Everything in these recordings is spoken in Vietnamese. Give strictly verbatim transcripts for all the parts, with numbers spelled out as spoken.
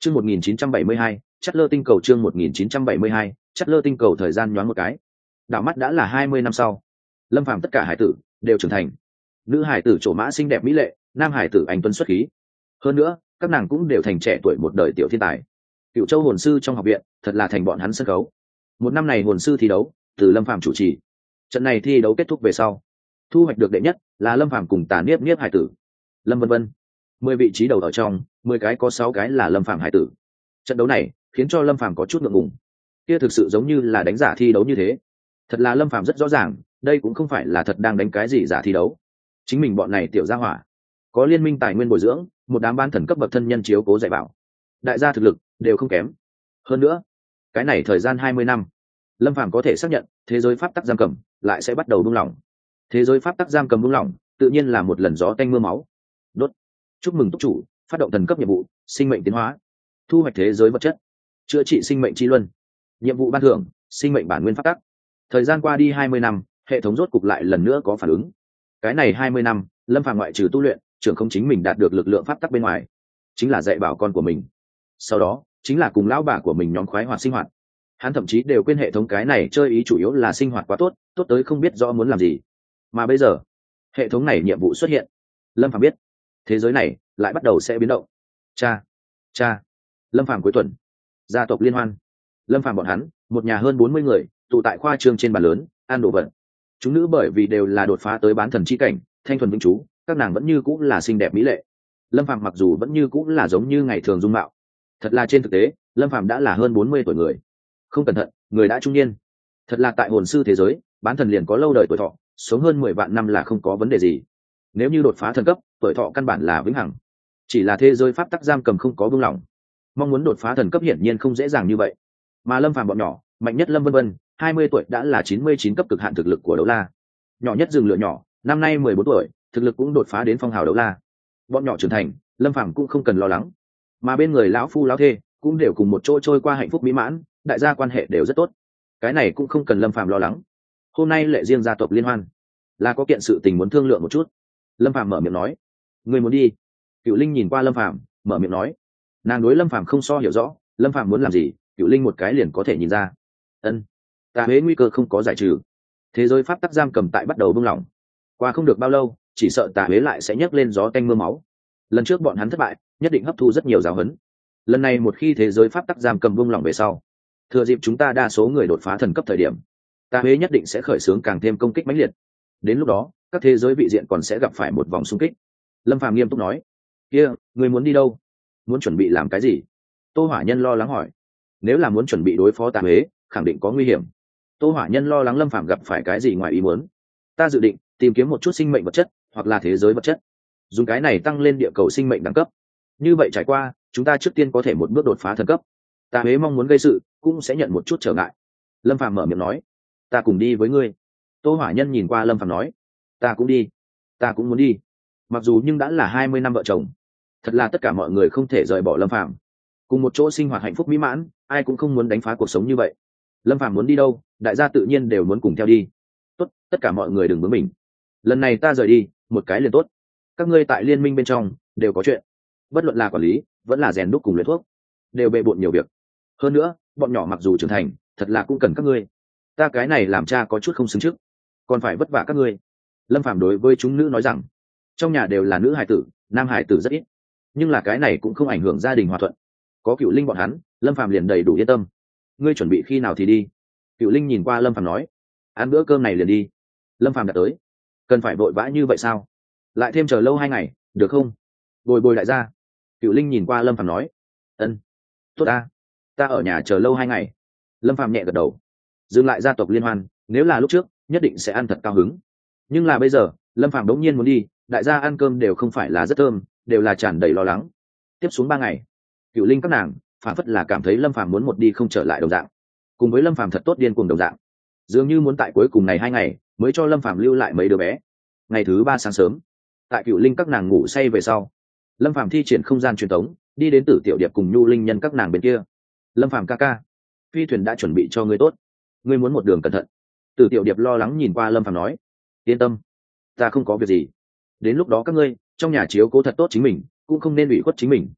Chương một nghìn chín trăm bảy mươi hai, Chất lơ tinh cầu chương một nghìn chín trăm bảy mươi hai, Chất lơ tinh cầu thời gian nhoáng một cái. Đảo mắt đã là hai mươi năm sau. Lâm Phàm tất cả hải tử đều trưởng thành. Nữ hải tử trổ mã xinh đẹp mỹ lệ, nam hải tử anh tuấn xuất khí. Hơn nữa, các nàng cũng đều thành trẻ tuổi một đời tiểu thiên tài. Cựu Châu hồn sư trong học viện, thật là thành bọn hắn sân khấu. Một năm này hồn sư thi đấu, từ Lâm Phàm chủ trì. Trận này thi đấu kết thúc về sau, thu hoạch được đệ nhất là Lâm Phàm cùng Tà Niếp Niếp hải tử. Lâm Vân Vân, mười vị trí đầu ở trong, mười cái có sáu cái là Lâm Phàm hải tử. Trận đấu này khiến cho Lâm Phàm có chút ngượng ngùng. Kia thực sự giống như là đánh giả thi đấu như thế. Thật là Lâm Phàm rất rõ ràng, đây cũng không phải là thật đang đánh cái gì giả thi đấu. Chính mình bọn này tiểu gia hỏa, có liên minh tài nguyên bồi dưỡng, một đám ban thần cấp bậc thân nhân chiếu cố dạy bảo. Đại gia thực lực đều không kém. Hơn nữa, cái này thời gian hai mươi năm, Lâm Phàm có thể xác nhận, thế giới pháp tắc giam cầm lại sẽ bắt đầu buông lỏng. Thế giới pháp tắc giam cầm buông lỏng, tự nhiên là một lần gió tanh mưa máu. Đốt. Chúc mừng túc chủ, phát động thần cấp nhiệm vụ, sinh mệnh tiến hóa. Thu hoạch thế giới vật chất, chữa trị sinh mệnh chi luân. Nhiệm vụ ban thưởng, sinh mệnh bản nguyên pháp tắc. Thời gian qua đi hai mươi năm, hệ thống rốt cục lại lần nữa có phản ứng. Cái này hai mươi năm, Lâm Phàm ngoại trừ tu luyện, trưởng không chính mình đạt được lực lượng pháp tắc bên ngoài, chính là dạy bảo con của mình. Sau đó, chính là cùng lão bà của mình nhóm khoái hoạt sinh hoạt. Hắn thậm chí đều quên hệ thống cái này chơi ý chủ yếu là sinh hoạt quá tốt, tốt tới không biết rõ muốn làm gì. Mà bây giờ, hệ thống này nhiệm vụ xuất hiện. Lâm Phàm biết, thế giới này lại bắt đầu sẽ biến động. Cha, cha. Lâm Phàm cuối tuần, gia tộc liên hoan. Lâm Phàm bọn hắn, một nhà hơn bốn mươi người, tụ tại khoa trương trên bàn lớn, ăn đồ vật. Chúng nữ bởi vì đều là đột phá tới bán thần chi cảnh, thanh thuần vĩnh chú, các nàng vẫn như cũng là xinh đẹp mỹ lệ. Lâm Phàm mặc dù vẫn như cũng là giống như ngày thường dung mạo, thật là trên thực tế, Lâm Phàm đã là hơn bốn mươi tuổi người. Không cẩn thận, người đã trung niên. Thật là tại hồn sư thế giới, bán thần liền có lâu đời tuổi thọ, sống hơn mười vạn năm là không có vấn đề gì. Nếu như đột phá thần cấp, tuổi thọ căn bản là vĩnh hằng. Chỉ là thế giới pháp tắc giam cầm không có buông lỏng. Mong muốn đột phá thần cấp hiển nhiên không dễ dàng như vậy. Mà Lâm Phàm bọn nhỏ, mạnh nhất Lâm Vân Vân, hai mươi tuổi đã là chín mươi chín cấp cực hạn thực lực của đấu la. Nhỏ nhất rừng lửa nhỏ, năm nay mười bốn tuổi, thực lực cũng đột phá đến phong hào đấu la. Bọn nhỏ trưởng thành, Lâm Phàm cũng không cần lo lắng. Mà bên người lão phu lão thê cũng đều cùng một chỗ trôi qua hạnh phúc mỹ mãn, đại gia quan hệ đều rất tốt. Cái này cũng không cần Lâm Phàm lo lắng. Hôm nay lệ riêng gia tộc liên hoan, là có kiện sự tình muốn thương lượng một chút. Lâm Phàm mở miệng nói, người muốn đi? Cựu Linh nhìn qua Lâm Phàm, mở miệng nói. Nàng đối Lâm Phàm không so hiểu rõ, Lâm Phàm muốn làm gì, Cựu Linh một cái liền có thể nhìn ra. Ân, Tà Huế nguy cơ không có giải trừ, thế giới pháp tắc giam cầm tại bắt đầu buông lỏng. Qua không được bao lâu, chỉ sợ Tà Huế lại sẽ nhấc lên gió tanh mưa máu. Lần trước bọn hắn thất bại, nhất định hấp thu rất nhiều giáo huấn. Lần này một khi thế giới pháp tắc giam cầm buông lỏng về sau, thừa dịp chúng ta đa số người đột phá thần cấp thời điểm, Tà Huế nhất định sẽ khởi xướng càng thêm công kích mãnh liệt. Đến lúc đó, các thế giới vị diện còn sẽ gặp phải một vòng xung kích. Lâm Phàm nghiêm túc nói. Kia, người muốn đi đâu? Muốn chuẩn bị làm cái gì? Tô Hỏa Nhân lo lắng hỏi. Nếu là muốn chuẩn bị đối phó Tà Huế, khẳng định có nguy hiểm. Tô Hỏa Nhân lo lắng Lâm Phàm gặp phải cái gì ngoài ý muốn. Ta dự định tìm kiếm một chút sinh mệnh vật chất, hoặc là thế giới vật chất, dùng cái này tăng lên địa cầu sinh mệnh đẳng cấp. Như vậy trải qua, chúng ta trước tiên có thể một bước đột phá thần cấp. Tà Huế mong muốn gây sự, cũng sẽ nhận một chút trở ngại. Lâm Phàm mở miệng nói. Ta cùng đi với ngươi. Tô Hỏa Nhân nhìn qua Lâm Phàm nói. Ta cũng đi. Ta cũng muốn đi. Mặc dù nhưng đã là hai mươi năm vợ chồng, thật là tất cả mọi người không thể rời bỏ Lâm Phàm. Cùng một chỗ sinh hoạt hạnh phúc mỹ mãn, ai cũng không muốn đánh phá cuộc sống như vậy. Lâm Phàm muốn đi đâu, đại gia tự nhiên đều muốn cùng theo đi. Tốt, tất cả mọi người đừng bướng mình. Lần này ta rời đi, một cái liền tốt. Các ngươi tại liên minh bên trong đều có chuyện, bất luận là quản lý, vẫn là rèn đúc cùng luyện thuốc, đều bề bộn nhiều việc. Hơn nữa, bọn nhỏ mặc dù trưởng thành, thật là cũng cần các ngươi. Ta cái này làm cha có chút không xứng trước, còn phải vất vả các ngươi. Lâm Phàm đối với chúng nữ nói rằng, trong nhà đều là nữ hài tử, nam hài tử rất ít, nhưng là cái này cũng không ảnh hưởng gia đình hòa thuận. Có Cựu Linh bọn hắn, Lâm Phàm liền đầy đủ yên tâm. Ngươi chuẩn bị khi nào thì đi? Cựu Linh nhìn qua Lâm Phàm nói. Ăn bữa cơm này liền đi. Lâm Phàm đã tới. Cần phải vội vã như vậy sao? Lại thêm chờ lâu hai ngày, được không? Bồi bồi lại ra. Cựu Linh nhìn qua Lâm Phàm nói. Ân, tốt ta, ta ở nhà chờ lâu hai ngày. Lâm Phàm nhẹ gật đầu. Dừng lại gia tộc liên hoan, nếu là lúc trước, nhất định sẽ ăn thật cao hứng. Nhưng là bây giờ, Lâm Phàm đống nhiên muốn đi, đại gia ăn cơm đều không phải là rất thơm, đều là tràn đầy lo lắng. Tiếp xuống ba ngày, Cựu Linh các nàng phản phất là cảm thấy Lâm Phàm muốn một đi không trở lại đồng dạng, cùng với Lâm Phàm thật tốt điên cuồng đồng dạng, dường như muốn tại cuối cùng này hai ngày mới cho Lâm Phàm lưu lại mấy đứa bé. Ngày thứ ba sáng sớm, tại Cựu Linh các nàng ngủ say về sau, Lâm Phàm thi triển không gian truyền tống đi đến Tử Tiểu Điệp cùng Nhu Linh Nhân các nàng bên kia. Lâm Phàm ca ca, phi thuyền đã chuẩn bị cho ngươi tốt, ngươi muốn một đường cẩn thận. Tử Tiểu Điệp lo lắng nhìn qua Lâm Phàm nói. Yên tâm, ta không có việc gì. Đến lúc đó các ngươi trong nhà chiếu cố thật tốt chính mình, cũng không nên ủy khuất chính mình.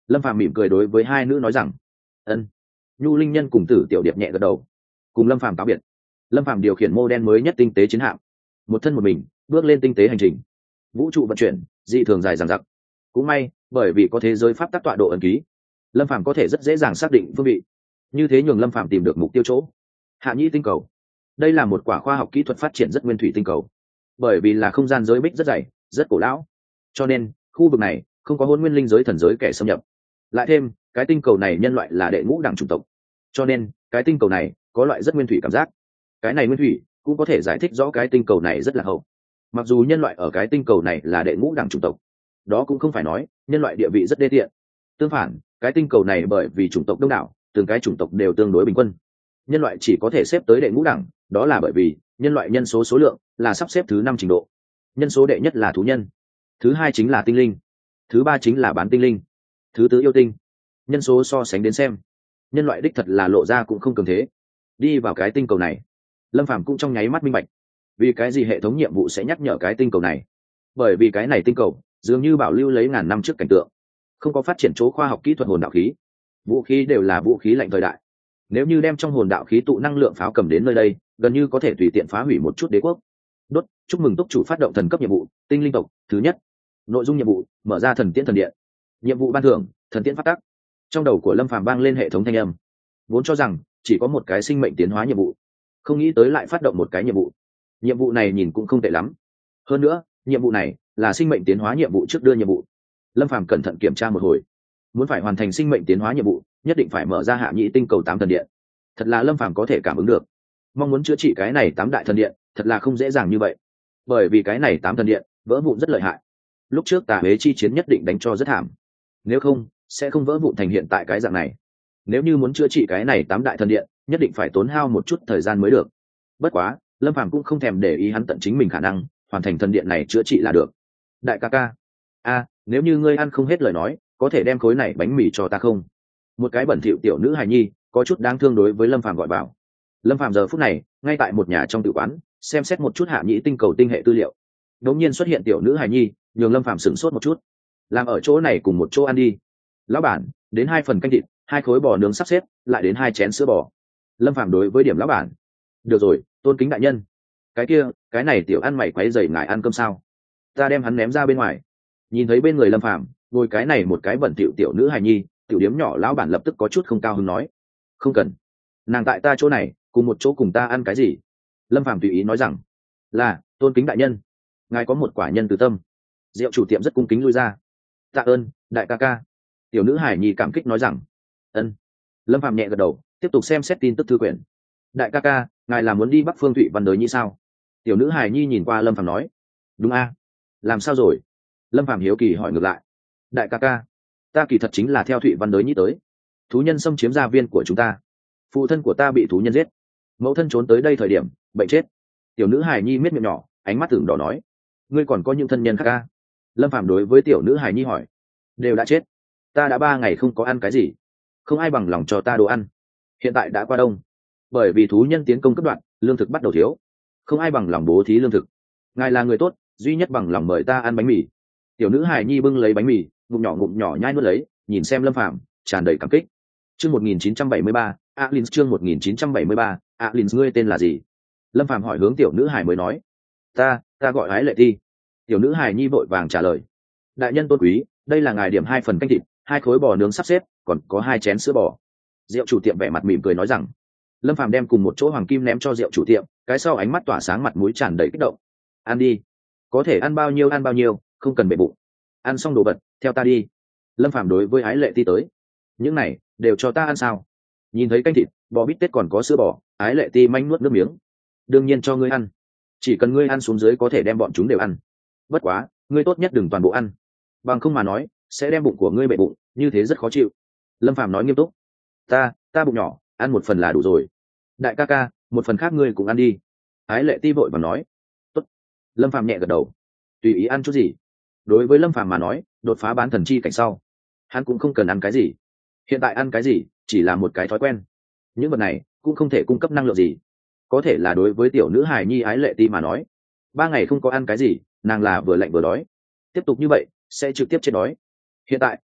Lâm Phàm mỉm cười đối với hai nữ nói rằng ân. Nhu Linh Nhân cùng Tử Tiểu Điệp nhẹ gật đầu, cùng Lâm Phàm cáo biệt. Lâm Phàm điều khiển mô đen mới nhất tinh tế chiến hạm, một thân một mình bước lên tinh tế hành trình. Vũ trụ vận chuyển dị thường dài dằng dặc, cũng may bởi vì có thế giới pháp tắc tọa độ ẩn ký, Lâm Phàm có thể rất dễ dàng xác định phương vị, như thế nhường Lâm Phàm tìm được mục tiêu chỗ. Hạ Nhĩ tinh cầu, đây là một quả khoa học kỹ thuật phát triển rất nguyên thủy tinh cầu, bởi vì là không gian giới bích rất dày, rất cổ lão, cho nên khu vực này không có hôn nguyên linh giới thần giới kẻ xâm nhập. Lại thêm cái tinh cầu này nhân loại là đệ ngũ đẳng chủng tộc, cho nên cái tinh cầu này có loại rất nguyên thủy cảm giác. Cái này nguyên thủy cũng có thể giải thích rõ cái tinh cầu này rất là hậu. Mặc dù nhân loại ở cái tinh cầu này là đệ ngũ đẳng chủng tộc, đó cũng không phải nói nhân loại địa vị rất đê tiện. Tương phản, cái tinh cầu này bởi vì chủng tộc đông đảo, từng cái chủng tộc đều tương đối bình quân, nhân loại chỉ có thể xếp tới đệ ngũ đẳng, đó là bởi vì nhân loại nhân số số lượng là sắp xếp thứ năm trình độ. Nhân số đệ nhất là thú nhân, thứ hai chính là tinh linh, thứ ba chính là bán tinh linh, thứ tư yêu tinh. Nhân số so sánh đến xem, nhân loại đích thật là lộ ra cũng không cường thế. Đi vào cái tinh cầu này, Lâm Phàm cũng trong nháy mắt minh bạch vì cái gì hệ thống nhiệm vụ sẽ nhắc nhở cái tinh cầu này. Bởi vì cái này tinh cầu dường như bảo lưu lấy ngàn năm trước cảnh tượng, không có phát triển chỗ khoa học kỹ thuật hồn đạo khí, vũ khí đều là vũ khí lạnh thời đại. Nếu như đem trong hồn đạo khí tụ năng lượng pháo cầm đến nơi đây, gần như có thể tùy tiện phá hủy một chút đế quốc. Đốt, chúc mừng túc chủ phát động thần cấp nhiệm vụ tinh linh tộc thứ nhất. Nội dung nhiệm vụ: mở ra thần tiễn thần điện. Nhiệm vụ ban thưởng: thần tiễn phát tắc. Trong đầu của Lâm Phàm vang lên hệ thống thanh âm, vốn cho rằng chỉ có một cái sinh mệnh tiến hóa nhiệm vụ, không nghĩ tới lại phát động một cái nhiệm vụ. Nhiệm vụ này nhìn cũng không tệ lắm, hơn nữa nhiệm vụ này là sinh mệnh tiến hóa nhiệm vụ trước đưa nhiệm vụ. Lâm Phàm cẩn thận kiểm tra một hồi, muốn phải hoàn thành sinh mệnh tiến hóa nhiệm vụ nhất định phải mở ra Hạ Nhĩ tinh cầu tám thần điện. Thật là Lâm Phàm có thể cảm ứng được, mong muốn chữa trị cái này tám đại thần điện thật là không dễ dàng như vậy, bởi vì cái này tám thần điện vỡ vụn rất lợi hại. Lúc trước Tà Huế chi chiến nhất định đánh cho rất thảm, nếu không sẽ không vỡ vụn thành hiện tại cái dạng này. Nếu như muốn chữa trị cái này tám đại thần điện nhất định phải tốn hao một chút thời gian mới được. Bất quá Lâm Phàm cũng không thèm để ý, hắn tận chính mình khả năng hoàn thành thần điện này chữa trị là được. Đại ca ca, a nếu như ngươi ăn không hết lời nói, có thể đem khối này bánh mì cho ta không? Một cái bẩn thỉu tiểu nữ hài nhi có chút đáng thương đối với Lâm Phàm gọi vào. Lâm Phàm giờ phút này ngay tại một nhà trong tử quán xem xét một chút Hạ Nhĩ tinh cầu tinh hệ tư liệu, đột nhiên xuất hiện tiểu nữ hài nhi, nhường Lâm Phàm sửng sốt một chút. Làm ở chỗ này cùng một chỗ ăn đi. Lão bản, đến hai phần canh thịt, hai khối bò nướng sắp xếp, lại đến hai chén sữa bò. Lâm Phàm đối với điểm lão bản: được rồi, tôn kính đại nhân. Cái kia, cái này tiểu ăn mày quấy rầy ngài ăn cơm sao? Ta đem hắn ném ra bên ngoài. Nhìn thấy bên người Lâm Phàm ngồi cái này một cái bẩn thỉu tiểu nữ hài nhi, tiểu điếm nhỏ lão bản lập tức có chút không cao hứng nói: không cần, nàng tại ta chỗ này, cùng một chỗ cùng ta ăn cái gì? Lâm Phàm tùy ý nói rằng: là tôn kính đại nhân, ngài có một quả nhân từ tâm. Rượu chủ tiệm rất cung kính lui ra: tạ ơn đại ca ca. Tiểu nữ hải nhi cảm kích nói rằng: ân. Lâm Phàm nhẹ gật đầu, tiếp tục xem xét tin tức thư quyển. Đại ca ca, ngài là muốn đi Bắc Phương Thụy Văn Đới Nhi sao? Tiểu nữ hải nhi nhìn qua Lâm Phàm nói: đúng a. Làm sao rồi? Lâm Phàm hiếu kỳ hỏi ngược lại: đại ca ca, ta kỳ thật chính là theo Thụy Văn Đới Nhi tới. Thú nhân xâm chiếm gia viên của chúng ta, phụ thân của ta bị thú nhân giết, mẫu thân trốn tới đây thời điểm bệnh chết. Tiểu nữ hải nhi miết miệng nhỏ, ánh mắt tưởng đỏ nói: ngươi còn có những thân nhân khác ca? Lâm Phàm đối với tiểu nữ hải nhi hỏi: đều đã chết. Ta đã ba ngày không có ăn cái gì, không ai bằng lòng cho ta đồ ăn. Hiện tại đã qua đông, bởi vì thú nhân tiến công cướp đoạt, lương thực bắt đầu thiếu, không ai bằng lòng bố thí lương thực. Ngài là người tốt, duy nhất bằng lòng mời ta ăn bánh mì. Tiểu nữ hải nhi bưng lấy bánh mì, ngụm nhỏ ngụm nhỏ nhai nuốt lấy, nhìn xem Lâm Phàm tràn đầy cảm kích. Chương một nghìn chín trăm bảy mươi ba, Alins. Chương một nghìn chín trăm bảy mươi ba, Alins. Ngươi tên là gì? Lâm Phàm hỏi hướng tiểu nữ hải mới nói: ta ta gọi Ái Lệ Thi. Tiểu nữ hải nhi vội vàng trả lời: đại nhân tôn quý, đây là ngài điểm hai phần canh thịt, hai khối bò nướng sắp xếp, còn có hai chén sữa bò. Rượu chủ tiệm vẻ mặt mỉm cười nói rằng. Lâm Phàm đem cùng một chỗ hoàng kim ném cho rượu chủ tiệm, cái sau ánh mắt tỏa sáng, mặt mũi tràn đầy kích động: ăn đi, có thể ăn bao nhiêu ăn bao nhiêu, không cần bể bụng. Ăn xong đồ vật theo ta đi. Lâm Phàm đối với Ái Lệ Ti tới: những này đều cho ta ăn sao? Nhìn thấy canh thịt, bò bít tết còn có sữa bò, Ái Lệ Ti manh nuốt nước miếng: đương nhiên cho ngươi ăn, chỉ cần ngươi ăn xuống dưới có thể đem bọn chúng đều ăn. Bất quá ngươi tốt nhất đừng toàn bộ ăn, bằng không mà nói sẽ đem bụng của ngươi bệ bụng, như thế rất khó chịu. Lâm Phàm nói nghiêm túc: ta ta bụng nhỏ, ăn một phần là đủ rồi. Đại ca ca, một phần khác ngươi cũng ăn đi. Ái Lệ Ti vội và nói: tốt. Lâm Phàm nhẹ gật đầu, tùy ý ăn chút gì. Đối với Lâm Phàm mà nói, đột phá bán thần chi cảnh sau, hắn cũng không cần ăn cái gì. Hiện tại ăn cái gì chỉ là một cái thói quen, những vật này cũng không thể cung cấp năng lượng gì. Có thể là đối với tiểu nữ hài nhi Ái Lệ Ti mà nói, ba ngày không có ăn cái gì, nàng là vừa lạnh vừa đói, tiếp tục như vậy sẽ trực tiếp chết đói. Hiện tại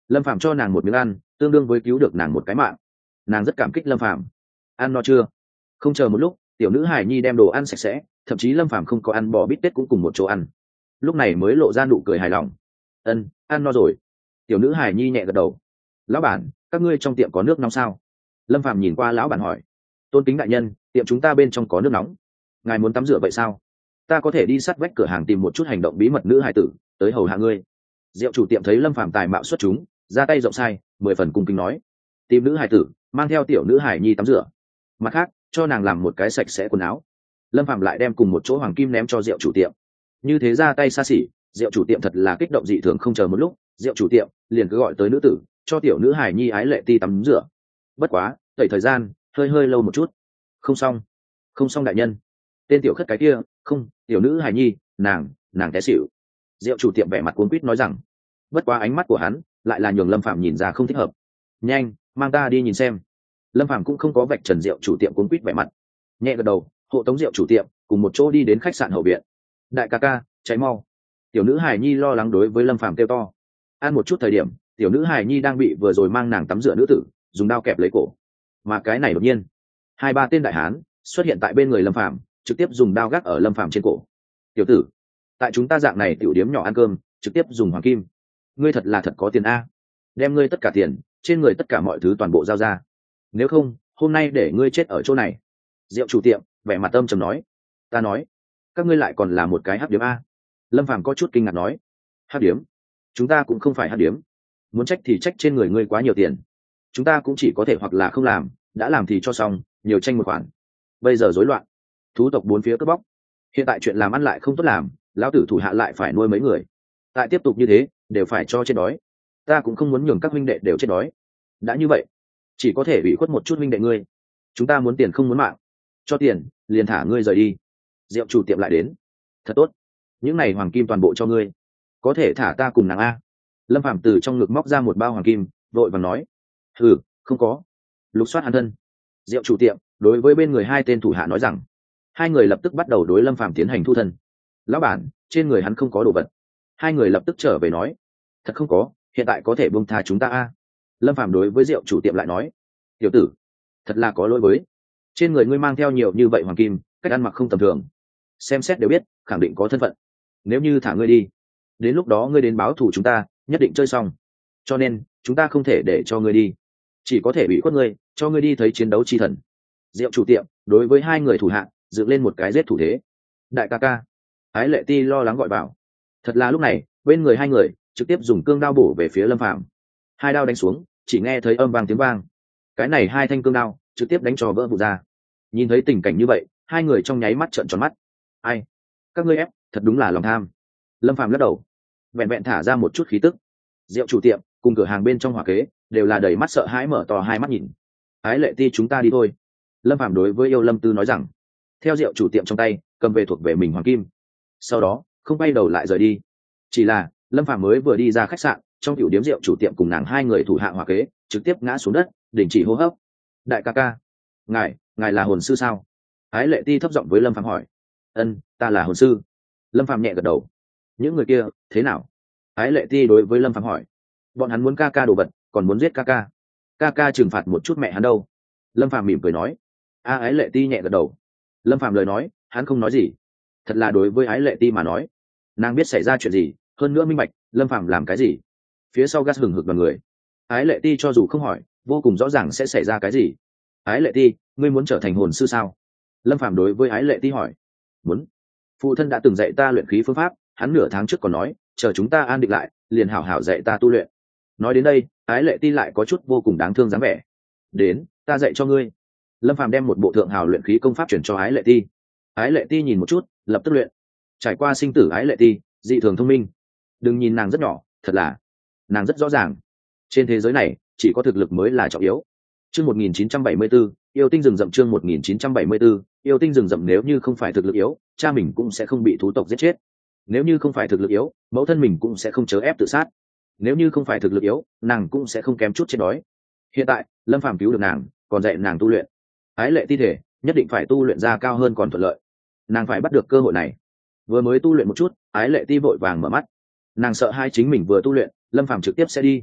Lâm Phàm cho nàng một miếng ăn, tương đương với cứu được nàng một cái mạng. Nàng rất cảm kích Lâm Phàm. Ăn no chưa? Không chờ một lúc, tiểu nữ hài nhi đem đồ ăn sạch sẽ, thậm chí Lâm Phàm không có ăn bò bít tết cũng cùng một chỗ ăn. Lúc này mới lộ ra nụ cười hài lòng. Ân, ăn no rồi. Tiểu nữ hài nhi nhẹ gật đầu. Lão bản, các ngươi trong tiệm có nước nóng sao? Lâm Phàm nhìn qua lão bản hỏi. Tôn kính đại nhân, tiệm chúng ta bên trong có nước nóng. Ngài muốn tắm rửa vậy sao? Ta có thể đi sát vách cửa hàng tìm một chút hành động bí mật nữ hài tử tới hầu hạ ngươi. Diệu chủ tiệm thấy Lâm Phàm tài mạo xuất chúng, ra tay rộng sai, mười phần cung kính nói. Tìm nữ hài tử, mang theo tiểu nữ hài nhi tắm rửa. Mặt khác, cho nàng làm một cái sạch sẽ quần áo. Lâm Phàm lại đem cùng một chỗ hoàng kim ném cho Diệu chủ tiệm. Như thế ra tay xa xỉ, Diệu chủ tiệm thật là kích động dị thường, không chờ một lúc, Diệu chủ tiệm liền cứ gọi tới nữ tử, cho tiểu nữ hài nhi ái lệ ti tắm rửa. Bất quá, tẩy thời gian hơi hơi lâu một chút. Không xong, không xong đại nhân. Tên tiểu khất cái kia, không, tiểu nữ hài nhi, nàng, nàng té xỉu. Diệu chủ tiệm vẻ mặt cuống quýt nói rằng. Bất quá ánh mắt của hắn lại là nhường Lâm Phàm nhìn ra không thích hợp. Nhanh, mang ta đi nhìn xem. Lâm Phàm cũng không có vạch trần Diệu chủ tiệm cuống quýt vẻ mặt, nhẹ gật đầu, hộ tống Diệu chủ tiệm cùng một chỗ đi đến khách sạn hậu viện. Đại ca ca, cháy mau. Tiểu nữ hài nhi lo lắng đối với Lâm Phàm kêu to. Ăn một chút thời điểm, tiểu nữ hài nhi đang bị vừa rồi mang nàng tắm rửa nữ tử dùng đao kẹp lấy cổ. Mà cái này đột nhiên, hai ba tên đại hán xuất hiện tại bên người Lâm Phàm, trực tiếp dùng đao gác ở Lâm Phàm trên cổ. Tiểu tử, tại chúng ta dạng này tiểu điếm nhỏ ăn cơm, trực tiếp dùng hoàng kim, ngươi thật là thật có tiền a. Đem ngươi tất cả tiền trên người tất cả mọi thứ toàn bộ giao ra, nếu không hôm nay để ngươi chết ở chỗ này. Diệu chủ tiệm vẻ mặt âm trầm nói. Ta nói, các ngươi lại còn là một cái hắc điếm a. Lâm Phàm có chút kinh ngạc nói. Hắc điếm? Chúng ta cũng không phải hắc điếm. Muốn trách thì trách trên người ngươi quá nhiều tiền, chúng ta cũng chỉ có thể hoặc là không làm, đã làm thì cho xong, nhiều tranh một khoản. Bây giờ rối loạn, thú tộc bốn phía cướp bóc, hiện tại chuyện làm ăn lại không tốt làm, lão tử thủ hạ lại phải nuôi mấy người, tại tiếp tục như thế đều phải cho chết đói. Ta cũng không muốn nhường các huynh đệ đều chết đói. Đã như vậy, chỉ có thể ủy khuất một chút huynh đệ ngươi. Chúng ta muốn tiền không muốn mạng, cho tiền liền thả ngươi rời đi. Diệu chủ tiệm lại đến. Thật tốt, những này hoàng kim toàn bộ cho ngươi, có thể thả ta cùng nàng a. Lâm Phàm từ trong ngực móc ra một bao hoàng kim, vội vàng nói. Ừ, không có. Lục soát hắn thân. Diệu chủ tiệm đối với bên người hai tên thủ hạ nói rằng. Hai người lập tức bắt đầu đối Lâm Phàm tiến hành thu thân. Lão bản, trên người hắn không có đồ vật. Hai người lập tức trở về nói. Thật không có, hiện tại có thể buông tha chúng ta a. Lâm Phàm đối với Diệu chủ tiệm lại nói. Tiểu tử, thật là có lỗi với, trên người ngươi mang theo nhiều như vậy hoàng kim, cách ăn mặc không tầm thường, xem xét đều biết khẳng định có thân phận. Nếu như thả ngươi đi, đến lúc đó ngươi đến báo thù chúng ta nhất định chơi xong, cho nên chúng ta không thể để cho ngươi đi, chỉ có thể bị khuất ngươi, cho ngươi đi thấy chiến đấu chi thần. Diệu chủ tiệm đối với hai người thủ hạ dựng lên một cái giết thủ thế. Đại ca ca, ái lệ ti lo lắng gọi bảo. Thật là lúc này bên người hai người trực tiếp dùng cương đao bổ về phía Lâm Phàm. Hai đao đánh xuống, chỉ nghe thấy âm vang tiếng vang, cái này hai thanh cương đao trực tiếp đánh cho vỡ vụn ra. Nhìn thấy tình cảnh như vậy, hai người trong nháy mắt trợn tròn mắt. Ai, các ngươi ép, thật đúng là lòng tham. Lâm Phàm lắc đầu, vẹn vẹn thả ra một chút khí tức. Diệu chủ tiệm cùng cửa hàng bên trong hỏa kế đều là đầy mắt sợ hãi, mở to hai mắt nhìn. Ái lệ ti, chúng ta đi thôi. Lâm Phàm đối với Yêu Lâm Tư nói rằng. Theo Diệu chủ tiệm trong tay cầm về thuộc về mình hoàng kim, sau đó không bay đầu lại rời đi. Chỉ là Lâm Phàm mới vừa đi ra khách sạn, trong tiểu điếm Diệu chủ tiệm cùng nàng hai người thủ hạ hỏa kế trực tiếp ngã xuống đất, đình chỉ hô hấp. Đại ca ca, ngài ngài là hồn sư sao? Ái lệ ti thấp giọng với Lâm Phàm hỏi. Ân, ta là hồn sư. Lâm Phàm nhẹ gật đầu. Những người kia thế nào? Ái lệ ti đối với Lâm Phàm hỏi. Bọn hắn muốn ca ca đồ vật, còn muốn giết ca ca. Ca ca trừng phạt một chút mẹ hắn đâu? Lâm Phàm mỉm cười nói. A, ái lệ ti nhẹ gật đầu. Lâm Phàm lời nói hắn không nói gì, thật là đối với ái lệ ti mà nói, nàng biết xảy ra chuyện gì, hơn nữa minh bạch Lâm Phàm làm cái gì. Phía sau gas hừng hực đoàn người, ái lệ ti cho dù không hỏi vô cùng rõ ràng sẽ xảy ra cái gì. Ái lệ ti, ngươi muốn trở thành hồn sư sao? Lâm Phàm đối với ái lệ ti hỏi. Muốn. Phụ thân đã từng dạy ta luyện khí phương pháp, hắn nửa tháng trước còn nói chờ chúng ta an định lại liền hảo hảo dạy ta tu luyện. Nói đến đây, ái lệ ti lại có chút vô cùng đáng thương dáng vẻ. Đến, ta dạy cho ngươi. Lâm Phàm đem một bộ thượng hào luyện khí công pháp chuyển cho ái lệ ti. Ái lệ ti nhìn một chút, lập tức luyện. Trải qua sinh tử ái lệ ti dị thường thông minh. Đừng nhìn nàng rất nhỏ, thật là nàng rất rõ ràng, trên thế giới này chỉ có thực lực mới là trọng yếu. Chương một nghìn chín trăm bảy mươi 4, yêu tinh rừng rậm. Chương một nghìn chín trăm bảy mươi 4, yêu tinh rừng rậm. Nếu như không phải thực lực yếu, cha mình cũng sẽ không bị thú tộc giết chết. Nếu như không phải thực lực yếu, mẫu thân mình cũng sẽ không chớ ép tự sát. Nếu như không phải thực lực yếu, nàng cũng sẽ không kém chút chết đói. Hiện tại Lâm Phàm cứu được nàng, còn dạy nàng tu luyện. Ái lệ ti thể nhất định phải tu luyện ra cao hơn còn thuận lợi, nàng phải bắt được cơ hội này. Vừa mới tu luyện một chút, ái lệ ti vội vàng mở mắt, nàng sợ hai chính mình vừa tu luyện Lâm Phàm trực tiếp sẽ đi.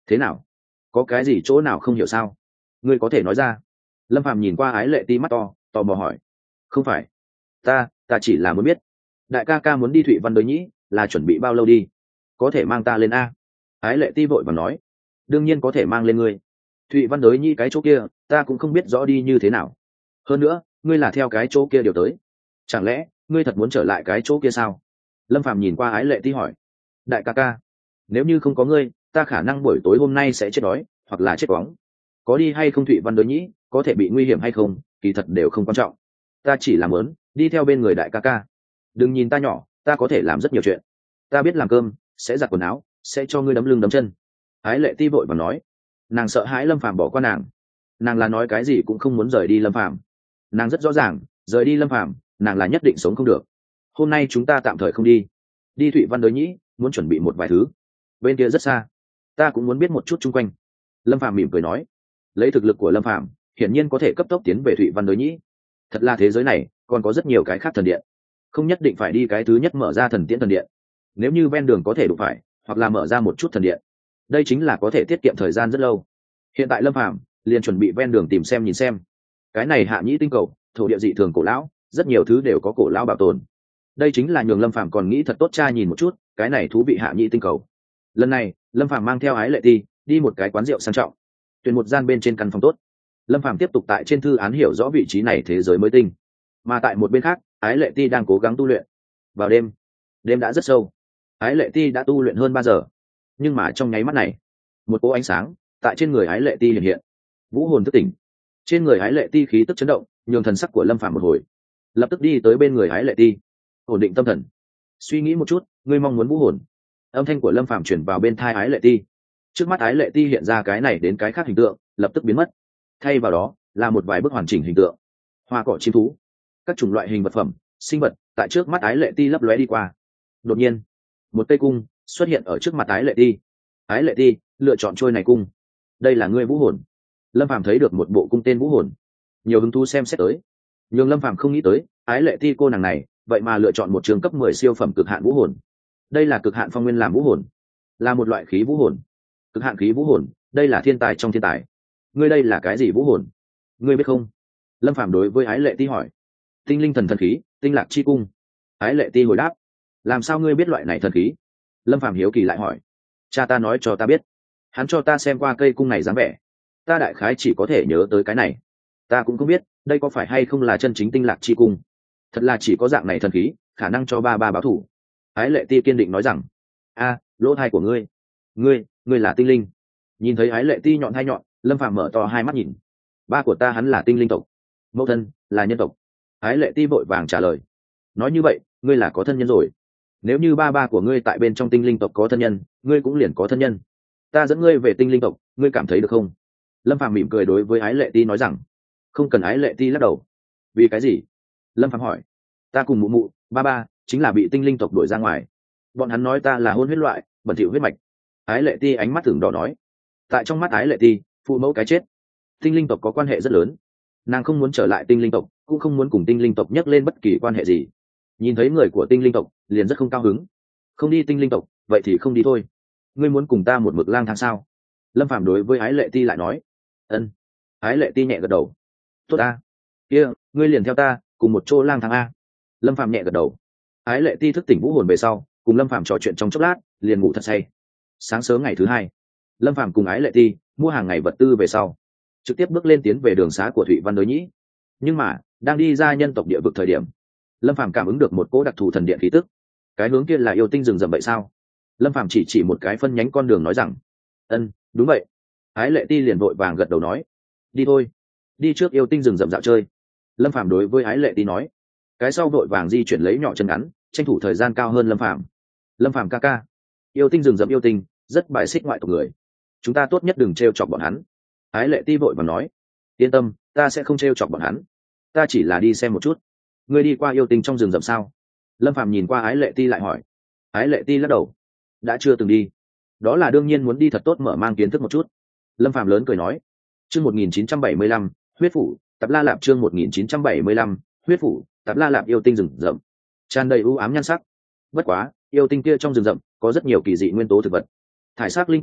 thế nào, có cái gì chỗ nào không hiểu sao? Ngươi có thể nói ra. Lâm Phàm nhìn qua Ái Lệ Ti mắt to tò mò hỏi. Không phải, ta ta chỉ là muốn biết, đại ca ca muốn đi Thụy Văn Đới Nhĩ là chuẩn bị bao lâu đi, có thể mang ta lên a? Ái Lệ Ti vội và nói. Đương nhiên có thể mang lên ngươi. Thụy Văn Đới Nhĩ cái chỗ kia ta cũng không biết rõ đi như thế nào, hơn nữa ngươi là theo cái chỗ kia điều tới, chẳng lẽ ngươi thật muốn trở lại cái chỗ kia sao? Lâm Phàm nhìn qua Ái Lệ Ti hỏi. Đại ca ca, nếu như không có ngươi ta khả năng buổi tối hôm nay sẽ chết đói hoặc là chết cóng. Có đi hay không Thụy Văn Đới Nhĩ, có thể bị nguy hiểm hay không, kỳ thật đều không quan trọng, ta chỉ làm lớn đi theo bên người đại ca ca. Đừng nhìn ta nhỏ, ta có thể làm rất nhiều chuyện, ta biết làm cơm, sẽ giặt quần áo, sẽ cho ngươi đấm lưng đấm chân. Ái Lệ Ti vội và nói. Nàng sợ hãi Lâm Phàm bỏ qua nàng, nàng là nói cái gì cũng không muốn rời đi Lâm Phàm. Nàng rất rõ ràng rời đi Lâm Phàm nàng là nhất định sống không được. Hôm nay chúng ta tạm thời không đi, đi Thụy Văn Đới Nhĩ muốn chuẩn bị một vài thứ, bên kia rất xa, ta cũng muốn biết một chút chung quanh. Lâm Phàm mỉm cười nói. Lấy thực lực của Lâm Phàm hiển nhiên có thể cấp tốc tiến về Thụy Văn Đới Nhĩ. Thật là thế giới này còn có rất nhiều cái khác thần điện, không nhất định phải đi cái thứ nhất mở ra thần tiễn thần điện. Nếu như ven đường có thể đụng phải hoặc là mở ra một chút thần điện, đây chính là có thể tiết kiệm thời gian rất lâu. Hiện tại Lâm Phàm liền chuẩn bị ven đường tìm xem nhìn xem. Cái này Hạ Nhĩ tinh cầu thổ địa dị thường cổ lão, rất nhiều thứ đều có cổ lão bảo tồn. Đây chính là nhường Lâm Phàm còn nghĩ thật tốt tra nhìn một chút cái này thú vị Hạ Nhĩ tinh cầu. Lần này Lâm Phàm mang theo Ái Lệ Ti đi một cái quán rượu sang trọng, tuyển một gian bên trên căn phòng tốt. Lâm Phàm tiếp tục tại trên thư án hiểu rõ vị trí này thế giới mới tinh, mà tại một bên khác Ái Lệ Ti đang cố gắng tu luyện. Vào đêm, đêm đã rất sâu, Ái Lệ Ti đã tu luyện hơn ba giờ, nhưng mà trong nháy mắt này một cỗ ánh sáng tại trên người Ái Lệ Ti hiện hiện. Vũ hồn thức tỉnh. Trên người Ái Lệ Ti khí tức chấn động, nhường thần sắc của Lâm Phàm một hồi, lập tức đi tới bên người Ái Lệ Ti, ổn định tâm thần, suy nghĩ một chút, ngươi mong muốn vũ hồn. Âm thanh của Lâm Phàm chuyển vào bên thai Ái Lệ Ti. Trước mắt Ái Lệ Ti hiện ra cái này đến cái khác hình tượng lập tức biến mất, thay vào đó là một vài bức hoàn chỉnh hình tượng, hoa cỏ, chim thú, các chủng loại hình vật phẩm sinh vật tại trước mắt Ái Lệ Ti lấp lóe đi qua. Đột nhiên một cây cung xuất hiện ở trước mặt Ái Lệ Ti. Ái Lệ Ti lựa chọn trôi này cung, đây là ngươi vũ hồn. Lâm Phàm thấy được một bộ cung tên vũ hồn, nhiều hứng thú xem xét tới. Nhưng Lâm Phàm không nghĩ tới Ái Lệ Ti cô nàng này vậy mà lựa chọn một trường cấp mười siêu phẩm cực hạn vũ hồn. Đây là cực hạn phong nguyên làm vũ hồn, là một loại khí vũ hồn, cực hạn khí vũ hồn, đây là thiên tài trong thiên tài. Ngươi đây là cái gì vũ hồn, ngươi biết không? Lâm Phàm đối với Ái Lệ Ti hỏi. Tinh linh thần thần khí, tinh lạc chi cung. Ái Lệ Ti hồi đáp. Làm sao ngươi biết loại này thần khí? Lâm Phàm hiếu kỳ lại hỏi. Cha ta nói cho ta biết, hắn cho ta xem qua cây cung này dáng vẻ, ta đại khái chỉ có thể nhớ tới cái này, ta cũng không biết đây có phải hay không là chân chính tinh lạc chi cung. Thật là chỉ có dạng này thần khí khả năng cho ba ba báo thủ. Ái Lệ Ti kiên định nói rằng. A, lỗ thai của ngươi, ngươi ngươi là tinh linh. Nhìn thấy Ái Lệ Ti nhọn hai nhọn, Lâm Phàm mở to hai mắt nhìn. Ba của ta hắn là tinh linh tộc, mẫu thân là nhân tộc. Ái Lệ Ti vội vàng trả lời. Nói như vậy ngươi là có thân nhân rồi. Nếu như ba ba của ngươi tại bên trong tinh linh tộc có thân nhân, ngươi cũng liền có thân nhân. Ta dẫn ngươi về tinh linh tộc, ngươi cảm thấy được không? Lâm Phàm mỉm cười đối với Ái Lệ Ti nói rằng. Không cần. Ái Lệ Ti lắc đầu. Vì cái gì? Lâm Phàm hỏi. Ta cùng mụ mụ ba ba chính là bị tinh linh tộc đuổi ra ngoài, bọn hắn nói ta là hôn huyết loại, bẩn thỉu huyết mạch. Ái Lệ Ti ánh mắt thường đỏ nói. Tại trong mắt Ái Lệ Ti, phụ mẫu cái chết tinh linh tộc có quan hệ rất lớn, nàng không muốn trở lại tinh linh tộc, cũng không muốn cùng tinh linh tộc nhắc lên bất kỳ quan hệ gì. Nhìn thấy người của tinh linh tộc liền rất không cao hứng. Không đi tinh linh tộc vậy thì không đi thôi. Ngươi muốn cùng ta một mực lang thang sao? Lâm Phàm đối với Ái Lệ Ti lại nói. Ân. Ái Lệ Ti nhẹ gật đầu. Tốt a, kia ngươi liền theo ta cùng một chỗ lang thang a. Lâm Phàm nhẹ gật đầu. Ái Lệ Ti thức tỉnh vũ hồn về sau, cùng Lâm Phàm trò chuyện trong chốc lát liền ngủ thật say. Sáng sớm ngày thứ hai, Lâm Phàm cùng Ái Lệ Ti mua hàng ngày vật tư về sau, trực tiếp bước lên tiến về đường xá của Thụy Văn Đới Nhĩ. Nhưng mà đang đi ra nhân tộc địa vực thời điểm, Lâm Phàm cảm ứng được một cỗ đặc thù thần điện khí tức. Cái hướng kia là yêu tinh rừng rậm vậy sao? Lâm Phàm chỉ chỉ một cái phân nhánh con đường nói rằng. Ân, đúng vậy. Ái Lệ Ti liền vội vàng gật đầu nói. Đi thôi, đi trước yêu tinh rừng rậm dạo chơi. Lâm Phàm đối với Ái Lệ Ti nói. Cái sau vội vàng di chuyển lấy nhỏ chân ngắn, tranh thủ thời gian cao hơn Lâm Phàm. Lâm Phàm ca ca, yêu tinh rừng rậm yêu tinh rất bài xích ngoại tộc người, chúng ta tốt nhất đừng t r e o chọc bọn hắn. Ái Lệ Ti vội vàng nói. Yên tâm, ta sẽ không t r e o chọc bọn hắn, ta chỉ là đi xem một chút. Ngươi đi qua yêu tinh trong rừng rậm sao? Lâm Phàm nhìn qua Ái Lệ Ti lại hỏi. Ái Lệ Ti lắc đầu. Đã chưa từng đi, đó là đương nhiên muốn đi thật tốt mở mang kiến thức một chút. Lâm Phàm lớn cười nói. Chương một nghìn chín trăm bảy mươi lăm, huyết phủ Tạp La Lạp. Chương một nghìn chín trăm bảy mươi lăm, huyết phủ Tạp La Lạp. Yêu tinh rừng rậm tràn đầy u ám nhan sắc, bất quá yêu tinh kia trong rừng rậm có rất nhiều kỳ dị nguyên tố thực vật, thải sắc linh quang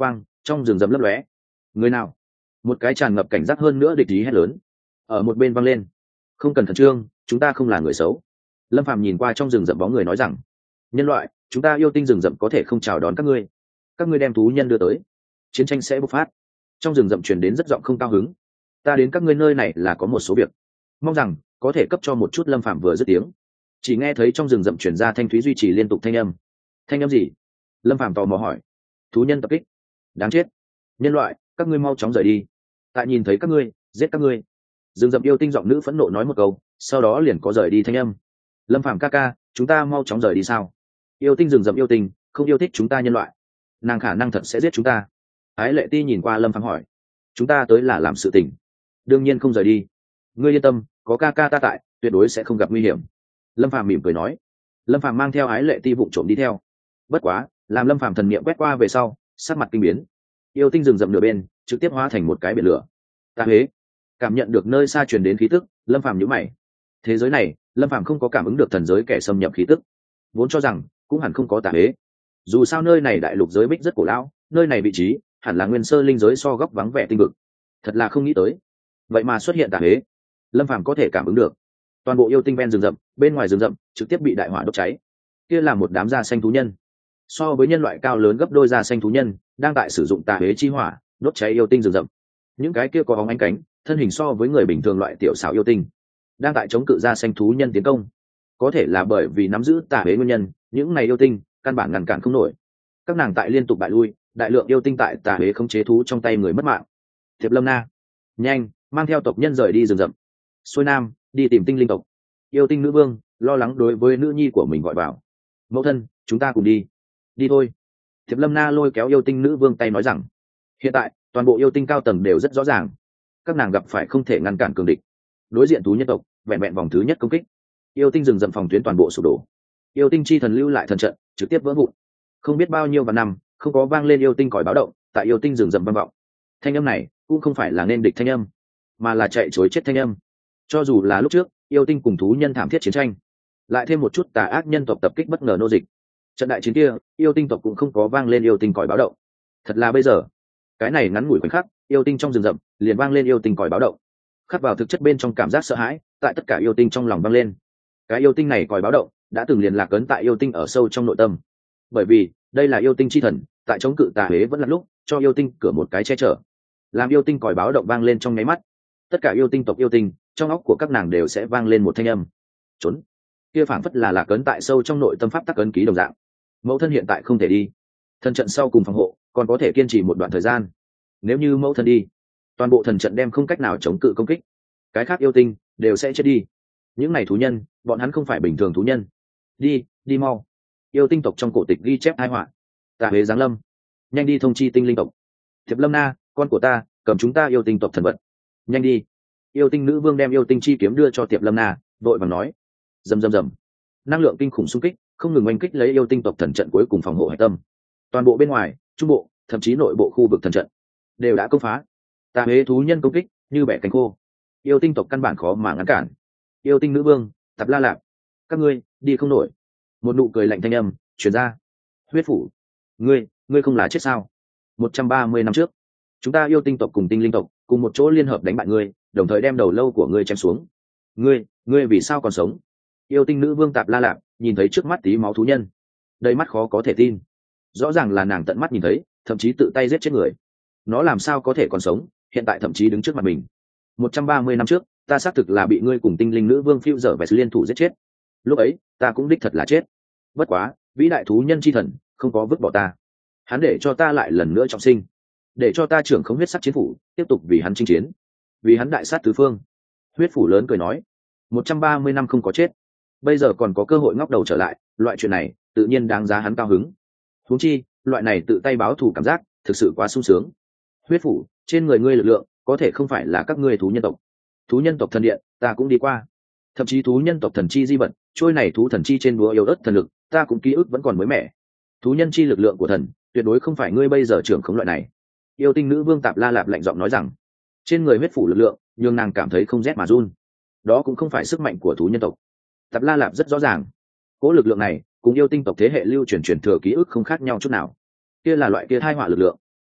trong rừng rậm lấp lóe. Người nào? Một cái tràn ngập cảnh giác hơn nữa địch ý hét lớn. Ở một bên vang lên. Không cần khẩn trương, chúng ta không là người xấu. Lâm Phàm nhìn qua trong rừng rậm bóng người nói rằng, nhân loại, chúng ta yêu tinh rừng rậm có thể không chào đón các ngươi. Các ngươi đem thú nhân đưa tới, chiến tranh sẽ bộc phát. Trong rừng rậm truyền đến rất giọng không cao hứng. Ta đến các ngươi nơi này là có một số việc, mong rằng có thể cấp cho một chút. Lâm Phàm vừa dứt tiếng, chỉ nghe thấy trong rừng rậm truyền ra thanh thúy duy trì liên tục thanh âm. Thanh âm gì? Lâm Phàm tò mò hỏi. Thú nhân tập kích. Đáng chết. Nhân loại, các ngươi mau chóng rời đi. Tại nhìn thấy các ngươi, giết các ngươi. Rừng rậm yêu tinh giọng nữ phẫn nộ nói một câu, sau đó liền có rời đi thanh âm. Lâm Phàm ca ca, chúng ta mau chóng rời đi sao? Yêu tinh rừng rậm yêu tinh không yêu thích chúng ta nhân loại, nàng khả năng thật sẽ giết chúng ta. Ái Lệ Ti nhìn qua Lâm Phàm hỏi. Chúng ta tới là làm sự tình, đương nhiên không rời đi. Ngươi yên tâm, có ca ca ta tại, tuyệt đối sẽ không gặp nguy hiểm. Lâm Phàm mỉm cười nói. Lâm Phàm mang theo Ái Lệ Ti vụng trộm đi theo. Bất quá, làm Lâm Phàm thần niệm quét qua về sau, sắc mặt kinh biến. Yêu tinh rừng rậm nửa bên trực tiếp hóa thành một cái biển lửa. Ta huế. Cảm nhận được nơi xa truyền đến khí tức, Lâm Phàm nhíu mày. Thế giới này, Lâm Phàm không có cảm ứng được thần giới kẻ xâm nhập khí tức, vốn cho rằng cũng hẳn không có tà huế. Dù sao nơi này đại lục giới bích rất cổ lão, nơi này vị trí hẳn là nguyên sơ linh giới so góc vắng vẻ tinh vực. Thật là không nghĩ tới, vậy mà xuất hiện tà huế. Lâm Phàm có thể cảm ứng được, toàn bộ yêu tinh ven rừng rậm, bên ngoài rừng rậm trực tiếp bị đại hỏa đốt cháy. Kia là một đám da xanh thú nhân, so với nhân loại cao lớn gấp đôi da xanh thú nhân, đang tại sử dụng tà huế chi hỏa đốt cháy yêu tinh rừng rậm. Những cái kia có bóng ánh cánh, thân hình so với người bình thường loại tiểu xảo yêu tinh, đang tại chống cự da xanh thú nhân tiến công. Có thể là bởi vì nắm giữ tà huế nguyên nhân, những này yêu tinh căn bản ngăn cản không nổi. Các nàng tại liên tục bại lui, đại lượng yêu tinh tại tà huế không chế thú trong tay người mất mạng. Thiệp Lâm Na, nhanh mang theo tộc nhân rời đi rừng rậm, xuôi nam đi tìm tinh linh tộc. Yêu tinh nữ vương lo lắng đối với nữ nhi của mình gọi vào. Mẫu thân, chúng ta cùng đi. Đi thôi. Thiệp Lâm Na lôi kéo yêu tinh nữ vương tay nói rằng, hiện tại toàn bộ yêu tinh cao tầng đều rất rõ ràng, các nàng gặp phải không thể ngăn cản cường địch. Đối diện thú nhân tộc vẹn vẹn vòng thứ nhất công kích, yêu tinh rừng rậm phòng tuyến toàn bộ sụp đổ. Yêu tinh chi thần lưu lại thần trận trực tiếp vỡ vụn. Không biết bao nhiêu vạn năm không có vang lên yêu tinh còi báo động, tại yêu tinh rừng rậm vang vọng. Thanh âm này cũng không phải là nên địch thanh âm, mà là chạy chối chết thanh âm. Cho dù là lúc trước yêu tinh cùng thú nhân thảm thiết chiến tranh, lại thêm một chút tà ác nhân tộc tập kích bất ngờ nô dịch, trận đại chiến kia yêu tinh tộc cũng không có vang lên yêu tinh còi báo động. Thật là bây giờ, cái này ngắn ngủi khoảnh khắc, yêu tinh trong rừng rậm liền vang lên yêu tinh còi báo động. Khắc vào thực chất bên trong cảm giác sợ hãi tại tất cả yêu tinh trong lòng vang lên. Cái yêu tinh này còi báo động đã từng liền lạc ấn tại yêu tinh ở sâu trong nội tâm, bởi vì đây là yêu tinh chi thần tại chống cự tà huế vẫn là lúc cho yêu tinh cửa một cái che chở. Làm yêu tinh còi báo động vang lên trong nháy mắt, tất cả yêu tinh tộc yêu tinh trong óc của các nàng đều sẽ vang lên một thanh âm: trốn. Kia phảng phất là lạc ấn tại sâu trong nội tâm pháp tắc ấn ký đồng dạng. Mẫu thân hiện tại không thể đi, thần trận sau cùng phòng hộ còn có thể kiên trì một đoạn thời gian. Nếu như mẫu thân đi, toàn bộ thần trận đem không cách nào chống cự công kích, cái khác yêu tinh đều sẽ chết đi. Những này thú nhân, bọn hắn không phải bình thường thú nhân. Đi, đi mau. Yêu tinh tộc trong cổ tịch ghi chép tai họa, tà huế giáng lâm, nhanh đi thông chi tinh linh tộc. Thiệp Lâm Na, con của ta, cầm chúng ta yêu tinh tộc thần vật, nhanh đi. Yêu tinh nữ vương đem yêu tinh chi kiếm đưa cho Tiệp Lâm Na, vội vàng nói. Rầm rầm rầm, năng lượng kinh khủng xung kích không ngừng oanh kích lấy yêu tinh tộc thần trận cuối cùng phòng hộ hải tâm. Toàn bộ bên ngoài, trung bộ, thậm chí nội bộ khu vực thần trận đều đã công phá. Tà huế thú nhân công kích như bẻ cánh khô, yêu tinh tộc căn bản khó mà ngăn cản. Yêu tinh nữ vương Tạp La Lạp, các ngươi đi không nổi. Một nụ cười lạnh thanh âm truyền ra. Huyết phủ, ngươi ngươi không là chết sao? Một trăm ba mươi năm trước, chúng ta yêu tinh tộc cùng tinh linh tộc cùng một chỗ liên hợp đánh bại ngươi, đồng thời đem đầu lâu của ngươi chém xuống. Ngươi ngươi vì sao còn sống? Yêu tinh nữ vương Tạp La Lạp nhìn thấy trước mắt tí máu thú nhân, đầy mắt khó có thể tin. Rõ ràng là nàng tận mắt nhìn thấy, thậm chí tự tay giết chết người. Nó làm sao có thể còn sống, hiện tại thậm chí đứng trước mặt mình. Một trăm ba mươi năm trước, ta xác thực là bị ngươi cùng tinh linh nữ vương phiêu dở và liên thủ giết chết. Lúc ấy ta cũng đích thật là chết, bất quá vĩ đại thú nhân chi thần không có vứt bỏ ta, hắn để cho ta lại lần nữa trọng sinh, để cho ta trưởng không huyết sắc chiến phủ, tiếp tục vì hắn chinh chiến, vì hắn đại sát tứ phương. Huyết phủ lớn cười nói, một trăm ba mươi năm không có chết, bây giờ còn có cơ hội ngóc đầu trở lại, loại chuyện này tự nhiên đáng giá hắn cao hứng. Huống chi loại này tự tay báo thù cảm giác thực sự quá sung sướng. Huyết phủ, trên người ngươi lực lượng có thể không phải là các ngươi thú nhân tộc. Thú nhân tộc thần điện ta cũng đi qua, thậm chí thú nhân tộc thần chi di vật, trôi này thú thần chi trên búa yếu ớt thần lực ta cũng ký ức vẫn còn mới mẻ. Thú nhân chi lực lượng của thần tuyệt đối không phải ngươi bây giờ trưởng khống loại này. Yêu tinh nữ vương Tạp La Lạp lạnh giọng nói rằng, trên người huyết phủ lực lượng nhưng nàng cảm thấy không rét mà run. Đó cũng không phải sức mạnh của thú nhân tộc. Tạp La Lạp rất rõ ràng, cỗ lực lượng này cùng yêu tinh tộc thế hệ lưu truyền truyền thừa ký ức không khác nhau chút nào. Kia là loại kia thai họa lực lượng,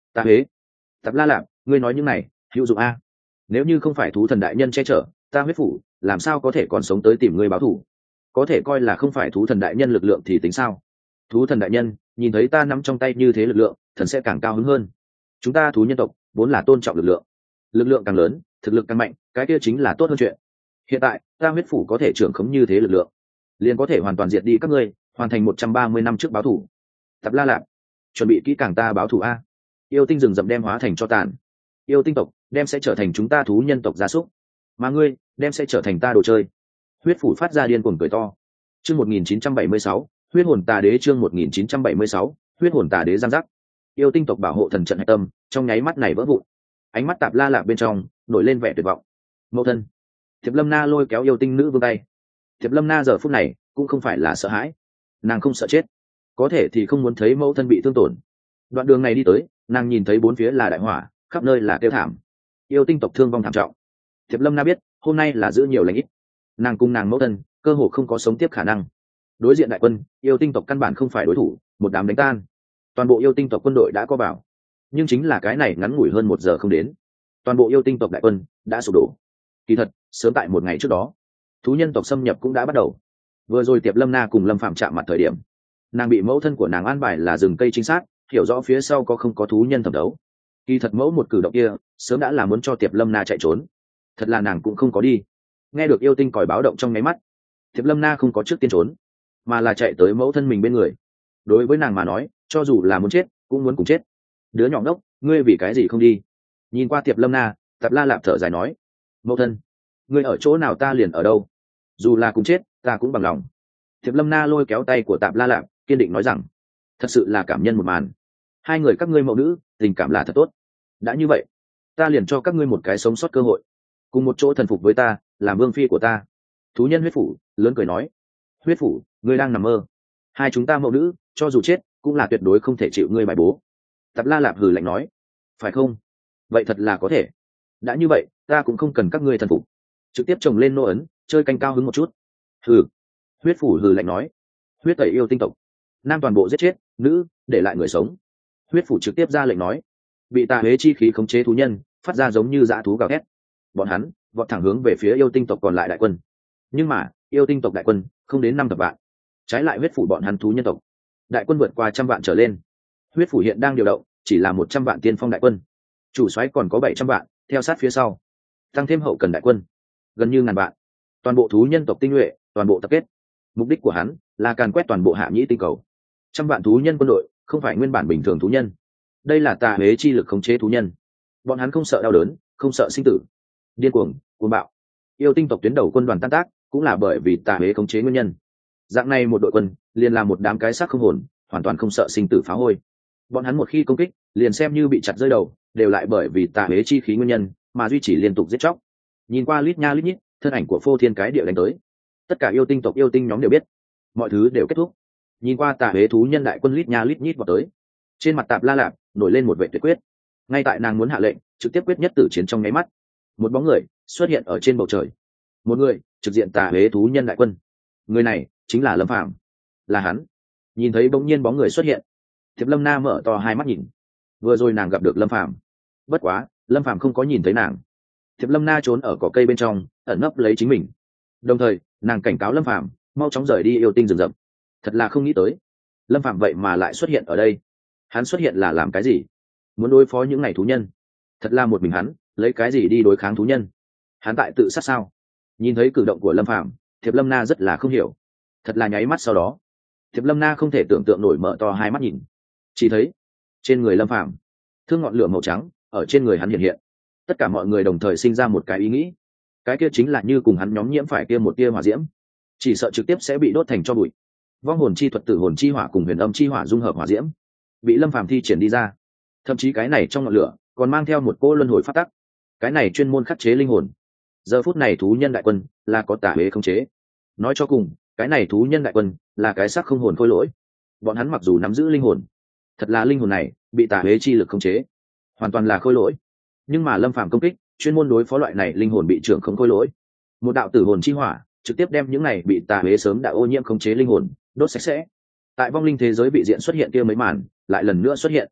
Ta huế, Tạp La Lạp, ngươi nói những này hữu dụng a? Nếu như không phải thú thần đại nhân che chở, ta huyết phủ làm sao có thể còn sống tới tìm ngươi báo thù? Có thể coi là không phải thú thần đại nhân lực lượng thì tính sao? Thú thần đại nhân nhìn thấy ta nắm trong tay như thế lực lượng, thần sẽ càng cao hứng hơn. Chúng ta thú nhân tộc vốn là tôn trọng lực lượng, lực lượng càng lớn, thực lực càng mạnh, cái kia chính là tốt hơn chuyện. Hiện tại ta huyết phủ có thể trưởng khống như thế lực lượng, liền có thể hoàn toàn diệt đi các ngươi, hoàn thành một trăm ba mươi năm trước báo thù. Tạp La Lạp, chuẩn bị kỹ càng ta báo thù a. Yêu tinh rừng rậm đem hóa thành cho tàn, yêu tinh tộc đem sẽ trở thành chúng ta thú nhân tộc gia súc, mà ngươi đem sẽ trở thành ta đồ chơi. Huyết phủ phát ra điên cuồng cười to. Chương một nghìn chín trăm bảy mươi sáu, huyết hồn tà đế. Chương một nghìn chín trăm bảy mươi sáu, huyết hồn tà đế giang giác. Yêu tinh tộc bảo hộ thần trận hạch tâm trong nháy mắt này vỡ vụn, ánh mắt Tạp La Lạp bên trong nổi lên vẻ tuyệt vọng. Mẫu thân. Thiệp Lâm Na lôi kéo yêu tinh nữ vương tay. Thiệp Lâm Na giờ phút này cũng không phải là sợ hãi, nàng không sợ chết, có thể thì không muốn thấy mẫu thân bị thương tổn. Đoạn đường này đi tới, nàng nhìn thấy bốn phía là đại hỏa, khắp nơi là kêu thảm, yêu tinh tộc thương vong thảm trọng. Thiệp Lâm Na biết hôm nay là giữ nhiều lành ít, nàng cùng nàng mẫu thân cơ hồ không có sống tiếp khả năng. Đối diện đại quân, yêu tinh tộc căn bản không phải đối thủ, một đám đánh tan. Toàn bộ yêu tinh tộc quân đội đã có bảo, nhưng chính là cái này ngắn ngủi hơn một giờ không đến, toàn bộ yêu tinh tộc đại quân đã sụp đổ. Kỳ thật sớm tại một ngày trước đó, thú nhân tộc xâm nhập cũng đã bắt đầu. Vừa rồi Tiệp Lâm Na cùng Lâm Phạm chạm mặt thời điểm, nàng bị mẫu thân của nàng an bài là rừng cây trinh sát, hiểu rõ phía sau có không có thú nhân thẩm đấu. Kỳ thật mẫu một cử động kia sớm đã là muốn cho Tiệp Lâm Na chạy trốn, thật là nàng cũng không có đi. Nghe được yêu tinh còi báo động trong nháy mắt, Tiệp Lâm Na không có trước tiên trốn, mà là chạy tới mẫu thân mình bên người. Đối với nàng mà nói, cho dù là muốn chết cũng muốn cùng chết. Đứa nhỏ ngốc, ngươi vì cái gì không đi? Nhìn qua Tiệp Lâm Na, Tạp La Lạp thở dài nói, mẫu thân, ngươi ở chỗ nào ta liền ở đâu, dù là cùng chết ta cũng bằng lòng. Tiệp Lâm Na lôi kéo tay của Tạp La Lạp, kiên định nói rằng, thật sự là cảm nhân một màn, hai người các ngươi mẫu nữ tình cảm là thật tốt. Đã như vậy, ta liền cho các ngươi một cái sống sót cơ hội, cùng một chỗ thần phục với ta, làm vương phi của ta. Thú nhân huyết phủ lớn cười nói, huyết phủ, ngươi đang nằm mơ, hai chúng ta mẫu nữ cho dù chết cũng là tuyệt đối không thể chịu ngươi bài bố. Tạp La Lạp hừ lạnh nói, phải không? Vậy thật là có thể. Đã như vậy, ta cũng không cần các ngươi thần phục, trực tiếp trồng lên nô ấn, chơi canh cao hứng một chút. Hừ. Huyết phủ hừ lạnh nói, huyết tẩy yêu tinh tộc, nam toàn bộ giết chết, nữ để lại người sống. Huyết phủ trực tiếp ra lệnh nói, bị tà huế chi khí khống chế thú nhân phát ra giống như dã thú gào thét, bọn hắn vọt thẳng hướng về phía yêu tinh tộc còn lại đại quân. Nhưng mà yêu tinh tộc đại quân không đến năm thập vạn, trái lại huyết phủ bọn hắn thú nhân tộc đại quân vượt qua trăm vạn trở lên. Huyết phủ hiện đang điều động chỉ là một trăm vạn tiên phong đại quân, chủ soái còn có bảy trăm vạn theo sát phía sau, tăng thêm hậu cần đại quân gần như ngàn vạn, toàn bộ thú nhân tộc tinh nhuệ toàn bộ tập kết. Mục đích của hắn là càn quét toàn bộ hạ nhĩ tinh cầu. Trăm vạn thú nhân quân đội không phải nguyên bản bình thường thú nhân, đây là tà huế chi lực khống chế thú nhân. Bọn hắn không sợ đau đớn, không sợ sinh tử, điên cuồng cuồng bạo. Yêu tinh tộc tuyến đầu quân đoàn tan tác cũng là bởi vì tà huế khống chế nguyên nhân. Dạng này một đội quân liền là một đám cái xác không hồn, hoàn toàn không sợ sinh tử phá hôi. Bọn hắn một khi công kích liền xem như bị chặt rơi đầu, đều lại bởi vì tà huế chi khí nguyên nhân mà duy trì liên tục giết chóc. Nhìn qua lít nha lít nhít thân ảnh của phô thiên cái địa đánh tới, tất cả yêu tinh tộc yêu tinh nhóm đều biết mọi thứ đều kết thúc. Nhìn qua tà huế thú nhân đại quân lít nha lít nhít vào tới, trên mặt Tạp La Lạp nổi lên một vệ tuyệt quyết. Ngay tại nàng muốn hạ lệnh trực tiếp quyết nhất tử chiến trong nháy mắt, một bóng người xuất hiện ở trên bầu trời, một người trực diện tà huế thú nhân đại quân. Người này chính là Lâm Phàm. Là hắn. Nhìn thấy bỗng nhiên bóng người xuất hiện, Thiệp Lâm Na mở to hai mắt nhìn. Vừa rồi nàng gặp được Lâm Phàm, bất quá Lâm Phàm không có nhìn thấy nàng. Thiệp Lâm Na trốn ở cỏ cây bên trong ẩn nấp lấy chính mình, đồng thời nàng cảnh cáo Lâm Phàm mau chóng rời đi yêu tinh rừng rậm. Thật là không nghĩ tới Lâm Phàm vậy mà lại xuất hiện ở đây. Hắn xuất hiện là làm cái gì? Muốn đối phó những ngày thú nhân? Thật là một mình hắn lấy cái gì đi đối kháng thú nhân? Hắn tại tự sát sao? Nhìn thấy cử động của Lâm Phàm, Thiệp Lâm Na rất là không hiểu. Thật là nháy mắt sau đó, Thiệp Lâm Na không thể tưởng tượng nổi, mở to hai mắt nhìn, chỉ thấy trên người Lâm Phàm thương ngọn lửa màu trắng ở trên người hắn hiện hiện. Tất cả mọi người đồng thời sinh ra một cái ý nghĩ, cái kia chính là như cùng hắn nhóm nhiễm phải kia một tia hỏa diễm, chỉ sợ trực tiếp sẽ bị đốt thành tro bụi. Vong hồn chi thuật, tử hồn chi hỏa cùng huyền âm chi hỏa dung hợp hỏa diễm bị Lâm Phàm thi triển đi ra. Thậm chí cái này trong ngọn lửa còn mang theo một cỗ luân hồi phát tắc, cái này chuyên môn khắc chế linh hồn. Giờ phút này thú nhân đại quân là có tà huế khống chế. Nói cho cùng, cái này thú nhân đại quân là cái xác không hồn khôi lỗi. Bọn hắn mặc dù nắm giữ linh hồn, thật là linh hồn này bị tà huế chi lực khống chế, hoàn toàn là khôi lỗi. Nhưng mà Lâm Phàm công kích chuyên môn đối phó loại này linh hồn bị trưởng không khôi lỗi. Một đạo tử hồn chi hỏa trực tiếp đem những này bị tà huế sớm đã ô nhiễm khống chế linh hồn đốt sạch sẽ. Tại vong linh thế giới bị diện xuất hiện kia mấy màn lại lần nữa xuất hiện.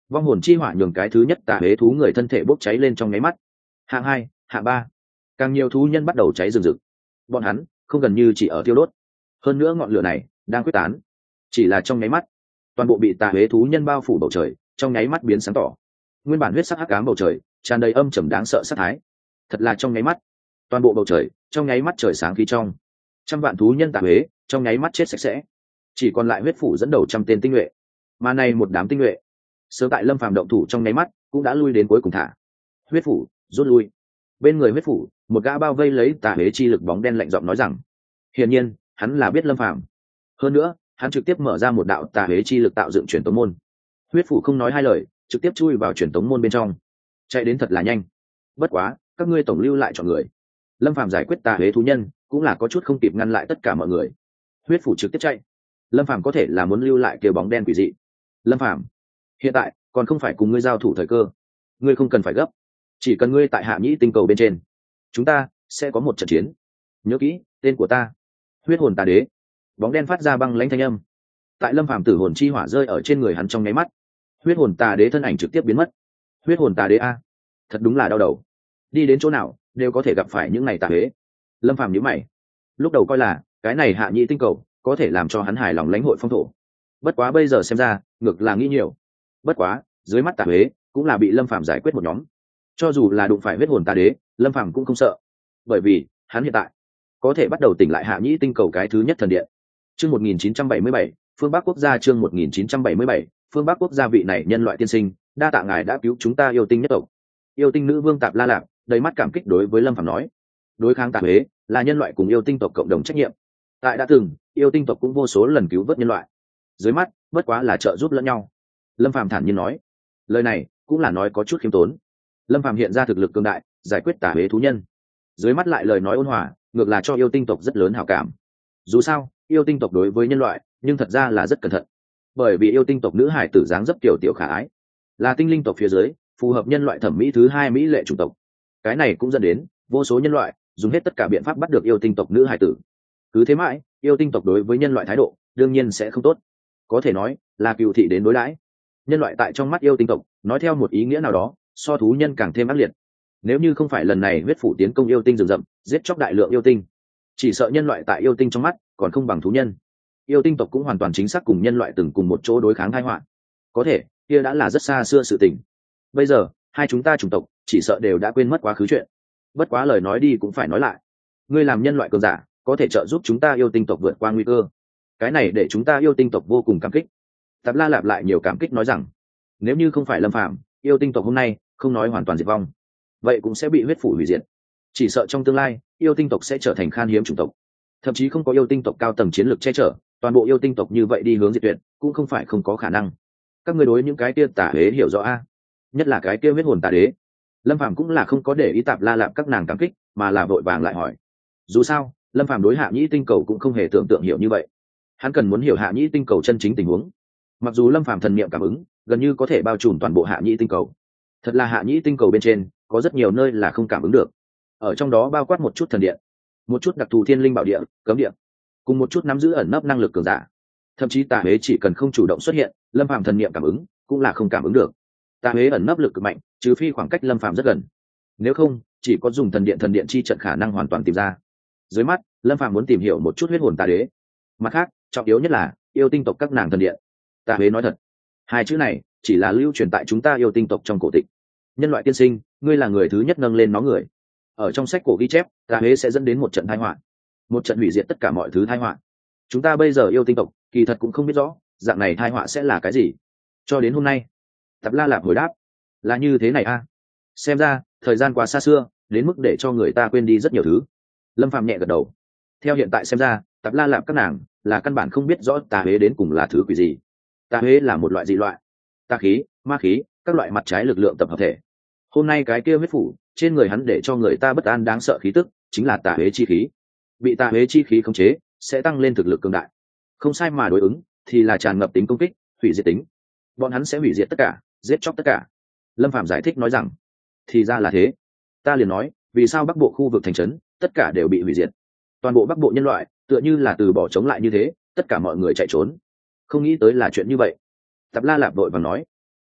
Vong hồn chi hỏa nhường cái thứ nhất tà huế thú người thân thể bốc cháy lên trong nháy mắt. Hạng hai, hạng ba, càng nhiều thú nhân bắt đầu cháy rừng rực. Bọn hắn không gần như chỉ ở tiêu đốt, hơn nữa ngọn lửa này đang quyết tán. Chỉ là trong nháy mắt, toàn bộ bị tà huế thú nhân bao phủ bầu trời trong nháy mắt biến sáng tỏ. Nguyên bản huyết sắc hắc ám bầu trời tràn đầy âm trầm đáng sợ sát thái. Thật là trong nháy mắt, toàn bộ bầu trời trong nháy mắt trời sáng khí trong. Trăm vạn thú nhân tà huế trong nháy mắt chết sạch sẽ, chỉ còn lại huyết phủ dẫn đầu trăm tên tinh nhuệ. Mà này một đám tinh nhuệ sớm tại Lâm Phàm động thủ trong nháy mắt cũng đã lui đến cuối cùng thả. Huyết phủ rút lui. Bên người huyết phủ, một gã bao vây lấy tà huế chi lực bóng đen lạnh giọng nói rằng, hiển nhiên hắn là biết Lâm Phàm. Hơn nữa, hắn trực tiếp mở ra một đạo tà huế chi lực tạo dựng truyền tống môn. Huyết phủ không nói hai lời, trực tiếp chui vào truyền tống môn bên trong, chạy đến thật là nhanh. Bất quá, các ngươi tổng lưu lại chọn người. Lâm Phàm giải quyết tà huế thú nhân, cũng là có chút không kịp ngăn lại tất cả mọi người. Huyết phủ trực tiếp chạy. Lâm Phàm có thể là muốn lưu lại kia bóng đen quỷ dị. Lâm Phàm, hiện tại còn không phải cùng ngươi giao thủ thời cơ, ngươi không cần phải gấp, chỉ cần ngươi tại Hạ Nhĩ tinh cầu bên trên, chúng ta sẽ có một trận chiến. Nhớ kỹ tên của ta, Huyết hồn tà đế. Bóng đen phát ra băng lãnh thanh âm. Tại Lâm Phàm tử hồn chi hỏa rơi ở trên người hắn trong nháy mắt, huyết hồn tà đế thân ảnh trực tiếp biến mất. Huyết hồn tà đế a, thật đúng là đau đầu. Đi đến chỗ nào đều có thể gặp phải những ngày tà đế. Lâm Phàm nhíu mày, lúc đầu coi là cái này Hạ Nhĩ tinh cầu có thể làm cho hắn hài lòng lãnh hội phong thổ, bất quá bây giờ xem ra ngược là nghĩ nhiều. Bất quá dưới mắt tà đế cũng là bị Lâm Phàm giải quyết một nhóm, cho dù là đụng phải huyết hồn tà đế, Lâm Phàm cũng không sợ, bởi vì hắn hiện tại có thể bắt đầu tỉnh lại Hạ Nhĩ tinh cầu cái thứ nhất thần điện. Chương một nghìn chín trăm bảy mươi bảy, phương Bắc quốc gia. Chương một nghìn chín trăm bảy mươi bảy, phương Bắc quốc gia. Vị này nhân loại tiên sinh, đa tạ ngài đã cứu chúng ta yêu tinh nhất tộc. Yêu tinh nữ vương Tạp La Lạc đầy mắt cảm kích đối với Lâm Phàm nói, đối kháng tà huế là nhân loại cùng yêu tinh tộc cộng đồng trách nhiệm. Tại đã từng, yêu tinh tộc cũng vô số lần cứu vớt nhân loại, dưới mắt bất quá là trợ giúp lẫn nhau. Lâm Phàm thản nhiên nói, lời này cũng là nói có chút khiêm tốn. Lâm Phàm hiện ra thực lực cường đại, giải quyết tà huế thú nhân, dưới mắt lại lời nói ôn hòa, ngược là cho yêu tinh tộc rất lớn hảo cảm. Dù sao yêu tinh tộc đối với nhân loại nhưng thật ra là rất cẩn thận, bởi vì yêu tinh tộc nữ hải tử dáng dấp tiểu tiểu khả ái, là tinh linh tộc phía dưới phù hợp nhân loại thẩm mỹ thứ hai mỹ lệ chủng tộc. Cái này cũng dẫn đến vô số nhân loại dùng hết tất cả biện pháp bắt được yêu tinh tộc nữ hải tử. Cứ thế mãi, yêu tinh tộc đối với nhân loại thái độ đương nhiên sẽ không tốt, có thể nói là cựu thị đến đối đãi. Nhân loại tại trong mắt yêu tinh tộc, nói theo một ý nghĩa nào đó, so thú nhân càng thêm ác liệt. Nếu như không phải lần này huyết phủ tiến công yêu tinh rừng rậm, giết chóc đại lượng yêu tinh, chỉ sợ nhân loại tại yêu tinh trong mắt còn không bằng thú nhân. Yêu tinh tộc cũng hoàn toàn chính xác cùng nhân loại từng cùng một chỗ đối kháng tai họa, có thể kia đã là rất xa xưa sự tình. Bây giờ hai chúng ta chủng tộc chỉ sợ đều đã quên mất quá khứ chuyện. Bất quá lời nói đi cũng phải nói lại, ngươi làm nhân loại cường giả có thể trợ giúp chúng ta yêu tinh tộc vượt qua nguy cơ, cái này để chúng ta yêu tinh tộc vô cùng cảm kích. Tạp La lặp lại nhiều cảm kích nói rằng, nếu như không phải Lâm Phàm, yêu tinh tộc hôm nay không nói hoàn toàn diệt vong, vậy cũng sẽ bị huyết phủ hủy diệt. Chỉ sợ trong tương lai yêu tinh tộc sẽ trở thành khan hiếm chủng tộc, thậm chí không có yêu tinh tộc cao tầng chiến lược che chở, toàn bộ yêu tinh tộc như vậy đi hướng diệt tuyệt cũng không phải không có khả năng. Các ngươi đối những cái kia tà đế hiểu rõ a, nhất là cái kia huyết hồn tà đế. Lâm Phàm cũng là không có để ý Tạp La lạp các nàng cảm kích, mà là vội vàng lại hỏi. Dù sao Lâm Phàm đối Hạ Nhĩ tinh cầu cũng không hề tưởng tượng hiểu như vậy, hắn cần muốn hiểu Hạ Nhĩ tinh cầu chân chính tình huống. Mặc dù Lâm Phàm thần niệm cảm ứng gần như có thể bao trùm toàn bộ Hạ Nhĩ tinh cầu, thật là Hạ Nhĩ tinh cầu bên trên có rất nhiều nơi là không cảm ứng được, ở trong đó bao quát một chút thần điện, một chút đặc thù thiên linh bảo địa, cấm địa, cùng một chút nắm giữ ẩn nấp năng lực cường giả. Thậm chí tà huế chỉ cần không chủ động xuất hiện, Lâm Phàm thần niệm cảm ứng cũng là không cảm ứng được. Tà huế ẩn nấp lực cực mạnh, trừ phi khoảng cách Lâm Phàm rất gần, nếu không chỉ có dùng thần điện thần điện chi trận khả năng hoàn toàn tìm ra. Dưới mắt Lâm Phàm muốn tìm hiểu một chút huyết hồn tà đế, mặt khác trọng yếu nhất là yêu tinh tộc các nàng thần điện. Tà huế nói thật, hai chữ này chỉ là lưu truyền tại chúng ta yêu tinh tộc trong cổ tịch. Nhân loại tiên sinh, ngươi là người thứ nhất nâng lên nó người. Ở trong sách cổ ghi chép, tà huế sẽ dẫn đến một trận tai họa, một trận hủy diệt tất cả mọi thứ tai họa. Chúng ta bây giờ yêu tinh tộc kỳ thật cũng không biết rõ dạng này tai họa sẽ là cái gì, cho đến hôm nay. Tạp La lạp hồi đáp, là như thế này a à? Xem ra thời gian quá xa xưa đến mức để cho người ta quên đi rất nhiều thứ. Lâm Phàm nhẹ gật đầu, theo hiện tại xem ra Tạp La lạp các nàng là căn bản không biết rõ tà huế đến cùng là thứ quỷ gì. Tà huế là một loại dị loại, tà khí, ma khí, các loại mặt trái lực lượng tập hợp thể. Hôm nay cái kia huyết phủ trên người hắn để cho người ta bất an đáng sợ khí tức, chính là tà huế chi khí. Bị tà huế chi khí khống chế sẽ tăng lên thực lực cường đại, không sai mà đối ứng thì là tràn ngập tính công kích, hủy diệt tính. Bọn hắn sẽ hủy diệt tất cả, giết chóc tất cả. Lâm Phàm giải thích nói rằng, thì ra là thế. Ta liền nói vì sao bắc bộ khu vực thành trấn tất cả đều bị hủy diệt, toàn bộ bắc bộ nhân loại tựa như là từ bỏ chống lại như thế, tất cả mọi người chạy trốn. Không nghĩ tới là chuyện như vậy. Tạp La lạp vội vàng nói,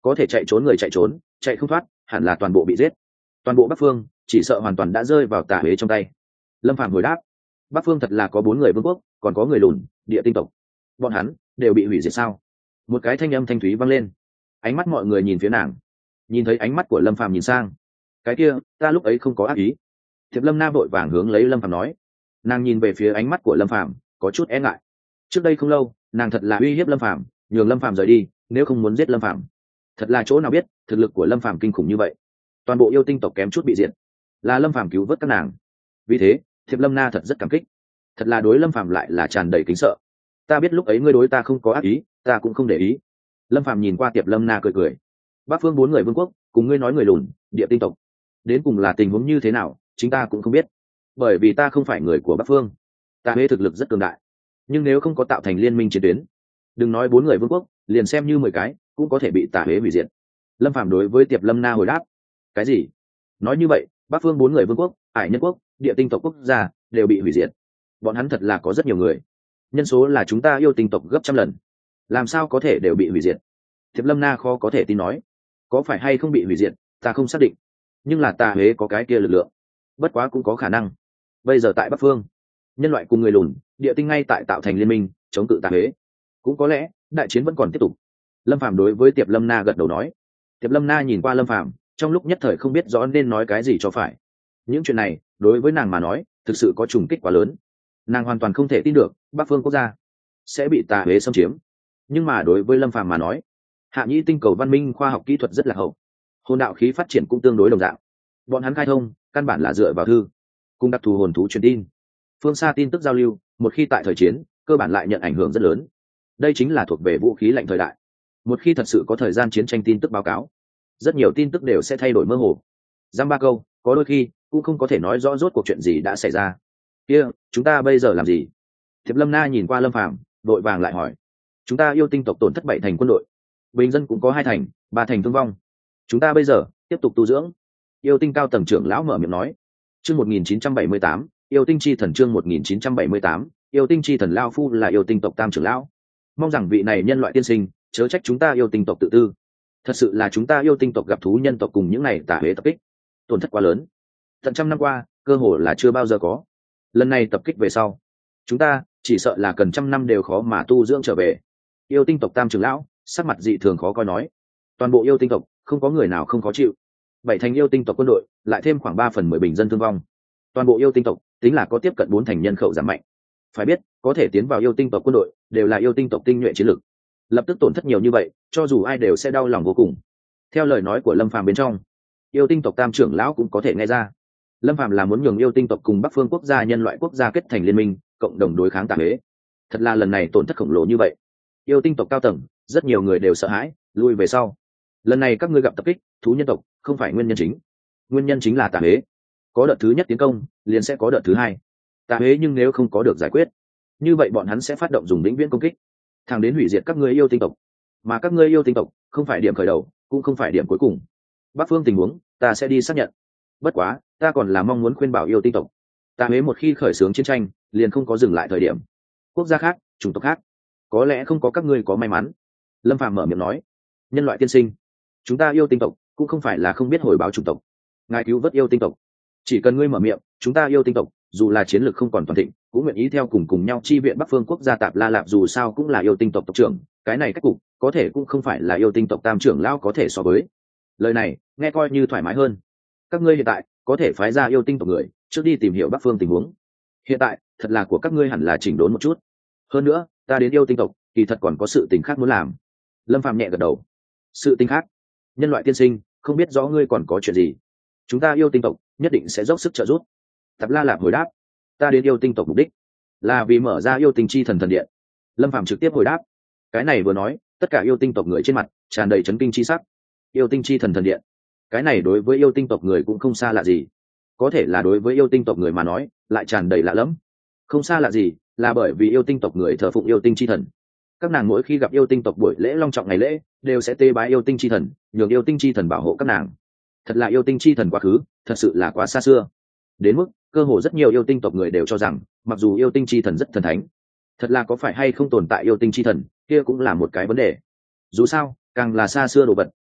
có thể chạy trốn người chạy trốn, chạy không thoát hẳn là toàn bộ bị giết. Toàn bộ Bắc Phương chỉ sợ hoàn toàn đã rơi vào Tà Huế trong tay. Lâm Phàm hồi đáp, Bắc Phương thật là có bốn người vương quốc, còn có người lùn, địa tinh tộc. Bọn hắn đều bị hủy diệt sao? Một cái thanh âm thanh thúy vang lên. Ánh mắt mọi người nhìn phía nàng, nhìn thấy ánh mắt của Lâm Phàm nhìn sang. Cái kia, ta lúc ấy không có ác ý. Thiệp Lâm Na vội vàng hướng lấy Lâm Phàm nói. Nàng nhìn về phía ánh mắt của Lâm Phàm, có chút e ngại. Trước đây không lâu, nàng thật là uy hiếp Lâm Phàm, nhường Lâm Phàm rời đi, nếu không muốn giết Lâm Phàm. Thật là chỗ nào biết, thực lực của Lâm Phàm kinh khủng như vậy. Toàn bộ yêu tinh tộc kém chút bị diệt, là Lâm Phàm cứu vớt các nàng. Vì thế, Thiệp Lâm Na thật rất cảm kích. Thật là đối Lâm Phàm lại là tràn đầy kính sợ. Ta biết lúc ấy ngươi đối ta không có ác ý, ta cũng không để ý. Lâm Phàm nhìn qua Tiệp Lâm Na cười cười. Bắc Phương bốn người vương quốc, cùng ngươi nói người lùn, địa tinh tộc, đến cùng là tình huống như thế nào, chính ta cũng không biết. Bởi vì ta không phải người của Bắc Phương. Ta Huế thực lực rất cường đại, nhưng nếu không có tạo thành liên minh chiến tuyến, đừng nói bốn người vương quốc, liền xem như mười cái, cũng có thể bị Tà Huế hủy diệt. Lâm Phàm đối với Tiệp Lâm Na hồi đáp. Cái gì? Nói như vậy, Bắc Phương bốn người vương quốc, Hải Nhân quốc, địa tinh tộc quốc gia đều bị hủy diệt. Bọn hắn thật là có rất nhiều người, nhân số là chúng ta yêu tinh tộc gấp trăm lần, làm sao có thể đều bị hủy diệt? Tiệp Lâm Na khó có thể tin nói, có phải hay không bị hủy diệt, ta không xác định, nhưng là Tà Huế có cái kia lực lượng, bất quá cũng có khả năng. Bây giờ tại Bắc Phương, nhân loại cùng người lùn, địa tinh ngay tại tạo thành liên minh chống cự Tà Huế, cũng có lẽ đại chiến vẫn còn tiếp tục. Lâm Phàm đối với Tiệp Lâm Na gật đầu nói. Tiệp Lâm Na nhìn qua Lâm Phàm, trong lúc nhất thời không biết rõ nên nói cái gì cho phải. Những chuyện này đối với nàng mà nói thực sự có trùng kích quá lớn, nàng hoàn toàn không thể tin được Bắc Phương quốc gia sẽ bị Tà Huế xâm chiếm. Nhưng mà đối với Lâm Phàm mà nói, Hạ Nhĩ tinh cầu văn minh khoa học kỹ thuật rất là hậu, hồn đạo khí phát triển cũng tương đối đồng dạng. Bọn hắn khai thông căn bản là dựa vào thư cùng đặc thù hồn thú truyền tin, phương xa tin tức giao lưu, một khi tại thời chiến cơ bản lại nhận ảnh hưởng rất lớn. Đây chính là thuộc về vũ khí lạnh thời đại. Một khi thật sự có thời gian chiến tranh, tin tức báo cáo, rất nhiều tin tức đều sẽ thay đổi mơ hồ. Giam ba câu, có đôi khi cũng không có thể nói rõ rốt cuộc chuyện gì đã xảy ra. Kia, chúng ta bây giờ làm gì? Thiệp Lâm Na nhìn qua Lâm Phàm, đội vàng lại hỏi. Chúng ta yêu tinh tộc tổn thất bảy thành quân đội, bình dân cũng có hai thành, ba thành thương vong. Chúng ta bây giờ tiếp tục tu dưỡng. Yêu tinh cao tầng trưởng lão mở miệng nói. Chương một nghìn chín trăm bảy mươi tám, yêu tinh chi thần. Chương một nghìn chín trăm bảy mươi tám, yêu tinh chi thần Lao Phu là yêu tinh tộc tam trưởng lão. Mong rằng vị này nhân loại tiên sinh chớ trách chúng ta yêu tinh tộc tự tư. Thật sự là chúng ta yêu tinh tộc gặp thú nhân tộc cùng những này Tà Huế tập kích, tổn thất quá lớn, tận trăm năm qua cơ hội là chưa bao giờ có. Lần này tập kích về sau, chúng ta chỉ sợ là cần trăm năm đều khó mà tu dưỡng trở về. Yêu tinh tộc tam trưởng lão sắc mặt dị thường khó coi nói. Toàn bộ yêu tinh tộc không có người nào không khó chịu. Bảy thành yêu tinh tộc quân đội lại thêm khoảng ba phần mười bình dân thương vong, toàn bộ yêu tinh tộc tính là có tiếp cận bốn thành nhân khẩu giảm mạnh. Phải biết có thể tiến vào yêu tinh tộc quân đội đều là yêu tinh tộc tinh nhuệ chiến lược, lập tức tổn thất nhiều như vậy, cho dù ai đều sẽ đau lòng vô cùng. Theo lời nói của Lâm Phàm bên trong, yêu tinh tộc tam trưởng lão cũng có thể nghe ra, Lâm Phàm là muốn nhường yêu tinh tộc cùng Bắc Phương quốc gia nhân loại quốc gia kết thành liên minh, cộng đồng đối kháng Tà Huế. Thật là lần này tổn thất khổng lồ như vậy, yêu tinh tộc cao tầng rất nhiều người đều sợ hãi, lui về sau. Lần này các ngươi gặp tập kích thú nhân tộc không phải nguyên nhân chính, nguyên nhân chính là Tà Huế. Có đợt thứ nhất tiến công, liền sẽ có đợt thứ hai. Tà Huế nhưng nếu không có được giải quyết, như vậy bọn hắn sẽ phát động dùng vĩnh viễn công kích, thẳng đến hủy diệt các ngươi yêu tinh tộc. Mà các ngươi yêu tinh tộc không phải điểm khởi đầu, cũng không phải điểm cuối cùng. Bắc Phương tình huống ta sẽ đi xác nhận, bất quá ta còn là mong muốn khuyên bảo yêu tinh tộc, Tà Huế một khi khởi xướng chiến tranh liền không có dừng lại thời điểm. Quốc gia khác, chủng tộc khác có lẽ không có các ngươi có may mắn. Lâm Phàm mở miệng nói. Nhân loại tiên sinh, chúng ta yêu tinh tộc cũng không phải là không biết hồi báo chủng tộc, ngài cứu vớt yêu tinh tộc, chỉ cần ngươi mở miệng, chúng ta yêu tinh tộc dù là chiến lược không còn toàn thịnh cũng nguyện ý theo cùng cùng nhau chi viện Bắc Phương quốc gia Tạp La Lạp, dù sao cũng là yêu tinh tộc tộc trưởng, cái này cách cục có thể cũng không phải là yêu tinh tộc tam trưởng lão có thể so với. Lời này nghe coi như thoải mái hơn. Các ngươi hiện tại có thể phái ra yêu tinh tộc người trước đi tìm hiểu Bắc Phương tình huống. Hiện tại thật là của các ngươi hẳn là chỉnh đốn một chút. Hơn nữa ta đến yêu tinh tộc kỳ thật còn có sự tình khác muốn làm. Lâm Phàm nhẹ gật đầu. Sự tình khác? Nhân loại tiên sinh, không biết rõ ngươi còn có chuyện gì, chúng ta yêu tinh tộc nhất định sẽ dốc sức trợ giúp. Tạp La Lạp hồi đáp. Ta đến yêu tinh tộc mục đích là vì mở ra yêu tinh chi thần thần điện. Lâm Phàm trực tiếp hồi đáp. Cái này vừa nói, tất cả yêu tinh tộc người trên mặt tràn đầy chấn kinh chi sắc. Yêu tinh chi thần thần điện, cái này đối với yêu tinh tộc người cũng không xa lạ gì, có thể là đối với yêu tinh tộc người mà nói lại tràn đầy lạ lẫm. Không xa lạ gì là bởi vì yêu tinh tộc người thờ phụng yêu tinh chi thần, các nàng mỗi khi gặp yêu tinh tộc buổi lễ long trọng ngày lễ đều sẽ tế bái yêu tinh chi thần, nhường yêu tinh chi thần bảo hộ các nàng. Thật là yêu tinh chi thần quá khứ thật sự là quá xa xưa, đến mức cơ hồ rất nhiều yêu tinh tộc người đều cho rằng mặc dù yêu tinh chi thần rất thần thánh, thật là có phải hay không tồn tại yêu tinh chi thần kia cũng là một cái vấn đề. Dù sao càng là xa xưa đồ vật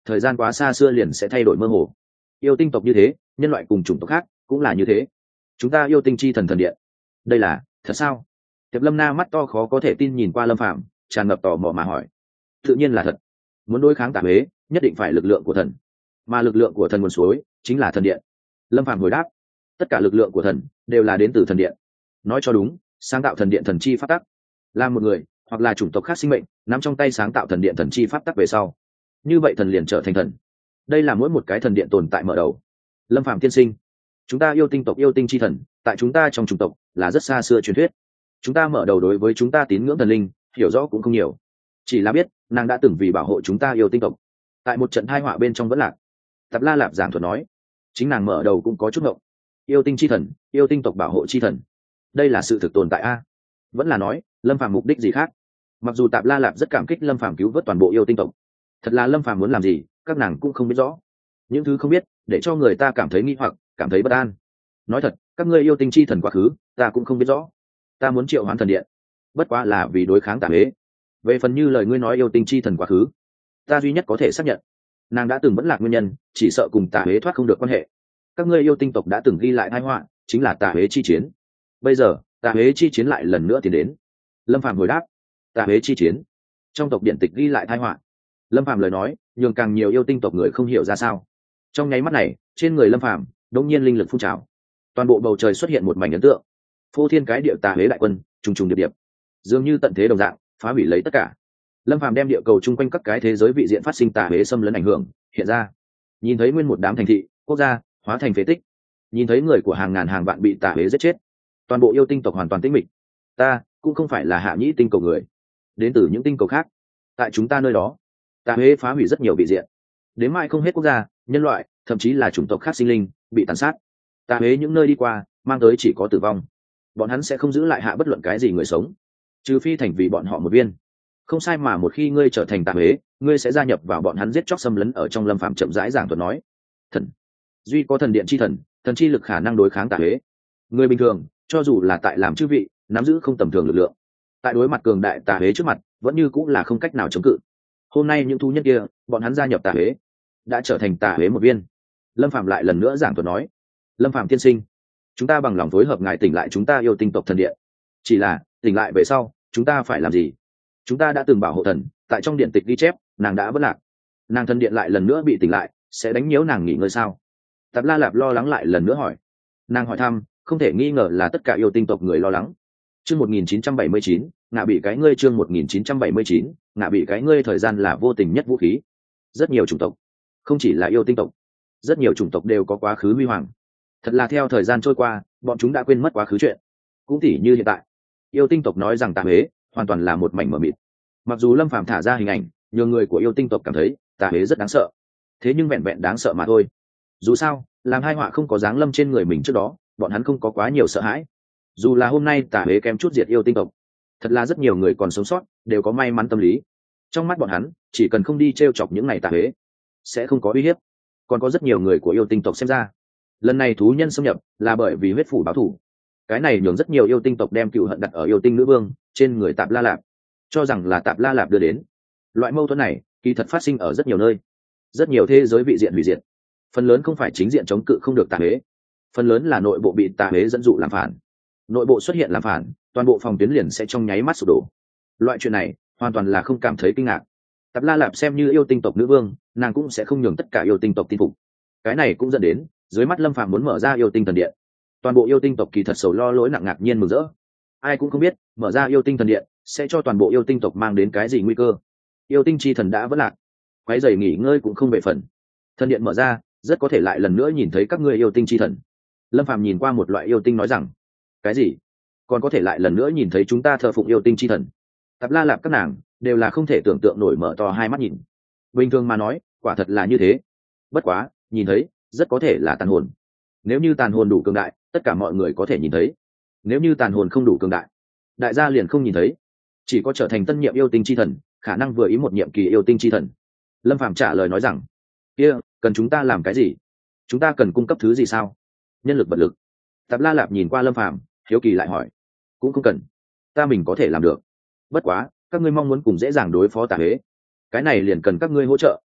thời gian quá xa xưa liền sẽ thay đổi mơ hồ. Yêu tinh tộc như thế, nhân loại cùng chủng tộc khác cũng là như thế. Chúng ta yêu tinh chi thần thần điện, đây là thật sao? Tiệp Lâm Na mắt to khó có thể tin nhìn qua Lâm Phàm, tràn ngập tò mò mà hỏi. Tự nhiên là thật. Muốn đối kháng Tà Huế, nhất định phải lực lượng của thần, mà lực lượng của thần nguồn suối chính là thần điện. Lâm Phàm hồi đáp, tất cả lực lượng của thần đều là đến từ thần điện. Nói cho đúng, sáng tạo thần điện thần chi pháp tắc, là một người hoặc là chủng tộc khác sinh mệnh nắm trong tay sáng tạo thần điện thần chi pháp tắc về sau, như vậy thần liền trở thành thần. Đây là mỗi một cái thần điện tồn tại mở đầu. Lâm Phàm tiên sinh, chúng ta yêu tinh tộc yêu tinh chi thần tại chúng ta trong chủng tộc là rất xa xưa truyền thuyết. Chúng ta mở đầu đối với chúng ta tín ngưỡng thần linh hiểu rõ cũng không nhiều, chỉ là biết nàng đã từng vì bảo hộ chúng ta yêu tinh tộc tại một trận tai họa bên trong vẫn lạc. Tạp La Lạp giảng thuật nói, chính nàng mở đầu cũng có chút ngộng. Yêu tinh chi thần, yêu tinh tộc bảo hộ chi thần, đây là sự thực tồn tại a? Vẫn là nói Lâm Phàm mục đích gì khác? Mặc dù Tạp La Lạp rất cảm kích Lâm Phàm cứu vớt toàn bộ yêu tinh tộc, thật là Lâm Phàm muốn làm gì các nàng cũng không biết rõ. Những thứ không biết để cho người ta cảm thấy nghi hoặc, cảm thấy bất an. Nói thật, các ngươi yêu tinh chi thần quá khứ ta cũng không biết rõ. Ta muốn triệu hoán thần điện, bất quá là vì đối kháng Tà Huế. Về phần như lời ngươi nói yêu tinh chi thần quá khứ, ta duy nhất có thể xác nhận nàng đã từng vẫn lạc nguyên nhân chỉ sợ cùng Tà Huế thoát không được quan hệ. Các ngươi yêu tinh tộc đã từng ghi lại tai họa chính là Tà Huế chi chiến. Bây giờ Tà Huế chi chiến lại lần nữa tiến đến. Lâm Phàm hồi đáp, Tà Huế chi chiến trong tộc điện tịch ghi lại tai họa. Lâm Phàm lời nói nhường càng nhiều yêu tinh tộc người không hiểu ra sao. Trong nháy mắt này trên người Lâm Phàm đột nhiên linh lực phun trào, toàn bộ bầu trời xuất hiện một mảnh ấn tượng. Phô thiên cái địa Tà Huế đại quân trùng trùng điệp điệp, dường như tận thế đồng dạng phá hủy lấy tất cả. Lâm Phàm đem địa cầu chung quanh các cái thế giới vị diện phát sinh Tà Huế xâm lấn ảnh hưởng hiện ra, nhìn thấy nguyên một đám thành thị quốc gia hóa thành phế tích, nhìn thấy người của hàng ngàn hàng vạn bị Tà Huế giết chết, toàn bộ yêu tinh tộc hoàn toàn tĩnh mịch. Ta cũng không phải là hạ nhĩ tinh cầu người, đến từ những tinh cầu khác. Tại chúng ta nơi đó Tà Huế phá hủy rất nhiều vị diện, đến mai không hết quốc gia, nhân loại, thậm chí là chủng tộc khác sinh linh bị tàn sát. Tà Huế những nơi đi qua mang tới chỉ có tử vong, bọn hắn sẽ không giữ lại hạ bất luận cái gì người sống, trừ phi thành vì bọn họ một viên. Không sai, mà một khi ngươi trở thành Tà Huế, ngươi sẽ gia nhập vào bọn hắn giết chóc xâm lấn. Ở trong Lâm Phàm chậm rãi giảng thuật nói, thần duy có thần điện chi thần, thần chi lực khả năng đối kháng Tà Huế. Người bình thường cho dù là tại làm chư vị nắm giữ không tầm thường lực lượng, tại đối mặt cường đại Tà Huế trước mặt vẫn như cũng là không cách nào chống cự. Hôm nay những thú nhân kia bọn hắn gia nhập Tà Huế, đã trở thành Tà Huế một viên. Lâm Phàm lại lần nữa giảng thuật nói, Lâm Phàm tiên sinh, chúng ta bằng lòng phối hợp ngài tỉnh lại chúng ta yêu tinh tộc thần điện. Chỉ là tỉnh lại về sau chúng ta phải làm gì? Chúng ta đã từng bảo hộ thần, tại trong điện tịch ghi chép nàng đã vất lạc, nàng thần điện lại lần nữa bị tỉnh lại sẽ đánh nhiễu nàng nghỉ ngơi sao? Tạp La Lạp lo lắng lại lần nữa hỏi. Nàng hỏi thăm không thể nghi ngờ là tất cả yêu tinh tộc người lo lắng. Chương một nghìn chín trăm bảy mươi chín, ngạ bị cái ngươi. Chương một nghìn chín trăm bảy mươi chín, ngạ bị cái ngươi. Thời gian là vô tình nhất vũ khí. Rất nhiều chủng tộc, không chỉ là yêu tinh tộc, rất nhiều chủng tộc đều có quá khứ huy hoàng. Thật là theo thời gian trôi qua bọn chúng đã quên mất quá khứ chuyện. Cũng tỉ như hiện tại yêu tinh tộc nói rằng Tà Huế hoàn toàn là một mảnh mờ mịt. Mặc dù Lâm Phàm thả ra hình ảnh nhiều người của yêu tinh tộc cảm thấy Tà Huế rất đáng sợ, thế nhưng vẹn vẹn đáng sợ mà thôi. Dù sao làm hai họa không có giáng lâm trên người mình trước đó, bọn hắn không có quá nhiều sợ hãi. Dù là hôm nay Tà Huế kém chút diệt yêu tinh tộc, thật là rất nhiều người còn sống sót đều có may mắn tâm lý. Trong mắt bọn hắn chỉ cần không đi t r e o chọc những ngày Tà Huế sẽ không có uy hiếp. Còn có rất nhiều người của yêu tinh tộc xem ra lần này thú nhân xâm nhập là bởi vì huyết phủ báo thù. Cái này nhường rất nhiều yêu tinh tộc đem cựu hận đặt ở yêu tinh nữ vương trên người Tạp La Lạp, cho rằng là Tạp La Lạp đưa đến. Loại mâu thuẫn này kỳ thật phát sinh ở rất nhiều nơi, rất nhiều thế giới vị diện hủy diệt. Phần lớn không phải chính diện chống cự không được Tà Huế, phần lớn là nội bộ bị Tà Huế dẫn dụ làm phản. Nội bộ xuất hiện làm phản, toàn bộ phòng tuyến liền sẽ trong nháy mắt sụp đổ. Loại chuyện này hoàn toàn là không cảm thấy kinh ngạc. Tạp La Lạp xem như yêu tinh tộc nữ vương, nàng cũng sẽ không nhường tất cả yêu tinh tộc tin phục. Cái này cũng dẫn đến dưới mắt Lâm Phàm muốn mở ra yêu tinh thần điện, toàn bộ yêu tinh tộc kỳ thật sầu lo lỗi nặng, ngạc nhiên mừng rỡ. Ai cũng không biết mở ra yêu tinh thần điện sẽ cho toàn bộ yêu tinh tộc mang đến cái gì nguy cơ. Yêu tinh chi thần đã vất lạc, quấy rầy nghỉ ngơi cũng không về phần. Thần điện mở ra rất có thể lại lần nữa nhìn thấy các ngươi yêu tinh chi thần. Lâm Phàm nhìn qua một loại yêu tinh nói rằng, cái gì? Còn có thể lại lần nữa nhìn thấy chúng ta thờ phụng yêu tinh chi thần? Tạp La Lạp các nàng đều là không thể tưởng tượng nổi, mở to hai mắt nhìn. Bình thường mà nói quả thật là như thế, bất quá nhìn thấy rất có thể là tàn hồn. Nếu như tàn hồn đủ cường đại tất cả mọi người có thể nhìn thấy, nếu như tàn hồn không đủ cường đại đại gia liền không nhìn thấy. Chỉ có trở thành tân nhiệm yêu tinh chi thần khả năng vừa ý một nhiệm kỳ yêu tinh chi thần. Lâm Phàm trả lời nói rằng, kia cần chúng ta làm cái gì? Chúng ta cần cung cấp thứ gì sao? Nhân lực vật lực. Tạp La Lạp nhìn qua Lâm Phàm hiếu kỳ lại hỏi, cũng không cần, ta mình có thể làm được. Bất quá các ngươi mong muốn cùng dễ dàng đối phó Tà Huế, cái này liền cần các ngươi hỗ trợ.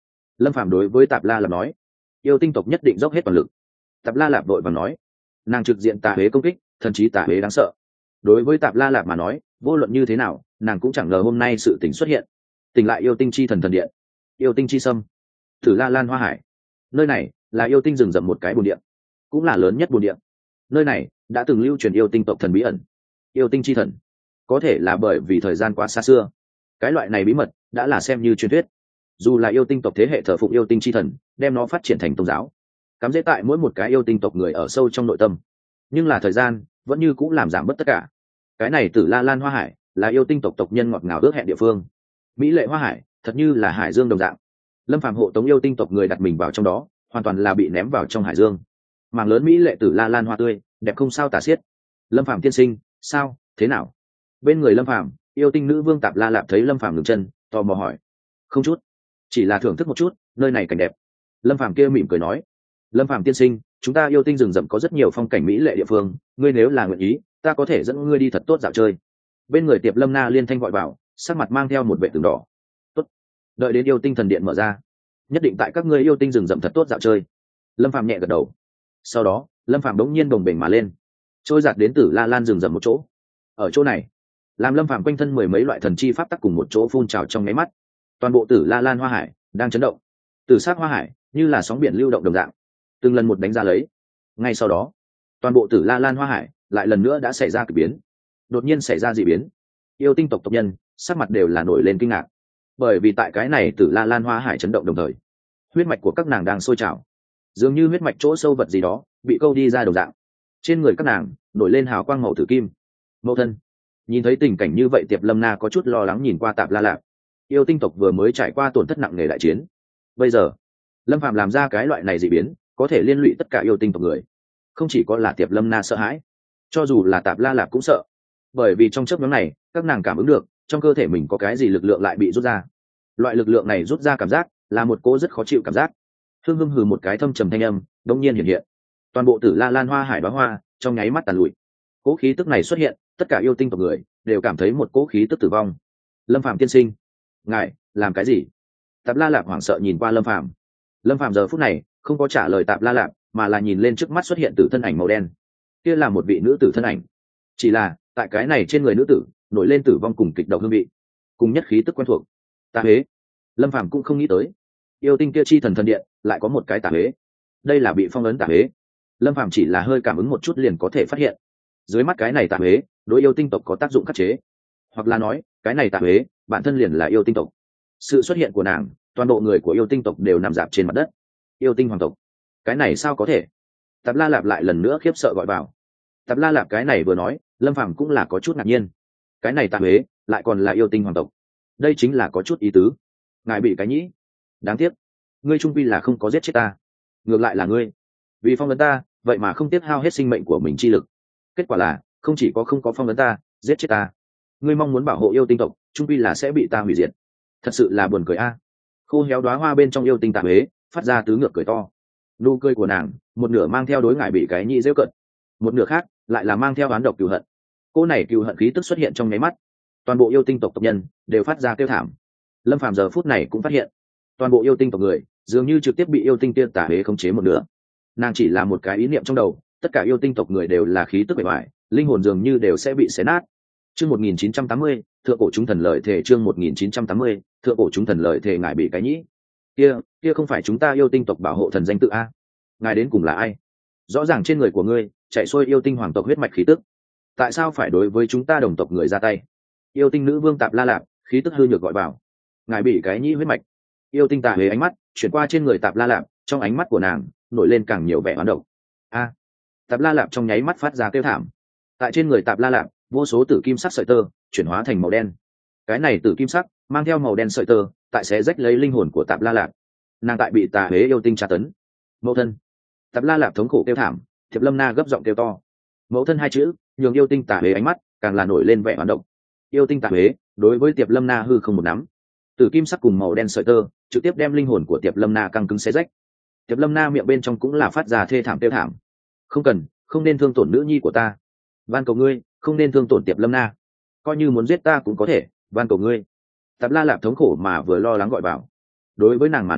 Lâm Phàm đối với Tạp La Lạp nói, yêu tinh tộc nhất định dốc hết toàn lực. Tạp La Lạp vội vàng nói, nàng trực diện tà huế công kích, thậm chí tà huế đáng sợ. Đối với Tạp La Lạp mà nói, vô luận như thế nào nàng cũng chẳng ngờ hôm nay sự tình xuất hiện. Tỉnh lại yêu tinh chi thần thần điện, yêu tinh chi sâm, Tử La Lan Hoa Hải. Nơi này là yêu tinh rừng rậm một cái bồn điện, cũng là lớn nhất bồn điện. Nơi này đã từng lưu truyền yêu tinh tộc thần bí ẩn, yêu tinh chi thần. Có thể là bởi vì thời gian quá xa xưa, cái loại này bí mật đã là xem như truyền thuyết. Dù là yêu tinh tộc thế hệ thờ phụng yêu tinh chi thần, đem nó phát triển thành tôn giáo, cắm rễ tại mỗi một cái yêu tinh tộc người ở sâu trong nội tâm, nhưng là thời gian vẫn như cũng làm giảm bớt tất cả. Cái này Tử La Lan Hoa Hải là yêu tinh tộc tộc nhân ngọt ngào ước hẹn địa phương, mỹ lệ hoa hải, thật như là hải dương đồng dạng. Lâm Phàm hộ tống yêu tinh tộc người đặt mình vào trong đó, hoàn toàn là bị ném vào trong hải dương. Mảng lớn mỹ lệ Tử La Lan hoa tươi, đẹp không sao tả xiết. Lâm Phàm tiên sinh, sao, thế nào? Bên người Lâm Phàm, yêu tinh nữ vương Tạp La Lạp thấy Lâm Phàm ngừng chân, tò mò hỏi. Không chút, chỉ là thưởng thức một chút, nơi này cảnh đẹp. Lâm Phàm kia mỉm cười nói. Lâm Phàm tiên sinh, chúng ta yêu tinh rừng rậm có rất nhiều phong cảnh mỹ lệ địa phương, ngươi nếu là nguyện ý, ta có thể dẫn ngươi đi thật tốt dạo chơi. Bên người Tiệp Lâm Na liên thanh gọi vào, sắc mặt mang theo một vẻ từng đỏ. Tốt, đợi đến yêu tinh thần điện mở ra, nhất định tại các ngươi yêu tinh rừng rậm thật tốt dạo chơi. Lâm Phàm nhẹ gật đầu. Sau đó Lâm Phàm đống nhiên đồng bềnh mà lên, trôi giạt đến Tử La Lan rừng rậm một chỗ. Ở chỗ này, làm Lâm Phàm quanh thân mười mấy loại thần chi pháp tắc cùng một chỗ phun trào trong nháy mắt, toàn bộ Tử La Lan Hoa Hải đang chấn động. Tử sắc Hoa Hải như là sóng biển lưu động đồng dạng, từng lần một đánh ra lấy. Ngay sau đó, toàn bộ Tử La Lan Hoa Hải lại lần nữa đã xảy ra kỳ biến. Đột nhiên xảy ra dị biến, yêu tinh tộc tộc nhân sắc mặt đều là nổi lên kinh ngạc, bởi vì tại cái này Tử La Lan Hoa Hải chấn động đồng thời, huyết mạch của các nàng đang sôi trào, dường như huyết mạch chỗ sâu vật gì đó bị câu đi ra đồng dạng. Trên người các nàng nổi lên hào quang màu tử kim. Mẫu thân nhìn thấy tình cảnh như vậy, Tiệp Lâm Na có chút lo lắng nhìn qua Tạp La Lạp. Yêu tinh tộc vừa mới trải qua tổn thất nặng nề đại chiến, bây giờ Lâm Phàm làm ra cái loại này dị biến, có thể liên lụy tất cả yêu tinh tộc người. Không chỉ có là Tiệp Lâm Na sợ hãi, cho dù là Tạp La Lạp cũng sợ, bởi vì trong chớp nhoáng này các nàng cảm ứng được trong cơ thể mình có cái gì lực lượng lại bị rút ra. Loại lực lượng này rút ra cảm giác là một cô rất khó chịu cảm giác. Hưng hưng hừ một cái thâm trầm thanh âm đột nhiên hiện hiện, toàn bộ Tử La Lan Hoa Hải đóa hoa trong nháy mắt tàn lụi. Cỗ khí tức này xuất hiện, tất cả yêu tinh tộc người đều cảm thấy một cỗ khí tức tử vong. Lâm Phàm tiên sinh, ngài làm cái gì? Tạp La Lạp hoảng sợ nhìn qua Lâm Phàm. Lâm Phàm giờ phút này không có trả lời Tạp La Lạp, mà là nhìn lên trước mắt xuất hiện tử thân ảnh màu đen. Kia là một vị nữ tử thân ảnh, chỉ là tại cái này trên người nữ tử nổi lên tử vong cùng kịch độc hương vị, cùng nhất khí tức quen thuộc. Tà huế. Lâm Phàm cũng không nghĩ tới, yêu tinh kia chi thần thần điện lại có một cái tà huế. Đây là bị phong ấn tà huế. Lâm Phàm chỉ là hơi cảm ứng một chút liền có thể phát hiện, dưới mắt cái này tà huế đối yêu tinh tộc có tác dụng khắc chế, hoặc là nói cái này tà huế bản thân liền là yêu tinh tộc. Sự xuất hiện của nàng, toàn bộ người của yêu tinh tộc đều nằm dạp trên mặt đất. Yêu tinh hoàng tộc, cái này sao có thể? Tạp La Lạp lại lần nữa khiếp sợ gọi vào. Tạp La Lạp cái này vừa nói, Lâm Phàm cũng là có chút ngạc nhiên. Cái này tà huế lại còn là yêu tinh hoàng tộc, đây chính là có chút ý tứ. Ngài bị cái nhĩ, đáng tiếc ngươi trung vi là không có giết chết ta, ngược lại là ngươi vì phong ấn ta vậy mà không tiếc hao hết sinh mệnh của mình chi lực. Kết quả là không chỉ có không có phong ấn ta, giết chết ta. Ngươi mong muốn bảo hộ yêu tinh tộc, trung vi là sẽ bị ta hủy diệt. Thật sự là buồn cười a. Khô héo đóa hoa bên trong yêu tinh tà huế phát ra tứ ngược cười to. Nụ cười của nàng một nửa mang theo đối ngại bị cái nhĩ giễu cận, một nửa khác lại là mang theo oán độc cừu hận. Cô này cừu hận khí tức xuất hiện trong nháy mắt, toàn bộ yêu tinh tộc tộc nhân đều phát ra kêu thảm. Lâm Phàm giờ phút này cũng phát hiện, toàn bộ yêu tinh tộc người dường như trực tiếp bị yêu tinh tiên tà huế khống chế một nửa. Nàng chỉ là một cái ý niệm trong đầu, tất cả yêu tinh tộc người đều là khí tức bề ngoài, linh hồn dường như đều sẽ bị xé nát. Chương một nghìn chín trăm tám mươi, thượng cổ chúng thần lợi thể. Chương một nghìn chín trăm tám mươi, thượng cổ chúng thần lợi thể. Ngài bị cái nhĩ, kia kia không phải chúng ta yêu tinh tộc bảo hộ thần danh tự a? Ngài đến cùng là ai? Rõ ràng trên người của ngươi chạy xuôi yêu tinh hoàng tộc huyết mạch khí tức, tại sao phải đối với chúng ta đồng tộc người ra tay? Yêu tinh nữ vương Tạp La Lạp khí tức hư nhược gọi vào. Ngài bị cái nhĩ huyết mạch. Yêu tinh tà huế ánh mắt chuyển qua trên người Tạp La Lạp, trong ánh mắt của nàng nổi lên càng nhiều vẻ oán độc. A! Tạp La Lạp trong nháy mắt phát ra kêu thảm. Tại trên người Tạp La Lạp, vô số tử kim sắc sợi tơ chuyển hóa thành màu đen. Cái này tử kim sắc mang theo màu đen sợi tơ, tại sẽ rách lấy linh hồn của Tạp La Lạp. Nàng tại bị tà huế yêu tinh tra tấn. Mẫu thân! Tạp La Lạp thống khổ kêu thảm, Thiệp Lâm Na gấp giọng kêu to. Mẫu thân hai chữ nhường yêu tinh tà huế ánh mắt càng là nổi lên vẻ oán độc. Yêu tinh tà huế đối với Tiệp Lâm Na hư không một nắm, tử kim sắc cùng màu đen sợi tơ trực tiếp đem linh hồn của Tiệp Lâm Na căng cứng xé rách. Tiệp Lâm Na miệng bên trong cũng là phát ra thê thảm kêu thảm. Không cần, không nên thương tổn nữ nhi của ta, van cầu ngươi không nên thương tổn Tiệp Lâm Na, coi như muốn giết ta cũng có thể, van cầu ngươi. Tạp La Lạp thống khổ mà vừa lo lắng gọi vào. Đối với nàng mà nói,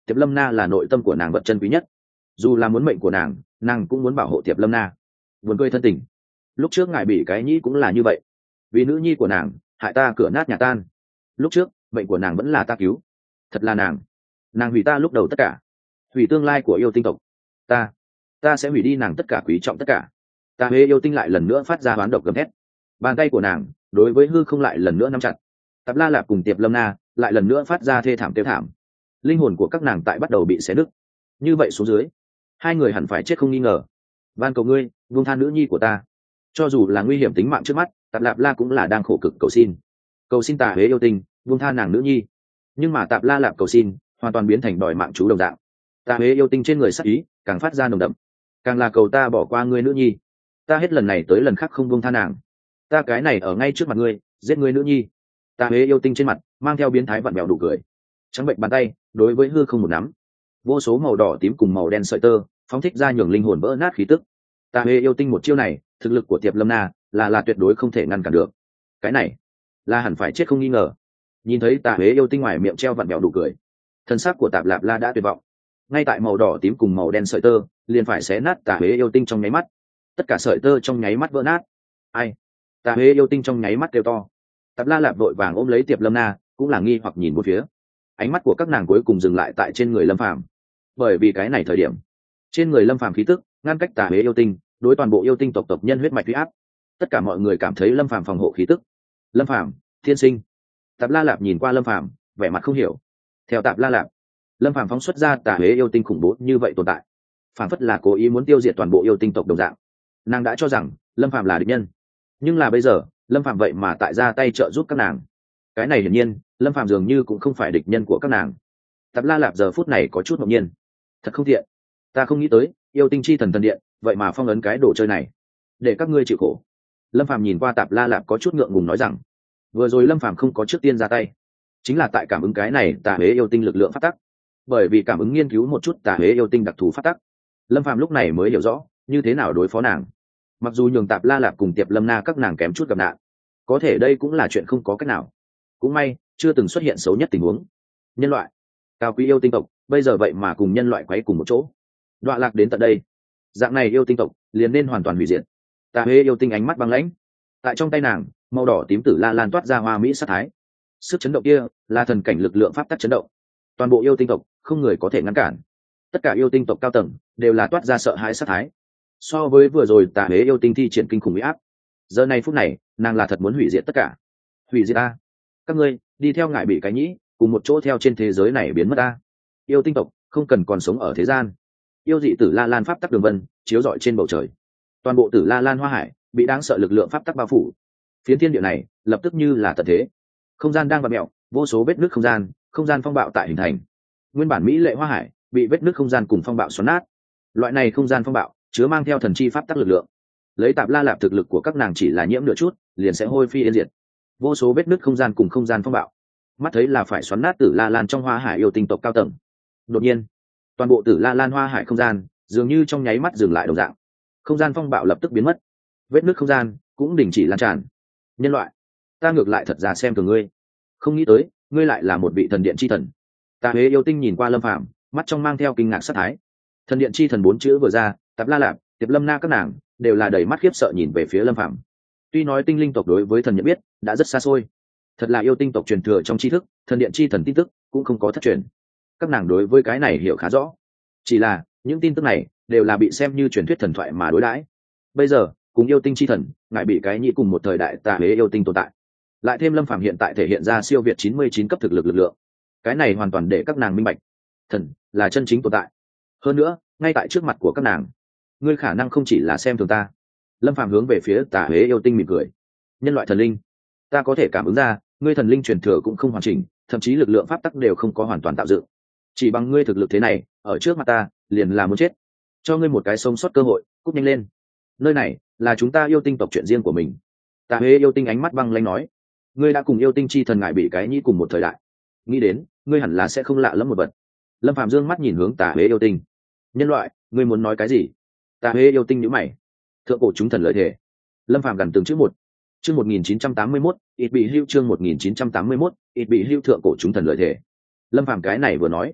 Tiệp Lâm Na là nội tâm của nàng vật chân quý nhất, dù là muốn mệnh của nàng nàng cũng muốn bảo hộ Tiệp Lâm Na. Buồn cười thân tình, lúc trước ngài bị cái nhĩ cũng là như vậy, vì nữ nhi của nàng hại ta cửa nát nhà tan. Lúc trước mệnh của nàng vẫn là ta cứu, thật là nàng nàng hủy ta lúc đầu tất cả, hủy tương lai của yêu tinh tộc. ta ta sẽ hủy đi nàng tất cả quý trọng tất cả. Ta huế yêu tinh lại lần nữa phát ra hoán độc gầm thét, bàn tay của nàng đối với hư không lại lần nữa nắm chặt. Tạp La Lạp cùng Tiệp Lâm Na lại lần nữa phát ra thê thảm tiêu thảm, linh hồn của các nàng tại bắt đầu bị xé nứt. Như vậy xuống dưới hai người hẳn phải chết không nghi ngờ. Van cầu ngươi buông tha nữ nhi của ta, cho dù là nguy hiểm tính mạng trước mắt, Tạp Lạp La cũng là đang khổ cực cầu xin cầu xin Tà Huế yêu tinh buông tha nàng nữ nhi. Nhưng mà Tạp La Lạp cầu xin hoàn toàn biến thành đòi mạng chú đồng dạng. Tà Huế yêu tinh trên người sắc ý càng phát ra nồng đậm, càng là cầu ta bỏ qua ngươi nữ nhi. Ta hết lần này tới lần khác không buông tha nàng, ta cái này ở ngay trước mặt ngươi giết ngươi nữ nhi. Tà Huế yêu tinh trên mặt mang theo biến thái vặn vẹo đủ cười, trắng bệnh bàn tay đối với hư không một nắm, vô số màu đỏ tím cùng màu đen sợi tơ phóng thích ra nhường linh hồn vỡ nát khí tức. Tà Huế yêu tinh một chiêu này, thực lực của Tiệp Lâm Na là là tuyệt đối không thể ngăn cản được. Cái này là hẳn phải chết không nghi ngờ. Nhìn thấy Tà Huế yêu tinh ngoài miệng treo vặn vẹo đủ cười, thân xác của Tạp Lạp La đã tuyệt vọng. Ngay tại màu đỏ tím cùng màu đen sợi tơ liền phải xé nát Tà Huế yêu tinh trong nháy mắt, tất cả sợi tơ trong nháy mắt vỡ nát. Ai? Tà Huế yêu tinh trong nháy mắt kêu to. Tạp La Lạp vội vàng ôm lấy Tiệp Lâm Na, cũng là nghi hoặc nhìn một phía. Ánh mắt của các nàng cuối cùng dừng lại tại trên người Lâm Phàm, bởi vì cái này thời điểm trên người Lâm Phàm khí tức ngăn cách Tà Huế yêu tinh đối toàn bộ yêu tinh tộc tộc nhân huyết mạch huy áp. Tất cả mọi người cảm thấy Lâm Phàm phòng hộ khí tức. Lâm Phàm thiên sinh. Tạp La Lạp nhìn qua Lâm Phàm, vẻ mặt không hiểu. Theo Tạp La Lạp, Lâm Phàm phóng xuất ra Tà Huế yêu tinh khủng bố như vậy tồn tại, phản phất là cố ý muốn tiêu diệt toàn bộ yêu tinh tộc đồng dạng. Nàng đã cho rằng Lâm Phàm là địch nhân, nhưng là bây giờ Lâm Phàm vậy mà tại ra tay trợ giúp các nàng. Cái này hiển nhiên Lâm Phàm dường như cũng không phải địch nhân của các nàng. Tạp La Lạp giờ phút này có chút ngạc nhiên, thật không thiện, ta không nghĩ tới yêu tinh chi thần thần điện vậy mà phong ấn cái đồ chơi này để các ngươi chịu khổ. Lâm Phàm nhìn qua Tạp La Lạp có chút ngượng ngùng nói rằng, vừa rồi Lâm Phàm không có trước tiên ra tay chính là tại cảm ứng cái này Tà Huế yêu tinh lực lượng phát tắc. Bởi vì cảm ứng nghiên cứu một chút Tà Huế yêu tinh đặc thù phát tắc, Lâm Phàm lúc này mới hiểu rõ như thế nào đối phó nàng. Mặc dù nhường Tạp La Lạp cùng Tiệp Lâm Na các nàng kém chút gặp nạn, có thể đây cũng là chuyện không có cách nào. Cũng may chưa từng xuất hiện xấu nhất tình huống. Nhân loại cao quý yêu tinh tộc bây giờ vậy mà cùng nhân loại quấy cùng một chỗ, đọa lạc đến tận đây, dạng này yêu tinh tộc liền nên hoàn toàn hủy diệt. Tà Huế yêu tinh ánh mắt băng lãnh, tại trong tay nàng màu đỏ tím tử la lan toát ra hoa mỹ sát thái. Sức chấn động kia là thần cảnh lực lượng pháp tắc chấn động, toàn bộ yêu tinh tộc không người có thể ngăn cản. Tất cả yêu tinh tộc cao tầng đều là toát ra sợ hãi sát thái. So với vừa rồi Tà Huế yêu tinh thi triển kinh khủng uy áp, giờ này phút này nàng là thật muốn hủy diệt tất cả. Hủy diệt ta, các ngươi đi theo ngại bị cái nhĩ cùng một chỗ theo trên thế giới này biến mất ta. Yêu tinh tộc không cần còn sống ở thế gian. Yêu dị tử la lan pháp tắc đường vân chiếu rọi trên bầu trời, toàn bộ tử la lan hoa hải bị đáng sợ lực lượng pháp tắc bao phủ. Phiến thiên địa này lập tức như là tận thế, không gian đang vặn mẹo, vô số vết nứt không gian, không gian phong bạo tại hình thành. Nguyên bản mỹ lệ hoa hải bị vết nứt không gian cùng phong bạo xoắn nát. Loại này không gian phong bạo chứa mang theo thần chi pháp tắc lực lượng, lấy Tạp La Lạp thực lực của các nàng chỉ là nhiễm nửa chút liền sẽ hôi phi yên diệt. Vô số vết nứt không gian cùng không gian phong bạo, mắt thấy là phải xoắn nát tử la lan trong hoa hải yêu tinh tộc cao tầng. Đột nhiên toàn bộ tử la lan hoa hải không gian dường như trong nháy mắt dừng lại đồng dạng, không gian phong bạo lập tức biến mất, vết nứt không gian cũng đình chỉ lan tràn. Nhân loại, ta ngược lại thật ra xem thường ngươi, không nghĩ tới ngươi lại là một vị thần điện chi thần. Tà Huế yêu tinh nhìn qua Lâm Phàm, mắt trong mang theo kinh ngạc sát thái. Thần điện chi thần bốn chữ vừa ra, Tạp La Lạp, Tiệp Lâm Na các nàng đều là đầy mắt khiếp sợ nhìn về phía Lâm Phàm. Tuy nói tinh linh tộc đối với thần nhận biết đã rất xa xôi, thật là yêu tinh tộc truyền thừa trong tri thức, thần điện chi thần tin tức cũng không có thất truyền. Các nàng đối với cái này hiểu khá rõ, chỉ là những tin tức này đều là bị xem như truyền thuyết thần thoại mà đối đãi. Bây giờ cùng yêu tinh chi thần ngại bị cái nhĩ cùng một thời đại Tà Huế yêu tinh tồn tại, lại thêm Lâm Phàm hiện tại thể hiện ra siêu việt chín mươi chín cấp thực lực lực lượng, cái này hoàn toàn để các nàng minh bạch thần là chân chính tồn tại. Hơn nữa ngay tại trước mặt của các nàng, ngươi khả năng không chỉ là xem thường ta. Lâm Phàm hướng về phía Tà Huế yêu tinh mỉm cười. Nhân loại thần linh, ta có thể cảm ứng ra ngươi thần linh truyền thừa cũng không hoàn chỉnh, thậm chí lực lượng pháp tắc đều không có hoàn toàn tạo dựng. Chỉ bằng ngươi thực lực thế này ở trước mặt ta liền là muốn chết, cho ngươi một cái sống sót cơ hội, cút nhanh lên. Nơi này là chúng ta yêu tinh tộc chuyện riêng của mình. Tà Huế yêu tinh ánh mắt băng lãnh nói, ngươi đã cùng yêu tinh chi thần ngại bị cái nhĩ cùng một thời đại, nghĩ đến ngươi hẳn là sẽ không lạ lẫm một vật. Lâm Phàm dương mắt nhìn hướng Tà Huế yêu tinh. Nhân loại, ngươi muốn nói cái gì? Tà Huế yêu tinh nhíu mày. Thượng cổ chúng thần lợi thể. Lâm Phàm gần từng chữ một. Chương một nghìn chín trăm tám mươi mốt, ít bị hưu chương một nghìn chín trăm tám mươi mốt, ít bị hưu thượng cổ chúng thần lợi thể. Lâm Phàm cái này vừa nói,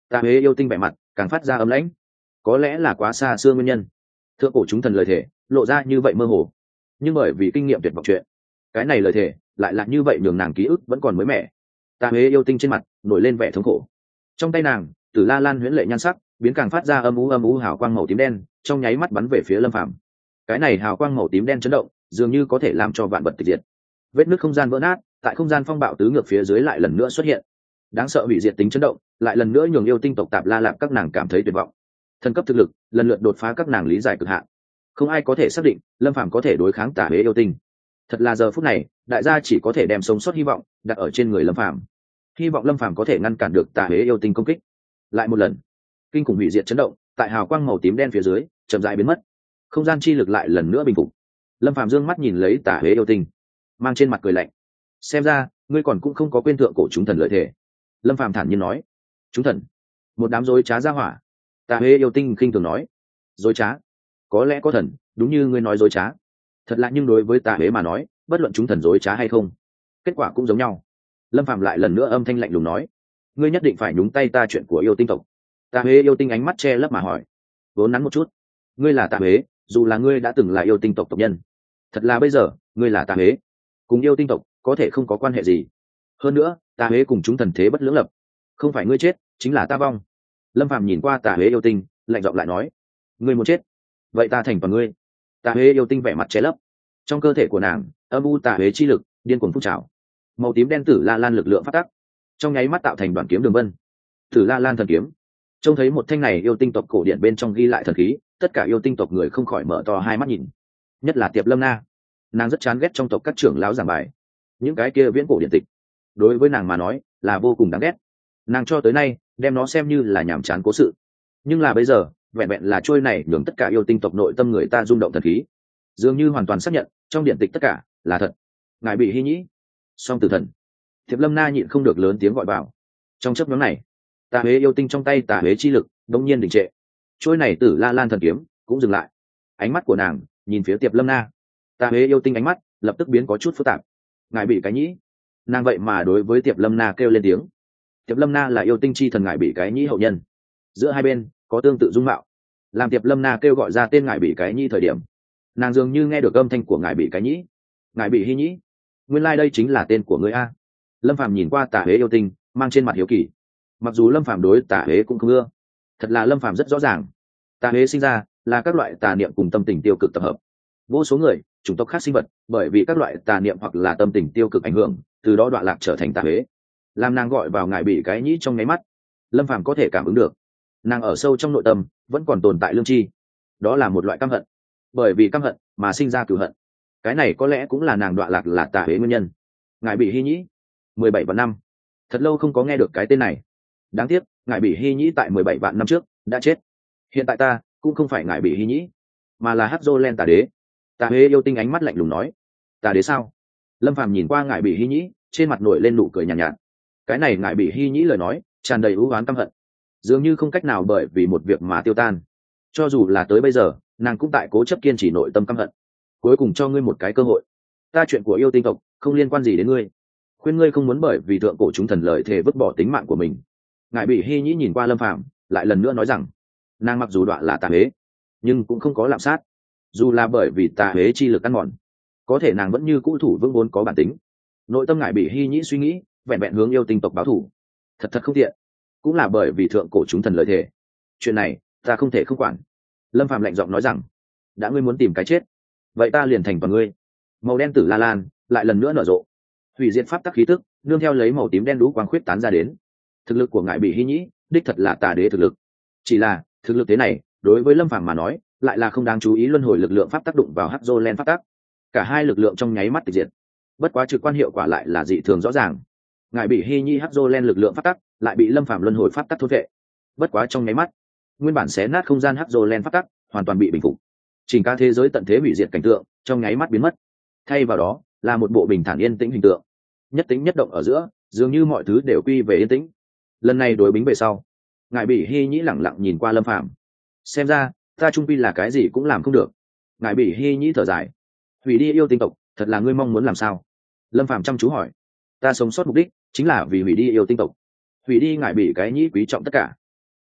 Tà huế yêu tinh vẻ mặt càng phát ra ấm lãnh, có lẽ là quá xa xưa nguyên nhân, thượng cổ chúng thần lời thể lộ ra như vậy mơ hồ, nhưng bởi vì kinh nghiệm tuyệt vọng chuyện, cái này lời thể lại là như vậy nhường nàng ký ức vẫn còn mới mẻ. Tà huế yêu tinh trên mặt nổi lên vẻ thống khổ, trong tay nàng Tử La Lan huyễn lệ nhan sắc biến càng phát ra âm u âm u hào quang màu tím đen, trong nháy mắt bắn về phía Lâm Phàm. Cái này hào quang màu tím đen chấn động, dường như có thể làm cho vạn vật tịch diệt. Vết nứt không gian vỡ nát, tại không gian phong bạo tứ ngược phía dưới lại lần nữa xuất hiện. Đáng sợ hủy diệt tính chấn động, lại lần nữa nhường yêu tinh tộc Tạp La Lạp các nàng cảm thấy tuyệt vọng. Thần cấp thực lực lần lượt đột phá các nàng lý giải cực hạn. Không ai có thể xác định Lâm Phàm có thể đối kháng Tà huế yêu tinh. Thật là giờ phút này, đại gia chỉ có thể đem sống sót hy vọng đặt ở trên người Lâm Phàm. Hy vọng Lâm Phàm có thể ngăn cản được Tà huế yêu tinh công kích. Lại một lần, kinh khủng hủy diệt chấn động, tại hào quang màu tím đen phía dưới, chậm rãi biến mất. Không gian chi lực lại lần nữa bình phục. Lâm Phàm dương mắt nhìn lấy Tà huế yêu tinh, mang trên mặt cười lạnh. Xem ra, ngươi còn cũng không có quên thượng cổ chúng thần lợi thể. Lâm Phàm thản nhiên nói. Chúng thần? Một đám dối trá ra hỏa. Tà huế yêu tinh khinh thường nói. Dối trá? Có lẽ có thần, đúng như ngươi nói dối trá. Thật lạ, nhưng đối với Tà huế mà nói, bất luận chúng thần dối trá hay không, kết quả cũng giống nhau. Lâm Phàm lại lần nữa âm thanh lạnh lùng nói. Ngươi nhất định phải nhúng tay ta chuyện của yêu tinh tộc. Tà huế yêu tinh ánh mắt che lấp mà hỏi. Vốn nắn một chút. Ngươi là Tà huế, dù là ngươi đã từng là yêu tinh tộc tộc nhân, thật là bây giờ ngươi là Tà huế, cùng yêu tinh tộc có thể không có quan hệ gì. Hơn nữa, Tà huế cùng chúng thần thế bất lưỡng lập, không phải ngươi chết chính là ta vong. Lâm Phàm nhìn qua Tà huế yêu tinh, lạnh giọng lại nói. Ngươi muốn chết, vậy ta thành toàn ngươi. Tà huế yêu tinh vẻ mặt che lấp, trong cơ thể của nàng âm u Tà huế chi lực điên cuồng phun trào, màu tím đen Tử La Lan lực lượng phát tác, trong nháy mắt tạo thành đoàn kiếm đường vân. Tử La Lan thần kiếm. Trông thấy một thanh này yêu tinh tộc cổ điển bên trong ghi lại thần khí, tất cả yêu tinh tộc người không khỏi mở to hai mắt nhìn, nhất là Tiệp Lâm Na. Nàng rất chán ghét trong tộc các trưởng lão giảng bài, những cái kia viễn cổ điện tịch đối với nàng mà nói là vô cùng đáng ghét. Nàng cho tới nay đem nó xem như là nhàm chán cố sự, nhưng là bây giờ vẹn vẹn là trôi này nhường tất cả yêu tinh tộc nội tâm người ta rung động thần khí, dường như hoàn toàn xác nhận trong điện tịch tất cả là thật. Ngài bị hy nhĩ, song tử thần. Tiệp Lâm Na nhịn không được lớn tiếng gọi vào. Trong chớp nhoáng này, Tà huế yêu tinh trong tay Tà huế chi lực đống nhiên đình trệ, trôi này Tử La Lan thần kiếm cũng dừng lại. Ánh mắt của nàng nhìn phía Tiệp Lâm Na. Tà huế yêu tinh ánh mắt lập tức biến có chút phức tạp. Ngài bị cái nhĩ. Nàng vậy mà đối với Tiệp Lâm Na kêu lên tiếng. Tiệp Lâm Na là yêu tinh chi thần Ngài bị cái nhĩ hậu nhân, giữa hai bên có tương tự dung mạo. Làm Tiệp Lâm Na kêu gọi ra tên Ngài bị cái nhĩ thời điểm, nàng dường như nghe được âm thanh của Ngài bị cái nhĩ. Ngài bị hy nhĩ, nguyên lai đây chính là tên của ngươi a. Lâm Phàm nhìn qua Tà huế yêu tinh, mang trên mặt hiếu kỳ. Mặc dù Lâm Phàm đối Tà huế cũng không ưa, thật là Lâm Phàm rất rõ ràng, Tà huế sinh ra là các loại tà niệm cùng tâm tình tiêu cực tập hợp. Vô số người, chủng tộc khác sinh vật, bởi vì các loại tà niệm hoặc là tâm tình tiêu cực ảnh hưởng, từ đó đọa lạc trở thành Tà huế. Làm nàng gọi vào Ngài bị cái nhĩ trong nháy mắt, Lâm Phàm có thể cảm ứng được, nàng ở sâu trong nội tâm vẫn còn tồn tại lương tri, đó là một loại căm hận, bởi vì căm hận mà sinh ra cửu hận. Cái này có lẽ cũng là nàng đọa lạc là Tà huế nguyên nhân. Ngài bị hy nhĩ, mười bảy vạn năm, thật lâu không có nghe được cái tên này. Đáng tiếc, Ngài bị hy nhĩ tại mười bảy vạn năm trước đã chết. Hiện tại ta cũng không phải Ngài bị hy nhĩ, mà là Hắc Dô Len Tà đế. Tà huế yêu tinh ánh mắt lạnh lùng nói. Tà đế sao? Lâm Phàm nhìn qua Ngài bị hy nhĩ, trên mặt nổi lên nụ cười nhàn nhạt, nhạt. Cái này Ngài bị hy nhĩ lời nói tràn đầy ưu oán căm hận, dường như không cách nào bởi vì một việc mà tiêu tan. Cho dù là tới bây giờ, nàng cũng tại cố chấp kiên trì nội tâm căm hận. Cuối cùng cho ngươi một cái cơ hội, ta chuyện của yêu tinh tộc không liên quan gì đến ngươi, khuyên ngươi không muốn bởi vì thượng cổ chúng thần lời thề vứt bỏ tính mạng của mình. Ngài bị hy nhĩ nhìn qua Lâm Phàm, lại lần nữa nói rằng, nàng mặc dù đọa là Tà huế, nhưng cũng không có lạm sát. Dù là bởi vì Tà huế chi lực ăn mòn, có thể nàng vẫn như cũ thủ vững vốn có bản tính. Nội tâm Ngài bị hy nhĩ suy nghĩ, vẹn vẹn hướng yêu tinh tộc báo thù, thật thật không tiện. Cũng là bởi vì thượng cổ chúng thần lời thề, chuyện này ta không thể không quản. Lâm Phàm lạnh giọng nói rằng, đã ngươi muốn tìm cái chết, vậy ta liền thành toàn ngươi. Màu đen Tử La Lan lại lần nữa nở rộ, hủy diệt pháp tắc khí tức nương theo lấy màu tím đen đũ quang khuyết tán ra đến. Thực lực của Ngài bị hy nhĩ đích thật là Tà đế thực lực, chỉ là thực lực thế này đối với Lâm Phàm mà nói lại là không đáng chú ý. Luân hồi lực lượng pháp tác động vào Hắc Dô Len pháp tắc, cả hai lực lượng trong nháy mắt tịch diệt. Bất quá trực quan hiệu quả lại là dị thường rõ ràng. Ngài bị hy nhĩ Hắc Dô Len lực lượng pháp tắc lại bị Lâm Phàm luân hồi pháp tắc thôn vệ. Bất quá trong nháy mắt, nguyên bản xé nát không gian Hắc Dô Len pháp tắc hoàn toàn bị bình phục. Chỉnh cả thế giới tận thế hủy diệt cảnh tượng trong nháy mắt biến mất, thay vào đó là một bộ bình thản yên tĩnh hình tượng. Nhất tĩnh nhất động ở giữa, dường như mọi thứ đều quy về yên tĩnh. Lần này đối bính về sau, Ngài bị hy nhĩ lẳng lặng nhìn qua Lâm Phàm, xem ra ta trung pi là cái gì cũng làm không được. Ngài bị hy nhĩ thở dài, hủy đi yêu tinh tộc thật là ngươi mong muốn làm sao? Lâm Phàm chăm chú hỏi. Ta sống sót mục đích chính là vì hủy đi yêu tinh tộc, hủy đi Ngài bị cái nhĩ quý trọng tất cả.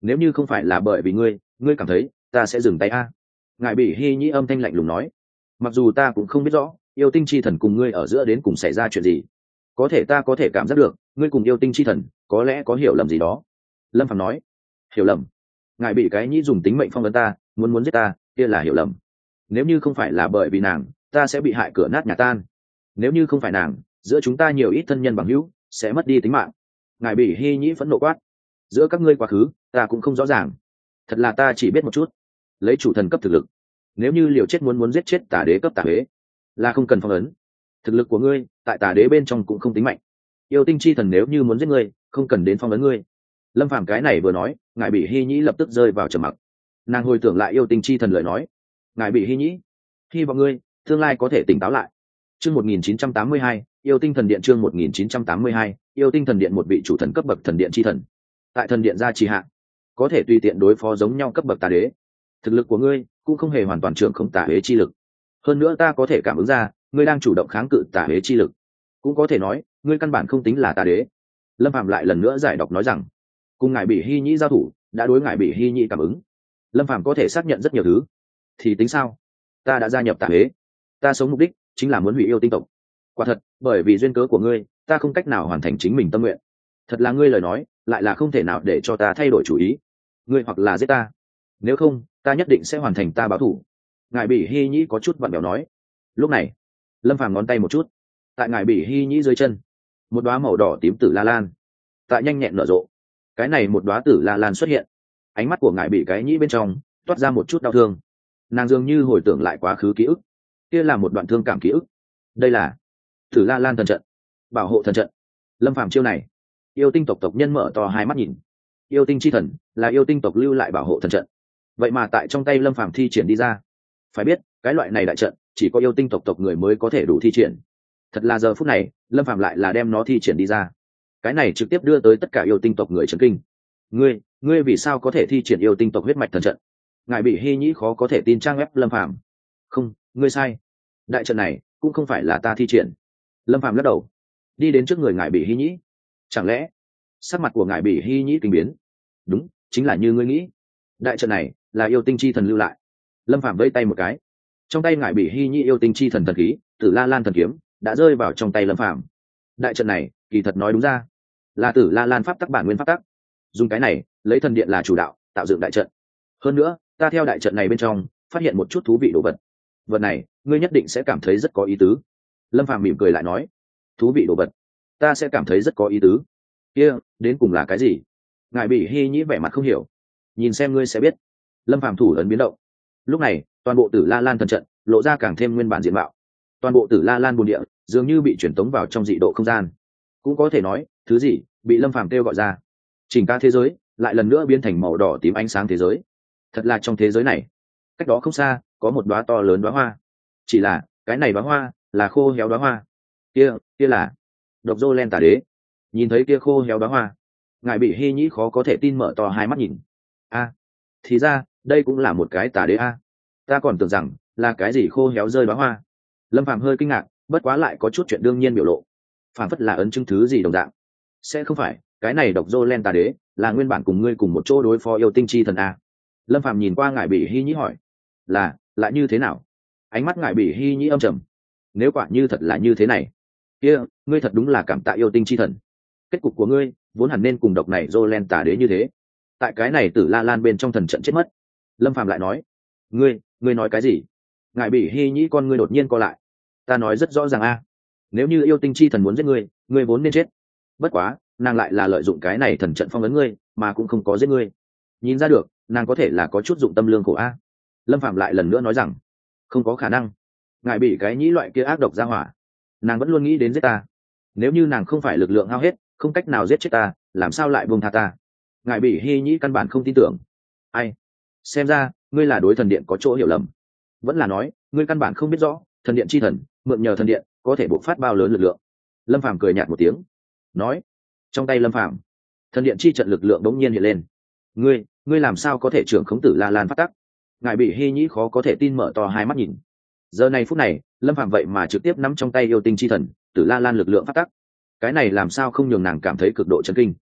nếu như không phải là bởi vì ngươi ngươi cảm thấy ta sẽ dừng tay a? Ngài bị hy nhĩ âm thanh lạnh lùng nói. Mặc dù ta cũng không biết rõ yêu tinh chi thần cùng ngươi ở giữa đến cùng xảy ra chuyện gì, có thể ta có thể cảm giác được ngươi cùng yêu tinh chi thần có lẽ có hiểu lầm gì đó. Lâm Phàm nói. Hiểu lầm? Ngài bị cái nhĩ dùng tính mệnh phong vấn ta, muốn muốn giết ta, kia là hiểu lầm. Nếu như không phải là bởi vì nàng, ta sẽ bị hại cửa nát nhà tan. Nếu như không phải nàng, giữa chúng ta nhiều ít thân nhân bằng hữu sẽ mất đi tính mạng. Ngài bị hy nhĩ phẫn nộ quát. Giữa các ngươi quá khứ ta cũng không rõ ràng, thật là ta chỉ biết một chút. Lấy chủ thần cấp thực lực, nếu như liều chết muốn muốn giết chết tà đế cấp tà đế là không cần phong ấn. Thực lực của ngươi tại tà đế bên trong cũng không tính mạnh. Yêu tinh chi thần nếu như muốn giết ngươi, không cần đến phong ấn ngươi. Lâm Phàm cái này vừa nói, ngài bị hy nhĩ lập tức rơi vào trầm mặc. Nàng hồi tưởng lại yêu tinh chi thần lời nói. Ngài bị hy nhĩ, hy vọng ngươi tương lai có thể tỉnh táo lại. Chương một nghìn chín trăm tám mươi hai, yêu tinh thần điện. Chương một nghìn chín trăm tám mươi hai, yêu tinh thần điện. Một vị chủ thần cấp bậc thần điện chi thần, tại thần điện gia trì hạ, có thể tùy tiện đối phó giống nhau cấp bậc tà đế. Thực lực của ngươi cũng không hề hoàn toàn trưởng không tà đế chi lực. Hơn nữa ta có thể cảm ứng ra, ngươi đang chủ động kháng cự tà đế chi lực. Cũng có thể nói, ngươi căn bản không tính là tà đế. Lâm Phạm lại lần nữa giải đọc nói rằng, cùng ngài bị hy nhĩ giao thủ, đã đối ngài bị hy nhĩ cảm ứng. Lâm Phạm có thể xác nhận rất nhiều thứ. Thì tính sao? Ta đã gia nhập tà đế, ta sống mục đích chính là muốn hủy yêu tinh tộc. Quả thật, bởi vì duyên cớ của ngươi, ta không cách nào hoàn thành chính mình tâm nguyện. Thật là ngươi lời nói, lại là không thể nào để cho ta thay đổi chủ ý. Ngươi hoặc là giết ta, nếu không ta nhất định sẽ hoàn thành ta báo thủ. Ngài bị hy nhĩ có chút vặn vẹo nói. Lúc này Lâm Phàm ngón tay một chút, tại ngài bị hy nhĩ dưới chân, một đóa màu đỏ tím tử la lan tại nhanh nhẹn nở rộ. Cái này một đóa tử la lan xuất hiện, ánh mắt của ngài bị cái nhĩ bên trong toát ra một chút đau thương. Nàng dường như hồi tưởng lại quá khứ ký ức, kia là một đoạn thương cảm ký ức. Đây là tử la lan thần trận, bảo hộ thần trận. Lâm Phàm chiêu này, yêu tinh tộc tộc nhân mở to hai mắt nhìn. Yêu tinh chi thần là yêu tinh tộc lưu lại bảo hộ thần trận, vậy mà tại trong tay Lâm Phàm thi triển đi ra. Phải biết cái loại này đại trận chỉ có yêu tinh tộc tộc người mới có thể đủ thi triển. Thật là giờ phút này Lâm Phàm lại là đem nó thi triển đi ra, cái này trực tiếp đưa tới tất cả yêu tinh tộc người chấn kinh. Ngươi, ngươi vì sao có thể thi triển yêu tinh tộc huyết mạch thần trận? Ngài bị hy nhĩ khó có thể tin trang ép Lâm Phàm. Không, ngươi sai. Đại trận này cũng không phải là ta thi triển. Lâm Phàm lắc đầu, đi đến trước người ngài bị hy nhĩ. Chẳng lẽ? Sắc mặt của ngài bị hy nhĩ kinh biến. Đúng, chính là như ngươi nghĩ. Đại trận này là yêu tinh chi thần lưu lại. Lâm Phàm vẫy tay một cái, trong tay ngài bị hy nhĩ yêu tinh chi thần thần khí tử la lan thần kiếm đã rơi vào trong tay Lâm Phàm. Đại trận này kỳ thật nói đúng ra là tử la lan pháp tắc bản nguyên pháp tắc, dùng cái này lấy thần điện là chủ đạo tạo dựng đại trận. Hơn nữa ta theo đại trận này bên trong phát hiện một chút thú vị đồ vật. Vật này ngươi nhất định sẽ cảm thấy rất có ý tứ. Lâm Phàm mỉm cười lại nói. Thú vị đồ vật? Ta sẽ cảm thấy rất có ý tứ. Kia đến cùng là cái gì? Ngài bị hy nhĩ vẻ mặt không hiểu. Nhìn xem ngươi sẽ biết. Lâm Phàm thủ ấn biến động. Lúc này toàn bộ tử la lan thần trận lộ ra càng thêm nguyên bản diện mạo. Toàn bộ tử la lan bồn địa dường như bị chuyển tống vào trong dị độ không gian. Cũng có thể nói thứ gì bị Lâm Phàm kêu gọi ra, chỉnh cả thế giới lại lần nữa biến thành màu đỏ tím ánh sáng thế giới. Thật là trong thế giới này, cách đó không xa có một đóa to lớn đóa hoa. Chỉ là cái này đóa hoa là khô héo đóa hoa. Kia, kia là độc dô len tà đế. Nhìn thấy kia khô héo đóa hoa, ngài bị hy nhĩ khó có thể tin mở to hai mắt nhìn. A, thì ra đây cũng là một cái tà đế a. Ta còn tưởng rằng là cái gì khô héo rơi đóa hoa. Lâm Phàm hơi kinh ngạc, bất quá lại có chút chuyện đương nhiên biểu lộ, phản phất là ấn chứng thứ gì đồng dạng. Sẽ không phải cái này độc dô len tà đế là nguyên bản cùng ngươi cùng một chỗ đối phó yêu tinh chi thần a? Lâm Phàm nhìn qua ngài bị hy nhĩ hỏi. Là, lại như thế nào? Ánh mắt ngài bị hy nhĩ âm trầm. Nếu quả như thật là như thế này, kia ngươi thật đúng là cảm tạ yêu tinh chi thần. Kết cục của ngươi vốn hẳn nên cùng độc này dô len tà đế như thế, tại cái này tử la lan bên trong thần trận chết mất. Lâm Phàm lại nói. Ngươi, ngươi nói cái gì? Ngài bị hy nhĩ con ngươi đột nhiên co lại. Ta nói rất rõ ràng a, nếu như yêu tinh chi thần muốn giết ngươi, ngươi vốn nên chết. Bất quá nàng lại là lợi dụng cái này thần trận phong ấn ngươi, mà cũng không có giết ngươi. Nhìn ra được nàng có thể là có chút dụng tâm lương khổ a. Lâm Phạm lại lần nữa nói rằng, không có khả năng. Ngài bị cái nhĩ loại kia ác độc ra hỏa, nàng vẫn luôn nghĩ đến giết ta. Nếu như nàng không phải lực lượng hao hết, không cách nào giết chết ta, làm sao lại buông tha ta? Ngài bị hy nhĩ căn bản không tin tưởng. Ai? Xem ra ngươi là đối thần điện có chỗ hiểu lầm, vẫn là nói ngươi căn bản không biết rõ thần điện chi thần mượn nhờ thần điện có thể bộc phát bao lớn lực lượng. Lâm Phàm cười nhạt một tiếng, nói. Trong tay Lâm Phàm, thần điện chi trận lực lượng đống nhiên hiện lên. Ngươi, ngươi làm sao có thể trưởng khống tử la lan phát tắc? Ngài bị hy nhĩ khó có thể tin mở to hai mắt nhìn. Giờ này phút này Lâm Phàm vậy mà trực tiếp nắm trong tay yêu tinh chi thần tử la lan lực lượng phát tắc. Cái này làm sao không nhường nàng cảm thấy cực độ chấn kinh.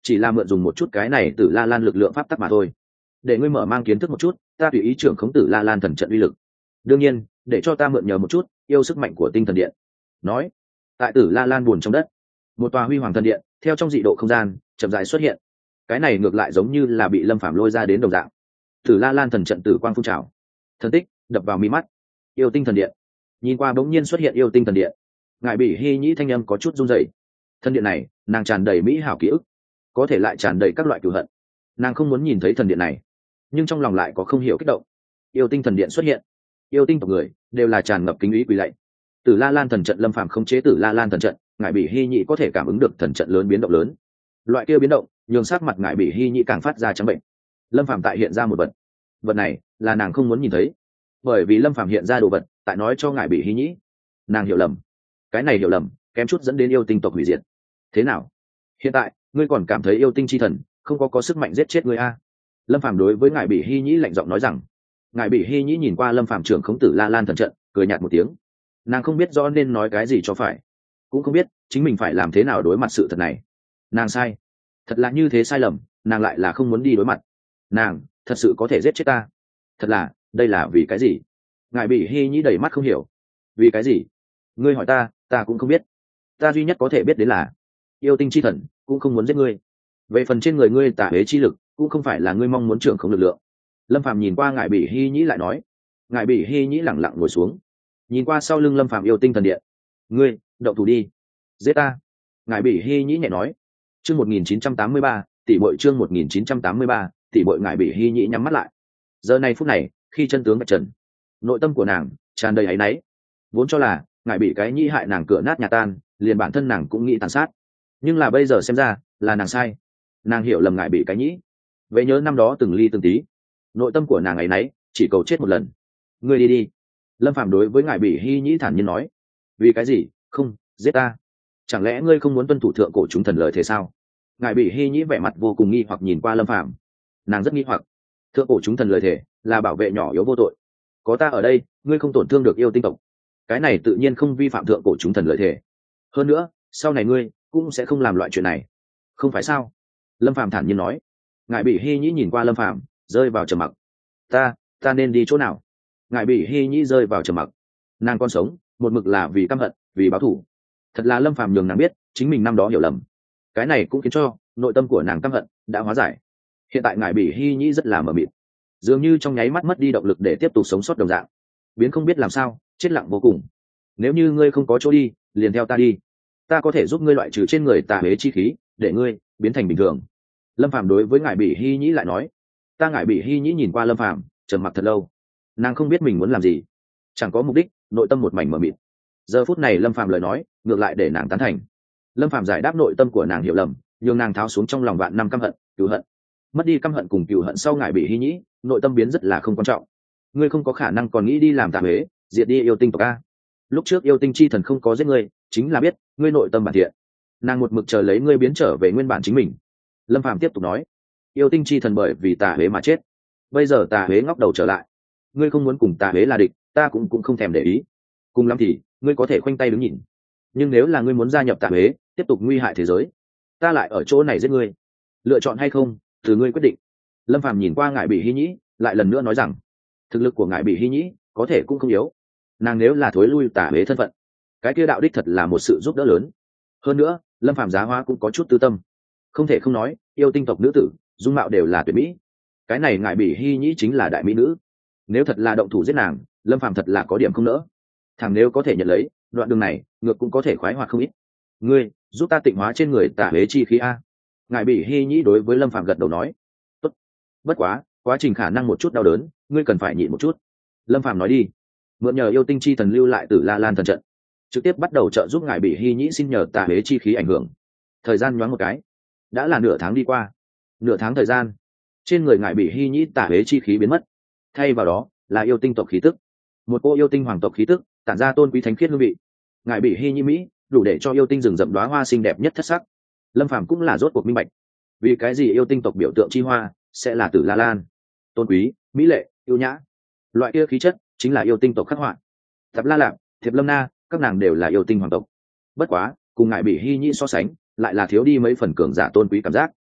chỉ là mượn dùng một chút cái này Tử La Lan lực lượng pháp tắc mà thôi. Để ngươi mở mang kiến thức một chút, ta tùy ý trưởng khống Tử La Lan thần trận uy lực. Đương nhiên, để cho ta mượn nhờ một chút yêu sức mạnh của tinh thần điện. Nói, tại Tử La Lan buồn trong đất, một tòa huy hoàng thần điện theo trong dị độ không gian chậm rãi xuất hiện. Cái này ngược lại giống như là bị Lâm Phàm lôi ra đến đồng dạng. Tử La Lan thần trận tử quang phun trào, thần tích đập vào mi mắt. Yêu tinh thần điện. Nhìn qua bỗng nhiên xuất hiện yêu tinh thần điện, ngài Bỉ Hy Nhĩ thanh âm có chút run rẩy. Thần điện này, nàng tràn đầy mỹ hảo ký ức, có thể lại tràn đầy các loại cừu hận. Nàng không muốn nhìn thấy thần điện này, nhưng trong lòng lại có không hiểu kích động. Yêu tinh thần điện xuất hiện, yêu tinh tộc người đều là tràn ngập kính ý quỳ lạy. Tử La Lan thần trận Lâm Phàm không chế Tử La Lan thần trận, ngài Bỉ Hy Nhĩ có thể cảm ứng được thần trận lớn biến động lớn. Loại kia biến động, nhường sắc mặt ngài Bỉ Hy Nhĩ càng phát ra trắng bệnh. Lâm Phàm tại hiện ra một vật, vật này là nàng không muốn nhìn thấy, bởi vì Lâm Phàm hiện ra đồ vật tại nói cho ngài Bỉ Hy Nhĩ, nàng hiểu lầm. Cái này hiểu lầm kém chút dẫn đến yêu tinh tộc hủy diệt. Thế nào, hiện tại ngươi còn cảm thấy yêu tinh chi thần không có có sức mạnh giết chết ngươi a? Lâm Phàm đối với ngài Bỉ Hy Nhĩ lạnh giọng nói rằng. Ngài Bỉ Hy Nhĩ nhìn qua Lâm Phàm trưởng khống Tử La Lan thần trận, cười nhạt một tiếng. Nàng không biết rõ nên nói cái gì cho phải, cũng không biết chính mình phải làm thế nào đối mặt sự thật này. Nàng sai, thật là như thế sai lầm, nàng lại là không muốn đi đối mặt. Nàng thật sự có thể giết chết ta? Thật là, đây là vì cái gì? Ngài Bỉ Hy Nhĩ đầy mắt không hiểu. Vì cái gì? Ngươi hỏi ta, ta cũng không biết. Ta duy nhất có thể biết đến là yêu tinh chi thần cũng không muốn giết ngươi. Về phần trên người ngươi tà huế chi lực, cũng không phải là ngươi mong muốn trưởng không lực lượng. Lâm Phàm nhìn qua ngài Bỉ Hy Nhĩ lại nói. Ngài Bỉ Hy Nhĩ lẳng lặng ngồi xuống, nhìn qua sau lưng Lâm Phàm yêu tinh thần điện. Ngươi động thủ đi, giết ta. Ngài Bỉ Hy Nhĩ nhẹ nói. Chương một nghìn chín trăm tám mươi ba, tỷ muội chương một nghìn chín trăm tám mươi ba, tỷ muội. Ngài Bỉ Hy Nhĩ nhắm mắt lại. Giờ này phút này, khi chân tướng bạch trần, nội tâm của nàng tràn đầy áy náy. Vốn cho là ngài Bỉ cái Nhĩ hại nàng cửa nát nhà tan, liền bản thân nàng cũng nghĩ tàn sát, nhưng là bây giờ xem ra là nàng sai. Nàng hiểu lầm ngài Bỉ cái Nhĩ. Vậy nhớ năm đó từng ly từng tí, nội tâm của nàng áy náy, chỉ cầu chết một lần. Ngươi đi đi. Lâm Phàm đối với ngài Bỉ Hy Nhĩ thản nhiên nói. Vì cái gì? Không giết ta? Chẳng lẽ ngươi không muốn tuân thủ thượng cổ chúng thần lời thế sao? Ngài Bỉ Hy Nhĩ vẻ mặt vô cùng nghi hoặc nhìn qua Lâm Phàm. Nàng rất nghi hoặc. Thượng cổ chúng thần lời thể là bảo vệ nhỏ yếu vô tội, có ta ở đây, ngươi không tổn thương được yêu tinh tộc. Cái này tự nhiên không vi phạm thượng cổ chúng thần lời thể. Hơn nữa, sau này ngươi cũng sẽ không làm loại chuyện này, không phải sao? Lâm Phàm thản nhiên nói. Ngài Bỉ Hy Nhĩ nhìn qua Lâm Phàm, rơi vào trầm mặc. Ta, ta nên đi chỗ nào? Ngài Bỉ Hy Nhĩ rơi vào trầm mặc. Nàng còn sống, một mực là vì căm hận, vì báo thù. Thật là Lâm Phàm nhường nàng biết, chính mình năm đó hiểu lầm. Cái này cũng khiến cho nội tâm của nàng căm hận đã hóa giải. Hiện tại ngài Bỉ Hy Nhĩ rất là mờ mịt, dường như trong nháy mắt mất đi động lực để tiếp tục sống sót đồng dạng, biến không biết làm sao, chết lặng vô cùng. Nếu như ngươi không có chỗ đi, liền theo ta đi, ta có thể giúp ngươi loại trừ trên người tà huế chi khí, để ngươi biến thành bình thường. Lâm Phàm đối với ngài Bỉ Hy Nhĩ lại nói. Ta ngài Bỉ Hy Nhĩ nhìn qua Lâm Phàm, trầm mặc thật lâu. Nàng không biết mình muốn làm gì, chẳng có mục đích, nội tâm một mảnh mờ mịt. Giờ phút này Lâm Phàm lời nói ngược lại để nàng tán thành. Lâm Phàm giải đáp nội tâm của nàng hiểu lầm, nhường nàng tháo xuống trong lòng vạn năm căm hận, cừu hận. Mất đi căm hận cùng cừu hận sau ngài Bỉ Hy Nhĩ, nội tâm biến rất là không quan trọng. Ngươi không có khả năng còn nghĩ đi làm tà huế, diệt đi yêu tinh tộc a. Lúc trước yêu tinh chi thần không có giết ngươi, chính là biết ngươi nội tâm bản thiện. Nàng một mực chờ lấy ngươi biến trở về nguyên bản chính mình. Lâm Phàm tiếp tục nói. Yêu tinh chi thần bởi vì tà huế mà chết, bây giờ tà huế ngóc đầu trở lại. Ngươi không muốn cùng tà huế là địch, ta cũng cũng không thèm để ý. Cùng lắm thì ngươi có thể khoanh tay đứng nhìn, nhưng nếu là ngươi muốn gia nhập tà huế, tiếp tục nguy hại thế giới, ta lại ở chỗ này giết ngươi. Lựa chọn hay không, từ ngươi quyết định. Lâm Phàm nhìn qua ngài Bỉ Hy Nhĩ, lại lần nữa nói rằng, thực lực của ngài Bỉ Hy Nhĩ có thể cũng không yếu. Nàng nếu là thối lui tà huế thân phận, cái kia đạo đích thật là một sự giúp đỡ lớn. Hơn nữa, Lâm Phàm giá hóa cũng có chút tư tâm. Không thể không nói, yêu tinh tộc nữ tử dung mạo đều là tuyệt mỹ. Cái này ngài Bỉ Hy Nhĩ chính là đại mỹ nữ. Nếu thật là động thủ giết nàng, Lâm Phàm thật là có điểm không nỡ. Thằng nếu có thể nhận lấy, đoạn đường này ngược cũng có thể khoái hoạt không ít. Ngươi giúp ta tịnh hóa trên người tà huế chi khí a. Ngài Bỉ Hy Nhĩ đối với Lâm Phàm gật đầu nói. Tốt. Bất quá, quá trình khả năng một chút đau đớn, ngươi cần phải nhịn một chút. Lâm Phàm nói đi. Mượn nhờ yêu tinh chi thần lưu lại Tử La Lan thần trận, trực tiếp bắt đầu trợ giúp ngài Bỉ Hy Nhĩ xin nhờ tà huế chi khí ảnh hưởng. Thời gian nhoáng một cái, đã là nửa tháng đi qua. Nửa tháng thời gian, trên người ngài Bỉ Hy Nhĩ tà huế chi khí biến mất, thay vào đó là yêu tinh tộc khí tức. Một cô yêu tinh hoàng tộc khí tức tản ra tôn quý thánh khiết hương vị. Ngài Bỉ Hy Nhĩ mỹ, đủ để cho yêu tinh rừng rậm đóa hoa xinh đẹp nhất thất sắc. Lâm Phàm cũng là rốt cuộc minh bạch, vì cái gì yêu tinh tộc biểu tượng chi hoa sẽ là Tử La Lan. Tôn quý, mỹ lệ, yêu nhã, loại kia khí chất chính là yêu tinh tộc khắc họa. Thập La Lạp, Thiệp Lâm Na, các nàng đều là yêu tinh hoàng tộc. Bất quá, cùng ngài Bỉ Hy Nhĩ so sánh, lại là thiếu đi mấy phần cường giả tôn quý cảm giác.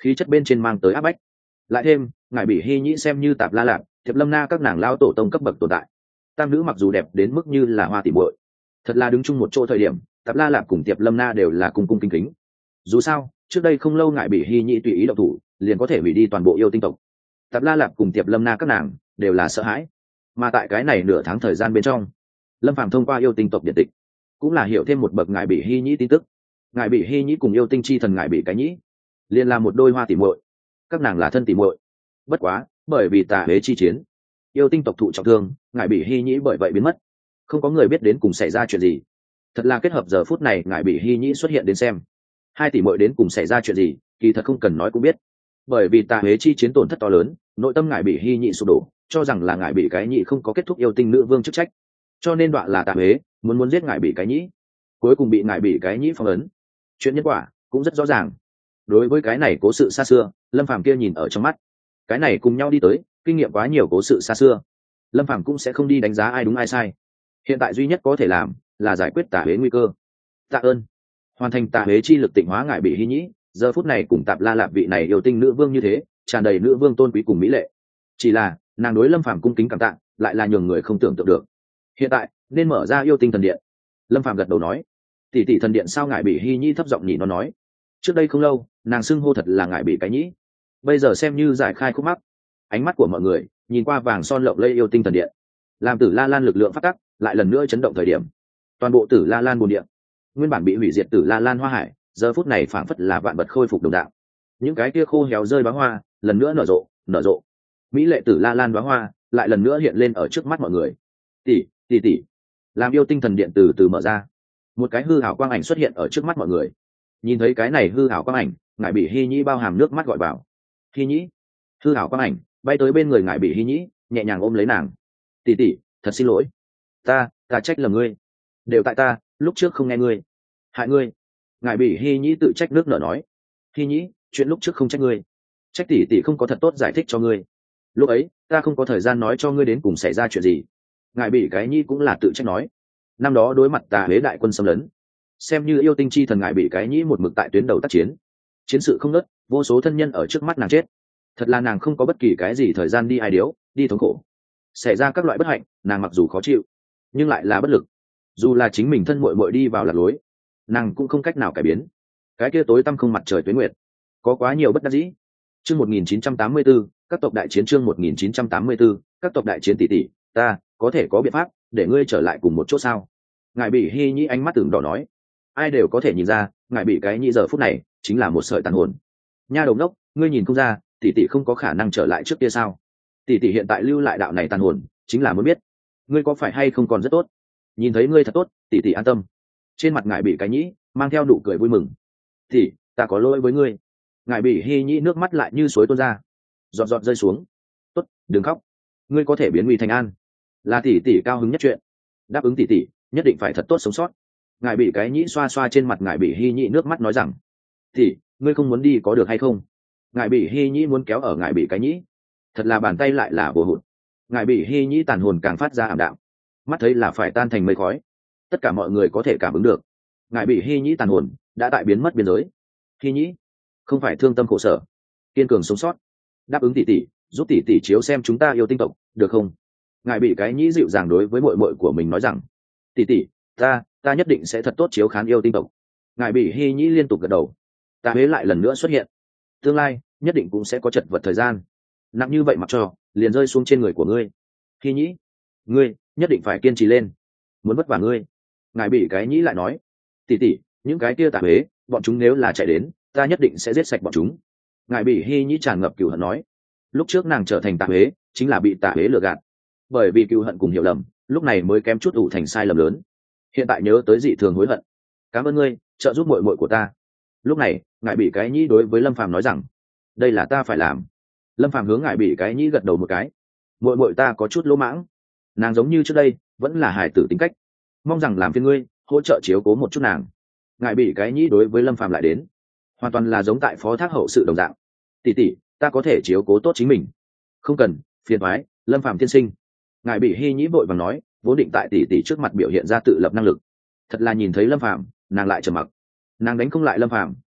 khí chất bên trên mang tới áp bách. Lại thêm ngài bị hy nhĩ xem như tạp la lạp thiệp lâm na các nàng lao tổ tông cấp bậc tồn tại, tam nữ mặc dù đẹp đến mức như là hoa tỉ muội, thật là đứng chung một chỗ thời điểm tạp la lạp cùng tiệp lâm na đều là cung cung kính kính. Dù sao trước đây không lâu ngài bị hy nhĩ tùy ý động thủ liền có thể hủy đi toàn bộ yêu tinh tộc, tạp la lạp cùng tiệp lâm na các nàng đều là sợ hãi. Mà tại cái này nửa tháng thời gian bên trong, lâm phàm thông qua yêu tinh tộc điện tịch cũng là hiểu thêm một bậc ngài bị hy nhĩ tin tức. Ngài bị hy nhĩ cùng yêu tinh chi thần ngài bị cái nhĩ liền là một đôi hoa tỉ muội, các nàng là thân tỉ muội. Bất quá bởi vì tà huế chi chiến, yêu tinh tộc thụ trọng thương, ngài bị hy nhĩ bởi vậy biến mất, không có người biết đến cùng xảy ra chuyện gì. Thật là kết hợp giờ phút này ngài bị hy nhĩ xuất hiện đến xem hai tỷ muội đến cùng xảy ra chuyện gì, kỳ thật không cần nói cũng biết. Bởi vì tà huế chi chiến tổn thất to lớn, nội tâm ngài bị hy nhĩ sụp đổ, cho rằng là ngài bị cái nhĩ không có kết thúc yêu tinh nữ vương chức trách, cho nên đoạn là tà huế muốn muốn giết ngài bị cái nhĩ, cuối cùng bị ngài bị cái nhĩ phong ấn. Chuyện nhân quả cũng rất rõ ràng. Đối với cái này cố sự xa xưa, lâm phàm kia nhìn ở trong mắt, cái này cùng nhau đi tới kinh nghiệm quá nhiều cố sự xa xưa, lâm phàm cũng sẽ không đi đánh giá ai đúng ai sai. Hiện tại duy nhất có thể làm là giải quyết tà huế nguy cơ. Tạ ơn. Hoàn thành tà huế chi lực tịnh hóa ngài bị hy nhĩ, giờ phút này cùng tạp la lạp vị này yêu tinh nữ vương như thế tràn đầy nữ vương tôn quý cùng mỹ lệ. Chỉ là nàng đối lâm phàm cung kính cảm tạ lại là nhường người không tưởng tượng được. Hiện tại nên mở ra yêu tinh thần điện. Lâm phàm gật đầu nói, tỷ tỷ thần điện sao? Ngài bị hy nhĩ thấp giọng nhỉ nó nói, trước đây không lâu nàng xưng hô thật là ngài bị cái nhĩ, bây giờ xem như giải khai khúc mắc. Ánh mắt của mọi người nhìn qua vàng son lộng lây yêu tinh thần điện, làm tử la lan lực lượng phát tắc lại lần nữa chấn động thời điểm, toàn bộ tử la lan bồn điện nguyên bản bị hủy diệt tử la lan hoa hải giờ phút này phảng phất là vạn vật khôi phục đồng đạo. Những cái kia khô héo rơi bá hoa lần nữa nở rộ nở rộ, mỹ lệ tử la lan bá hoa lại lần nữa hiện lên ở trước mắt mọi người. Tỷ tỷ tỷ, làm yêu tinh thần điện từ từ mở ra, một cái hư ảo quang ảnh xuất hiện ở trước mắt mọi người. Nhìn thấy cái này hư ảo quang ảnh, ngài bị hy nhĩ bao hàm nước mắt gọi vào. Hy nhĩ. Hư ảo quang ảnh bay tới bên người ngài bị hy nhĩ, nhẹ nhàng ôm lấy nàng. Tỷ tỷ, thật xin lỗi, ta ta trách lầm ngươi, đều tại ta lúc trước không nghe ngươi, hại ngươi. Ngài bị hy nhĩ tự trách nước nở nói, hy nhĩ, chuyện lúc trước không trách ngươi, trách tỷ tỷ không có thật tốt giải thích cho ngươi, lúc ấy ta không có thời gian nói cho ngươi đến cùng xảy ra chuyện gì. Ngài bị cái nhĩ cũng là tự trách nói, năm đó đối mặt tà huế đại quân xâm lấn, xem như yêu tinh chi thần ngài bị cái nhĩ một mực tại tuyến đầu tác chiến, chiến sự không ngớt, vô số thân nhân ở trước mắt nàng chết, thật là nàng không có bất kỳ cái gì thời gian đi ai điếu đi thống khổ. Xảy ra các loại bất hạnh, nàng mặc dù khó chịu nhưng lại là bất lực, dù là chính mình thân muội muội đi vào lạc lối, nàng cũng không cách nào cải biến. Cái kia tối tăm không mặt trời tuế nguyệt, có quá nhiều bất đắc dĩ. Chương một nghìn chín trăm tám mươi 4, các tộc đại chiến. Chương một nghìn chín trăm tám mươi 4, các tộc đại chiến. Tỷ tỷ, ta có thể có biện pháp để ngươi trở lại cùng một chỗ sao? Ngài bị hy nhĩ ánh mắt tưởng đỏ nói, ai đều có thể nhìn ra ngài bị cái nhĩ giờ phút này chính là một sợi tàn hồn. Nha đầu đốc, ngươi nhìn không ra tỷ tỷ không có khả năng trở lại trước kia sao? Tỷ tỷ hiện tại lưu lại đạo này tàn hồn chính là muốn biết ngươi có phải hay không còn rất tốt. Nhìn thấy ngươi thật tốt, tỷ tỷ an tâm. Trên mặt ngài bị cái nhĩ mang theo nụ cười vui mừng. Tỷ, ta có lỗi với ngươi. Ngài bị hy nhĩ nước mắt lại như suối tuôn ra, giọt giọt rơi xuống. Tốt, đừng khóc, ngươi có thể biến nguy thành an, là tỷ tỷ cao hứng nhất chuyện. Đáp ứng tỷ tỷ, nhất định phải thật tốt sống sót. Ngài bị cái nhĩ xoa xoa trên mặt ngài bị hy nhĩ nước mắt nói rằng, tỷ, ngươi không muốn đi có được hay không? Ngài bị hy nhĩ muốn kéo ở ngài bị cái nhĩ, thật là bàn tay lại là bồ hụt. Ngài bị hy nhĩ tàn hồn càng phát ra ảm đạm, mắt thấy là phải tan thành mây khói. Tất cả mọi người có thể cảm ứng được ngài bị hy nhĩ tàn hồn đã tại biến mất biên giới. Hy nhĩ, không phải thương tâm khổ sở, kiên cường sống sót. Đáp ứng tỷ tỷ, giúp tỷ tỷ chiếu xem chúng ta yêu tinh tộc được không? Ngài bị cái nhĩ dịu dàng đối với muội muội của mình nói rằng, tỷ tỷ, ta ta nhất định sẽ thật tốt chiếu khán yêu tinh tộc. Ngài bị hy nhĩ liên tục gật đầu. Ta huế lại lần nữa xuất hiện, tương lai nhất định cũng sẽ có chật vật thời gian, nặng như vậy mặc cho liền rơi xuống trên người của ngươi. Hy nhĩ, ngươi nhất định phải kiên trì lên, muốn vất vả ngươi. Ngài bị cái nhĩ lại nói, tỷ tỷ, những cái kia tà huế bọn chúng nếu là chạy đến, ta nhất định sẽ giết sạch bọn chúng. Ngài bị hy nhĩ tràn ngập cừu hận nói, lúc trước nàng trở thành tà huế chính là bị tà huế lừa gạt, bởi vì cừu hận cùng hiểu lầm, lúc này mới kém chút ủ thành sai lầm lớn. Hiện tại nhớ tới dị thường hối hận. Cảm ơn ngươi trợ giúp muội muội của ta. Lúc này ngài bị cái nhĩ đối với lâm phàm nói rằng, đây là ta phải làm. Lâm phàm hướng ngài bị cái nhĩ gật đầu một cái. Muội muội ta có chút lỗ mãng, nàng giống như trước đây vẫn là hài tử tính cách, mong rằng làm phiền ngươi hỗ trợ chiếu cố một chút nàng. Ngài bị cái nhĩ đối với lâm phàm lại đến, hoàn toàn là giống tại phó thác hậu sự đồng dạng. Tỷ tỷ, ta có thể chiếu cố tốt chính mình, không cần phiền toái. Lâm phàm tiên sinh. Ngài bị hy nhĩ vội vàng nói, vốn định tại tỷ tỷ trước mặt biểu hiện ra tự lập năng lực, thật là nhìn thấy lâm phàm nàng lại trầm mặc. Nàng đánh không lại lâm phàm,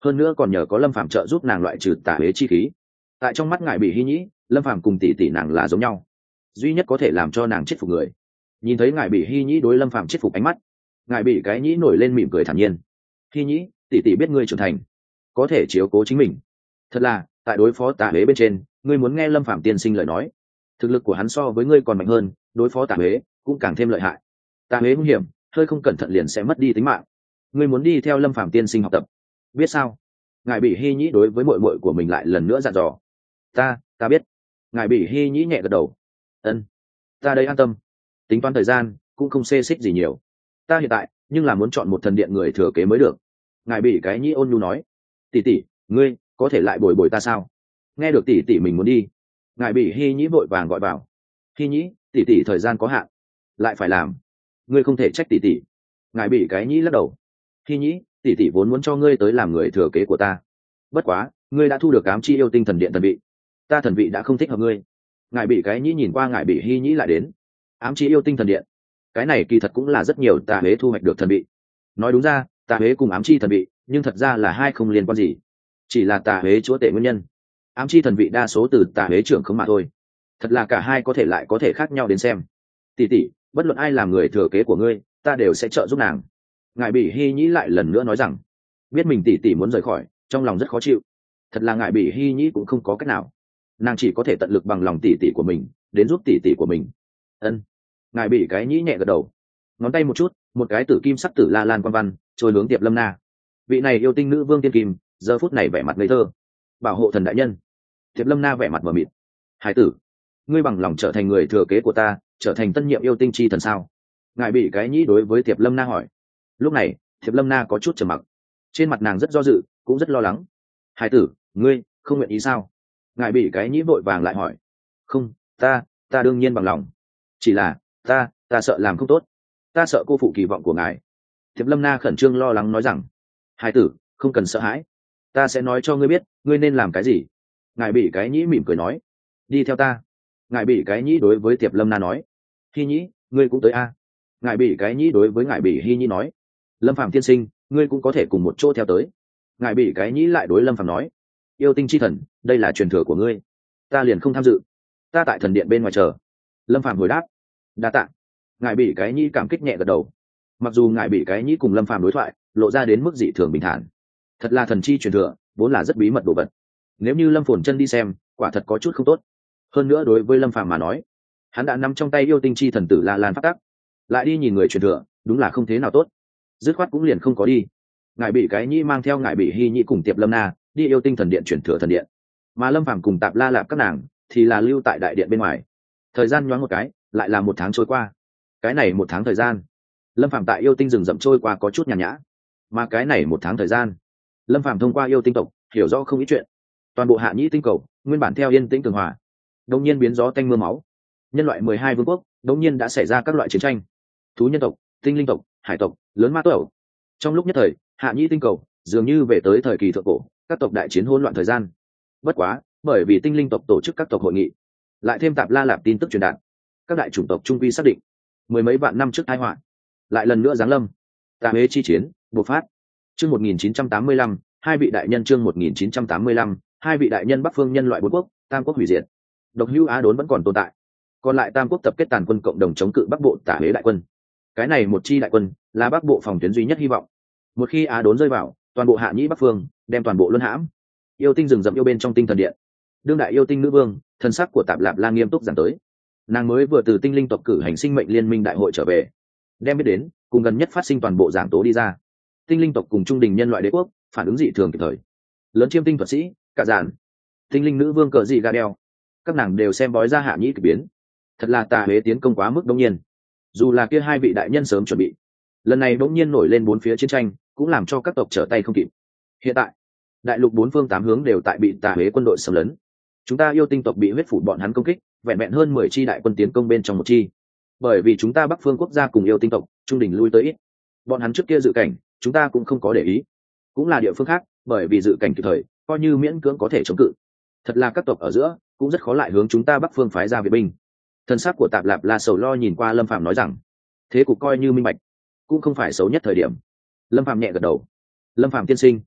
hơn nữa còn nhờ có lâm phàm trợ giúp nàng loại trừ tà huế chi khí. Tại trong mắt ngài bị hy nhĩ, lâm phàm cùng tỷ tỷ nàng là giống nhau, duy nhất có thể làm cho nàng chết phục người. Nhìn thấy ngài bị hy nhĩ đối lâm phàm chết phục ánh mắt, ngài bị cái nhĩ nổi lên mỉm cười thản nhiên. Hy nhĩ, tỷ tỷ biết ngươi trưởng thành, có thể chiếu cố chính mình. Thật là tại đối phó tà huế bên trên, ngươi muốn nghe lâm phàm tiên sinh lời nói. Thực lực của hắn so với ngươi còn mạnh hơn, đối phó tà huế cũng càng thêm lợi hại. Tà huế nguy hiểm, hơi không cẩn thận liền sẽ mất đi tính mạng. Ngươi muốn đi theo lâm phàm tiên sinh học tập, biết sao? Ngài bị hy nhĩ đối với muội muội của mình lại lần nữa dặn dò. Ta, ta biết. Ngài bị hy nhĩ nhẹ gật đầu. Ân, ta đây an tâm. Tính toán thời gian cũng không xê xích gì nhiều. Ta hiện tại nhưng là muốn chọn một thần điện người thừa kế mới được. Ngài bị cái nhĩ ôn nhu nói. Tỷ tỷ, ngươi có thể lại bồi bồi ta sao? Nghe được tỷ tỷ mình muốn đi, ngài bị hy nhĩ vội vàng gọi vào. Hy nhĩ, tỷ tỷ thời gian có hạn, lại phải làm, ngươi không thể trách tỷ tỷ. Ngài bị cái nhĩ lắc đầu. Hy nhĩ, tỷ tỷ vốn muốn cho ngươi tới làm người thừa kế của ta, bất quá ngươi đã thu được ám chi yêu tinh thần điện thần vị, ta thần vị đã không thích hợp ngươi. Ngài bị cái nhĩ nhìn qua ngài bị hy nhĩ lại đến. Ám chi yêu tinh thần điện, cái này kỳ thật cũng là rất nhiều tà huế thu hoạch được thần vị. Nói đúng ra, tà huế cùng ám chi thần vị nhưng thật ra là hai không liên quan gì, chỉ là tà huế chúa tể nguyên nhân. Ám chi thần vị đa số từ tà huế trưởng không mà thôi. Thật là cả hai có thể lại có thể khác nhau đến xem. Tỷ tỷ, bất luận ai làm người thừa kế của ngươi, ta đều sẽ trợ giúp nàng. Ngài bị hy nhĩ lại lần nữa nói rằng, biết mình tỷ tỷ muốn rời khỏi, trong lòng rất khó chịu. Thật là ngài bị hy nhĩ cũng không có cách nào, nàng chỉ có thể tận lực bằng lòng tỷ tỷ của mình đến giúp tỷ tỷ của mình. Ân. Ngài bị cái nhĩ nhẹ gật đầu, ngón tay một chút, một cái tử kim sắc tử la lan quan văn trôi hướng Tiệp Lâm Na. Vị này yêu tinh nữ vương tiên kim giờ phút này vẻ mặt ngây thơ. Bảo hộ thần đại nhân. Tiệp Lâm Na vẻ mặt mờ mịt. Hải tử, ngươi bằng lòng trở thành người thừa kế của ta, trở thành tân nhiệm yêu tinh chi thần sao? Ngài bị cái nhĩ đối với Tiệp Lâm Na hỏi. Lúc này Tiệp Lâm Na có chút trầm mặc, trên mặt nàng rất do dự, cũng rất lo lắng. Hải tử, ngươi không nguyện ý sao? Ngài bị cái nhĩ vội vàng lại hỏi. Không, ta ta đương nhiên bằng lòng, chỉ là ta ta sợ làm không tốt, ta sợ cô phụ kỳ vọng của ngài. Tiệp Lâm Na khẩn trương lo lắng nói rằng. Hải tử, không cần sợ hãi, ta sẽ nói cho ngươi biết ngươi nên làm cái gì. Ngài bị cái nhĩ mỉm cười nói. Đi theo ta. Ngài bị cái nhĩ đối với Tiệp Lâm Na nói. Hy nhĩ, ngươi cũng tới a. À? Ngài bị cái nhĩ đối với ngài bị hy nhĩ nói. Lâm Phạm tiên sinh, ngươi cũng có thể cùng một chỗ theo tới. Ngài bị cái nhĩ lại đối Lâm Phạm nói. Yêu tinh chi thần, đây là truyền thừa của ngươi, ta liền không tham dự, ta tại thần điện bên ngoài chờ. Lâm Phạm hồi đáp. Đa tạ. Ngài bị cái nhĩ cảm kích nhẹ gật đầu. Mặc dù ngài bị cái nhĩ cùng Lâm Phạm đối thoại lộ ra đến mức dị thường bình thản, thật là thần chi truyền thừa vốn là rất bí mật đồ vật, nếu như Lâm Phồn chân đi xem quả thật có chút không tốt. Hơn nữa đối với Lâm Phàm mà nói, hắn đã nắm trong tay yêu tinh chi thần tử La Lan phát tắc, lại đi nhìn người truyền thừa đúng là không thế nào tốt, dứt khoát cũng liền không có đi. Ngài bị cái nhĩ mang theo ngài bị hy nhĩ cùng Tiệp Lâm Na đi yêu tinh thần điện truyền thừa thần điện, mà Lâm Phàm cùng Tạp La Lạp các nàng thì là lưu tại đại điện bên ngoài. Thời gian nhoáng một cái lại là một tháng trôi qua. Cái này một tháng thời gian, Lâm Phàm tại yêu tinh rừng rậm trôi qua có chút nhàn nhã, mà cái này một tháng thời gian, Lâm Phàm thông qua yêu tinh tộc hiểu rõ không ít chuyện. Toàn bộ hạ nhĩ tinh cầu nguyên bản theo yên tĩnh tường hòa, đột nhiên biến gió tanh mưa máu. Nhân loại mười hai vương quốc đột nhiên đã xảy ra các loại chiến tranh, thú nhân tộc, tinh linh tộc, hải tộc, lớn ma tộc. Trong lúc nhất thời, hạ nhĩ tinh cầu dường như về tới thời kỳ thượng cổ, các tộc đại chiến hỗn loạn thời gian. Bất quá, bởi vì tinh linh tộc tổ chức các tộc hội nghị, lại thêm Tạp La Lạp tin tức truyền đạt, các đại chủng tộc trung quy xác định, mười mấy vạn năm trước tai họa lại lần nữa giáng lâm. Tà Huế chi chiến bộc phát. Chương một nghìn chín trăm tám mươi lăm, hai vị đại nhân. Chương một nghìn chín trăm tám mươi lăm, hai vị đại nhân. Bắc phương nhân loại bốn quốc, tam quốc hủy diệt. Độc hữu Á Đốn vẫn còn tồn tại, còn lại tam quốc tập kết tàn quân cộng đồng chống cự Bắc bộ Tả Huế đại quân. Cái này một chi đại quân là Bắc bộ phòng tuyến duy nhất hy vọng. Một khi Á Đốn rơi vào, toàn bộ hạ nhĩ Bắc phương đem toàn bộ luân hãm. Yêu tinh rừng rậm yêu bên trong tinh thần điện, đương đại yêu tinh nữ vương, thân sắc của Tạp Lạp La nghiêm túc giảng tới. Nàng mới vừa từ tinh linh tộc cử hành sinh mệnh liên minh đại hội trở về, đem biết đến cùng gần nhất phát sinh toàn bộ giảng tố đi ra. Tinh linh tộc cùng trung đình nhân loại đế quốc phản ứng dị thường kịp thời. Lớn chiêm tinh thuật sĩ cả giản, tinh linh nữ vương cờ dị ga đeo, các nàng đều xem bói ra hạ nhĩ kỳ biến. Thật là Tà Huế tiến công quá mức đông nhiên, dù là kia hai vị đại nhân sớm chuẩn bị, lần này bỗng nhiên nổi lên bốn phía chiến tranh cũng làm cho các tộc trở tay không kịp. Hiện tại đại lục bốn phương tám hướng đều tại bị Tà Huế quân đội xâm lấn. Chúng ta yêu tinh tộc bị huyết phủ bọn hắn công kích, vẹn vẹn hơn mười chi đại quân tiến công bên trong một chi. Bởi vì chúng ta Bắc phương quốc gia cùng yêu tinh tộc trung đỉnh lui tới ít, bọn hắn trước kia dự cảnh chúng ta cũng không có để ý. Cũng là địa phương khác, bởi vì dự cảnh kịp thời, coi như miễn cưỡng có thể chống cự. Thật là các tộc ở giữa cũng rất khó lại hướng chúng ta Bắc phương phái ra viện binh. Thân sắc của Tạp Lạp La sầu lo nhìn qua Lâm Phạm nói rằng, thế cục coi như minh bạch, cũng không phải xấu nhất thời điểm. Lâm Phạm nhẹ gật đầu. Lâm Phạm tiên sinh,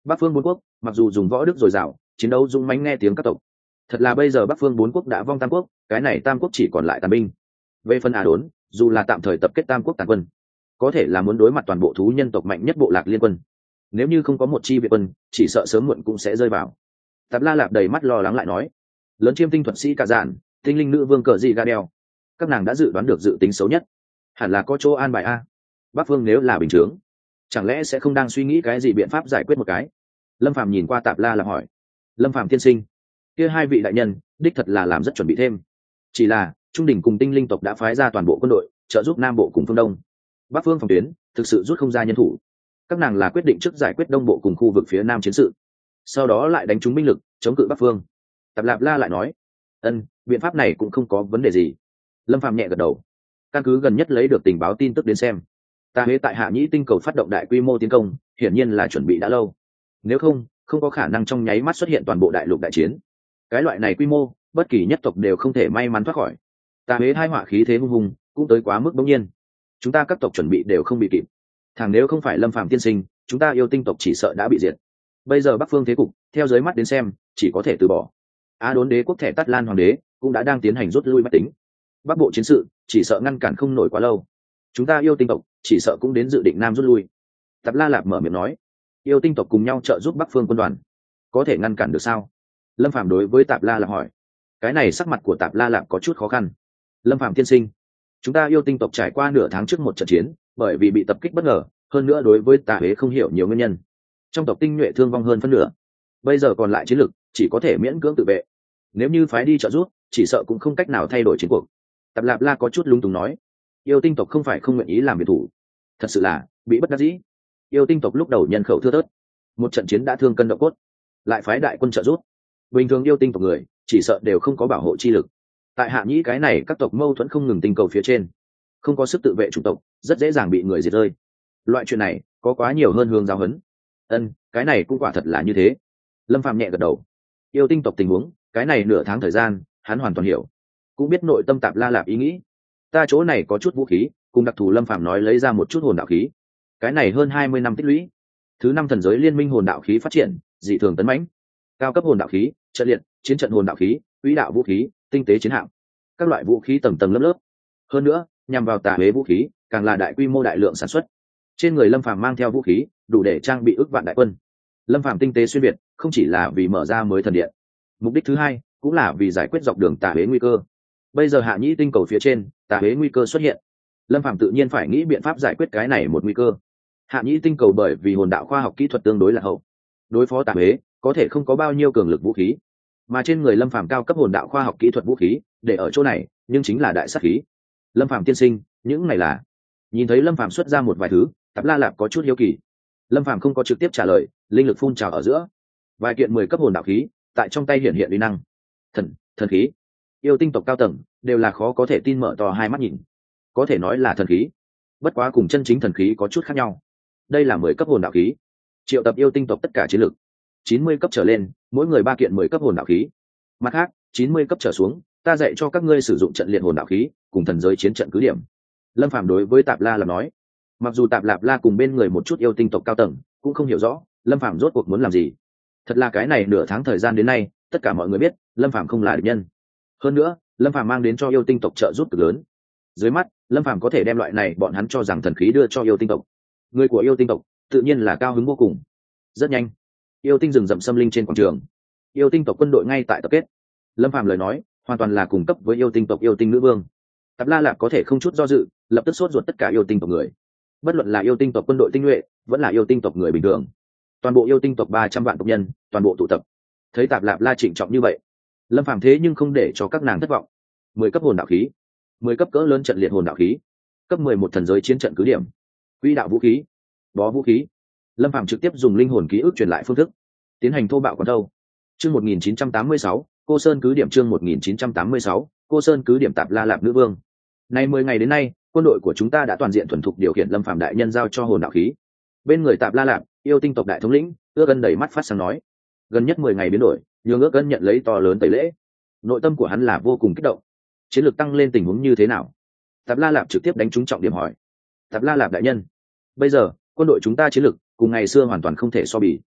Bắc phương bốn quốc mặc dù dùng võ đức dồi dào, chiến đấu dũng mãnh nghe tiếng các tộc, thật là bây giờ Bắc phương bốn quốc đã vong tam quốc, cái này tam quốc chỉ còn lại tàn binh. Về phần Ả Đốn, dù là tạm thời tập kết tam quốc tàn quân, có thể là muốn đối mặt toàn bộ thú nhân tộc mạnh nhất bộ lạc liên quân. Nếu như không có một chi viện quân, chỉ sợ sớm muộn cũng sẽ rơi vào. Tạp La Lạp đầy mắt lo lắng lại nói, lớn chiêm tinh thuật sĩ cả dạn, tinh linh nữ vương cờ gì ga đeo, các nàng đã dự đoán được dự tính xấu nhất, hẳn là có chỗ an bài a. Bắc phương nếu là bình thường, chẳng lẽ sẽ không đang suy nghĩ cái gì biện pháp giải quyết một cái? Lâm Phàm nhìn qua Tạp La Lạp hỏi, Lâm Phàm tiên sinh, kia hai vị đại nhân đích thật là làm rất chuẩn bị thêm, chỉ là trung đỉnh cùng tinh linh tộc đã phái ra toàn bộ quân đội trợ giúp nam bộ cùng phương đông, bắc phương phòng tuyến thực sự rút không ra nhân thủ. Các nàng là quyết định trước giải quyết đông bộ cùng khu vực phía nam chiến sự, sau đó lại đánh trúng binh lực chống cự bắc phương. Tạp Lạp La lại nói, ân, biện pháp này cũng không có vấn đề gì. Lâm Phàm nhẹ gật đầu. Căn cứ gần nhất lấy được tình báo tin tức đến xem, ta huế tại hạ nhĩ tinh cầu phát động đại quy mô tiến công, hiển nhiên là chuẩn bị đã lâu. Nếu không không có khả năng trong nháy mắt xuất hiện toàn bộ đại lục đại chiến. Cái loại này quy mô, bất kỳ nhất tộc đều không thể may mắn thoát khỏi. Ta huế hai họa khí thế hung hùng cũng tới quá mức bỗng nhiên, chúng ta các tộc chuẩn bị đều không bị kịp. Thằng nếu không phải Lâm Phàm tiên sinh, chúng ta yêu tinh tộc chỉ sợ đã bị diệt. Bây giờ bắc phương thế cục theo dưới mắt đến xem chỉ có thể từ bỏ. Á Đốn đế quốc thẻ Tát Lan hoàng đế cũng đã đang tiến hành rút lui mách tính, bắc bộ chiến sự chỉ sợ ngăn cản không nổi quá lâu. Chúng ta yêu tinh tộc chỉ sợ cũng đến dự định nam rút lui. Tạp La Lạp mở miệng nói, yêu tinh tộc cùng nhau trợ giúp bắc phương quân đoàn, có thể ngăn cản được sao? Lâm Phàm đối với Tạp La Lạp hỏi. Cái này sắc mặt của Tạp La Lạp có chút khó khăn. Lâm Phàm tiên sinh, chúng ta yêu tinh tộc trải qua nửa tháng trước một trận chiến, bởi vì bị tập kích bất ngờ, hơn nữa đối với Tà Huế không hiểu nhiều nguyên nhân, trong tộc tinh nhuệ thương vong hơn phân nửa. Bây giờ còn lại chiến lực chỉ có thể miễn cưỡng tự vệ. Nếu như phái đi trợ giúp, chỉ sợ cũng không cách nào thay đổi chiến cuộc. Tạp Lạp La có chút lung túng nói, yêu tinh tộc không phải không nguyện ý làm việc thủ, thật sự là bị bất đắc dĩ. Yêu tinh tộc lúc đầu nhân khẩu thưa thớt, một trận chiến đã thương cân độ cốt, lại phái đại quân trợ giúp, bình thường yêu tinh tộc người chỉ sợ đều không có bảo hộ chi lực. Tại hạ nhĩ cái này các tộc mâu thuẫn không ngừng tinh cầu phía trên, không có sức tự vệ chủng tộc, rất dễ dàng bị người diệt rơi. Loại chuyện này có quá nhiều hơn hướng giáo huấn. Ân, cái này cũng quả thật là như thế. Lâm Phàm nhẹ gật đầu. Yêu tinh tộc tình huống, cái này nửa tháng thời gian hắn hoàn toàn hiểu, cũng biết nội tâm Tạp La Lạp ý nghĩ. Ta chỗ này có chút vũ khí, cùng đặc thù Lâm Phàm nói lấy ra một chút hồn đạo khí. Cái này hơn hai mươi năm tích lũy, thứ năm thần giới liên minh hồn đạo khí phát triển dị thường tấn mãnh, cao cấp hồn đạo khí, trận liệt, chiến trận hồn đạo khí, quỹ đạo vũ khí, tinh tế chiến hạm, các loại vũ khí tầng tầng lớp lớp. Hơn nữa nhằm vào Tà Huế vũ khí càng là đại quy mô đại lượng sản xuất. Trên người Lâm Phàm mang theo vũ khí đủ để trang bị ức vạn đại quân. Lâm Phàm tinh tế xuyên việt không chỉ là vì mở ra mới thần điện, mục đích thứ hai cũng là vì giải quyết dọc đường Tà Huế nguy cơ. Bây giờ hạ nhĩ tinh cầu phía trên Tà Huế nguy cơ xuất hiện, Lâm Phàm tự nhiên phải nghĩ biện pháp giải quyết cái này một nguy cơ. Hạ nhĩ tinh cầu bởi vì hồn đạo khoa học kỹ thuật tương đối là hậu, đối phó Tà Huế có thể không có bao nhiêu cường lực vũ khí, mà trên người Lâm Phàm cao cấp hồn đạo khoa học kỹ thuật vũ khí để ở chỗ này nhưng chính là đại sát khí. Lâm Phàm tiên sinh, những này là? Nhìn thấy Lâm Phàm xuất ra một vài thứ, Tạp La Lạp có chút hiếu kỳ. Lâm Phàm không có trực tiếp trả lời, linh lực phun trào ở giữa, vài kiện mười cấp hồn đạo khí tại trong tay hiện hiện uy năng. Thần, thần khí. Yêu tinh tộc cao tầng đều là khó có thể tin mở to hai mắt nhìn. Có thể nói là thần khí, bất quá cùng chân chính thần khí có chút khác nhau. Đây là mười cấp hồn đạo khí, triệu tập yêu tinh tộc tất cả chiến lực, chín mươi cấp trở lên, mỗi người ba kiện mười cấp hồn đạo khí. Mặt khác, chín mươi cấp trở xuống, ta dạy cho các ngươi sử dụng trận liệt hồn đạo khí, cùng thần giới chiến trận cứ điểm. Lâm Phàm đối với Tạp La Lạp nói. Mặc dù Tạp Lạp La cùng bên người một chút yêu tinh tộc cao tầng cũng không hiểu rõ Lâm Phàm rốt cuộc muốn làm gì. Thật là cái này nửa tháng thời gian đến nay, tất cả mọi người biết Lâm Phàm không là địch nhân. Hơn nữa, Lâm Phàm mang đến cho yêu tinh tộc trợ giúp cực lớn. Dưới mắt, Lâm Phàm có thể đem loại này bọn hắn cho rằng thần khí đưa cho yêu tinh tộc. Người của yêu tinh tộc tự nhiên là cao hứng vô cùng. Rất nhanh, yêu tinh rừng rậm xâm linh trên quảng trường, yêu tinh tộc quân đội ngay tại tập kết. Lâm Phàm lời nói hoàn toàn là cùng cấp với yêu tinh tộc yêu tinh nữ vương. Tạp La Lạp có thể không chút do dự, lập tức sốt ruột tất cả yêu tinh tộc người. Bất luận là yêu tinh tộc quân đội tinh nhuệ, vẫn là yêu tinh tộc người bình thường, toàn bộ yêu tinh tộc ba trăm vạn tộc nhân, toàn bộ tụ tập. Thấy Tạp Lạp La trịnh trọng như vậy, Lâm Phàm thế nhưng không để cho các nàng thất vọng. Mười cấp hồn đạo khí, mười cấp cỡ lớn trận liệt hồn đạo khí, cấp mười một thần giới chiến trận cứ điểm, quỹ đạo vũ khí, bó vũ khí. Lâm Phàm trực tiếp dùng linh hồn ký ức truyền lại phương thức, tiến hành thô bạo quán thâu. Chương một nghìn chín trăm tám mươi sáu, Cô Sơn cứ điểm. Chương một nghìn chín trăm tám mươi sáu, Cô Sơn cứ điểm. Tạp La Lạp nữ vương. Nay mười ngày đến nay, quân đội của chúng ta đã toàn diện thuần thục điều khiển Lâm Phàm đại nhân giao cho hồn đạo khí. Bên người Tạp La Lạp, yêu tinh tộc đại thống lĩnh, Ước Ân đầy mắt phát sáng nói, gần nhất mười ngày biến đổi, nhường Ước Ân nhận lấy to lớn tẩy lễ. Nội tâm của hắn là vô cùng kích động. Chiến lược tăng lên tình huống như thế nào? Tạp La Lạp trực tiếp đánh trúng trọng điểm hỏi. Tạp La Lạp đại nhân, bây giờ quân đội chúng ta chiến lược cùng ngày xưa hoàn toàn không thể so bì.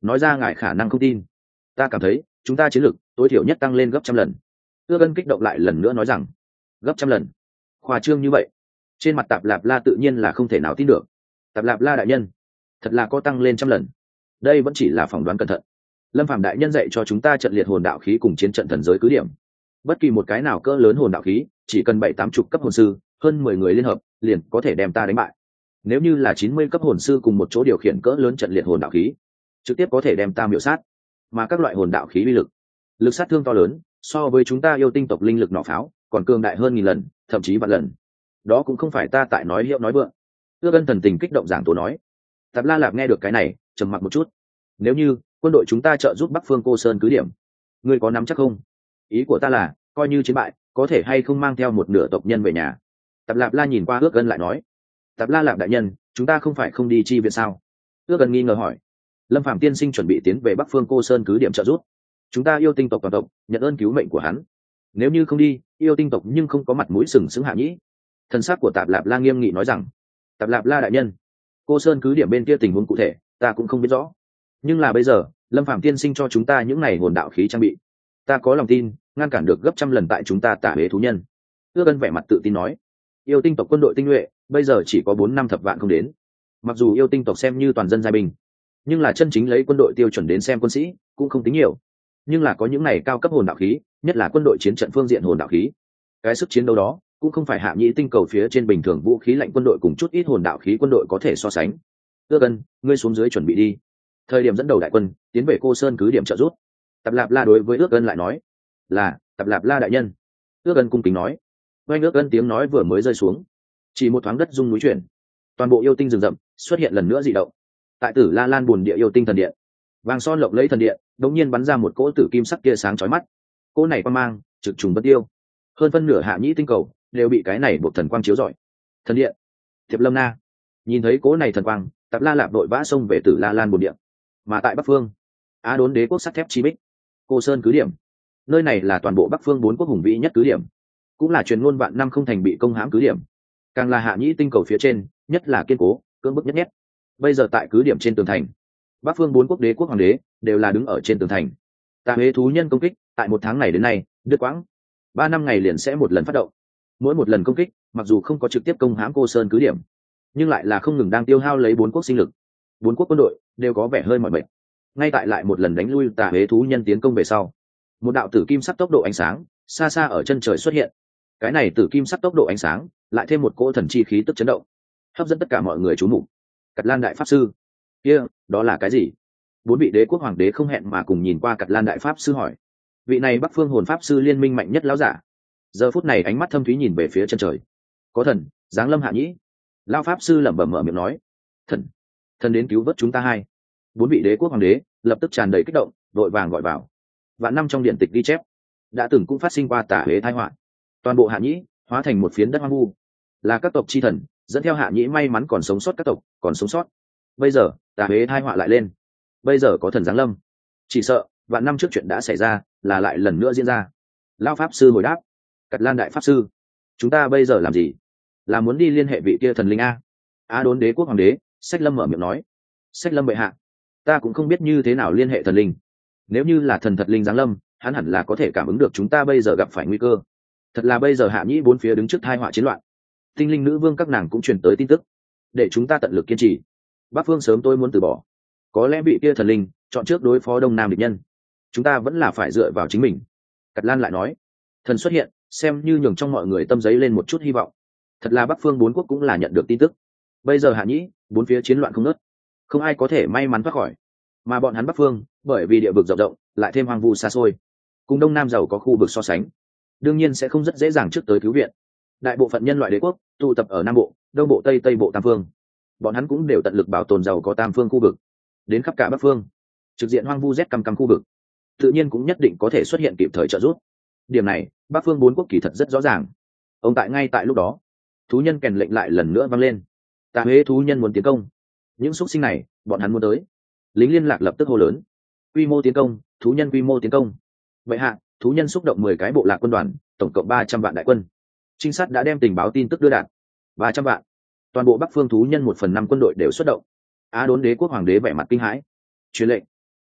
nói ra ngài khả năng không tin. Ta cảm thấy chúng ta chiến lược tối thiểu nhất tăng lên gấp trăm lần. Ước Ân kích động lại lần nữa nói rằng gấp trăm lần, khoa trương như vậy. Trên mặt Tạp Lạp La tự nhiên là không thể nào tin được. Tạp Lạp La đại nhân, thật là có tăng lên trăm lần. Đây vẫn chỉ là phỏng đoán cẩn thận. Lâm Phàm đại nhân dạy cho chúng ta trận liệt hồn đạo khí cùng chiến trận thần giới cứ điểm. Bất kỳ một cái nào cỡ lớn hồn đạo khí, chỉ cần bảy tám chục cấp hồn sư, hơn mười người liên hợp, liền có thể đem ta đánh bại. Nếu như là chín mươi cấp hồn sư cùng một chỗ điều khiển cỡ lớn trận liệt hồn đạo khí, trực tiếp có thể đem ta miểu sát. Mà các loại hồn đạo khí uy lực, lực sát thương to lớn, so với chúng ta yêu tinh tộc linh lực nỏ pháo, còn cường đại hơn nghìn lần, thậm chí vạn lần. Đó cũng không phải ta tại nói hiệu nói vượng. Ước Ân thần tình kích động giảng tố nói. Tạp La Lạp nghe được cái này, trầm mặc một chút. Nếu như quân đội chúng ta trợ giúp Bắc Phương Cô Sơn cứ điểm, ngươi có nắm chắc không? Ý của ta là, coi như chiến bại, có thể hay không mang theo một nửa tộc nhân về nhà. Tạp Lạp La nhìn qua Ước Ân lại nói. Tạp La Lạp đại nhân, chúng ta không phải không đi chi viện sao? Ước Ân nghi ngờ hỏi. Lâm Phàm tiên sinh chuẩn bị tiến về Bắc Phương Cô Sơn cứ điểm trợ giúp. Chúng ta yêu tinh tộc toàn tộc nhận ơn cứu mệnh của hắn. Nếu như không đi, yêu tinh tộc nhưng không có mặt mũi sừng sững hạ nhĩ. Thần sắc của Tạp Lạp La nghiêm nghị nói rằng. Tạp Lạp La đại nhân, Cô Sơn cứ điểm bên kia tình huống cụ thể, ta cũng không biết rõ. Nhưng là bây giờ, Lâm Phàm tiên sinh cho chúng ta những này hồn đạo khí trang bị, ta có lòng tin ngăn cản được gấp trăm lần tại chúng ta tả huế thú nhân. Ước Ân vẻ mặt tự tin nói. Yêu tinh tộc quân đội tinh nhuệ bây giờ chỉ có bốn năm thập vạn không đến. Mặc dù yêu tinh tộc xem như toàn dân giai binh, nhưng là chân chính lấy quân đội tiêu chuẩn đến xem quân sĩ cũng không tính nhiều. Nhưng là có những này cao cấp hồn đạo khí, nhất là quân đội chiến trận phương diện hồn đạo khí, cái sức chiến đấu đó cũng không phải hạ nhĩ tinh cầu phía trên bình thường vũ khí lạnh quân đội cùng chút ít hồn đạo khí quân đội có thể so sánh. Ước Ân, ngươi xuống dưới chuẩn bị đi. Thời điểm dẫn đầu đại quân tiến về Cô Sơn cứ điểm trợ giúp. Tạp Lạp La đối với Ước Ân lại nói. Là, Tạp Lạp La đại nhân. Ước Ân cung kính nói. Oanh Ước Ân tiếng nói vừa mới rơi xuống, chỉ một thoáng đất rung núi chuyển, toàn bộ yêu tinh rừng rậm xuất hiện lần nữa dị động. Tại Tử La Lan buồn địa yêu tinh thần điện, vàng son lộng lẫy thần điện đống nhiên bắn ra một cỗ tử kim sắc kia sáng chói mắt. Cỗ này quang mang trực trùng bất tiêu, hơn phân nửa hạ nhĩ tinh cầu đều bị cái này buộc thần quang chiếu rọi. Thần điện, Thiệp Lâm Na nhìn thấy cỗ này thần quang, Tạp La Lạp đội vã xông về Tử La Lan buồn điện. Mà tại Bắc Phương, Á Đốn Đế quốc sắt thép chi bích, Cô Sơn cứ điểm, nơi này là toàn bộ Bắc Phương bốn quốc hùng vĩ nhất cứ điểm, cũng là truyền ngôn vạn năm không thành bị công hãm cứ điểm, càng là hạ nhĩ tinh cầu phía trên nhất là kiên cố cưỡng bức nhất nhất. Bây giờ tại cứ điểm trên tường thành, Bắc Phương bốn quốc đế quốc hoàng đế đều là đứng ở trên tường thành. Tà huế thú nhân công kích tại một tháng này đến nay đứt quãng, ba năm ngày liền sẽ một lần phát động. Mỗi một lần công kích mặc dù không có trực tiếp công hãm Cô Sơn cứ điểm, nhưng lại là không ngừng đang tiêu hao lấy bốn quốc sinh lực. Bốn quốc quân đội đều có vẻ hơi mỏi mệt. Ngay tại lại một lần đánh lui tà huế thú nhân tiến công về sau, một đạo tử kim sắc tốc độ ánh sáng xa xa ở chân trời xuất hiện. Cái này tử kim sắc tốc độ ánh sáng lại thêm một cỗ thần chi khí tức chấn động, hấp dẫn tất cả mọi người chú mục. Cật Lan đại pháp sư, kia đó là cái gì? Bốn vị đế quốc hoàng đế không hẹn mà cùng nhìn qua Cật Lan đại pháp sư hỏi. Vị này Bắc Phương hồn pháp sư liên minh mạnh nhất lão giả, giờ phút này ánh mắt thâm thúy nhìn về phía chân trời. Có thần giáng lâm hạ nhĩ. Lão pháp sư lẩm bẩm mở miệng nói. Thần, thần đến cứu vớt chúng ta hai. Bốn vị đế quốc hoàng đế lập tức tràn đầy kích động, vội vàng gọi vào. Vạn năm trong điện tịch ghi chép, đã từng cũng phát sinh qua tà huế tai họa, toàn bộ hạ nhĩ hóa thành một phiến đất hoang vu, là các tộc chi thần dẫn theo hạ nhĩ may mắn còn sống sót các tộc còn sống sót. Bây giờ tà huế tai họa lại lên, bây giờ có thần giáng lâm, chỉ sợ vạn năm trước chuyện đã xảy ra là lại lần nữa diễn ra. Lão pháp sư hồi đáp. Cật Lan đại pháp sư, chúng ta bây giờ làm gì? Là muốn đi liên hệ vị kia thần linh a? Á Đốn Đế quốc hoàng đế Sách Lâm mở miệng nói. Sách Lâm bệ hạ, ta cũng không biết như thế nào liên hệ thần linh. Nếu như là thần thật linh giáng lâm, hắn hẳn là có thể cảm ứng được chúng ta bây giờ gặp phải nguy cơ. Thật là bây giờ hạ nhĩ bốn phía đứng trước tai họa chiến loạn, tinh linh nữ vương các nàng cũng truyền tới tin tức, để chúng ta tận lực kiên trì. Bắc Phương sớm tôi muốn từ bỏ, có lẽ vị kia thần linh chọn trước đối phó đông nam địch nhân, chúng ta vẫn là phải dựa vào chính mình. Cật Lan lại nói. Thần xuất hiện xem như nhường trong mọi người tâm giấy lên một chút hy vọng. Thật là Bắc Phương bốn quốc cũng là nhận được tin tức, bây giờ hạ nhĩ bốn phía chiến loạn không ngớt, không ai có thể may mắn thoát khỏi. Mà bọn hắn Bắc Phương bởi vì địa vực rộng rộng lại thêm hoang vu xa xôi, cùng đông nam giàu có khu vực so sánh, đương nhiên sẽ không rất dễ dàng trước tới cứu viện. Đại bộ phận nhân loại đế quốc tụ tập ở nam bộ, đông bộ, tây tây bộ tam phương, bọn hắn cũng đều tận lực bảo tồn giàu có tam phương khu vực. Đến khắp cả Bắc Phương, trực diện hoang vu rét căm căm khu vực, tự nhiên cũng nhất định có thể xuất hiện kịp thời trợ giúp. Điểm này Bắc Phương bốn quốc kỳ thật rất rõ ràng. Ông tại ngay tại lúc đó, thú nhân kèn lệnh lại lần nữa vang lên. Tà huế thú nhân muốn tiến công, những xuất sinh này bọn hắn muốn tới. Lính liên lạc lập tức hô lớn. Quy mô tiến công, thú nhân quy mô tiến công. Vậy hạ, thú nhân xúc động mười cái bộ lạc quân đoàn, tổng cộng ba trăm vạn đại quân. Trinh sát đã đem tình báo tin tức đưa đạt. ba trăm vạn. Toàn bộ Bắc Phương thú nhân một phần năm quân đội đều xuất động. Á Đốn Đế quốc hoàng đế vẻ mặt kinh hãi. Truyền lệnh,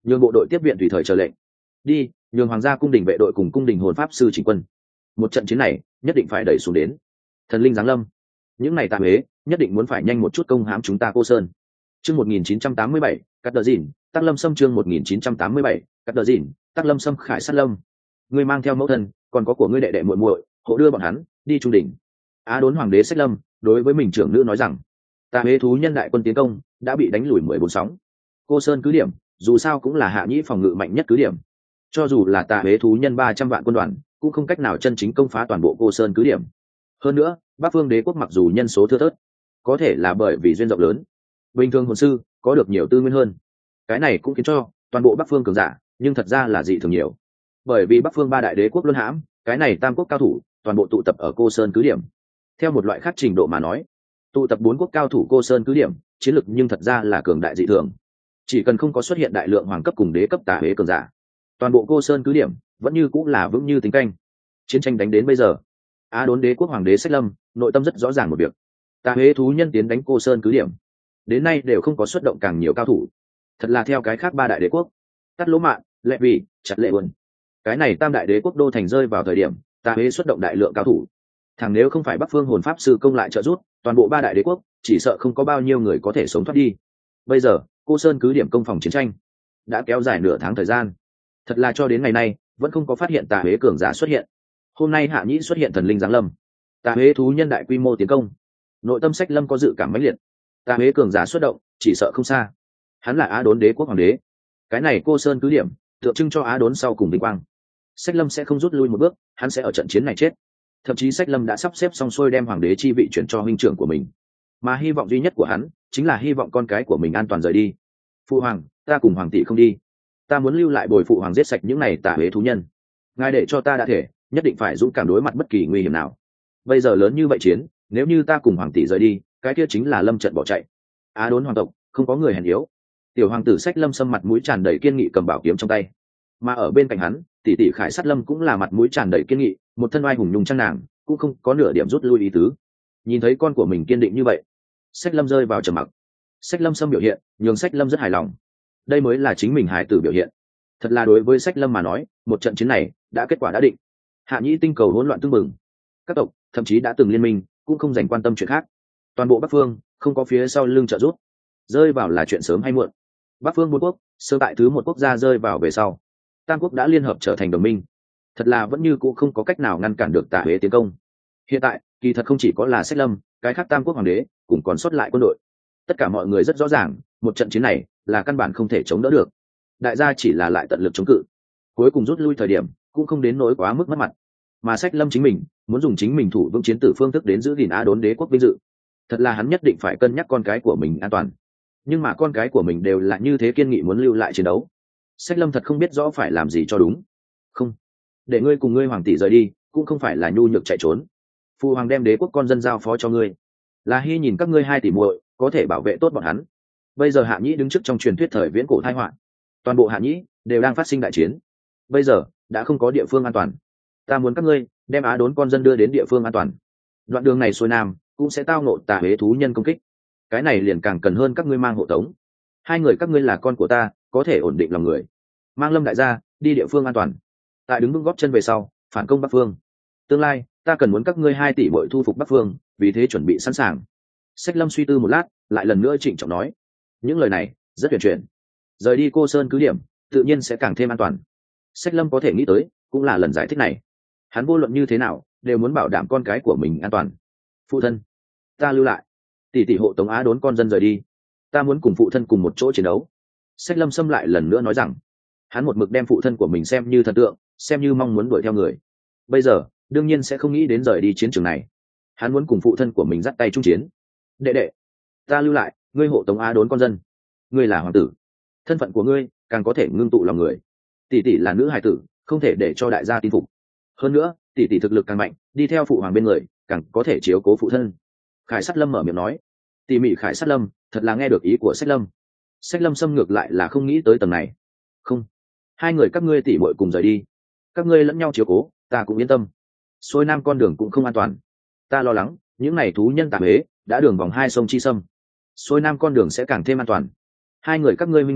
nhường bộ đội tiếp viện tùy thời chờ lệnh. Đi, nhường hoàng gia cung đình vệ đội cùng cung đình hồn pháp sư chỉnh quân. Một trận chiến này nhất định phải đẩy xuống đến. Thần linh giáng lâm, những này tà huế nhất định muốn phải nhanh một chút công hãm chúng ta Cô Sơn. Chương một nghìn chín trăm tám mươi bảy, Cắt Đờ Dìn, Tắc Lâm Sâm chương một nghìn chín trăm tám mươi bảy, Cắt Đờ Dìn, Tắc Lâm Sâm Khải Sát Lâm. Ngươi mang theo mẫu thân, còn có của ngươi đệ đệ muội muội, hộ đưa bọn hắn đi trung đỉnh. Á Đốn hoàng đế Sách Lâm đối với mình trưởng nữ nói rằng, tà huế thú nhân đại quân tiến công đã bị đánh lùi mười bốn sóng. Cô Sơn cứ điểm dù sao cũng là hạ nhĩ phòng ngự mạnh nhất cứ điểm, cho dù là tà huế thú nhân ba trăm vạn quân đoàn cũng không cách nào chân chính công phá toàn bộ Cô Sơn cứ điểm. Hơn nữa, Bắc Phương Đế quốc mặc dù nhân số thưa thớt, có thể là bởi vì duyên rộng lớn, bình thường hồn sư có được nhiều tư nguyên hơn, cái này cũng khiến cho toàn bộ Bắc Phương cường giả nhưng thật ra là dị thường nhiều. Bởi vì Bắc Phương ba đại đế quốc luân hãm, cái này tam quốc cao thủ toàn bộ tụ tập ở Cô Sơn cứ điểm. Theo một loại khác trình độ mà nói, tụ tập bốn quốc cao thủ Cô Sơn cứ điểm chiến lược nhưng thật ra là cường đại dị thường. Chỉ cần không có xuất hiện đại lượng hoàng cấp cùng đế cấp tà huế cường giả, toàn bộ Cô Sơn cứ điểm vẫn như cũng là vững như tính canh. Chiến tranh đánh đến bây giờ, Á Đốn đế quốc hoàng đế Sách Lâm nội tâm rất rõ ràng một việc: tà huế thú nhân tiến đánh Cô Sơn cứ điểm, đến nay đều không có xuất động càng nhiều cao thủ. Thật là theo cái khác ba đại đế quốc, Tắt Lỗ Mạn, Lệ Vì, Chặt Lệ Uẩn, cái này tam đại đế quốc đô thành rơi vào thời điểm tà huế xuất động đại lượng cao thủ. Thằng nếu không phải Bắc Phương hồn pháp sư công lại trợ giúp, toàn bộ ba đại đế quốc chỉ sợ không có bao nhiêu người có thể sống thoát đi. Bây giờ Cô Sơn cứ điểm công phòng chiến tranh đã kéo dài nửa tháng thời gian, thật là cho đến ngày nay vẫn không có phát hiện tà huế cường giả xuất hiện. Hôm nay hạ nhĩ xuất hiện thần linh giáng lâm, tà huế thú nhân đại quy mô tiến công, nội tâm Sách Lâm có dự cảm mãnh liệt. Tà huế cường giả xuất động chỉ sợ không xa, hắn là Á Đốn đế quốc hoàng đế, cái này Cô Sơn cứ điểm tượng trưng cho Á Đốn sau cùng vinh quang. Sách Lâm sẽ không rút lui một bước, hắn sẽ ở trận chiến này chết. Thậm chí Sách Lâm đã sắp xếp xong xuôi đem hoàng đế chi vị chuyển cho huynh trưởng của mình, mà hy vọng duy nhất của hắn chính là hy vọng con cái của mình an toàn rời đi. Phụ hoàng, ta cùng hoàng tỷ không đi, ta muốn lưu lại bồi phụ hoàng giết sạch những này tà huế thú nhân. Ngài để cho ta đã thể nhất định phải dũng cảm đối mặt bất kỳ nguy hiểm nào. Bây giờ lớn như vậy chiến, nếu như ta cùng hoàng tỷ rời đi, cái kia chính là lâm trận bỏ chạy. Á Đốn hoàng tộc không có người hèn yếu. Tiểu hoàng tử Sách Lâm Sâm mặt mũi tràn đầy kiên nghị cầm bảo kiếm trong tay, mà ở bên cạnh hắn tỷ tỷ Khải Sát Lâm cũng là mặt mũi tràn đầy kiên nghị, một thân oai hùng nhung trang nàng cũng không có nửa điểm rút lui ý tứ. Nhìn thấy con của mình kiên định như vậy, Sách Lâm rơi vào trầm mặc. Sách Lâm Sâm biểu hiện nhường Sách Lâm rất hài lòng, đây mới là chính mình hài tử biểu hiện. Thật là đối với Sách Lâm mà nói, một trận chiến này đã kết quả đã định. Hạ nhĩ tinh cầu hỗn loạn tưng bừng, các tộc thậm chí đã từng liên minh cũng không dành quan tâm chuyện khác. Toàn bộ Bắc Phương không có phía sau lưng trợ giúp, rơi vào là chuyện sớm hay muộn. Bắc Phương bốn quốc sơ tại thứ một quốc gia rơi vào về sau, tam quốc đã liên hợp trở thành đồng minh. Thật là vẫn như cũ không có cách nào ngăn cản được tà huế tiến công. Hiện tại kỳ thật không chỉ có là Sách Lâm, cái khác tam quốc hoàng đế cũng còn sót lại quân đội. Tất cả mọi người rất rõ ràng, một trận chiến này là căn bản không thể chống đỡ được. Đại gia chỉ là lại tận lực chống cự, cuối cùng rút lui thời điểm cũng không đến nỗi quá mức mất mặt. Mà Sách Lâm chính mình muốn dùng chính mình thủ vững chiến tử phương thức đến giữ gìn Á Đốn đế quốc vinh dự. Thật là hắn nhất định phải cân nhắc con cái của mình an toàn. Nhưng mà con cái của mình đều là như thế kiên nghị muốn lưu lại chiến đấu. Sách Lâm thật không biết rõ phải làm gì cho đúng. Không, để ngươi cùng ngươi hoàng tỷ rời đi cũng không phải là nhu nhược chạy trốn. Phụ hoàng đem đế quốc con dân giao phó cho ngươi, là hy nhìn các ngươi hai tỷ muội có thể bảo vệ tốt bọn hắn. Bây giờ Hạ nhĩ đứng trước trong truyền thuyết thời viễn cổ tai họa, toàn bộ Hạ nhĩ đều đang phát sinh đại chiến, bây giờ đã không có địa phương an toàn. Ta muốn các ngươi đem Á Đốn con dân đưa đến địa phương an toàn. Đoạn đường này xuôi nam cũng sẽ tao ngộ tà huế thú nhân công kích, cái này liền càng cần hơn các ngươi mang hộ tống. Hai người các ngươi là con của ta, có thể ổn định lòng người, mang Lâm đại gia đi địa phương an toàn. Tại đứng vững góp chân về sau phản công Bắc Phương, tương lai ta cần muốn các ngươi hai tỷ bội thu phục Bắc Phương, vì thế chuẩn bị sẵn sàng. Sách Lâm suy tư một lát, lại lần nữa trịnh trọng nói. Những lời này rất huyền chuyển, rời đi Cô Sơn cứ điểm tự nhiên sẽ càng thêm an toàn. Sách Lâm có thể nghĩ tới cũng là lần giải thích này, hắn vô luận như thế nào đều muốn bảo đảm con cái của mình an toàn. Phụ thân, ta lưu lại, tỷ tỷ hộ tống Á Đốn con dân rời đi, ta muốn cùng phụ thân cùng một chỗ chiến đấu. Sách Lâm Sâm lại lần nữa nói rằng, hắn một mực đem phụ thân của mình xem như thần tượng, xem như mong muốn đuổi theo người. Bây giờ đương nhiên sẽ không nghĩ đến rời đi chiến trường này, hắn muốn cùng phụ thân của mình dắt tay chung chiến. Đệ đệ, ta lưu lại, ngươi hộ tống Á Đốn con dân, ngươi là hoàng tử, thân phận của ngươi càng có thể ngưng tụ lòng người. Tỷ tỷ là nữ hài tử, không thể để cho đại gia tin phục. Hơn nữa tỷ tỷ thực lực càng mạnh, đi theo phụ hoàng bên người càng có thể chiếu cố phụ thân. Khải Sát Lâm mở miệng nói. Tỉ mỉ Khải Sát Lâm thật là nghe được ý của Sách Lâm. Sách Lâm xâm ngược lại là không nghĩ tới tầng này. Không, hai người các ngươi tỉ muội cùng rời đi, các ngươi lẫn nhau chiếu cố, ta cũng yên tâm. Xuôi nam con đường cũng không an toàn, ta lo lắng những này thú nhân tà huế đã đường vòng hai sông Chi Sâm, xuôi nam con đường sẽ càng thêm an toàn. Hai người các ngươi minh muội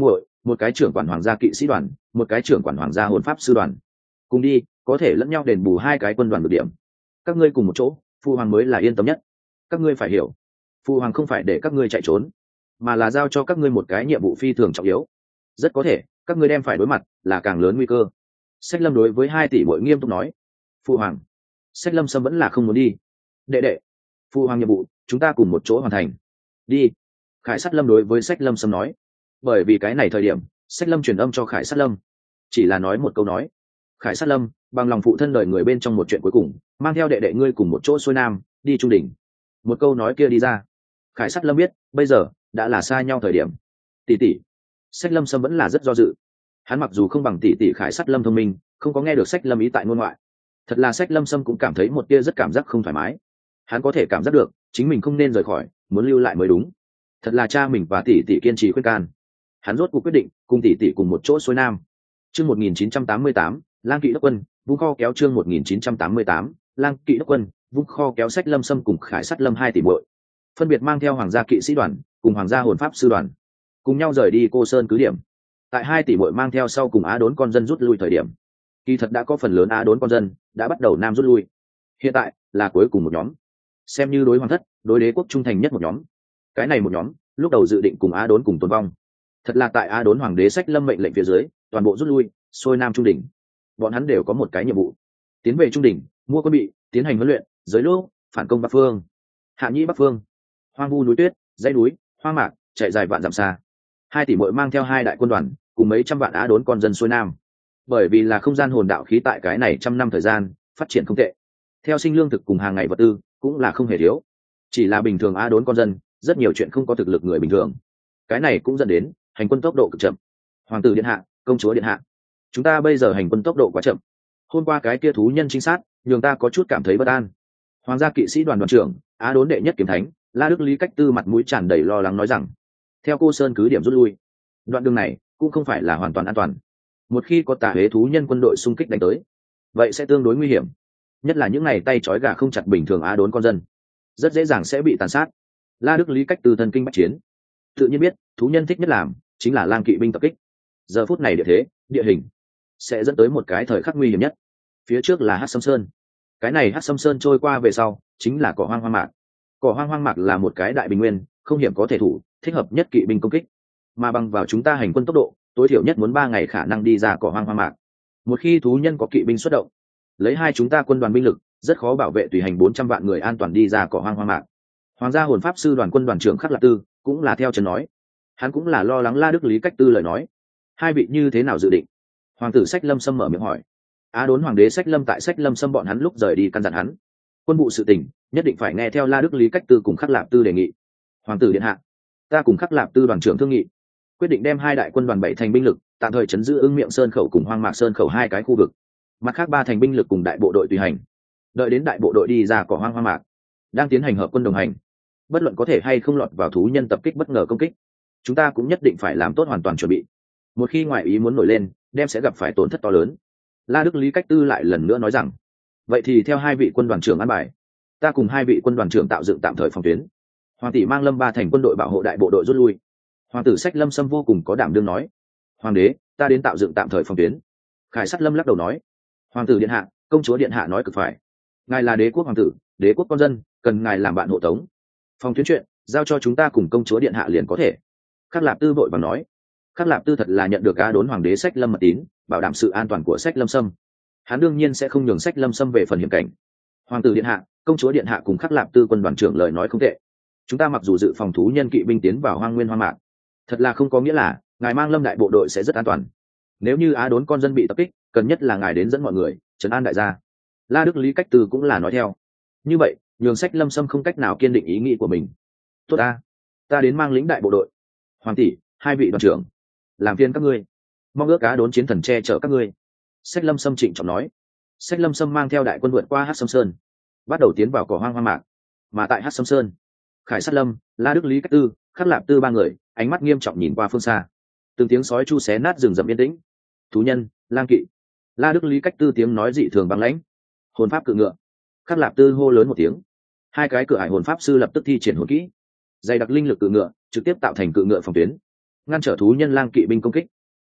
một cái trưởng quản hoàng gia kỵ sĩ đoàn, một cái trưởng quản hoàng gia hồn pháp sư đoàn. Cùng đi, có thể lẫn nhau đền bù hai cái quân đoàn được điểm. Các ngươi cùng một chỗ, phụ hoàng mới là yên tâm nhất. Các ngươi phải hiểu, phụ hoàng không phải để các ngươi chạy trốn, mà là giao cho các ngươi một cái nhiệm vụ phi thường trọng yếu. Rất có thể các ngươi đem phải đối mặt là càng lớn nguy cơ. Sách Lâm đối với hai tỷ muội nghiêm túc nói. Phụ hoàng. Sách Lâm Sâm vẫn là không muốn đi. Đệ đệ, phụ hoàng nhiệm vụ chúng ta cùng một chỗ hoàn thành. Đi. Khải Sát Lâm đối với Sách Lâm Sâm nói. Bởi vì cái này thời điểm Sách Lâm truyền âm cho Khải Sát Lâm, chỉ là nói một câu nói. Khải Sát Lâm bằng lòng phụ thân đời người bên trong một chuyện cuối cùng, mang theo đệ đệ ngươi cùng một chỗ xuôi nam đi trung đỉnh. Một câu nói kia đi ra, Khải Sát Lâm biết bây giờ đã là xa nhau thời điểm. Tỷ tỷ. Sách Lâm Sâm vẫn là rất do dự. Hắn mặc dù không bằng tỷ tỷ Khải Sát Lâm thông minh, không có nghe được Sách Lâm ý tại ngôn ngoại, thật là Sách Lâm Sâm cũng cảm thấy một tia rất cảm giác không thoải mái. Hắn có thể cảm giác được chính mình không nên rời khỏi, muốn lưu lại mới đúng. Thật là cha mình và tỷ tỷ kiên trì khuyên can, hắn rốt cuộc quyết định cùng tỷ tỷ cùng một chỗ xuôi nam. Chương một nghìn chín trăm tám mươi tám, Lang Kỵ đốc quân vung kho kéo. Chương một nghìn chín trăm tám mươi tám, Lang Kỵ đốc quân vung kho kéo. Sách Lâm Sâm cùng Khải Sát Lâm hai tỷ muội phân biệt mang theo hoàng gia kỵ sĩ đoàn cùng hoàng gia hồn pháp sư đoàn, cùng nhau rời đi Cô Sơn cứ điểm. Tại hai tỷ muội mang theo sau cùng Á Đốn con dân rút lui thời điểm, kỳ thật đã có phần lớn Á Đốn con dân đã bắt đầu nam rút lui. Hiện tại là cuối cùng một nhóm, xem như đối hoàng thất, đối đế quốc trung thành nhất một nhóm. Cái này một nhóm lúc đầu dự định cùng Á Đốn cùng tồn vong, thật là tại Á Đốn hoàng đế Sách Lâm mệnh lệnh phía dưới, toàn bộ rút lui, xuôi nam trung đỉnh. Bọn hắn đều có một cái nhiệm vụ, tiến về trung đỉnh, mua quân bị, tiến hành huấn luyện, giới lỗ, phản công Bắc Phương. Hạ Nhĩ Bắc Phương, hoang vu núi tuyết, dãy núi, hoang mạc, chạy dài vạn dặm xa. Hai tỷ muội mang theo hai đại quân đoàn, cùng mấy trăm vạn Á Đốn con dân xuôi nam. Bởi vì là không gian hồn đạo khí tại cái này trăm năm thời gian phát triển không tệ, theo sinh lương thực cùng hàng ngày vật tư cũng là không hề thiếu. Chỉ là bình thường Á Đốn con dân rất nhiều chuyện không có thực lực người bình thường, cái này cũng dẫn đến hành quân tốc độ cực chậm. Hoàng tử điện hạ, công chúa điện hạ, chúng ta bây giờ hành quân tốc độ quá chậm. Hôm qua cái kia thú nhân trinh sát nhường ta có chút cảm thấy bất an. Hoàng gia kỵ sĩ đoàn đoàn trưởng Á Đốn đệ nhất kiếm thánh La Đức Lý Cách Tư mặt mũi tràn đầy lo lắng nói rằng, theo Cô Sơn cứ điểm rút lui, đoạn đường này cũng không phải là hoàn toàn an toàn. Một khi có tà huế thú nhân quân đội xung kích đánh tới, vậy sẽ tương đối nguy hiểm. Nhất là những ngày tay trói gà không chặt bình thường Á Đốn con dân, rất dễ dàng sẽ bị tàn sát. La Đức Lý Cách Tư thần kinh bách chiến, tự nhiên biết thú nhân thích nhất làm chính là lang kỵ binh tập kích. Giờ phút này địa thế, địa hình sẽ dẫn tới một cái thời khắc nguy hiểm nhất. Phía trước là Hắc Sâm Sơn, cái này Hắc Sâm Sơn trôi qua về sau chính là cỏ hoang hoang mạc. Cỏ hoang hoang mạc là một cái đại bình nguyên, không hiểm có thể thủ, thích hợp nhất kỵ binh công kích. Mà bằng vào chúng ta hành quân tốc độ, tối thiểu nhất muốn ba ngày khả năng đi ra cỏ hoang hoang mạc. Một khi thú nhân có kỵ binh xuất động, lấy hai chúng ta quân đoàn binh lực rất khó bảo vệ tùy hành bốn trăm vạn người an toàn đi ra cỏ hoang hoang mạc. Hoàng gia hồn pháp sư đoàn quân đoàn trưởng Khắc Lạc Tư cũng là theo trần nói, hắn cũng là lo lắng La Đức Lý Cách Tư lời nói. Hai vị như thế nào dự định? Hoàng tử Sách Lâm Sâm mở miệng hỏi. Á Đốn hoàng đế Sách Lâm tại Sách Lâm Sâm bọn hắn lúc rời đi căn dặn hắn, quân vụ sự tình nhất định phải nghe theo La Đức Lý Cách Tư cùng Khắc Lạp Tư đề nghị. Hoàng tử điện hạ, ta cùng Khắc Lạp Tư đoàn trưởng thương nghị, quyết định đem hai đại quân đoàn bảy thành binh lực tạm thời chấn giữ Ưng Miệng Sơn khẩu cùng Hoang Mạc Sơn khẩu hai cái khu vực, mặt khác ba thành binh lực cùng đại bộ đội tùy hành, đợi đến đại bộ đội đi ra cỏ hoang hoang mạc, đang tiến hành hợp quân đồng hành. Bất luận có thể hay không lọt vào thú nhân tập kích bất ngờ công kích, chúng ta cũng nhất định phải làm tốt hoàn toàn chuẩn bị. Một khi ngoại ý muốn nổi lên, đem sẽ gặp phải tổn thất to lớn. La Đức Lý Cách Tư lại lần nữa nói rằng, vậy thì theo hai vị quân đoàn trưởng an bài, ta cùng hai vị quân đoàn trưởng tạo dựng tạm thời phòng tuyến. Hoàng tỷ mang Lâm ba thành quân đội bảo hộ đại bộ đội rút lui. Hoàng tử Sách Lâm Sâm vô cùng có đảm đương nói, hoàng đế, ta đến tạo dựng tạm thời phòng tuyến. Khải Sát Lâm lắc đầu nói, hoàng tử điện hạ, công chúa điện hạ nói cực phải, ngài là đế quốc hoàng tử, đế quốc con dân, cần ngài làm bạn hộ tống. Phòng tuyến chuyện giao cho chúng ta cùng công chúa điện hạ liền có thể. Khắc Lạp Tư vội vàng nói. Khắc Lạp Tư thật là nhận được Á Đốn hoàng đế Sách Lâm mật tín, bảo đảm sự an toàn của Sách Lâm Sâm. Hắn đương nhiên sẽ không nhường Sách Lâm Sâm về phần hiểm cảnh. Hoàng tử điện hạ, công chúa điện hạ cùng Khắc Lạp Tư quân đoàn trưởng lời nói không tệ. Chúng ta mặc dù dự phòng thú nhân kỵ binh tiến vào hoang nguyên hoang mạc, thật là không có nghĩa là ngài mang Lâm đại bộ đội sẽ rất an toàn. Nếu như Á Đốn con dân bị tập kích, cần nhất là ngài đến dẫn mọi người trấn an đại gia. La Đức Lý Cách Tư cũng là nói theo. Như vậy nhường Sách Lâm Sâm không cách nào kiên định ý nghĩ của mình. Tốt ta, ta đến mang lĩnh đại bộ đội. Hoàng tỷ, hai vị đoàn trưởng, làm phiền các ngươi, mong ước Á Đốn chiến thần che chở các ngươi. Sách Lâm Sâm trịnh trọng nói. Sách Lâm Sâm mang theo đại quân vượt qua Hắc Sâm Sơn, bắt đầu tiến vào cỏ hoang hoang mạc. Mà tại Hắc Sâm Sơn, Khải Sát Lâm, La Đức Lý Cách Tư, Khắc Lạp Tư ba người ánh mắt nghiêm trọng nhìn qua phương xa. Từng tiếng sói chu xé nát rừng rậm yên tĩnh. Thú nhân, lang kỵ. La Đức Lý Cách Tư tiếng nói dị thường băng lãnh. Hồn pháp cự ngựa. Khắc Lạp Tư hô lớn một tiếng. Hai cái cửa ải hồn pháp sư lập tức thi triển hồn kỹ, dày đặc linh lực cự ngựa trực tiếp tạo thành cự ngựa phòng tuyến, ngăn trở thú nhân lang kỵ binh công kích.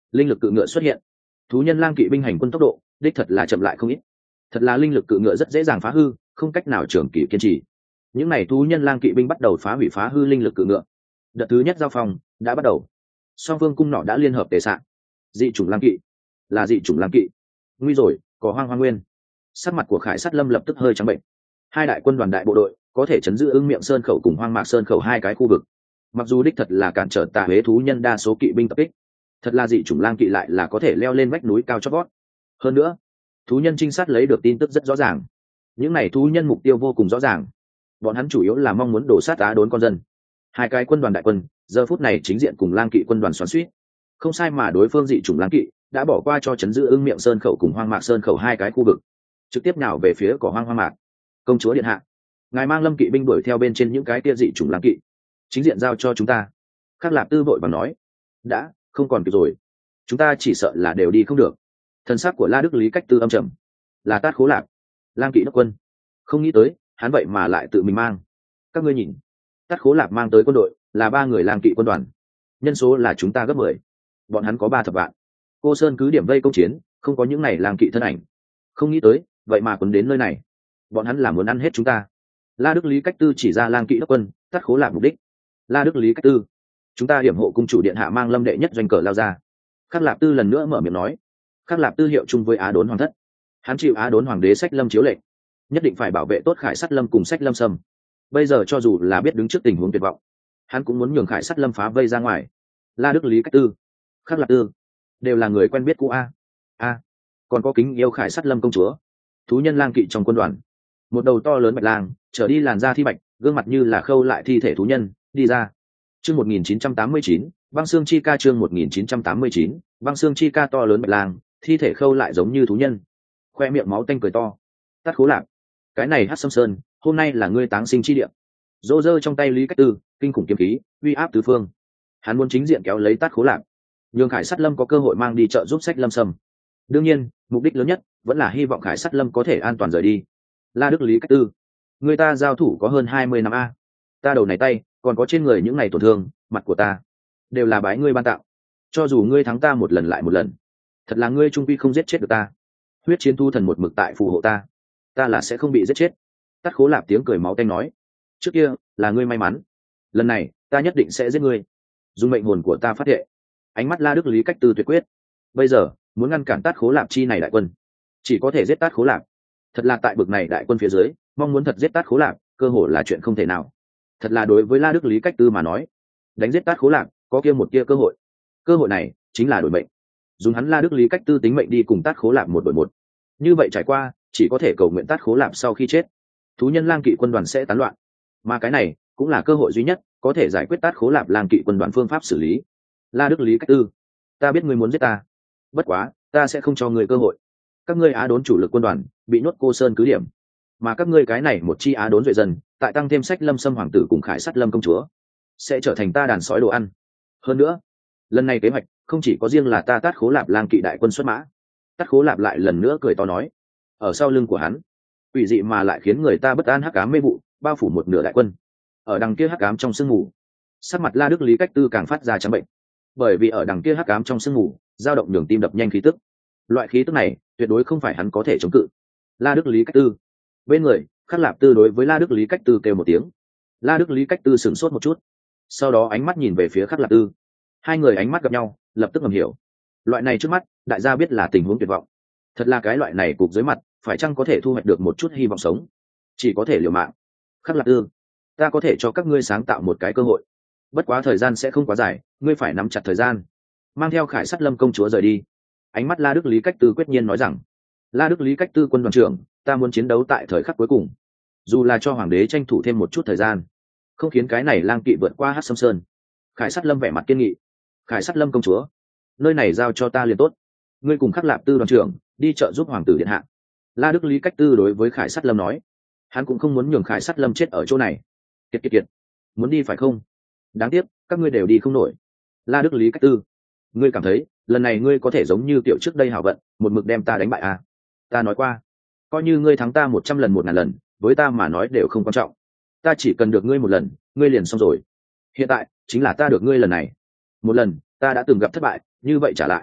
linh lực cự ngựa xuất hiện. Thú nhân lang kỵ binh hành quân tốc độ đích thật là chậm lại không ít. Thật là linh lực cự ngựa rất dễ dàng phá hư, không cách nào trường kỳ kiên trì. Những này thú nhân lang kỵ binh bắt đầu phá hủy phá hư linh lực cự ngựa. Đợt thứ nhất giao phòng đã bắt đầu. Song phương cung nỏ đã liên hợp tề sạn. Dị chủng lang kỵ là dị chủng lang kỵ. Nguy rồi, có hoang hoang nguyên. Sắc mặt của Khải Sát Lâm lập tức hơi trắng bệnh. Hai đại quân đoàn đại bộ đội có thể chấn giữ Ưng Miệng Sơn khẩu cùng Hoang Mạc Sơn khẩu hai cái khu vực. Mặc dù đích thật là cản trở tà huế thú nhân đa số kỵ binh tập kích, thật là dị chủng lang kỵ lại là có thể leo lên vách núi cao chót vót. Hơn nữa, thú nhân trinh sát lấy được tin tức rất rõ ràng. Những này thú nhân mục tiêu vô cùng rõ ràng. Bọn hắn chủ yếu là mong muốn đổ sát Á Đốn con dân. Hai cái quân đoàn đại quân giờ phút này chính diện cùng lang kỵ quân đoàn xoắn xuýt. Không sai mà đối phương dị chủng lang kỵ đã bỏ qua cho chấn giữ Ưng Miệng Sơn khẩu cùng Hoang Mạc Sơn khẩu hai cái khu vực, trực tiếp nhào về phía cỏ hoang hoang mạc. Công chúa điện hạ, ngài mang lâm kỵ binh đuổi theo bên trên những cái kia dị chủng lang kỵ, chính diện giao cho chúng ta. Khắc Lạp Tư vội vàng nói. Đã không còn kịp rồi, chúng ta chỉ sợ là đều đi không được. Thần sắc của La Đức Lý Cách Tư âm trầm. Là Tát Khố Lạp, lang kỵ đốc quân, không nghĩ tới hắn vậy mà lại tự mình mang. Các ngươi nhìn, Tát Khố Lạp mang tới quân đội là ba người lang kỵ quân đoàn, nhân số là chúng ta gấp mười, bọn hắn có ba thập vạn. Cô Sơn cứ điểm vây công chiến, không có những này lang kỵ thân ảnh. Không nghĩ tới vậy mà còn đến nơi này, bọn hắn là muốn ăn hết chúng ta. La Đức Lý Cách Tư chỉ ra lang kỵ đốc quân Tát Khố Lạp mục đích. La Đức Lý Cách Tư, chúng ta hiểm hộ cung chủ điện hạ mang lâm đệ nhất doanh cờ lao ra. Khắc Lạp Tư lần nữa mở miệng nói. Khắc Lạp Tư hiệu chung với Á Đốn hoàng thất, hắn chịu Á Đốn hoàng đế Sách Lâm chiếu lệnh, nhất định phải bảo vệ tốt Khải Sát Lâm cùng Sách Lâm Sâm. Bây giờ cho dù là biết đứng trước tình huống tuyệt vọng, hắn cũng muốn nhường Khải Sát Lâm phá vây ra ngoài. La Đức Lý Cách Tư, Khắc Lạp Tư đều là người quen biết cũ a. A, còn có kính yêu Khải Sát Lâm công chúa. Thú nhân lang kỵ trong quân đoàn, một đầu to lớn bạch lang trở đi làn da thi bạch, gương mặt như là khâu lại thi thể thú nhân đi ra. Chương một nghìn chín trăm tám mươi chín, băng xương chi ca. Chương một nghìn chín trăm tám mươi chín, băng xương chi ca. To lớn bạch lang, thi thể khâu lại giống như thú nhân, khoe miệng máu tanh cười to. Tát Khố Lạp, cái này Hắc Sâm Sơn hôm nay là ngươi táng sinh chi địa. Rô rơ trong tay Lý Cách Tư, kinh khủng kiếm khí uy áp tứ phương. Hắn muốn chính diện kéo lấy Tát Khố Lạp, nhường Khải Sát Lâm có cơ hội mang đi trợ giúp Sách Lâm Sâm. Đương nhiên mục đích lớn nhất vẫn là hy vọng Khải Sát Lâm có thể an toàn rời đi. La Đức Lý Cách Tư, người ta giao thủ có hơn hai mươi năm a, ta đầu này tay còn có trên người những ngày tổn thương, mặt của ta đều là bái ngươi ban tạo. Cho dù ngươi thắng ta một lần lại một lần, thật là ngươi trung quy không giết chết được ta. Huyết chiến thu thần một mực tại phù hộ ta, ta là sẽ không bị giết chết. Tát Khố Lạp tiếng cười máu tanh nói. Trước kia là ngươi may mắn, lần này ta nhất định sẽ giết ngươi, dùng mệnh hồn của ta phát thệ. Ánh mắt La Đức Lý Cách Tư tuyệt quyết. Bây giờ muốn ngăn cản Tát Khố Lạp chi này đại quân, chỉ có thể giết Tát Khố Lạp. Thật là tại bực này đại quân phía dưới, mong muốn thật giết Tát Khố Lạp cơ hội là chuyện không thể nào. Thật là đối với La Đức Lý Cách Tư mà nói, đánh giết Tát Khố Lạp có kia một kia cơ hội, cơ hội này chính là đổi mệnh. Dùng hắn La Đức Lý Cách Tư tính mệnh đi cùng Tát Khố Lạp một đội một, như vậy trải qua chỉ có thể cầu nguyện Tát Khố Lạp sau khi chết, thú nhân lang kỵ quân đoàn sẽ tán loạn, mà cái này cũng là cơ hội duy nhất có thể giải quyết Tát Khố Lạp lang kỵ quân đoàn phương pháp xử lý. La Đức Lý Cách Tư, ta biết ngươi muốn giết ta, bất quá ta sẽ không cho ngươi cơ hội. Các ngươi Á Đốn chủ lực quân đoàn bị nhốt Cô Sơn cứ điểm, mà các ngươi cái này một chi Á Đốn duệ dân tại tăng thêm Sách Lâm Sâm hoàng tử cùng Khải Sát Lâm công chúa, sẽ trở thành ta đàn sói đồ ăn. Hơn nữa, lần này kế hoạch không chỉ có riêng là ta Tát Khố Lạp lang kỵ đại quân xuất mã. Tát Khố Lạp lại lần nữa cười to nói. Ở sau lưng của hắn, quỷ dị mà lại khiến người ta bất an hắc ám mê vụ bao phủ một nửa đại quân. Ở đằng kia hắc ám trong sương mù, sắc mặt La Đức Lý Cách Tư càng phát ra trắng bệnh, bởi vì ở đằng kia hắc ám trong sương mù dao động đường tim đập nhanh khí tức. Loại khí tức này tuyệt đối không phải hắn có thể chống cự. La Đức Lý Cách Tư bên người, Khắc Lạp Tư đối với La Đức Lý Cách Tư kêu một tiếng. La Đức Lý Cách Tư sửng sốt một chút, sau đó ánh mắt nhìn về phía Khắc Lạp Tư. Hai người ánh mắt gặp nhau, lập tức ngầm hiểu. Loại này trước mắt, đại gia biết là tình huống tuyệt vọng. Thật là cái loại này cục dưới mặt, phải chăng có thể thu hoạch được một chút hy vọng sống? Chỉ có thể liều mạng. Khắc Lạp Tư, ta có thể cho các ngươi sáng tạo một cái cơ hội. Bất quá thời gian sẽ không quá dài, ngươi phải nắm chặt thời gian. Mang theo Khải Sát Lâm công chúa rời đi. Ánh mắt La Đức Lý Cách Tư quyết nhiên nói rằng, La Đức Lý Cách Tư quân đoàn trưởng, ta muốn chiến đấu tại thời khắc cuối cùng, dù là cho hoàng đế tranh thủ thêm một chút thời gian, không khiến cái này lang kỵ vượt qua Hắc Sâm Sơn. Khải Sát Lâm vẻ mặt kiên nghị. Khải Sát Lâm công chúa, nơi này giao cho ta liền tốt, ngươi cùng Khắc Lạp Tư đoàn trưởng đi trợ giúp hoàng tử điện hạ. La Đức Lý Cách Tư đối với Khải Sát Lâm nói, hắn cũng không muốn nhường Khải Sát Lâm chết ở chỗ này. Kiệt kiệt kiệt, muốn đi phải không? Đáng tiếc các ngươi đều đi không nổi. La Đức Lý Cách Tư, ngươi cảm thấy lần này ngươi có thể giống như kiểu trước đây hảo vận, một mực đem ta đánh bại à? Ta nói qua, coi như ngươi thắng ta một trăm lần một ngàn lần, với ta mà nói đều không quan trọng. Ta chỉ cần được ngươi một lần, ngươi liền xong rồi. Hiện tại chính là ta được ngươi lần này. Một lần ta đã từng gặp thất bại, như vậy trả lại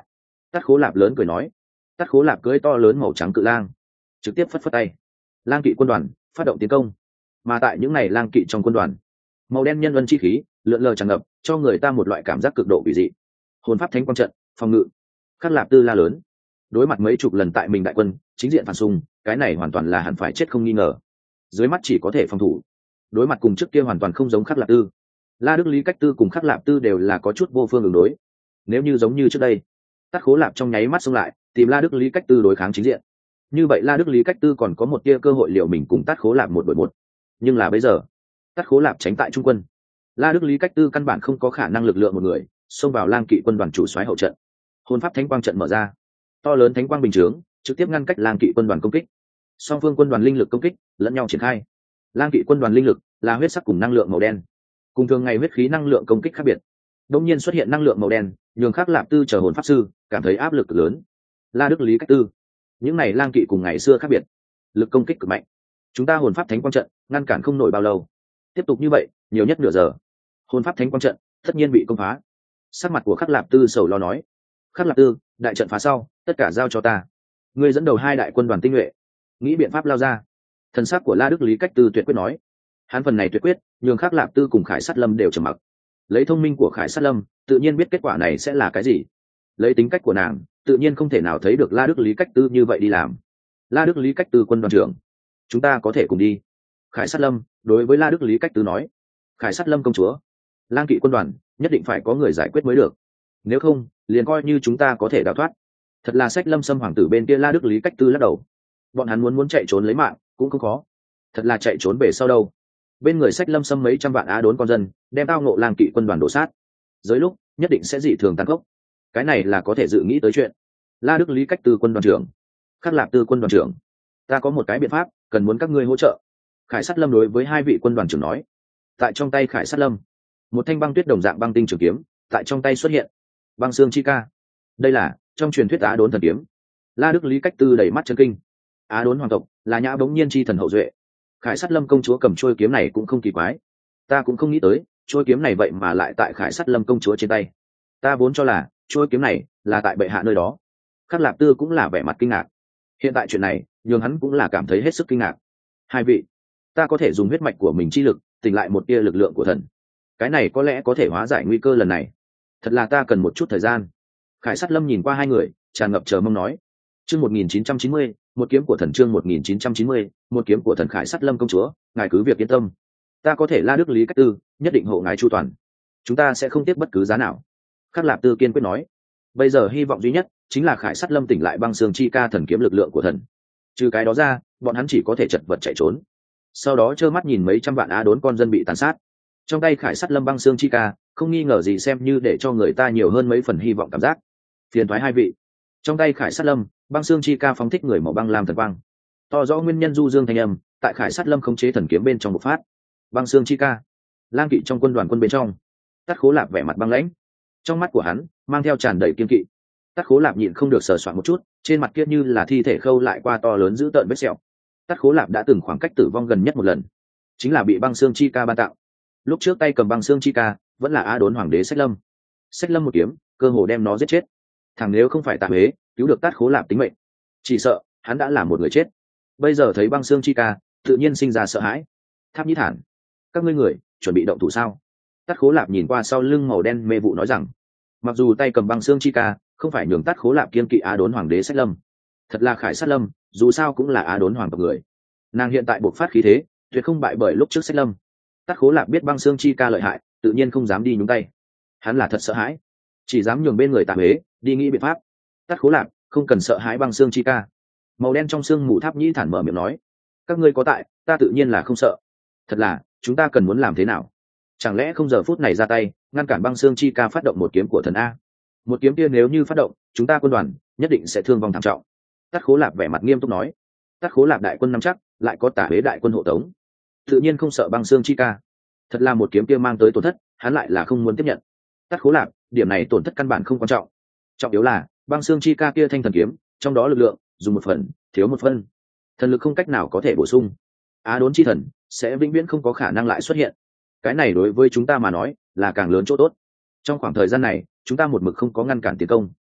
Tát Khố Lạp lớn cười nói. Tát Khố Lạp cưỡi to lớn màu trắng cự lang, trực tiếp phất phất tay. Lang kỵ quân đoàn phát động tiến công. Mà tại những ngày lang kỵ trong quân đoàn, màu đen nhân vân chi khí lượn lờ tràn ngập, cho người ta một loại cảm giác cực độ kỳ dị. Hồn pháp thánh quang trận, phòng ngự. Khắc Lạp Tư la lớn. Đối mặt mấy chục lần tại mình đại quân chính diện phản xung, cái này hoàn toàn là hẳn phải chết không nghi ngờ. Dưới mắt chỉ có thể phòng thủ. Đối mặt cùng trước kia hoàn toàn không giống Khắc Lạp Tư. La Đức Lý Cách Tư cùng Khắc Lạp Tư đều là có chút vô phương ứng đối. Nếu như giống như trước đây, Tát Khố Lạp trong nháy mắt xông lại, tìm La Đức Lý Cách Tư đối kháng chính diện. Như vậy La Đức Lý Cách Tư còn có một tia cơ hội liệu mình cùng Tát Khố Lạp một đội một. Nhưng là bây giờ, Tát Khố Lạp tránh tại trung quân. La Đức Lý Cách Tư căn bản không có khả năng lực lượng một người xông vào Lang kỵ quân đoàn chủ soái hậu trận. Hồn pháp thánh quang trận mở ra, to lớn thánh quang bình chướng trực tiếp ngăn cách Lang kỵ quân đoàn công kích. Song phương quân đoàn linh lực công kích lẫn nhau triển khai. Lang kỵ quân đoàn linh lực là huyết sắc cùng năng lượng màu đen, cùng thường ngày huyết khí năng lượng công kích khác biệt. Đột nhiên xuất hiện năng lượng màu đen, nhường Khắc Lạp Tư chờ hồn pháp sư cảm thấy áp lực lớn. La Đức Lý Cách Tư, những này lang kỵ cùng ngày xưa khác biệt, lực công kích cực mạnh. Chúng ta hồn pháp thánh quang trận ngăn cản không nổi bao lâu. Tiếp tục như vậy, nhiều nhất nửa giờ, hồn pháp thánh quang trận tất nhiên bị công phá. Sắc mặt của Khắc Lạp Tư sầu lo nói. Khắc Lạp Tư, đại trận phá sau, tất cả giao cho ta. Ngươi dẫn đầu hai đại quân đoàn tinh nhuệ, nghĩ biện pháp lao ra. Thần sắc của La Đức Lý Cách Tư tuyệt quyết nói. Hắn phần này tuyệt quyết, nhường Khắc Lạp Tư cùng Khải Sát Lâm đều trầm mặc. Lấy thông minh của Khải Sát Lâm, tự nhiên biết kết quả này sẽ là cái gì. Lấy tính cách của nàng, tự nhiên không thể nào thấy được La Đức Lý Cách Tư như vậy đi làm. La Đức Lý Cách Tư quân đoàn trưởng, chúng ta có thể cùng đi. Khải Sát Lâm đối với La Đức Lý Cách Tư nói. Khải Sát Lâm công chúa, lang kỵ quân đoàn nhất định phải có người giải quyết mới được, nếu không liền coi như chúng ta có thể đào thoát. Thật là Sách Lâm Sâm hoàng tử bên kia La Đức Lý Cách Tư lắc đầu. Bọn hắn muốn muốn chạy trốn lấy mạng cũng không khó, thật là chạy trốn về sau đâu. Bên người Sách Lâm Sâm mấy trăm vạn á đốn con dân đem tao ngộ lang kỵ quân đoàn đổ sát, dưới lúc nhất định sẽ dị thường tàn khốc. Cái này là có thể dự nghĩ tới chuyện. La Đức Lý Cách Tư quân đoàn trưởng, Khắc Lạp Tư quân đoàn trưởng, ta có một cái biện pháp cần muốn các ngươi hỗ trợ. Khải Sát Lâm đối với hai vị quân đoàn trưởng nói. Tại trong tay Khải Sát Lâm, một thanh băng tuyết đồng dạng băng tinh trường kiếm tại trong tay xuất hiện. Băng xương chi ca, đây là trong truyền thuyết Á Đốn thần kiếm. La Đức Lý Cách Tư đầy mắt chân kinh. Á Đốn hoàng tộc là Nhã Bỗng Nhiên chi thần hậu duệ. Khải Sát Lâm công chúa cầm trôi kiếm này cũng không kỳ quái. Ta cũng không nghĩ tới trôi kiếm này vậy mà lại tại Khải Sát Lâm công chúa trên tay. Ta vốn cho là trôi kiếm này là tại bệ hạ nơi đó. Khắc Lạp Tư cũng là vẻ mặt kinh ngạc. Hiện tại chuyện này nhường hắn cũng là cảm thấy hết sức kinh ngạc. Hai vị, ta có thể dùng huyết mạch của mình chi lực tỉnh lại một tia lực lượng của thần, cái này có lẽ có thể hóa giải nguy cơ lần này. Thật là ta cần một chút thời gian. Khải Sát Lâm nhìn qua hai người, tràn ngập chờ mong nói. Chương một nghìn chín trăm chín mươi, một kiếm của thần. Chương một nghìn chín trăm chín mươi, một kiếm của thần. Khải Sát Lâm công chúa, ngài cứ việc yên tâm, ta có thể La Đức Lý Cách Tư nhất định hộ ngài chu toàn, chúng ta sẽ không tiếc bất cứ giá nào. Khắc Lạp Tư kiên quyết nói. Bây giờ hy vọng duy nhất chính là Khải Sát Lâm tỉnh lại băng xương chi ca thần kiếm lực lượng của thần. Trừ cái đó ra, bọn hắn chỉ có thể chật vật chạy trốn, sau đó trơ mắt nhìn mấy trăm vạn á đốn con dân bị tàn sát. Trong tay Khải Sát Lâm băng xương chi ca không nghi ngờ gì xem như để cho người ta nhiều hơn mấy phần hy vọng cảm giác. Phiền thoái hai vị. Trong tay Khải Sát Lâm băng xương chi ca phóng thích người màu băng làm thần quang, to rõ nguyên nhân du dương thanh âm tại Khải Sát Lâm khống chế thần kiếm bên trong một phát. Băng xương chi ca, lang kỵ trong quân đoàn quân bên trong, Tát Khố Lạp vẻ mặt băng lãnh, trong mắt của hắn mang theo tràn đầy kiên kỵ. Tát Khố Lạp nhịn không được sờ soạn một chút, trên mặt kia như là thi thể khâu lại qua to lớn dữ tợn vết sẹo. Tát Khố Lạp đã từng khoảng cách tử vong gần nhất một lần, chính là bị băng xương chi ca ban tặng. Lúc trước tay cầm băng xương chi ca vẫn là Á Đốn hoàng đế Sách Lâm. Sách Lâm một kiếm cơ hồ đem nó giết chết. Thằng nếu không phải Tạ Huế cứu được Tát Khố Lạp tính mệnh, chỉ sợ hắn đã là một người chết. Bây giờ thấy băng xương chi ca, tự nhiên sinh ra sợ hãi. Tháp Nhĩ Thản, các ngươi người chuẩn bị động thủ sao? Tát Khố Lạp nhìn qua sau lưng màu đen mê vụ nói rằng, mặc dù tay cầm băng xương chi ca không phải nhường Tát Khố Lạp kiên kỵ Á Đốn hoàng đế Sách Lâm, thật là Khải Sát Lâm dù sao cũng là Á Đốn hoàng tộc người, nàng hiện tại bộc phát khí thế tuyệt không bại bởi lúc trước Sách Lâm. Tát Khố Lạp biết băng xương chi ca lợi hại, tự nhiên không dám đi nhúng tay. Hắn là thật sợ hãi, chỉ dám nhường bên người Tạ Huế đi nghĩ biện pháp. Tát Khố Lạp không cần sợ hãi băng xương chi ca. Màu đen trong xương mù Tháp Nhĩ Thản mở miệng nói, các ngươi có tại, ta tự nhiên là không sợ. Thật là, chúng ta cần muốn làm thế nào? Chẳng lẽ không giờ phút này ra tay ngăn cản băng xương chi ca phát động một kiếm của thần a? Một kiếm kia nếu như phát động, chúng ta quân đoàn nhất định sẽ thương vong thảm trọng. Tát Khố Lạp vẻ mặt nghiêm túc nói. Tát Khố Lạp đại quân nắm chắc, lại có Tạ Huế đại quân hộ tống, tự nhiên không sợ băng xương chi ca. Thật là một kiếm kia mang tới tổn thất, hắn lại là không muốn tiếp nhận. Tát Khố Lạp, điểm này tổn thất căn bản không quan trọng, trọng yếu là băng xương chi ca kia thanh thần kiếm, trong đó lực lượng dùng một phần thiếu một phần, thần lực không cách nào có thể bổ sung. Á Đốn chi thần sẽ vĩnh viễn không có khả năng lại xuất hiện. Cái này đối với chúng ta mà nói là càng lớn chỗ tốt. Trong khoảng thời gian này chúng ta một mực không có ngăn cản tiến công,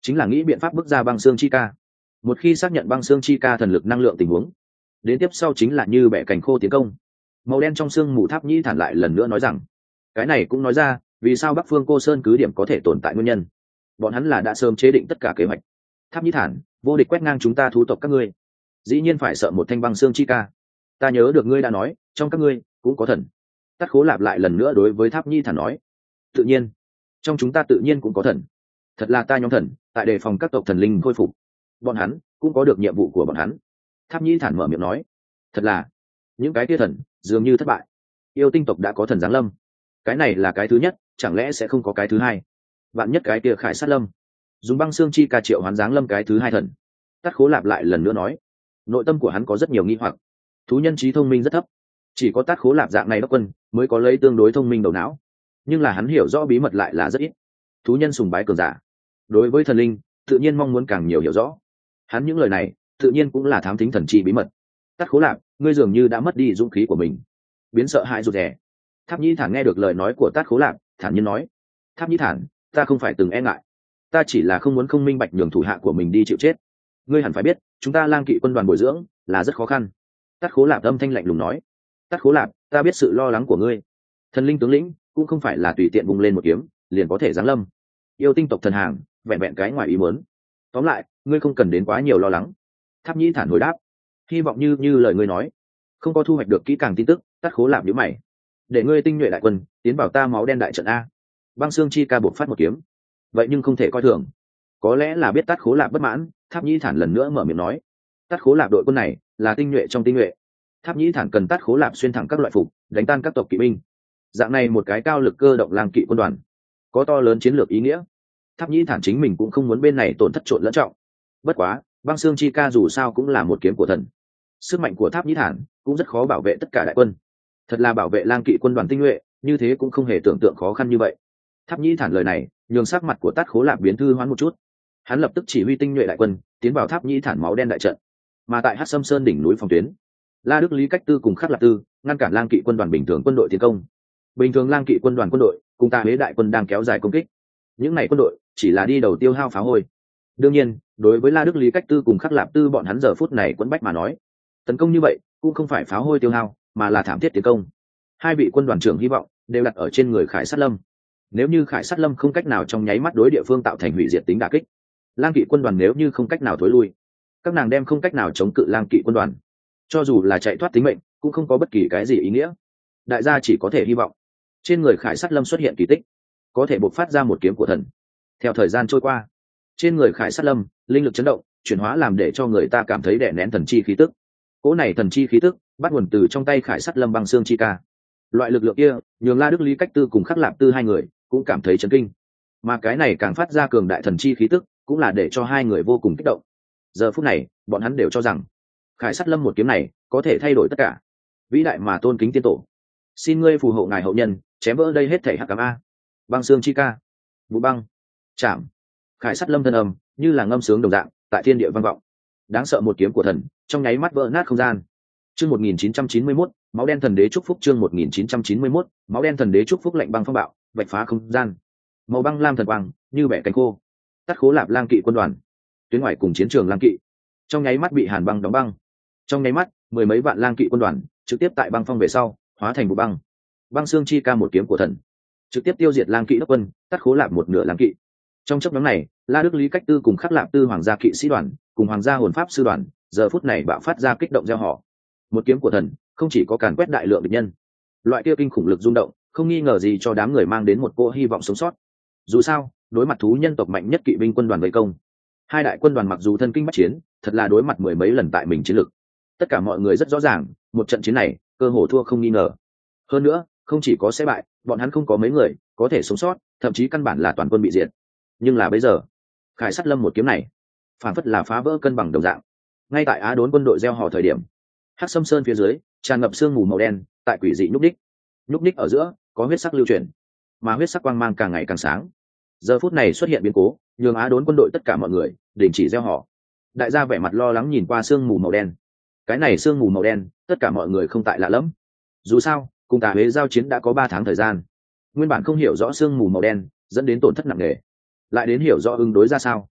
chính là nghĩ biện pháp bước ra băng xương chi ca. Một khi xác nhận băng xương chi ca thần lực năng lượng tình huống, đến tiếp sau chính là như bẻ cành khô tiến công. Màu đen trong xương mù Tháp Nhĩ Thản lại lần nữa nói rằng, cái này cũng nói ra vì sao Bắc Phương Cô Sơn cứ điểm có thể tồn tại nguyên nhân. Bọn hắn là đã sớm chế định tất cả kế hoạch. Tháp Nhĩ Thản, vô địch quét ngang chúng ta thú tộc các ngươi, dĩ nhiên phải sợ một thanh băng xương chi ca. Ta nhớ được ngươi đã nói trong các ngươi cũng có thần. Tát Khố Lạp lại lần nữa đối với Tháp Nhĩ Thản nói, tự nhiên trong chúng ta tự nhiên cũng có thần. Thật là ta nhóm thần tại đề phòng các tộc thần linh khôi phục, bọn hắn cũng có được nhiệm vụ của bọn hắn. Tháp Nhĩ Thản mở miệng nói, thật là những cái tia thần dường như thất bại. Yêu tinh tộc đã có thần giáng lâm, cái này là cái thứ nhất, chẳng lẽ sẽ không có cái thứ hai? Vạn nhất cái kia Khải Sát Lâm dùng băng xương chi ca triệu hoán giáng lâm cái thứ hai thần. Tát Khố Lạp lại lần nữa nói, nội tâm của hắn có rất nhiều nghi hoặc. Thú nhân trí thông minh rất thấp, chỉ có Tát Khố Lạp dạng này đốc quân mới có lấy tương đối thông minh đầu não, nhưng là hắn hiểu rõ bí mật lại là rất ít. Thú nhân sùng bái cường giả, đối với thần linh tự nhiên mong muốn càng nhiều hiểu rõ. Hắn những lời này tự nhiên cũng là thám thính thần chi bí mật. Tát Khố Lạp, ngươi dường như đã mất đi dũng khí của mình, biến sợ hãi rụt rè. Tháp Nhĩ Thản nghe được lời nói của Tát Khố Lạp, thản nhiên nói, Tháp Nhĩ Thản, ta không phải từng e ngại, ta chỉ là không muốn không minh bạch nhường thủ hạ của mình đi chịu chết. Ngươi hẳn phải biết chúng ta Lang Kỵ quân đoàn bồi dưỡng là rất khó khăn. Tát Khố Lạp âm thanh lạnh lùng nói, Tát Khố Lạp, ta biết sự lo lắng của ngươi. Thần linh tướng lĩnh cũng không phải là tùy tiện bung lên một kiếm liền có thể giáng lâm. Yêu tinh tộc thần hàng vẹn vẹn cái ngoài ý muốn. Tóm lại ngươi không cần đến quá nhiều lo lắng. Tháp Nhĩ Thản hồi đáp, hy vọng như như lời ngươi nói. Không có thu hoạch được kỹ càng tin tức. Tát Khố Lạp nhíu mày, để ngươi tinh nhuệ đại quân tiến vào ta máu đen đại trận a. Băng xương chi ca buộc phát một kiếm, vậy nhưng không thể coi thường. Có lẽ là biết Tát Khố Lạp bất mãn, Tháp Nhĩ Thản lần nữa mở miệng nói, Tát Khố Lạp đội quân này là tinh nhuệ trong tinh nhuệ. Tháp Nhĩ Thản cần Tát Khố Lạp xuyên thẳng các loại phục, đánh tan các tộc kỵ binh. Dạng này một cái cao lực cơ động Lang Kỵ quân đoàn có to lớn chiến lược ý nghĩa. Tháp Nhĩ Thản chính mình cũng không muốn bên này tổn thất trộn lẫn trọng. Bất quá băng xương chi ca dù sao cũng là một kiếm của thần, sức mạnh của Tháp Nhĩ Thản cũng rất khó bảo vệ tất cả đại quân. Thật là bảo vệ Lang Kỵ quân đoàn tinh nhuệ như thế cũng không hề tưởng tượng khó khăn như vậy. Tháp Nhĩ Thản lời này nhường sắc mặt của Tát Khố Lạp biến thư hoán một chút. Hắn lập tức chỉ huy tinh nhuệ đại quân tiến vào Tháp Nhĩ Thản máu đen đại trận. Mà tại Hắc Sâm Sơn đỉnh núi phòng tuyến, La Đức, Lý Cách Tư cùng Khắc Lạp Tư ngăn cản Lang Kỵ quân đoàn bình thường quân đội tiến công. Bình thường Lang Kỵ quân đoàn quân đội cùng Ta Huế đại quân đang kéo dài công kích. Những này quân đội chỉ là đi đầu tiêu hao phá hôi. Đương nhiên, đối với La Đức, Lý Cách Tư cùng Khắc Lạp Tư bọn hắn giờ phút này quẫn bách mà nói, tấn công như vậy cũng không phải phá hôi tiêu hao, mà là thảm thiết tiến công. Hai vị quân đoàn trưởng hy vọng đều đặt ở trên người Khải Sát Lâm. Nếu như Khải Sát Lâm không cách nào trong nháy mắt đối địa phương tạo thành hủy diệt tính đả kích, Lang Kỵ quân đoàn nếu như không cách nào thối lui, các nàng đem không cách nào chống cự Lang Kỵ quân đoàn. Cho dù là chạy thoát tính mệnh, cũng không có bất kỳ cái gì ý nghĩa. Đại gia chỉ có thể hy vọng trên người Khải Sát Lâm xuất hiện kỳ tích, có thể bộc phát ra một kiếm của thần. Theo thời gian trôi qua, trên người Khải Sát Lâm linh lực chấn động, chuyển hóa làm để cho người ta cảm thấy đè nén thần chi khí tức. Cỗ này thần chi khí tức bắt nguồn từ trong tay Khải Sát Lâm băng xương chi ca. Loại lực lượng kia nhường La Đức, Lý Cách Tư cùng Khắc Lạp Tư hai người cũng cảm thấy chấn kinh. Mà cái này càng phát ra cường đại thần chi khí tức, cũng là để cho hai người vô cùng kích động. Giờ phút này, bọn hắn đều cho rằng Khải Sát Lâm một kiếm này có thể thay đổi tất cả. Vĩ đại mà tôn kính tiên tổ, xin ngươi phù hộ ngài hậu nhân, chém vỡ đây hết thảy hắc ám a. Băng xương chi ca, vụ băng, chạm. Khải Sát Lâm thân âm như là ngâm sướng đồng dạng tại thiên địa vang vọng. Đáng sợ một kiếm của thần, trong nháy mắt vỡ nát không gian. Chương một nghìn chín trăm chín mươi mốt, máu đen thần đế chúc phúc. Chương một nghìn chín trăm chín mươi mốt, máu đen thần đế chúc phúc. Lạnh băng phong bạo vạch phá không gian, màu băng lam thần quang như bẻ cánh khô. Tát Khố Lạp Lang Kỵ quân đoàn tuyến ngoài cùng chiến trường Lang Kỵ trong nháy mắt bị hàn băng đóng băng. Trong nháy mắt mười mấy vạn Lang Kỵ quân đoàn trực tiếp tại băng phong về sau hóa thành vụ băng. Băng xương chi ca một kiếm của thần trực tiếp tiêu diệt Lang Kỵ đốc quân, Tát Khố Lạp một nửa Lang Kỵ. Trong chốc ngắn này, La Đức, Lý Cách Tư cùng Khắc Lạp Tư hoàng gia kỵ sĩ đoàn cùng hoàng gia hồn pháp sư đoàn giờ phút này bạo phát ra kích động gieo họ. Một kiếm của thần không chỉ có càn quét đại lượng địch nhân, loại kia kinh khủng lực rung động không nghi ngờ gì cho đám người mang đến một cỗ hy vọng sống sót. Dù sao đối mặt thú nhân tộc mạnh nhất kỵ binh quân đoàn vây công, hai đại quân đoàn mặc dù thân kinh bách chiến, thật là đối mặt mười mấy lần tại mình chiến lực. Tất cả mọi người rất rõ ràng một trận chiến này cơ hồ thua không nghi ngờ. Hơn nữa không chỉ có sẽ bại, bọn hắn không có mấy người có thể sống sót, thậm chí căn bản là toàn quân bị diệt. Nhưng là bây giờ Khải Sát Lâm một kiếm này phản phất là phá vỡ cân bằng đồng dạng. Ngay tại Á Đốn quân đội gieo hò thời điểm, Hắc Sâm Sơn phía dưới tràn ngập sương mù màu đen, tại quỷ dị nhúc ních nhúc ních ở giữa có huyết sắc lưu chuyển, mà huyết sắc quang mang càng ngày càng sáng. Giờ phút này xuất hiện biến cố nhường Á Đốn quân đội tất cả mọi người đình chỉ gieo hò. Đại gia vẻ mặt lo lắng nhìn qua sương mù màu đen. Cái này sương mù màu đen tất cả mọi người không tại lạ lẫm. Dù sao cùng Tà Huế giao chiến đã có ba tháng thời gian, nguyên bản không hiểu rõ sương mù màu đen dẫn đến tổn thất nặng nề, lại đến hiểu rõ ứng đối ra sao.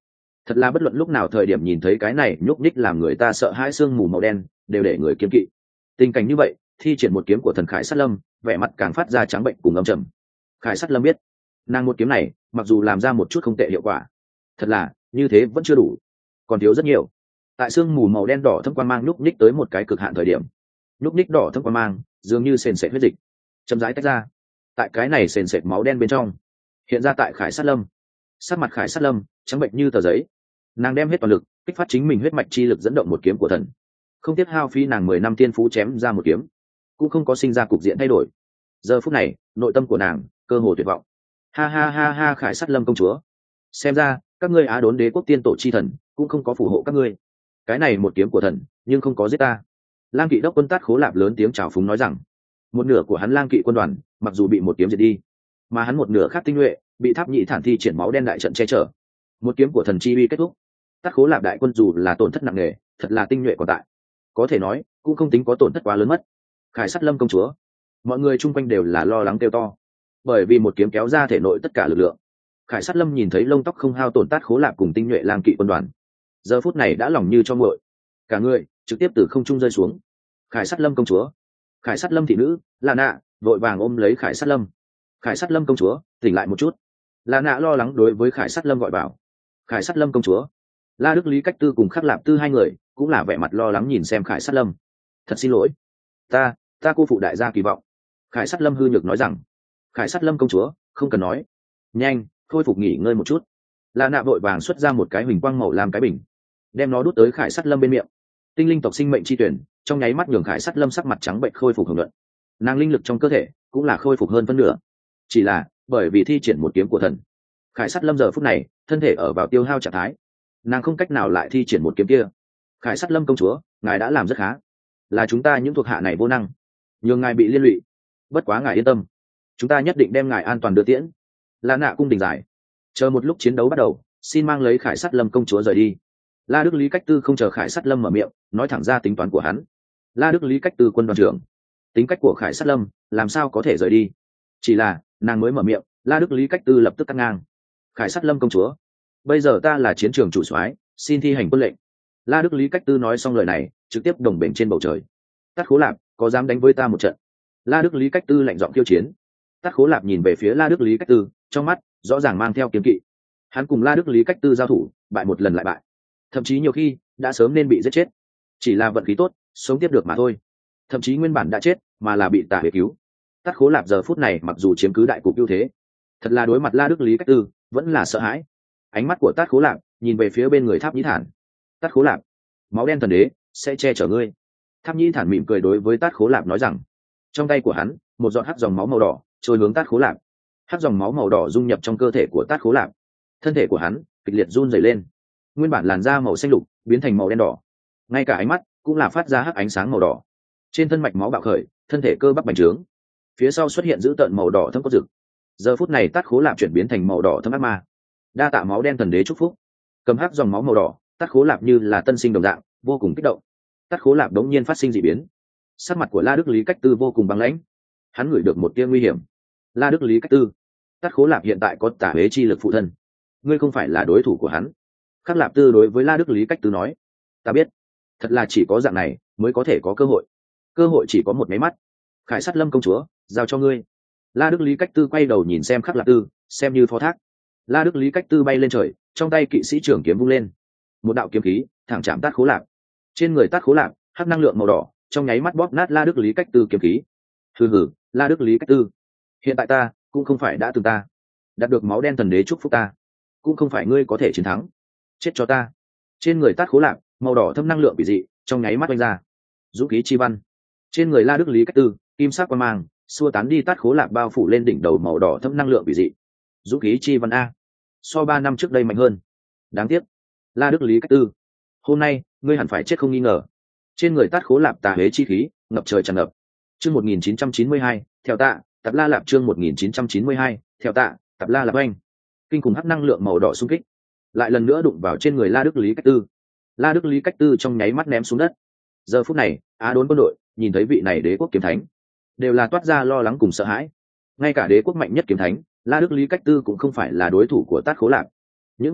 Thật là bất luận lúc nào thời điểm nhìn thấy cái này nhúc nhích làm người ta sợ hãi sương mù màu đen đều để người kiên kỵ. Tình cảnh như vậy, thi triển một kiếm của thần Khải Sát Lâm, vẻ mặt càng phát ra trắng bệnh cùng âm trầm. Khải Sát Lâm biết, nàng một kiếm này mặc dù làm ra một chút không tệ hiệu quả, thật là như thế vẫn chưa đủ, còn thiếu rất nhiều. Tại sương mù màu đen đỏ thâm quang mang nhúc nhích tới một cái cực hạn thời điểm, nhúc nhích đỏ thâm quang mang dường như sền sệt huyết dịch chậm rãi tách ra. Tại cái này sền sệt máu đen bên trong hiện ra tại Khải Sát Lâm, sắc mặt Khải Sát Lâm trắng bệnh như tờ giấy. Nàng đem hết toàn lực kích phát chính mình huyết mạch chi lực dẫn động một kiếm của thần, không tiếc hao phí nàng mười năm tiên phú chém ra một kiếm, cũng không có sinh ra cục diện thay đổi. Giờ phút này nội tâm của nàng cơ hồ tuyệt vọng. Ha ha ha ha, Khải Sát Lâm công chúa, xem ra các ngươi Á Đốn Đế quốc tiên tổ chi thần cũng không có phù hộ các ngươi. Cái này một kiếm của thần nhưng không có giết ta. Lang Kỵ đốc quân Tát Khố Lạp lớn tiếng chào phúng nói rằng, một nửa của hắn Lang Kỵ quân đoàn mặc dù bị một kiếm diệt đi, mà hắn một nửa khác tinh nhuệ bị Tháp Nhị Thản thi triển máu đen đại trận che chở. Một kiếm của thần chi uy kết thúc, Tát Khố Lạp đại quân dù là tổn thất nặng nề, thật là tinh nhuệ còn tại, có thể nói cũng không tính có tổn thất quá lớn mất. Khải Sát Lâm công chúa, mọi người chung quanh đều là lo lắng kêu to, bởi vì một kiếm kéo ra thể nội tất cả lực lượng. Khải Sát Lâm nhìn thấy lông tóc không hao tổn Tát Khố Lạp cùng tinh nhuệ Lang Kỵ quân đoàn, giờ phút này đã lòng như cho nguội, cả người trực tiếp từ không trung rơi xuống. Khải Sát Lâm công chúa, Khải Sát Lâm thị nữ là nạ vội vàng ôm lấy Khải Sát Lâm. Khải Sát Lâm công chúa, tỉnh lại một chút. Là nạ lo lắng đối với Khải Sát Lâm gọi bảo. Khải Sát Lâm công chúa, La Đức Lý Cách Tư cùng Khắc Lạp Tư hai người cũng là vẻ mặt lo lắng nhìn xem Khải Sát Lâm. Thật xin lỗi, ta ta cô phụ đại gia kỳ vọng. Khải Sát Lâm hư nhược nói rằng. Khải Sát Lâm công chúa, không cần nói, nhanh khôi phục nghỉ ngơi một chút. La nạ vội vàng xuất ra một cái huỳnh quang màu làm cái bình, đem nó đút tới Khải Sát Lâm bên miệng. Tinh linh tộc sinh mệnh chi tuyển trong nháy mắt nhường Khải Sát Lâm sắc mặt trắng bệnh khôi phục hưởng luận. Nàng linh lực trong cơ thể cũng là khôi phục hơn phân nửa, chỉ là bởi vì thi triển một kiếm của thần, Khải Sát Lâm giờ phút này thân thể ở vào tiêu hao trạng thái, nàng không cách nào lại thi triển một kiếm kia. Khải Sát Lâm công chúa, ngài đã làm rất khá, là chúng ta những thuộc hạ này vô năng, nhường ngài bị liên lụy. Bất quá ngài yên tâm, chúng ta nhất định đem ngài an toàn đưa tiễn. La nạ cung đình giải, chờ một lúc chiến đấu bắt đầu, xin mang lấy Khải Sát Lâm công chúa rời đi. La Đức Lý Cách Tư không chờ Khải Sát Lâm mở miệng, nói thẳng ra tính toán của hắn. La Đức Lý Cách Tư quân đoàn trưởng, tính cách của Khải Sát Lâm làm sao có thể rời đi? Chỉ là nàng mới mở miệng, La Đức Lý Cách Tư lập tức cắt ngang. Khải Sát Lâm công chúa, bây giờ ta là chiến trường chủ soái, xin thi hành quân lệnh. La Đức Lý Cách Tư nói xong lời này, trực tiếp đồng bền trên bầu trời. Tát Khố Lạp, có dám đánh với ta một trận? La Đức Lý Cách Tư lạnh giọng khiêu chiến. Tát Khố Lạp nhìn về phía La Đức Lý Cách Tư, trong mắt rõ ràng mang theo kiếm kỵ. Hắn cùng La Đức Lý Cách Tư giao thủ, bại một lần lại bại, thậm chí nhiều khi đã sớm nên bị giết chết, chỉ là vận khí tốt sống tiếp được mà thôi. Thậm chí nguyên bản đã chết mà là bị Tả Huế cứu. Tát Khố Lạp giờ phút này mặc dù chiếm cứ đại cục ưu thế, thật là đối mặt La Đức Lý Cách Tư vẫn là sợ hãi. Ánh mắt của Tát Khố Lạp nhìn về phía bên người Tháp Nhĩ Thản. Tát Khố Lạp, máu đen thần đế sẽ che chở ngươi. Tháp Nhĩ Thản mỉm cười đối với Tát Khố Lạp nói rằng. Trong tay của hắn một giọt hắc dòng máu màu đỏ trôi hướng Tát Khố Lạp. Hắc dòng máu màu đỏ dung nhập trong cơ thể của Tát Khố Lạp, thân thể của hắn kịch liệt run rẩy lên, nguyên bản làn da màu xanh lục biến thành màu đen đỏ, ngay cả ánh mắt cũng là phát ra hắc ánh sáng màu đỏ. Trên thân mạch máu bạo khởi, thân thể cơ bắp bành trướng, phía sau xuất hiện dữ tợn màu đỏ thâm cốt rực. Giờ phút này Tát Khố Lạp chuyển biến thành màu đỏ thâm ác ma. Đa tạ máu đen thần đế chúc phúc. Cầm hắc dòng máu màu đỏ, Tát Khố Lạp như là tân sinh đồng dạng, vô cùng kích động. Tát Khố Lạp đống nhiên phát sinh dị biến, sắc mặt của La Đức Lý Cách Tư vô cùng băng lãnh. Hắn ngửi được một tia nguy hiểm. La Đức Lý Cách Tư, Tát Khố Lạp hiện tại có Tả Huế chi lực phụ thân, ngươi không phải là đối thủ của hắn. Khắc Lạp Tư đối với La Đức Lý Cách Tư nói, ta biết, thật là chỉ có dạng này mới có thể có cơ hội, cơ hội chỉ có một máy mắt. Khải Sát Lâm công chúa, giao cho ngươi. La Đức Lý Cách Tư quay đầu nhìn xem Khắc Lạp Tư, xem như phó thác. La Đức Lý Cách Tư bay lên trời, trong tay kỵ sĩ trưởng kiếm vung lên, một đạo kiếm khí thẳng chạm Tát Khố Lạp. Trên người Tát Khố Lạp hắc năng lượng màu đỏ trong nháy mắt bóp nát La Đức Lý Cách Tư kiếm khí. Hừ hừ, La Đức Lý Cách Tư, hiện tại ta cũng không phải đã từng ta, đạt được máu đen thần đế chúc phúc ta, cũng không phải ngươi có thể chiến thắng. Chết cho ta. Trên người Tát Khố Lạp màu đỏ thâm năng lượng bị dị trong nháy mắt oanh ra. Dũng khí chi văn. Trên người La Đức Lý Cách Tư kim sắc quang mang xua tán đi Tát Khố Lạp bao phủ lên đỉnh đầu màu đỏ thâm năng lượng bị dị. Dũng khí chi văn a, so ba năm trước đây mạnh hơn. Đáng tiếc, La Đức Lý Cách Tư, hôm nay ngươi hẳn phải chết không nghi ngờ. Trên người Tát Khố Lạp Tà Huế chi khí ngập trời tràn ngập. Chương một nghìn chín trăm chín mươi hai, theo tạ, Tạp La Lạp chương một nghìn chín trăm chín mươi hai, theo tạ, Tạp La Lạp oanh. Kinh khủng hắc năng lượng màu đỏ xung kích, lại lần nữa đụng vào trên người La Đức Lý Cách Tư. La Đức Lý Cách Tư trong nháy mắt ném xuống đất. Giờ phút này, Á Đốn quân đội nhìn thấy vị này đế quốc kiếm thánh, đều là toát ra lo lắng cùng sợ hãi. Ngay cả đế quốc mạnh nhất kiếm thánh, La Đức Lý Cách Tư cũng không phải là đối thủ của Tát Khố Lạp. Những người khác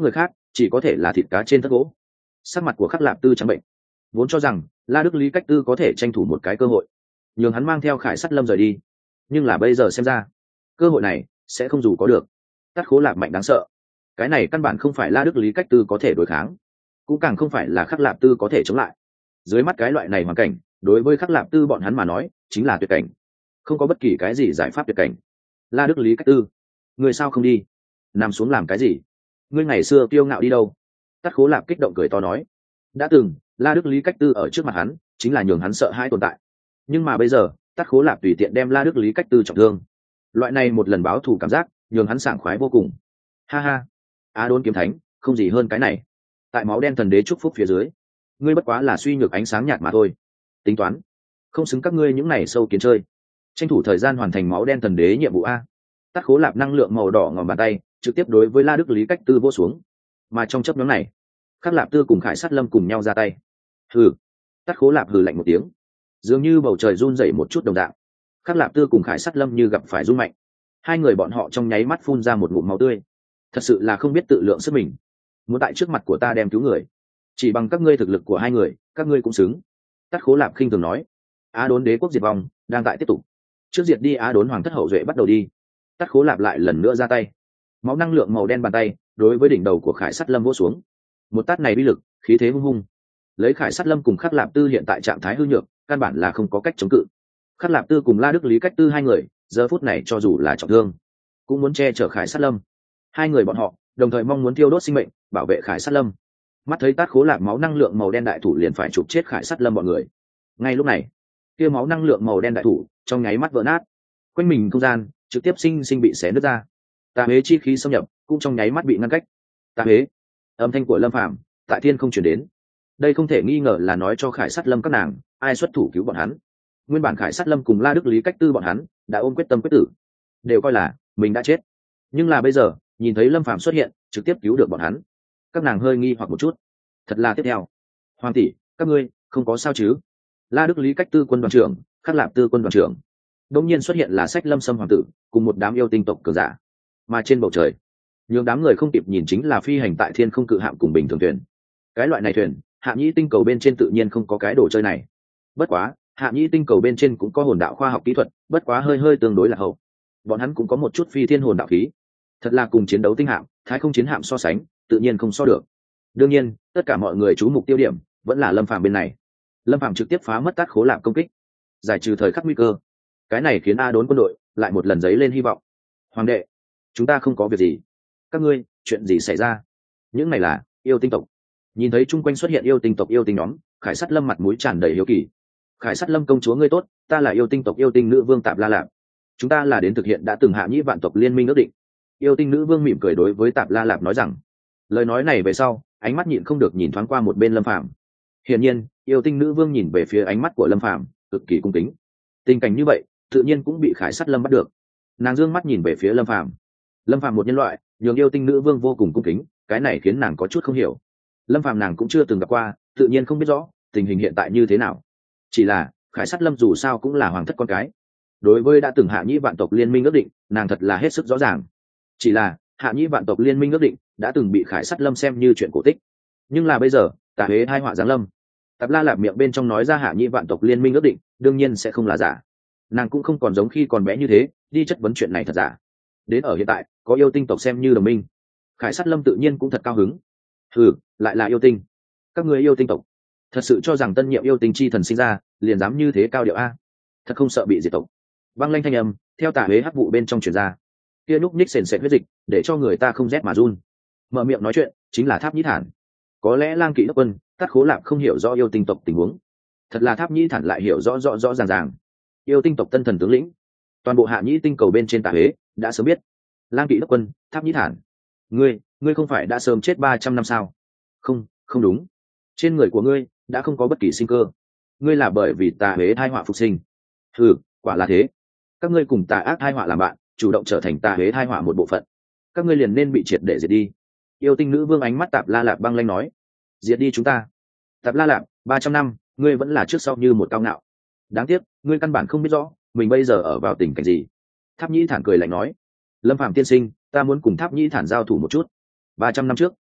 chỉ có thể là thịt cá trên thất gỗ. Sắc mặt của Khắc Lạp Tư trắng bệnh, vốn cho rằng La Đức Lý Cách Tư có thể tranh thủ một cái cơ hội nhường hắn mang theo Khải Sắt Lâm rời đi, nhưng là bây giờ xem ra cơ hội này sẽ không dù có được. Tát Khố Lạp mạnh đáng sợ, cái này căn bản không phải La Đức Lý Cách Tư có thể đối kháng, cũng càng không phải là Khắc Lạp Tư có thể chống lại. Dưới mắt cái loại này hoàn cảnh, đối với Khắc Lạp Tư bọn hắn mà nói chính là tuyệt cảnh, không có bất kỳ cái gì giải pháp tuyệt cảnh. La Đức Lý Cách Tư, người sao không đi nằm xuống làm cái gì? Ngươi ngày xưa kiêu ngạo đi đâu? Tát Khố Lạp kích động cười to nói. Đã từng La Đức Lý Cách Tư ở trước mặt hắn chính là nhường hắn sợ hãi tồn tại, nhưng mà bây giờ Tát Khố Lạp tùy tiện đem La Đức Lý Cách Tư trọng thương, loại này một lần báo thù cảm giác nhường hắn sảng khoái vô cùng. Ha ha, Á Đốn kiếm thánh không gì hơn cái này. Tại máu đen thần đế chúc phúc phía dưới, ngươi bất quá là suy nhược ánh sáng nhạt mà thôi. Tính toán không xứng các ngươi những này sâu kiến chơi. Tranh thủ thời gian hoàn thành máu đen thần đế nhiệm vụ a. Tát Khố Lạp năng lượng màu đỏ ngòm bàn tay trực tiếp đối với La Đức Lý Cách Tư vỗ xuống, mà trong chấp nhóm này Khắc Lạp Tư cùng Khải Sắt Lâm cùng nhau ra tay. Hừ. Tát Khố Lạp hừ lạnh một tiếng, dường như bầu trời run rẩy một chút đồng dạng. Khắc Lạp Tư cùng Khải Sắt Lâm như gặp phải rung mạnh, hai người bọn họ trong nháy mắt phun ra một ngụm máu tươi. Thật sự là không biết tự lượng sức mình, muốn tại trước mặt của ta đem cứu người, chỉ bằng các ngươi thực lực của hai người các ngươi cũng xứng. Tát Khố Lạp khinh thường nói. Á Đốn đế quốc diệt vong đang tại tiếp tục, trước diệt đi Á Đốn hoàng thất hậu duệ bắt đầu đi. Tát Khố Lạp lại lần nữa ra tay, máu năng lượng màu đen bàn tay đối với đỉnh đầu của Khải Sắt Lâm vỗ xuống. Một tát này uy lực khí thế hung hung, lấy Khải Sắt Lâm cùng Khắc Lạp Tư hiện tại trạng thái hư nhược, căn bản là không có cách chống cự. Khắc Lạp Tư cùng La Đức Lý Cách Tư hai người giờ phút này cho dù là trọng thương cũng muốn che chở Khải Sắt Lâm. Hai người bọn họ đồng thời mong muốn thiêu đốt sinh mệnh bảo vệ Khải Sắt Lâm. Mắt thấy Tát Khố Lạp máu năng lượng màu đen đại thủ liền phải chụp chết Khải Sắt Lâm bọn người, ngay lúc này kia máu năng lượng màu đen đại thủ trong nháy mắt vỡ nát, quanh mình không gian trực tiếp sinh sinh bị xé nứt ra. Tà Huế chi khí xâm nhập cũng trong nháy mắt bị ngăn cách. Tà Huế, âm thanh của Lâm Phàm tại thiên không truyền đến. Đây không thể nghi ngờ là nói cho Khải Sắt Lâm các nàng ai xuất thủ cứu bọn hắn. Nguyên bản Khải Sắt Lâm cùng La Đức Lý Cách Tư bọn hắn đã ôm quyết tâm quyết tử, đều coi là mình đã chết, nhưng là bây giờ nhìn thấy Lâm Phàm xuất hiện trực tiếp cứu được bọn hắn, các nàng hơi nghi hoặc một chút. Thật là tiếp theo, hoàng tỷ các ngươi không có sao chứ? La Đức Lý Cách Tư quân đoàn trưởng, Khắc Lạp Tư quân đoàn trưởng, đột nhiên xuất hiện là Sách Lâm Sâm hoàng tử cùng một đám yêu tinh tộc cường giả, mà trên bầu trời nhường đám người không kịp nhìn chính là phi hành tại thiên không cự hạm cùng bình thường thuyền. Cái loại này thuyền Hạ Nhĩ tinh cầu bên trên tự nhiên không có cái đồ chơi này, bất quá Hạ Nhĩ tinh cầu bên trên cũng có hồn đạo khoa học kỹ thuật, bất quá hơi hơi tương đối là hậu. Bọn hắn cũng có một chút phi thiên hồn đạo khí, thật là cùng chiến đấu tinh hạm thái không chiến hạm so sánh tự nhiên không so được. Đương nhiên tất cả mọi người chú mục tiêu điểm vẫn là Lâm Phàm bên này. Lâm Phàm trực tiếp phá mất Tát Khố Lạp công kích, giải trừ thời khắc nguy cơ. Cái này khiến A Đốn quân đội lại một lần dấy lên hy vọng. Hoàng đệ, chúng ta không có việc gì. Các ngươi chuyện gì xảy ra? Những này là yêu tinh tộc. Nhìn thấy chung quanh xuất hiện yêu tinh tộc yêu tinh nhóm, Khải Sắt Lâm mặt mũi tràn đầy hiếu kỳ. Khải Sắt Lâm công chúa ngươi tốt, ta là yêu tinh tộc yêu tinh nữ vương Tạp La Lạp, chúng ta là đến thực hiện đã từng Hạ Nhĩ vạn tộc liên minh ước định. Yêu tinh nữ vương mỉm cười đối với Tạp La Lạp nói rằng. Lời nói này về sau, ánh mắt nhịn không được nhìn thoáng qua một bên Lâm Phàm. Hiển nhiên yêu tinh nữ vương nhìn về phía ánh mắt của Lâm Phàm cực kỳ cung kính. Tình cảnh như vậy tự nhiên cũng bị Khải Sắt Lâm bắt được. Nàng dương mắt nhìn về phía Lâm Phàm. Lâm Phàm một nhân loại nhường yêu tinh nữ vương vô cùng cung kính, cái này khiến nàng có chút không hiểu. Lâm Phàm nàng cũng chưa từng gặp qua, tự nhiên không biết rõ tình hình hiện tại như thế nào. Chỉ là Khải Sắt Lâm dù sao cũng là hoàng thất con cái, đối với đã từng Hạ Nhĩ vạn tộc liên minh ước định nàng thật là hết sức rõ ràng. Chỉ là Hạ Nhĩ vạn tộc liên minh ước định đã từng bị Khải Sắt Lâm xem như chuyện cổ tích, nhưng là bây giờ Tà Huế hai họa giáng lâm, Tạp La Lạp miệng bên trong nói ra Hạ Nhĩ vạn tộc liên minh ước định đương nhiên sẽ không là giả. Nàng cũng không còn giống khi còn bé như thế đi chất vấn chuyện này thật giả. Đến ở hiện tại có yêu tinh tộc xem như đồng minh, Khải Sắt Lâm tự nhiên cũng thật cao hứng. Hừ, lại là yêu tinh, các người yêu tinh tộc thật sự cho rằng tân nhiệm yêu tinh chi thần sinh ra liền dám như thế cao điệu a? Thật không sợ bị diệt tộc? Băng lanh thanh âm theo Tà Huế hắc vụ bên trong truyền ra, kia nhúc nhích sền sệt huyết dịch để cho người ta không rét mà run. Mở miệng nói chuyện chính là Tháp Nhĩ Thản. Có lẽ Lang Kỵ đốc quân Tát Khố Lạp không hiểu rõ yêu tinh tộc tình huống, thật là Tháp Nhĩ Thản lại hiểu rõ rõ rõ ràng ràng. Yêu tinh tộc tân thần tướng lĩnh, toàn bộ Hạ Nhĩ tinh cầu bên trên Tà Huế đã sớm biết. Lang Kỵ đốc quân Tháp Nhĩ Thản, ngươi ngươi không phải đã sớm chết ba trăm năm sao? Không, không đúng, trên người của ngươi đã không có bất kỳ sinh cơ. Ngươi là bởi vì Tà Huế thai họa phục sinh. Ừ, quả là thế. Các ngươi cùng tà ác thai họa làm bạn, chủ động trở thành Tà Huế thai họa một bộ phận, các ngươi liền nên bị triệt để diệt đi. Yêu tinh nữ vương ánh mắt Tạp La Lạp băng lanh nói. Diệt đi chúng ta? Tạp La Lạp, ba trăm năm ngươi vẫn là trước sau như một cao ngạo. Đáng tiếc ngươi căn bản không biết rõ mình bây giờ ở vào tình cảnh gì. Tháp Nhĩ Thản cười lạnh nói. Lâm Phàm tiên sinh, ta muốn cùng Tháp Nhĩ Thản giao thủ một chút. Ba trăm năm trước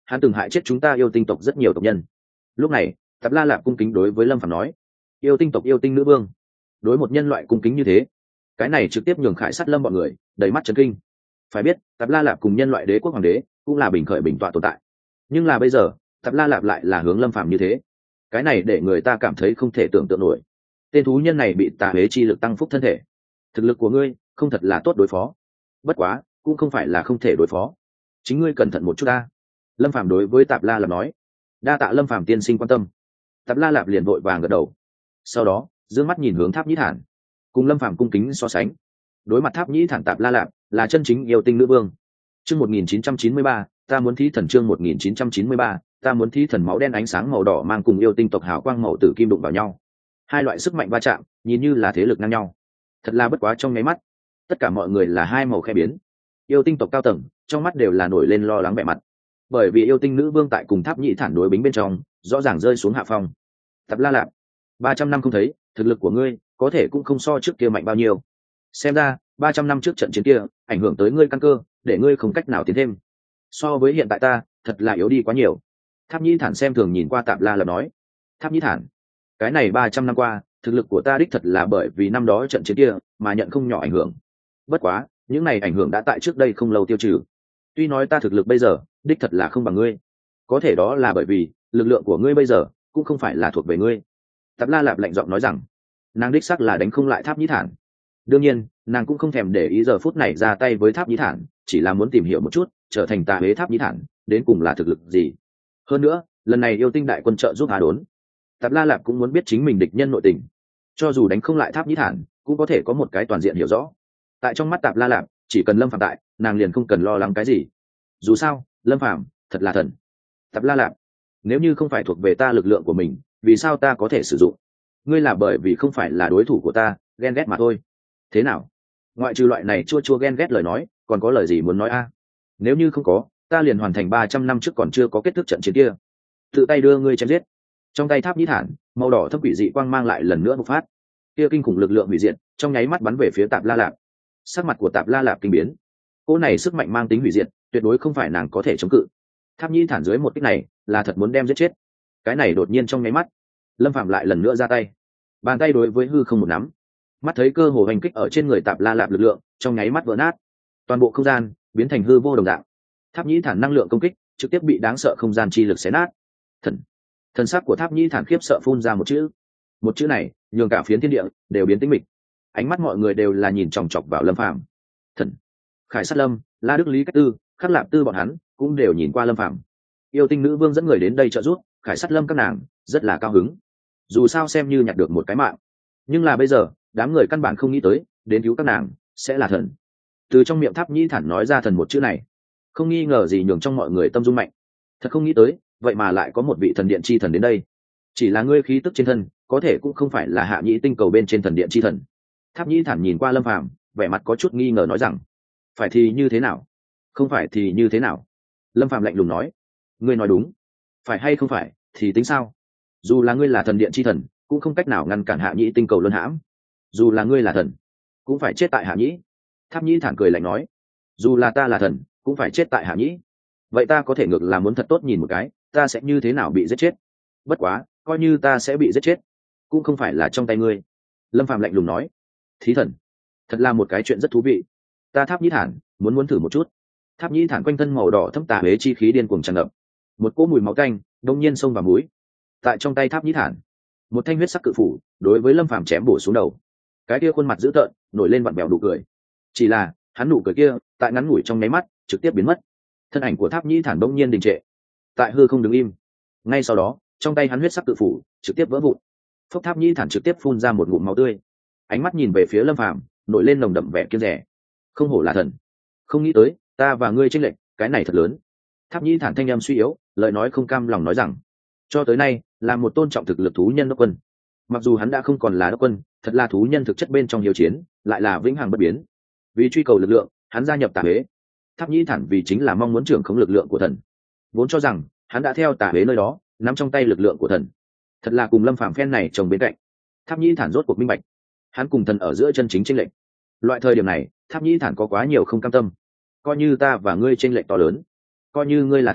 hắn từng hại chết chúng ta yêu tinh tộc rất nhiều tộc nhân. Lúc này Tạp La Lạp cung kính đối với Lâm Phàm nói, yêu tinh tộc yêu tinh nữ vương đối một nhân loại cung kính như thế, cái này trực tiếp nhường Khải Sát Lâm bọn người đầy mắt chấn kinh. Phải biết Tạp La Lạp cùng nhân loại đế quốc hoàng đế cũng là bình khởi bình tọa tồn tại, nhưng là bây giờ Tạp La Lạp lại là hướng Lâm Phàm như thế, cái này để người ta cảm thấy không thể tưởng tượng nổi. Tên thú nhân này bị tà huế chi lực tăng phúc thân thể, thực lực của ngươi không thật là tốt đối phó, bất quá cũng không phải là không thể đối phó, chính ngươi cẩn thận một chút ta. Lâm Phàm đối với Tạp La Lạp nói. Đa tạ Lâm Phàm tiên sinh quan tâm. Tạp La Lạp liền vội vàng gật đầu, sau đó dương mắt nhìn hướng Tháp Nhĩ Thản, cùng Lâm Phàm cung kính so sánh. Đối mặt Tháp Nhĩ Thản, Tạp La Lạp là chân chính yêu tinh nữ vương. Chương một nghìn chín trăm chín mươi ba, ta muốn thí thần. Chương một nghìn chín trăm chín mươi ba, ta muốn thí thần. Máu đen ánh sáng màu đỏ mang cùng yêu tinh tộc hào quang màu tử kim đụng vào nhau, hai loại sức mạnh va chạm nhìn như là thế lực ngang nhau, thật là bất quá trong nháy mắt tất cả mọi người là hai màu khe biến. Yêu tinh tộc cao tầng trong mắt đều là nổi lên lo lắng vẻ mặt, bởi vì yêu tinh nữ vương tại cùng Tháp Nhĩ Thản đối bính bên trong rõ ràng rơi xuống hạ phong. Tạp La Lạp, ba trăm năm không thấy, thực lực của ngươi có thể cũng không so trước kia mạnh bao nhiêu. Xem ra ba trăm năm trước trận chiến kia ảnh hưởng tới ngươi căn cơ, để ngươi không cách nào tiến thêm. So với hiện tại ta thật là yếu đi quá nhiều. Tháp Nhĩ Thản xem thường nhìn qua Tạp La Lạp nói. Tháp Nhĩ Thản, cái này ba trăm năm qua thực lực của ta đích thật là bởi vì năm đó trận chiến kia mà nhận không nhỏ ảnh hưởng, bất quá những này ảnh hưởng đã tại trước đây không lâu tiêu trừ. Tuy nói ta thực lực bây giờ đích thật là không bằng ngươi, có thể đó là bởi vì lực lượng của ngươi bây giờ cũng không phải là thuộc về ngươi. Tạp La Lạp lạnh giọng nói rằng, nàng đích xác là đánh không lại Tháp Nhĩ Thản. Đương nhiên nàng cũng không thèm để ý giờ phút này ra tay với Tháp Nhĩ Thản, chỉ là muốn tìm hiểu một chút trở thành tà huế Tháp Nhĩ Thản đến cùng là thực lực gì. Hơn nữa lần này yêu tinh đại quân trợ giúp Hà Đốn, Tạp La Lạp cũng muốn biết chính mình địch nhân nội tình, cho dù đánh không lại Tháp Nhĩ Thản cũng có thể có một cái toàn diện hiểu rõ. Tại trong mắt Tạp La Lạp, chỉ cần Lâm Phàm tại, nàng liền không cần lo lắng cái gì. Dù sao Lâm Phàm thật là thần. Tạp La Lạp, nếu như không phải thuộc về ta lực lượng của mình, vì sao ta có thể sử dụng? Ngươi là bởi vì không phải là đối thủ của ta, ghen ghét mà thôi. Thế nào? Ngoại trừ loại này chua chua ghen ghét lời nói, còn có lời gì muốn nói a? À? Nếu như không có, ta liền hoàn thành ba trăm năm trước còn chưa có kết thúc trận chiến kia, tự tay đưa ngươi chém giết. Trong tay Tháp Nhĩ Thản, màu đỏ thâm quỷ dị quang mang lại lần nữa bộc phát, kia kinh khủng lực lượng hủy diệt trong nháy mắt bắn về phía Tạp La Lạp. Sắc mặt của Tạp La Lạp kinh biến, cỗ này sức mạnh mang tính hủy diệt tuyệt đối không phải nàng có thể chống cự. Tháp Nhĩ Thản dưới một kích này là thật muốn đem giết chết. Cái này đột nhiên trong nháy mắt, Lâm Phạm lại lần nữa ra tay, bàn tay đối với hư không một nắm, mắt thấy cơ hồ hành kích ở trên người Tạp La Lạp lực lượng trong nháy mắt vỡ nát, toàn bộ không gian biến thành hư vô đồng dạng. Tháp Nhĩ Thản năng lượng công kích trực tiếp bị đáng sợ không gian chi lực xé nát. Thần, thần sắc của Tháp Nhĩ Thản khiếp sợ phun ra một chữ, một chữ này nhường cả phiến thiên địa đều biến tĩnh mịch, ánh mắt mọi người đều là nhìn chòng chọc vào Lâm Phạm. Thần, Khải Sát Lâm, La Đức Lý Cách Tư, Khắc Lạp Tư bọn hắn cũng đều nhìn qua Lâm Phạm. Yêu tinh nữ vương dẫn người đến đây trợ giúp Khải Sát Lâm các nàng rất là cao hứng, dù sao xem như nhặt được một cái mạng. Nhưng là bây giờ đám người căn bản không nghĩ tới đến cứu các nàng sẽ là thần. Từ trong miệng Tháp Nhĩ Thản nói ra thần một chữ này, không nghi ngờ gì nhường trong mọi người tâm rung mạnh. Thật không nghĩ tới vậy mà lại có một vị thần điện chi thần đến đây. Chỉ là ngươi khí tức trên thân có thể cũng không phải là Hạ Nhĩ tinh cầu bên trên thần điện chi thần. Tháp Nhĩ Thản nhìn qua Lâm Phàm, vẻ mặt có chút nghi ngờ nói rằng, phải thì như thế nào? Không phải thì như thế nào? Lâm Phàm lạnh lùng nói, ngươi nói đúng, phải hay không phải thì tính sao? Dù là ngươi là thần điện chi thần cũng không cách nào ngăn cản Hạ Nhĩ tinh cầu luân hãm. Dù là ngươi là thần cũng phải chết tại Hạ Nhĩ. Tháp Nhĩ Thản cười lạnh nói, dù là ta là thần cũng phải chết tại Hạ Nhĩ. Vậy ta có thể ngược là muốn thật tốt nhìn một cái ta sẽ như thế nào bị giết chết. Bất quá coi như ta sẽ bị giết chết cũng không phải là trong tay ngươi. Lâm Phàm lạnh lùng nói, thí thần, thật là một cái chuyện rất thú vị. Ta Tháp Nhĩ Thản muốn muốn thử một chút. Tháp Nhĩ Thản quanh thân màu đỏ thâm tà huế chi khí điên cuồng tràn ngập, một cỗ mùi máu tanh đông nhiên xông vào mũi. Tại trong tay Tháp Nhĩ Thản, một thanh huyết sắc cự phủ đối với Lâm Phàm chém bổ xuống đầu. Cái kia khuôn mặt dữ tợn nổi lên vặn bèo nụ cười, chỉ là hắn nụ cười kia tại ngắn ngủi trong nháy mắt trực tiếp biến mất. Thân ảnh của Tháp Nhĩ Thản bỗng nhiên đình trệ, tại hư không đứng im. Ngay sau đó trong tay hắn huyết sắc cự phủ trực tiếp vỡ vụn. Phốc, Tháp Nhĩ Thản trực tiếp phun ra một ngụm máu tươi, ánh mắt nhìn về phía Lâm Phàm nổi lên nồng đậm vẻ kiêng dè. Không hổ là thần, không nghĩ tới ta và ngươi chênh lệch cái này thật lớn. Tháp Nhĩ Thản thanh âm suy yếu, lời nói không cam lòng nói rằng, cho tới nay là một tôn trọng thực lực thú nhân đốc quân, mặc dù hắn đã không còn là đốc quân, thật là thú nhân thực chất bên trong hiếu chiến lại là vĩnh hằng bất biến. Vì truy cầu lực lượng hắn gia nhập tà huế. Tháp Nhĩ Thản vì chính là mong muốn trưởng khống lực lượng của thần, vốn cho rằng hắn đã theo tà huế nơi đó nắm trong tay lực lượng của thần. Thật là cùng Lâm Phàm phen này chồng bên cạnh, Tháp Nhĩ Thản rốt cuộc minh bạch hắn cùng thần ở giữa chân chính chênh lệch. Loại thời điểm này Tháp Nhĩ Thản có quá nhiều không cam tâm. Coi như ta và ngươi chênh lệch to lớn, coi như ngươi là thần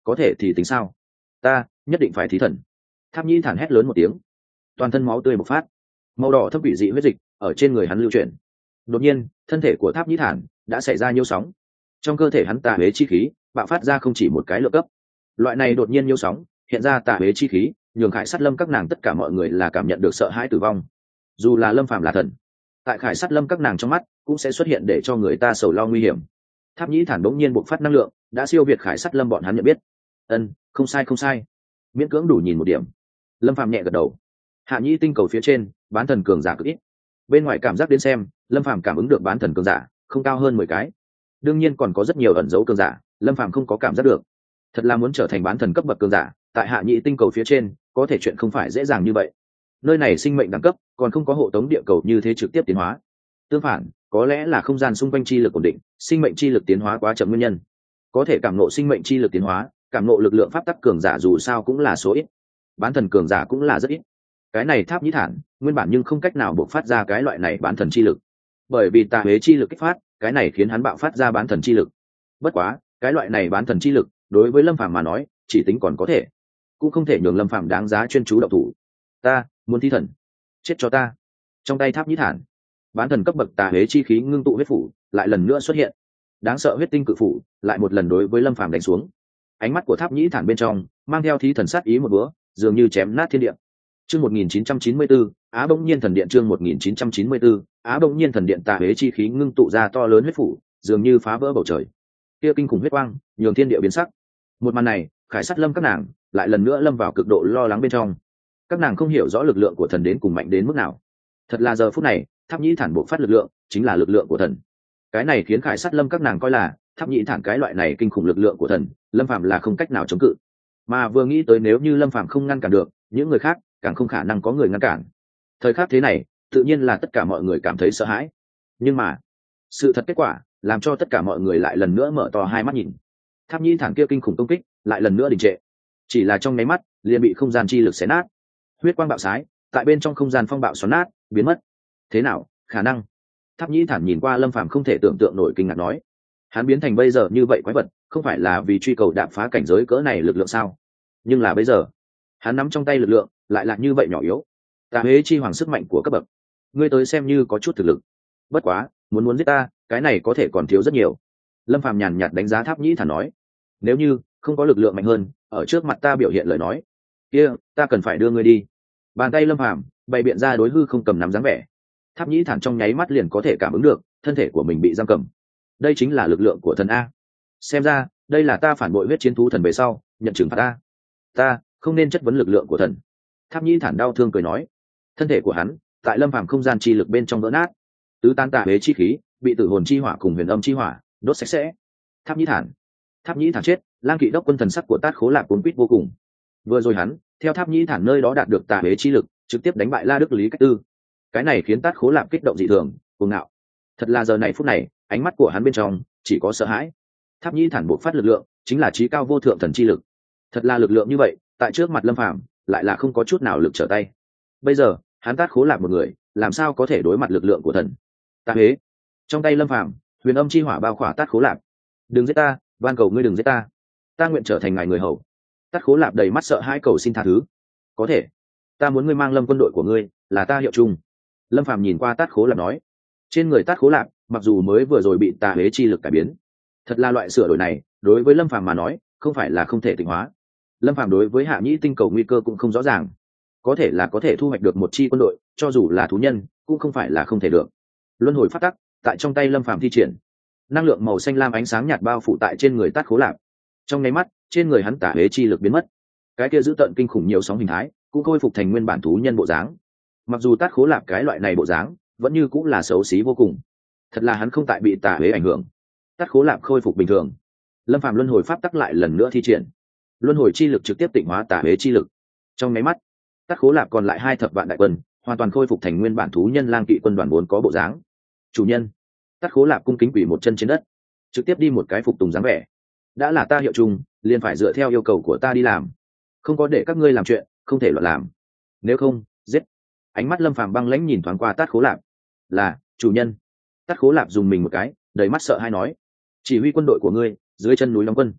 có thể thì tính sao? Ta nhất định phải thí thần. Tháp Nhĩ Thản hét lớn một tiếng, toàn thân máu tươi bộc phát, màu đỏ thâm quỷ dị huyết dịch ở trên người hắn lưu chuyển. Đột nhiên thân thể của Tháp Nhĩ Thản đã xảy ra nhiêu sóng, trong cơ thể hắn tà huế chi khí bạo phát ra không chỉ một cái lượng cấp. Loại này đột nhiên nhiêu sóng hiện ra tà huế chi khí, nhường Khải Sắt Lâm các nàng tất cả mọi người là cảm nhận được sợ hãi tử vong. Dù là Lâm Phàm là thần, tại Khải Sắt Lâm các nàng trong mắt cũng sẽ xuất hiện để cho người ta sầu lo nguy hiểm. Tháp Nhĩ Thản đống nhiên bộc phát năng lượng đã siêu việt Khải Sắt Lâm bọn hắn nhận biết. Ân, không sai không sai, miễn cưỡng đủ nhìn một điểm. Lâm Phàm nhẹ gật đầu. Hạ Nhĩ tinh cầu phía trên bán thần cường giả cực ít, bên ngoài cảm giác đến xem Lâm Phàm cảm ứng được bán thần cường giả không cao hơn mười cái. Đương nhiên còn có rất nhiều ẩn dấu cường giả Lâm Phàm không có cảm giác được. Thật là muốn trở thành bán thần cấp bậc cường giả tại Hạ Nhĩ tinh cầu phía trên có thể chuyện không phải dễ dàng như vậy. Nơi này sinh mệnh đẳng cấp còn không có hộ tống địa cầu như thế trực tiếp tiến hóa. Tương phản, có lẽ là không gian xung quanh chi lực ổn định, sinh mệnh chi lực tiến hóa quá chậm nguyên nhân. Có thể cảm ngộ sinh mệnh chi lực tiến hóa, cảm ngộ lực lượng pháp tắc cường giả dù sao cũng là số ít, bán thần cường giả cũng là rất ít. Cái này Tháp Nhĩ Thản nguyên bản nhưng không cách nào bộc phát ra cái loại này bán thần chi lực, bởi vì tà huế chi lực kích phát, cái này khiến hắn bạo phát ra bán thần chi lực. Bất quá cái loại này bán thần chi lực đối với Lâm Phàm mà nói chỉ tính còn có thể, cũng không thể nhường Lâm Phàm đáng giá chuyên chú động thủ. Ta muốn thi thần, chết cho ta. Trong tay Tháp Nhĩ Thản bán thần cấp bậc tà huế chi khí ngưng tụ huyết phủ lại lần nữa xuất hiện, đáng sợ huyết tinh cự phủ lại một lần đối với Lâm Phàm đánh xuống. Ánh mắt của Tháp Nhĩ Thản bên trong mang theo thí thần sát ý một búa, dường như chém nát thiên địa. Chương một nghìn chín trăm chín mươi tư, Á Bỗng Nhiên Thần Điện. Chương một nghìn chín trăm chín mươi tư, Á Bỗng Nhiên Thần Điện. Tà huế chi khí ngưng tụ ra to lớn huyết phủ, dường như phá vỡ bầu trời. Kia kinh khủng huyết quang, nhường thiên địa biến sắc. Một màn này, Khải Sắt Lâm các nàng lại lần nữa lâm vào cực độ lo lắng bên trong. Các nàng không hiểu rõ lực lượng của thần đến cùng mạnh đến mức nào. Thật là giờ phút này, Tháp Nhĩ Thản bộc phát lực lượng chính là lực lượng của thần. Cái này khiến Khải Sắt Lâm các nàng coi là Tháp Nhĩ Thản cái loại này kinh khủng lực lượng của thần, Lâm Phàm là không cách nào chống cự. Mà vừa nghĩ tới nếu như Lâm Phàm không ngăn cản được, những người khác càng không khả năng có người ngăn cản. Thời khắc thế này, tự nhiên là tất cả mọi người cảm thấy sợ hãi. Nhưng mà, sự thật kết quả làm cho tất cả mọi người lại lần nữa mở to hai mắt nhìn. Tháp Nhĩ Thản kia kinh khủng công kích lại lần nữa đình trệ, chỉ là trong nháy mắt liền bị không gian chi lực xé nát. Huyết quang bạo sái, tại bên trong không gian phong bạo xoắn nát, biến mất. Thế nào, khả năng? Tháp Nhĩ Thản nhìn qua Lâm Phàm không thể tưởng tượng nổi, kinh ngạc nói: hắn biến thành bây giờ như vậy quái vật, không phải là vì truy cầu đạp phá cảnh giới cỡ này lực lượng sao? Nhưng là bây giờ, hắn nắm trong tay lực lượng lại là như vậy nhỏ yếu. Tà huế chi hoàng sức mạnh của cấp bậc, ngươi tới xem như có chút thực lực. Bất quá, muốn muốn giết ta, cái này có thể còn thiếu rất nhiều. Lâm Phàm nhàn nhạt đánh giá Tháp Nhĩ Thản nói: nếu như không có lực lượng mạnh hơn ở trước mặt ta biểu hiện lời nói, kia ta cần phải đưa ngươi đi. Bàn tay Lâm Phàm bày biện ra đối hư không cầm nắm dáng vẻ. Tháp Nhĩ Thản trong nháy mắt liền có thể cảm ứng được thân thể của mình bị giam cầm. Đây chính là lực lượng của thần a. Xem ra đây là ta phản bội huyết chiến thú thần về sau nhận trừng phạt ta. Ta không nên chất vấn lực lượng của thần. Tháp Nhĩ Thản đau thương cười nói. Thân thể của hắn tại Lâm Phàm không gian chi lực bên trong vỡ nát, tứ tan tà huế chi khí bị tử hồn chi hỏa cùng huyền âm chi hỏa đốt sạch sẽ. Tháp Nhĩ Thản, Tháp Nhĩ Thản chết. Lang Kỵ Đốc quân thần sắc của Tát Khố Lạp cuốn quýt vô cùng. Vừa rồi hắn theo Tháp Nhĩ Thản nơi đó đạt được tà huế chi lực, trực tiếp đánh bại La Đức Lý Cách Tư. Cái này khiến Tát Khố Lạp kích động dị thường, cuồng ngạo. Thật là giờ này phút này, ánh mắt của hắn bên trong chỉ có sợ hãi. Tháp Nhĩ Thản bộc phát lực lượng chính là chí cao vô thượng thần chi lực. Thật là lực lượng như vậy, tại trước mặt Lâm Phàm lại là không có chút nào lực trở tay. Bây giờ hắn Tát Khố Lạp một người làm sao có thể đối mặt lực lượng của thần? Ta huế. Trong tay Lâm Phàm huyền âm chi hỏa bao khỏa Tát Khố Lạp. Đừng giết ta, van cầu ngươi đừng giết ta, ta nguyện trở thành ngài người hầu. Tát Khố Lạp đầy mắt sợ hãi cầu xin tha thứ. Có thể, ta muốn ngươi mang Lâm quân đội của ngươi, là ta hiệu chung. Lâm Phàm nhìn qua Tát Khố Lạp nói. Trên người Tát Khố Lạp mặc dù mới vừa rồi bị tà huế chi lực cải biến, thật là loại sửa đổi này đối với Lâm Phàm mà nói không phải là không thể tịnh hóa. Lâm Phàm đối với Hạ Nhĩ tinh cầu nguy cơ cũng không rõ ràng, có thể là có thể thu hoạch được một chi quân đội, cho dù là thú nhân cũng không phải là không thể được. Luân hồi phát tắc tại trong tay Lâm Phàm thi triển, năng lượng màu xanh lam ánh sáng nhạt bao phủ tại trên người Tát Khố Lạp. Trong nháy mắt, trên người hắn tà huế chi lực biến mất, cái kia giữ tận kinh khủng nhiều sóng hình thái cũng khôi phục thành nguyên bản thú nhân bộ dáng. Mặc dù Tát Khố Lạp cái loại này bộ dáng vẫn như cũng là xấu xí vô cùng, thật là hắn không tại bị tà huế ảnh hưởng. Tát Khố Lạp khôi phục bình thường. Lâm Phàm luân hồi pháp tắc lại lần nữa thi triển, luân hồi chi lực trực tiếp tịnh hóa tà huế chi lực. Trong nháy mắt, Tát Khố Lạp còn lại hai thập vạn đại quân hoàn toàn khôi phục thành nguyên bản thú nhân Lang Kỵ quân đoàn vốn có bộ dáng. Chủ nhân. Tát Khố Lạp cung kính quỳ một chân trên đất, trực tiếp đi một cái phục tùng dáng vẻ. Đã là ta hiệu chung, liền phải dựa theo yêu cầu của ta đi làm, không có để các ngươi làm chuyện không thể loạn làm, nếu không giết. Ánh mắt Lâm Phàm băng lãnh nhìn thoáng qua Tát Khố Lạp. Là chủ nhân. Tát Khố Lạp dùng mình một cái, đầy mắt sợ hãi nói. Chỉ huy quân đội của ngươi dưới chân núi đóng quân.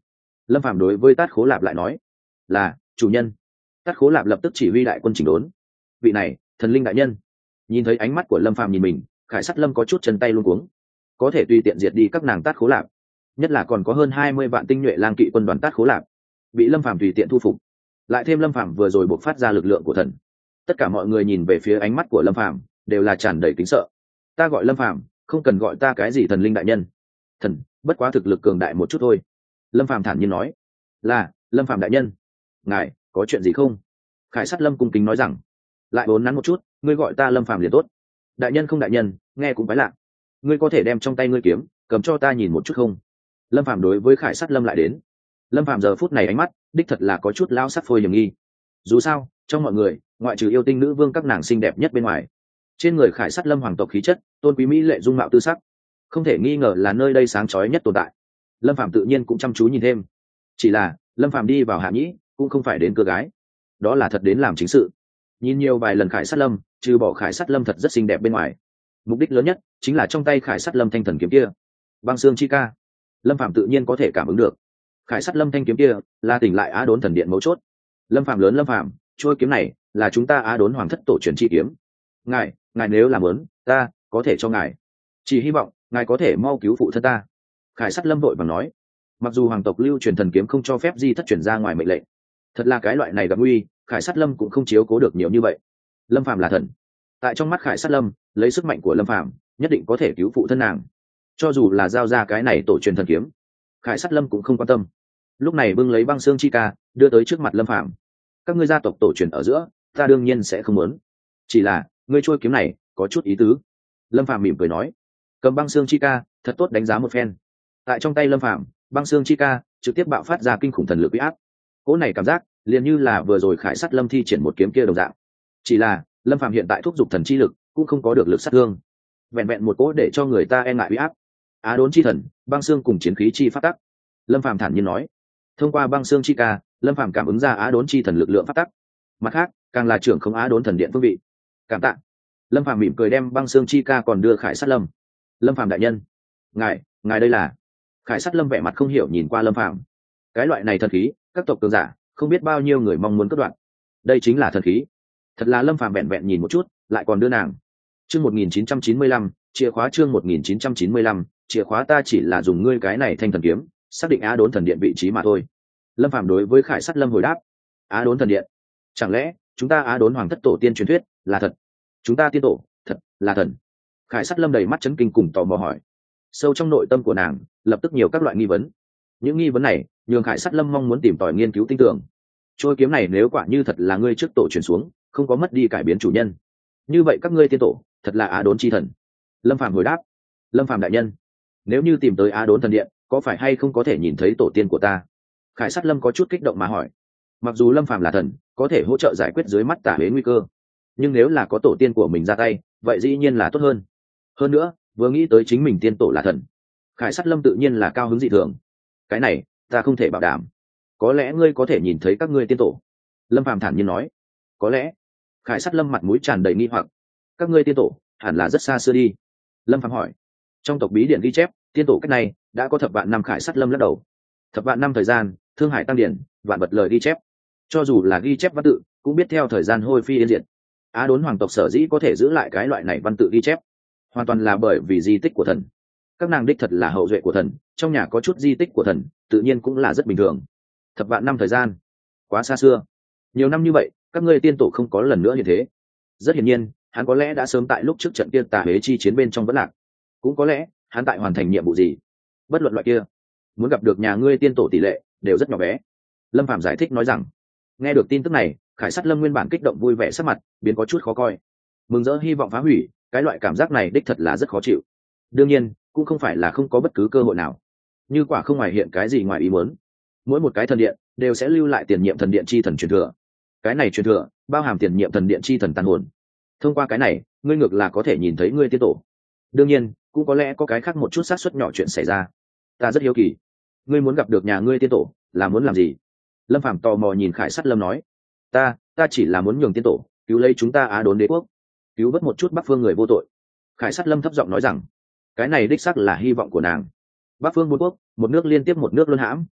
Lâm Phàm đối với Tát Khố Lạp lại nói, là chủ nhân. Tát Khố Lạp lập tức chỉ huy đại quân chỉnh đốn. Vị này thần linh đại nhân. Nhìn thấy ánh mắt của Lâm Phàm nhìn mình, Khải Sắt Lâm có chút chân tay luống cuống. Có thể tùy tiện diệt đi các nàng Tát Khố Lạp, nhất là còn có hơn hai mươi vạn tinh nhuệ lang kỵ quân đoàn Tát Khố Lạp bị Lâm Phàm tùy tiện thu phục, lại thêm Lâm Phàm vừa rồi bộc phát ra lực lượng của thần, tất cả mọi người nhìn về phía ánh mắt của Lâm Phàm đều là tràn đầy kính sợ. Ta gọi Lâm Phàm, không cần gọi ta cái gì thần linh đại nhân. Thần bất quá thực lực cường đại một chút thôi. Lâm Phàm thản nhiên nói. Là Lâm Phàm đại nhân. Ngài có chuyện gì không? Khải Sắt Lâm cung kính nói rằng. Lại bốn nắn một chút, ngươi gọi ta Lâm Phàm liền tốt. Đại nhân không đại nhân, nghe cũng quái lạ. Ngươi có thể đem trong tay ngươi kiếm cầm cho ta nhìn một chút không? Lâm Phàm đối với Khải Sắt Lâm lại đến. Lâm Phàm giờ phút này ánh mắt đích thật là có chút lao sắc phôi hiểm nghi. Dù sao trong mọi người, ngoại trừ yêu tinh nữ vương các nàng xinh đẹp nhất bên ngoài, trên người Khải Sắt Lâm hoàng tộc khí chất, tôn quý mỹ lệ dung mạo tư sắc, không thể nghi ngờ là nơi đây sáng chói nhất tồn tại. Lâm Phàm tự nhiên cũng chăm chú nhìn thêm. Chỉ là Lâm Phàm đi vào hạ nhĩ cũng không phải đến cơ gái, đó là thật đến làm chính sự. Nhìn nhiều vài lần Khải Sắt Lâm, trừ bỏ Khải Sắt Lâm thật rất xinh đẹp bên ngoài, mục đích lớn nhất chính là trong tay Khải Sắt Lâm thanh thần kiếm kia, băng xương chi ca. Lâm Phàm tự nhiên có thể cảm ứng được, Khải Sắt Lâm thanh kiếm kia là tỉnh lại Á Đốn thần điện mấu chốt. Lâm Phàm lớn Lâm Phàm, trôi kiếm này là chúng ta Á Đốn hoàng thất tổ truyền chi kiếm. Ngài, ngài nếu làm muốn, ta có thể cho ngài. Chỉ hy vọng ngài có thể mau cứu phụ thân ta. Khải Sắt Lâm vội vàng nói. Mặc dù hoàng tộc lưu truyền thần kiếm không cho phép di thất truyền ra ngoài mệnh lệnh, thật là cái loại này gặp nguy, Khải Sắt Lâm cũng không chiếu cố được nhiều như vậy. Lâm Phàm là thần, tại trong mắt Khải Sắt Lâm, lấy sức mạnh của Lâm Phàm nhất định có thể cứu phụ thân nàng. Cho dù là giao ra cái này tổ truyền thần kiếm, Khải Sắt Lâm cũng không quan tâm. Lúc này bưng lấy băng xương chi ca đưa tới trước mặt Lâm Phàm. Các ngươi gia tộc tổ truyền ở giữa, ta đương nhiên sẽ không muốn. Chỉ là ngươi trôi kiếm này có chút ý tứ. Lâm Phàm mỉm cười nói. Cầm băng xương chi ca thật tốt đánh giá một phen. Tại trong tay Lâm Phàm, băng xương chi ca trực tiếp bạo phát ra kinh khủng thần lực uy áp. Cỗ này cảm giác liền như là vừa rồi Khải Sắt Lâm thi triển một kiếm kia đồng dạng. Chỉ là Lâm Phàm hiện tại thúc giục thần chi lực cũng không có được lực sát thương, vẹn vẹn một cỗ để cho người ta e ngại uy áp. Á Đốn chi thần, băng xương cùng chiến khí chi phát tắc. Lâm Phàm thản nhiên nói. Thông qua băng xương chi ca, Lâm Phàm cảm ứng ra Á Đốn chi thần lực lượng phát tắc. Mặt khác, càng là trưởng không Á Đốn thần điện phương vị. Cảm tạ. Lâm Phàm mỉm cười đem băng xương chi ca còn đưa Khải Sắt Lâm. Lâm Phàm đại nhân, ngài ngài đây là? Khải Sắt Lâm vẻ mặt không hiểu nhìn qua Lâm Phàm. Cái loại này thần khí, các tộc cường giả không biết bao nhiêu người mong muốn cất đoạn. Đây chính là thần khí. Thật là Lâm Phàm vẹn vẹn nhìn một chút lại còn đưa nàng. Chương một nghìn chín trăm chín mươi lăm, chìa khóa. Chương một nghìn chín trăm chín mươi lăm, chìa khóa. Ta chỉ là dùng ngươi cái này thanh thần kiếm xác định Á Đốn thần điện vị trí mà thôi. Lâm Phàm đối với Khải Sắt Lâm hồi đáp. Á Đốn thần điện? Chẳng lẽ chúng ta Á Đốn hoàng thất tổ tiên truyền thuyết là thật? Chúng ta tiên tổ thật là thần? Khải Sắt Lâm đầy mắt chấn kinh cùng tò mò hỏi. Sâu trong nội tâm của nàng lập tức nhiều các loại nghi vấn. Những nghi vấn này nhường Khải Sắt Lâm mong muốn tìm tòi nghiên cứu tinh tưởng. Trôi kiếm này nếu quả như thật là ngươi trước tổ truyền xuống, không có mất đi cải biến chủ nhân, như vậy các ngươi tiên tổ thật là Á Đốn chi thần. Lâm Phàm hồi đáp. Lâm Phàm đại nhân, nếu như tìm tới Á Đốn thần điện, có phải hay không có thể nhìn thấy tổ tiên của ta? Khải Sắt Lâm có chút kích động mà hỏi. Mặc dù Lâm Phàm là thần, có thể hỗ trợ giải quyết dưới mắt tả huế nguy cơ, nhưng nếu là có tổ tiên của mình ra tay, vậy dĩ nhiên là tốt hơn. Hơn nữa vừa nghĩ tới chính mình tiên tổ là thần, Khải Sắt Lâm tự nhiên là cao hứng dị thường. Cái này ta không thể bảo đảm, có lẽ ngươi có thể nhìn thấy các ngươi tiên tổ. Lâm Phàm thản nhiên nói. Có lẽ? Khải Sắt Lâm mặt mũi tràn đầy nghi hoặc. Các ngươi tiên tổ hẳn là rất xa xưa đi. Lâm Phàm hỏi. Trong tộc bí điển ghi chép, tiên tổ cách này đã có thập vạn năm. Khải Sắt Lâm lắc đầu. Thập vạn năm thời gian, thương hải tăng điển, vạn vật lời ghi chép. Cho dù là ghi chép văn tự, cũng biết theo thời gian hôi phi yên diệt. Á Đốn hoàng tộc sở dĩ có thể giữ lại cái loại này văn tự ghi chép, hoàn toàn là bởi vì di tích của thần. Các nàng đích thật là hậu duệ của thần, trong nhà có chút di tích của thần, tự nhiên cũng là rất bình thường. Thập vạn năm thời gian, quá xa xưa. Nhiều năm như vậy, các ngươi tiên tổ không có lần nữa như thế. Rất hiển nhiên, hắn có lẽ đã sớm tại lúc trước trận kia tà huế chi chiến bên trong vẫn lạc. Cũng có lẽ, hắn tại hoàn thành nhiệm vụ gì. Bất luận loại kia, muốn gặp được nhà ngươi tiên tổ tỷ lệ đều rất nhỏ bé. Lâm Phàm giải thích nói rằng. Nghe được tin tức này, Khải Sắt Lâm nguyên bản kích động vui vẻ sắc mặt biến có chút khó coi. Mừng rỡ hy vọng phá hủy, cái loại cảm giác này đích thật là rất khó chịu. Đương nhiên cũng không phải là không có bất cứ cơ hội nào. Như quả không ngoài hiện cái gì ngoài ý muốn, mỗi một cái thần điện đều sẽ lưu lại tiền nhiệm thần điện chi thần truyền thừa. Cái này truyền thừa bao hàm tiền nhiệm thần điện chi thần tàn hồn. Thông qua cái này, ngươi ngược là có thể nhìn thấy ngươi tiên tổ. Đương nhiên cũng có lẽ có cái khác một chút xác suất nhỏ chuyện xảy ra. Ta rất hiếu kỳ, ngươi muốn gặp được nhà ngươi tiên tổ là muốn làm gì? Lâm Phàm tò mò nhìn Khải Sắt Lâm nói. Ta, ta chỉ là muốn nhường tiên tổ cứu lấy chúng ta Á Đốn đế quốc, cứu vớt một chút Bắc Phương người vô tội. Khải Sắt Lâm thấp giọng nói rằng, cái này đích xác là hy vọng của nàng. Bắc Phương bốn quốc, một nước liên tiếp một nước luân hãm.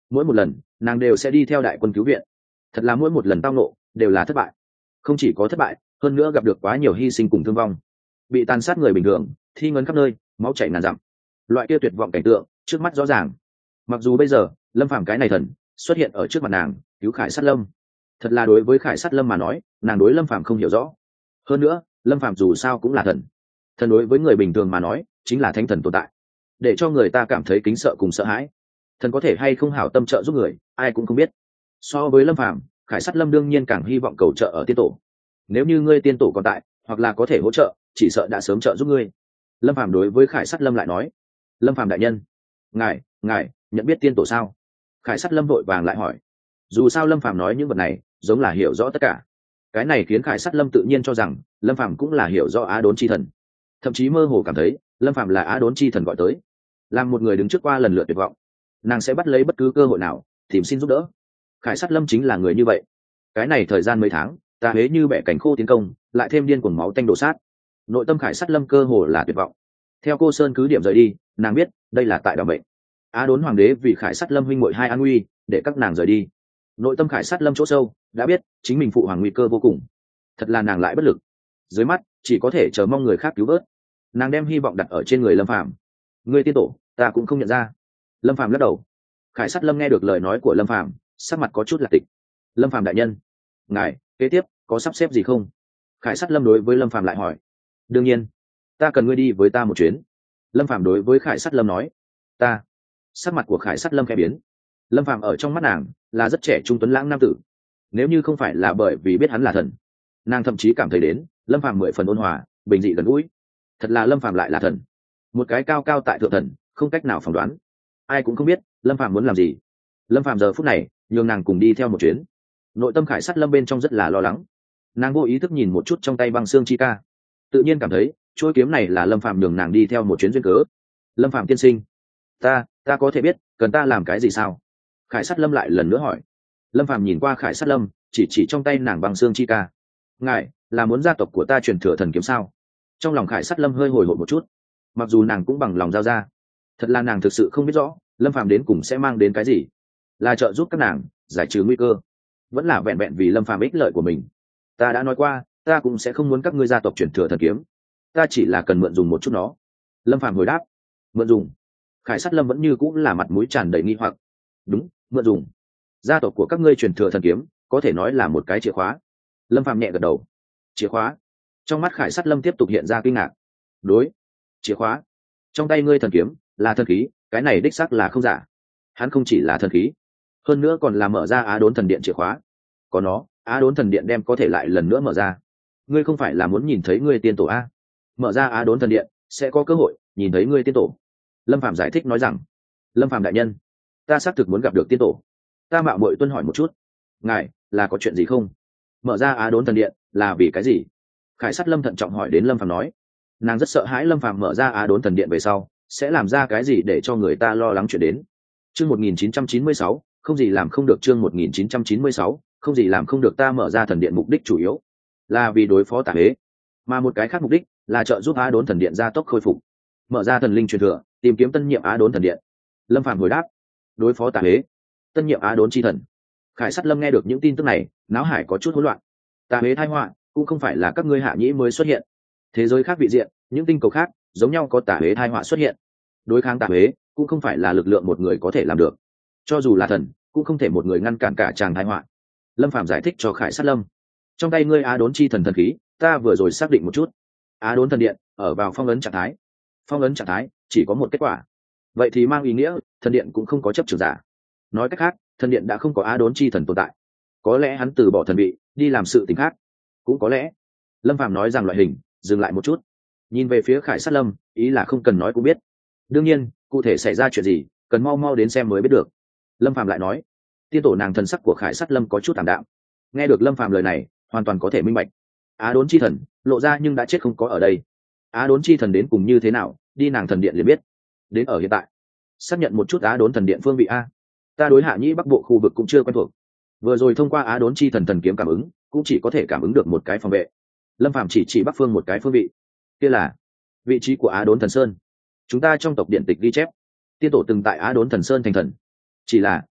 mỗi một lần nàng đều sẽ đi theo đại quân cứu viện. Thật là mỗi một lần tao nộ đều là thất bại, không chỉ có thất bại, hơn nữa gặp được quá nhiều hy sinh cùng thương vong, bị tàn sát người bình thường, thi ngấn khắp nơi, máu chảy ngàn dặm. Loại kia tuyệt vọng cảnh tượng trước mắt rõ ràng. Mặc dù bây giờ Lâm Phàm cái này thần xuất hiện ở trước mặt nàng cứu Khải Sát Lâm, thật là đối với Khải Sát Lâm mà nói, nàng đối Lâm Phàm không hiểu rõ. Hơn nữa Lâm Phàm dù sao cũng là thần, thần đối với người bình thường mà nói chính là thánh thần tồn tại, để cho người ta cảm thấy kính sợ cùng sợ hãi. Thần có thể hay không hảo tâm trợ giúp người, ai cũng không biết. So với Lâm Phàm, Khải Sát Lâm đương nhiên càng hy vọng cầu trợ ở tiên tổ. Nếu như ngươi tiên tổ còn tại, hoặc là có thể hỗ trợ, chỉ sợ đã sớm trợ giúp ngươi. Lâm Phàm đối với Khải Sát Lâm lại nói. Lâm Phàm đại nhân, ngài ngài nhận biết tiên tổ sao? Khải Sát Lâm vội vàng lại hỏi. Dù sao Lâm Phàm nói những vật này giống là hiểu rõ tất cả, cái này khiến Khải Sát Lâm tự nhiên cho rằng Lâm Phàm cũng là hiểu rõ Á Đốn chi thần, thậm chí mơ hồ cảm thấy Lâm Phàm là Á Đốn chi thần gọi tới. Làm một người đứng trước qua lần lượt tuyệt vọng, nàng sẽ bắt lấy bất cứ cơ hội nào tìm xin giúp đỡ. Khải Sát Lâm chính là người như vậy. Cái này thời gian mấy tháng, ta hế như bẻ cảnh khô tiến công, lại thêm điên cuồng máu tanh đổ sát, nội tâm Khải Sát Lâm cơ hồ là tuyệt vọng. Theo cô sơn cứ điểm rời đi, nàng biết đây là tại đảm bệnh. Á Đốn hoàng đế vì Khải Sát Lâm huynh muội hai an nguy, để các nàng rời đi. Nội tâm Khải Sát Lâm chỗ sâu đã biết chính mình phụ hoàng nguy cơ vô cùng, thật là nàng lại bất lực. Dưới mắt chỉ có thể chờ mong người khác cứu vớt. Nàng đem hy vọng đặt ở trên người Lâm Phàm. Ngươi tiên tổ, ta cũng không nhận ra. Lâm Phàm lắc đầu. Khải Sát Lâm nghe được lời nói của Lâm Phàm, sắc mặt có chút là tịch. Lâm Phàm đại nhân, ngài kế tiếp có sắp xếp gì không? Khải Sát Lâm đối với Lâm Phàm lại hỏi. Đương nhiên, ta cần ngươi đi với ta một chuyến. Lâm Phàm đối với Khải Sát Lâm nói. Ta. Sắc mặt của Khải Sát Lâm khẽ biến. Lâm Phàm ở trong mắt nàng là rất trẻ trung tuấn lãng nam tử. Nếu như không phải là bởi vì biết hắn là thần, nàng thậm chí cảm thấy đến Lâm Phàm mười phần ôn hòa, bình dị gần gũi. Thật là Lâm Phàm lại là thần, một cái cao cao tại thượng thần, không cách nào phỏng đoán. Ai cũng không biết Lâm Phàm muốn làm gì. Lâm Phàm giờ phút này nhường nàng cùng đi theo một chuyến. Nội tâm Khải Sát Lâm bên trong rất là lo lắng. Nàng vô ý thức nhìn một chút trong tay băng xương chi ca, tự nhiên cảm thấy chuôi kiếm này là Lâm Phàm nhường nàng đi theo một chuyến duyên cớ. Lâm Phàm tiên sinh, ta ta có thể biết cần ta làm cái gì sao? Khải Sát Lâm lại lần nữa hỏi. Lâm Phàm nhìn qua Khải Sát Lâm, chỉ chỉ trong tay nàng băng xương chi ca. Ngài là muốn gia tộc của ta truyền thừa thần kiếm sao? Trong lòng Khải Sát Lâm hơi hồi hộp một chút, mặc dù nàng cũng bằng lòng giao ra. Thật là nàng thực sự không biết rõ Lâm Phàm đến cùng sẽ mang đến cái gì, là trợ giúp các nàng giải trừ nguy cơ, vẫn là vẹn vẹn vì Lâm Phàm ích lợi của mình. Ta đã nói qua, ta cũng sẽ không muốn các ngươi gia tộc truyền thừa thần kiếm, ta chỉ là cần mượn dùng một chút nó. Lâm Phàm hồi đáp. Mượn dùng? Khải Sát Lâm vẫn như cũng là mặt mũi tràn đầy nghi hoặc. Đúng, mượn dùng. Gia tộc của các ngươi truyền thừa thần kiếm có thể nói là một cái chìa khóa. Lâm Phàm nhẹ gật đầu. Chìa khóa? Trong mắt Khải Sát Lâm tiếp tục hiện ra kinh ngạc. Đối, chìa khóa. Trong tay ngươi thần kiếm là thần khí, cái này đích xác là không giả. Hắn không chỉ là thần khí, hơn nữa còn là mở ra Á Đốn thần điện chìa khóa. Có nó, Á Đốn thần điện đem có thể lại lần nữa mở ra. Ngươi không phải là muốn nhìn thấy ngươi tiên tổ a? Mở ra Á Đốn thần điện sẽ có cơ hội nhìn thấy ngươi tiên tổ. Lâm Phàm giải thích nói rằng. Lâm Phàm đại nhân, ta xác thực muốn gặp được tiên tổ. Ta mạo muội tuân hỏi một chút, ngài là có chuyện gì không? Mở ra Á Đốn thần điện là vì cái gì? Khải Sát Lâm thận trọng hỏi đến Lâm Phàm nói. Nàng rất sợ hãi Lâm Phàm mở ra Á Đốn thần điện về sau sẽ làm ra cái gì để cho người ta lo lắng chuyện đến. Chương một nghìn chín trăm chín mươi sáu, không gì làm không được. Chương một nghìn chín trăm chín mươi sáu, không gì làm không được. Ta mở ra thần điện mục đích chủ yếu là vì đối phó Tả Hế, mà một cái khác mục đích là trợ giúp Á Đốn thần điện gia tốc khôi phục, mở ra thần linh truyền thừa, tìm kiếm tân nhiệm Á Đốn thần điện. Lâm Phàm hồi đáp. Đối phó Tả Hế, tân nhiệm Á Đốn chi thần. Khải Sát Lâm nghe được những tin tức này, náo hải có chút hỗn loạn. Tả Hế tai họa cũng không phải là các ngươi hạ nhĩ mới xuất hiện, thế giới khác vị diện, những tinh cầu khác giống nhau có Tả Hế tai họa xuất hiện. Đối kháng Tả Hế cũng không phải là lực lượng một người có thể làm được, cho dù là thần cũng không thể một người ngăn cản cả chàng tai họa. Lâm Phàm giải thích cho Khải Sát Lâm. Trong tay ngươi Á Đốn chi thần thần khí, ta vừa rồi xác định một chút, Á Đốn thần điện ở vào phong ấn trạng thái. Phong ấn trạng thái chỉ có một kết quả, vậy thì mang ý nghĩa thần điện cũng không có chấp trưởng giả. Nói cách khác, thần điện đã không có Á Đốn chi thần tồn tại. Có lẽ hắn từ bỏ thần vị đi làm sự tình khác, cũng có lẽ. Lâm Phàm nói rằng loại hình dừng lại một chút, nhìn về phía Khải Sát Lâm, ý là không cần nói cũng biết. Đương nhiên, cụ thể xảy ra chuyện gì cần mau mau đến xem mới biết được. Lâm Phàm lại nói. Tiên tổ nàng thần sắc của Khải Sát Lâm có chút tạm đạm. Nghe được Lâm Phàm lời này, hoàn toàn có thể minh bạch. Á Đốn chi thần lộ ra nhưng đã chết không có ở đây. Á Đốn chi thần đến cùng như thế nào, đi nàng thần điện liền biết. Đến ở hiện tại, xác nhận một chút Á Đốn thần điện phương vị a. Ta đối hạ nhĩ bắc bộ khu vực cũng chưa quen thuộc, vừa rồi thông qua Á Đốn chi thần thần kiếm cảm ứng cũng chỉ có thể cảm ứng được một cái phòng vệ. Lâm Phàm chỉ chỉ bắc phương một cái phương vị, kia là vị trí của Á Đốn thần sơn. Chúng ta trong tộc điện tịch ghi chép, tiên tổ từng tại Á Đốn thần sơn thành thần, chỉ là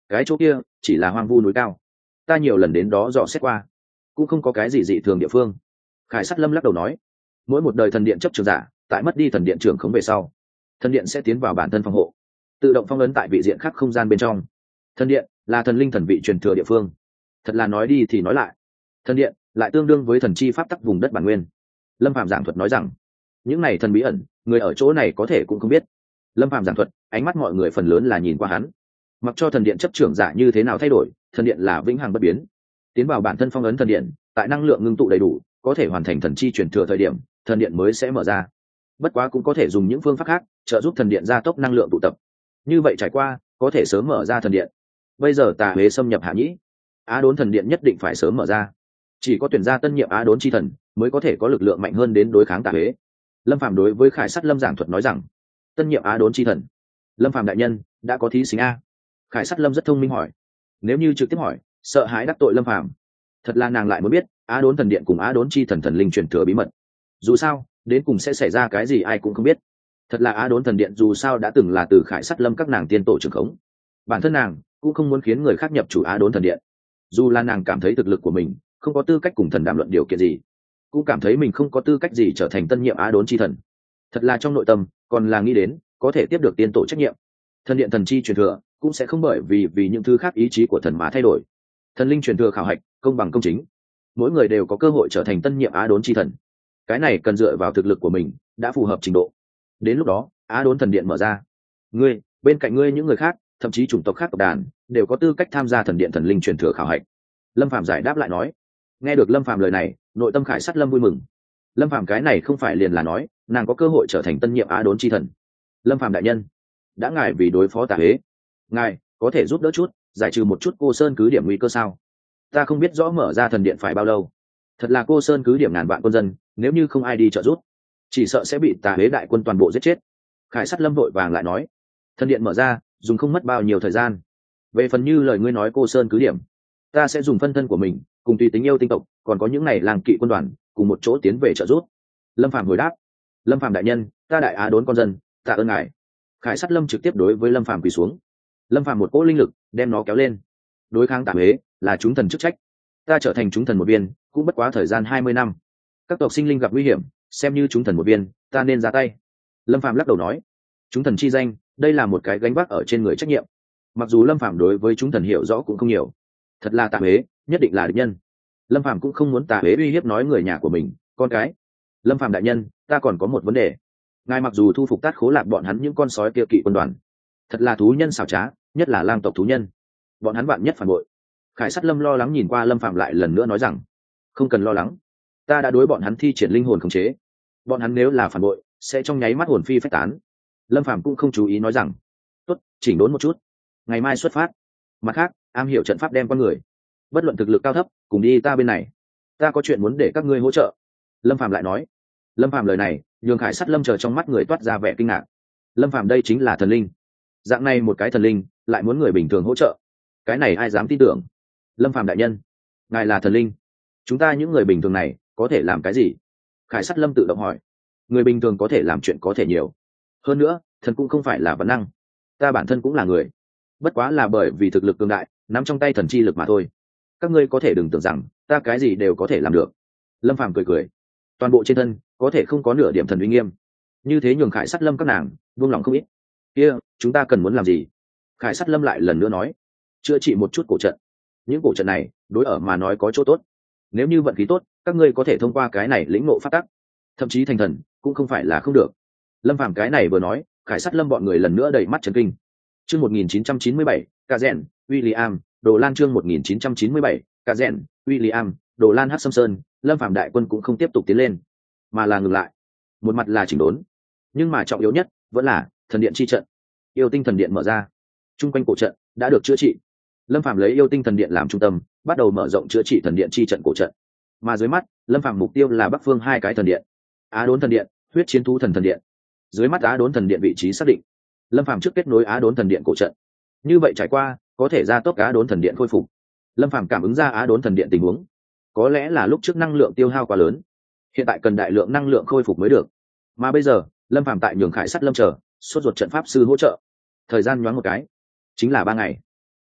cái chỗ kia chỉ là hoang vu núi cao, ta nhiều lần đến đó dò xét qua, cũng không có cái gì dị thường địa phương. Khải Sắt Lâm lắc đầu nói, mỗi một đời thần điện chấp trường giả tại mất đi thần điện trưởng khống về sau, thần điện sẽ tiến vào bản thân phòng hộ, tự động phong ấn tại vị diện khác không gian bên trong. Thần điện là thần linh thần vị truyền thừa địa phương. Thật là nói đi thì nói lại, thần điện lại tương đương với thần chi pháp tắc vùng đất bản nguyên. Lâm Phạm giảng thuật nói rằng, những này thần bí ẩn, người ở chỗ này có thể cũng không biết. Lâm Phạm giảng thuật, ánh mắt mọi người phần lớn là nhìn qua hắn. Mặc cho thần điện chấp trưởng giả như thế nào thay đổi, thần điện là vĩnh hằng bất biến. Tiến vào bản thân phong ấn thần điện, tại năng lượng ngưng tụ đầy đủ, có thể hoàn thành thần chi truyền thừa thời điểm, thần điện mới sẽ mở ra. Bất quá cũng có thể dùng những phương pháp khác trợ giúp thần điện gia tốc năng lượng tụ tập. Như vậy trải qua, có thể sớm mở ra thần điện. Bây giờ Tà Huế xâm nhập Hạ Nhĩ, Á Đốn thần điện nhất định phải sớm mở ra. Chỉ có tuyển ra tân nhiệm Á Đốn chi thần mới có thể có lực lượng mạnh hơn đến đối kháng Tà Huế. Lâm Phạm đối với Khải Sắt Lâm giảng thuật nói rằng, tân nhiệm Á Đốn chi thần. Lâm Phạm đại nhân, đã có thí sinh a? Khải Sắt Lâm rất thông minh hỏi. Nếu như trực tiếp hỏi, sợ hãi đắc tội Lâm Phạm. Thật là nàng lại muốn biết Á Đốn thần điện cùng Á Đốn chi thần thần linh truyền thừa bí mật. Dù sao, đến cùng sẽ xảy ra cái gì ai cũng không biết. Thật là Á Đốn thần điện dù sao đã từng là từ Khải Sắt Lâm các nàng tiên tổ trưởng khống. Bản thân nàng cũng không muốn khiến người khác nhập chủ Á Đốn thần điện. Dù là nàng cảm thấy thực lực của mình không có tư cách cùng thần đàm luận điều kiện gì, cũng cảm thấy mình không có tư cách gì trở thành tân nhiệm Á Đốn chi thần. Thật là trong nội tâm còn là nghĩ đến có thể tiếp được tiên tổ trách nhiệm. Thần điện thần chi truyền thừa cũng sẽ không bởi vì vì những thứ khác ý chí của thần mà thay đổi. Thần linh truyền thừa khảo hạch công bằng công chính, mỗi người đều có cơ hội trở thành tân nhiệm Á Đốn chi thần. Cái này cần dựa vào thực lực của mình đã phù hợp trình độ. Đến lúc đó Á Đốn thần điện mở ra, ngươi bên cạnh ngươi những người khác, thậm chí chủng tộc khác tộc đàn đều có tư cách tham gia thần điện thần linh truyền thừa khảo hạch. Lâm Phạm giải đáp lại nói. Nghe được Lâm Phạm lời này, nội tâm Khải Sắt Lâm vui mừng. Lâm Phạm cái này không phải liền là nói nàng có cơ hội trở thành tân nhiệm Á Đốn chi thần. Lâm Phạm đại nhân, đã ngài vì đối phó Tà Huế, ngài có thể giúp đỡ chút giải trừ một chút Cô Sơn cứ điểm nguy cơ sao? Ta không biết rõ mở ra thần điện phải bao lâu. Thật là Cô Sơn cứ điểm ngàn vạn quân dân, nếu như không ai đi trợ giúp, chỉ sợ sẽ bị Tà Huế đại quân toàn bộ giết chết. Khải Sắt Lâm vội vàng lại nói, thần điện mở ra dùng không mất bao nhiêu thời gian. Về phần như lời ngươi nói Cô Sơn cứ điểm, ta sẽ dùng phân thân của mình cùng tùy tính yêu tinh tộc còn có những này làng kỵ quân đoàn cùng một chỗ tiến về trợ giúp. Lâm Phạm hồi đáp. Lâm Phạm đại nhân, ta đại Á Đốn con dân, tạ ơn ngài. Khải Sắt Lâm trực tiếp đối với Lâm Phạm quỳ xuống. Lâm Phạm một cỗ linh lực đem nó kéo lên. Đối kháng Tà Huế là chúng thần chức trách, ta trở thành chúng thần một viên cũng bất quá thời gian hai mươi năm. Các tộc sinh linh gặp nguy hiểm, xem như chúng thần một viên, ta nên ra tay. Lâm Phạm lắc đầu nói, chúng thần chi danh, đây là một cái gánh vác ở trên người trách nhiệm. Mặc dù Lâm Phạm đối với chúng thần hiểu rõ cũng không nhiều, thật là Tà Huế nhất định là địch nhân. Lâm Phạm cũng không muốn Tà Huế uy hiếp nói người nhà của mình, con cái. Lâm Phạm đại nhân, ta còn có một vấn đề. Ngài mặc dù thu phục Tát Khố Lạc bọn hắn những con sói kia kỵ quân đoàn, thật là thú nhân xảo trá, nhất là lang tộc thú nhân, bọn hắn bạn nhất phản bội. Khải Sắt Lâm lo lắng nhìn qua Lâm Phạm lại lần nữa nói rằng, không cần lo lắng, ta đã đối bọn hắn thi triển linh hồn khống chế, bọn hắn nếu là phản bội sẽ trong nháy mắt hồn phi phách tán. Lâm Phạm cũng không chú ý nói rằng, tốt, chỉnh đốn một chút, ngày mai xuất phát. Mặt khác, am hiểu trận pháp đem con người, bất luận thực lực cao thấp, cùng đi ta bên này, ta có chuyện muốn để các ngươi hỗ trợ. Lâm Phạm lại nói. Lâm Phạm lời này nhường Khải Sắt Lâm chờ trong mắt người toát ra vẻ kinh ngạc. Lâm Phạm đây chính là thần linh, dạng này một cái thần linh lại muốn người bình thường hỗ trợ, cái này ai dám tin tưởng. Lâm Phạm đại nhân, ngài là thần linh, chúng ta những người bình thường này có thể làm cái gì? Khải Sắt Lâm tự động hỏi. Người bình thường có thể làm chuyện có thể nhiều, hơn nữa thần cũng không phải là vấn năng, ta bản thân cũng là người, bất quá là bởi vì thực lực cường đại nắm trong tay thần chi lực mà thôi. Các ngươi có thể đừng tưởng rằng ta cái gì đều có thể làm được. Lâm Phạm cười cười, toàn bộ trên thân có thể không có nửa điểm thần uy nghiêm, như thế nhường Khải Sắt Lâm các nàng buông lòng không ít. Kia chúng ta cần muốn làm gì? Khải Sắt Lâm lại lần nữa nói, chữa trị một chút cổ trận. Những cổ trận này đối ở mà nói có chỗ tốt, nếu như vận khí tốt các ngươi có thể thông qua cái này lĩnh ngộ pháp tắc, thậm chí thành thần cũng không phải là không được. Lâm Phạm cái này vừa nói, Khải Sắt Lâm bọn người lần nữa đầy mắt chấn kinh. Chương một nghìn chín trăm chín mươi bảy, Cả Rèn, William, Đồ Lan chương một nghìn chín trăm chín mươi bảy, Cả Rèn, William, Đồ Lan Hắc Sâm Sơn. Lâm Phạm đại quân cũng không tiếp tục tiến lên, mà là ngừng lại. Một mặt là chỉnh đốn, nhưng mà trọng yếu nhất vẫn là thần điện chi trận. Yêu tinh thần điện mở ra, trung quanh cổ trận đã được chữa trị. Lâm Phạm lấy yêu tinh thần điện làm trung tâm, bắt đầu mở rộng chữa trị thần điện chi trận cổ trận. Mà dưới mắt, Lâm Phạm mục tiêu là bắc phương hai cái thần điện, Á Đốn thần điện, huyết chiến thú thần thần điện. Dưới mắt Á Đốn thần điện vị trí xác định, Lâm Phạm trước kết nối Á Đốn thần điện cổ trận. Như vậy trải qua, có thể gia tốc Á Đốn thần điện khôi phục. Lâm Phạm cảm ứng ra Á Đốn thần điện tình huống, có lẽ là lúc trước năng lượng tiêu hao quá lớn, hiện tại cần đại lượng năng lượng khôi phục mới được. Mà bây giờ, Lâm Phạm tại nhường Khải Sắt Lâm chờ, suốt ruột trận pháp sư hỗ trợ. Thời gian nhoáng một cái, chính là ba ngày.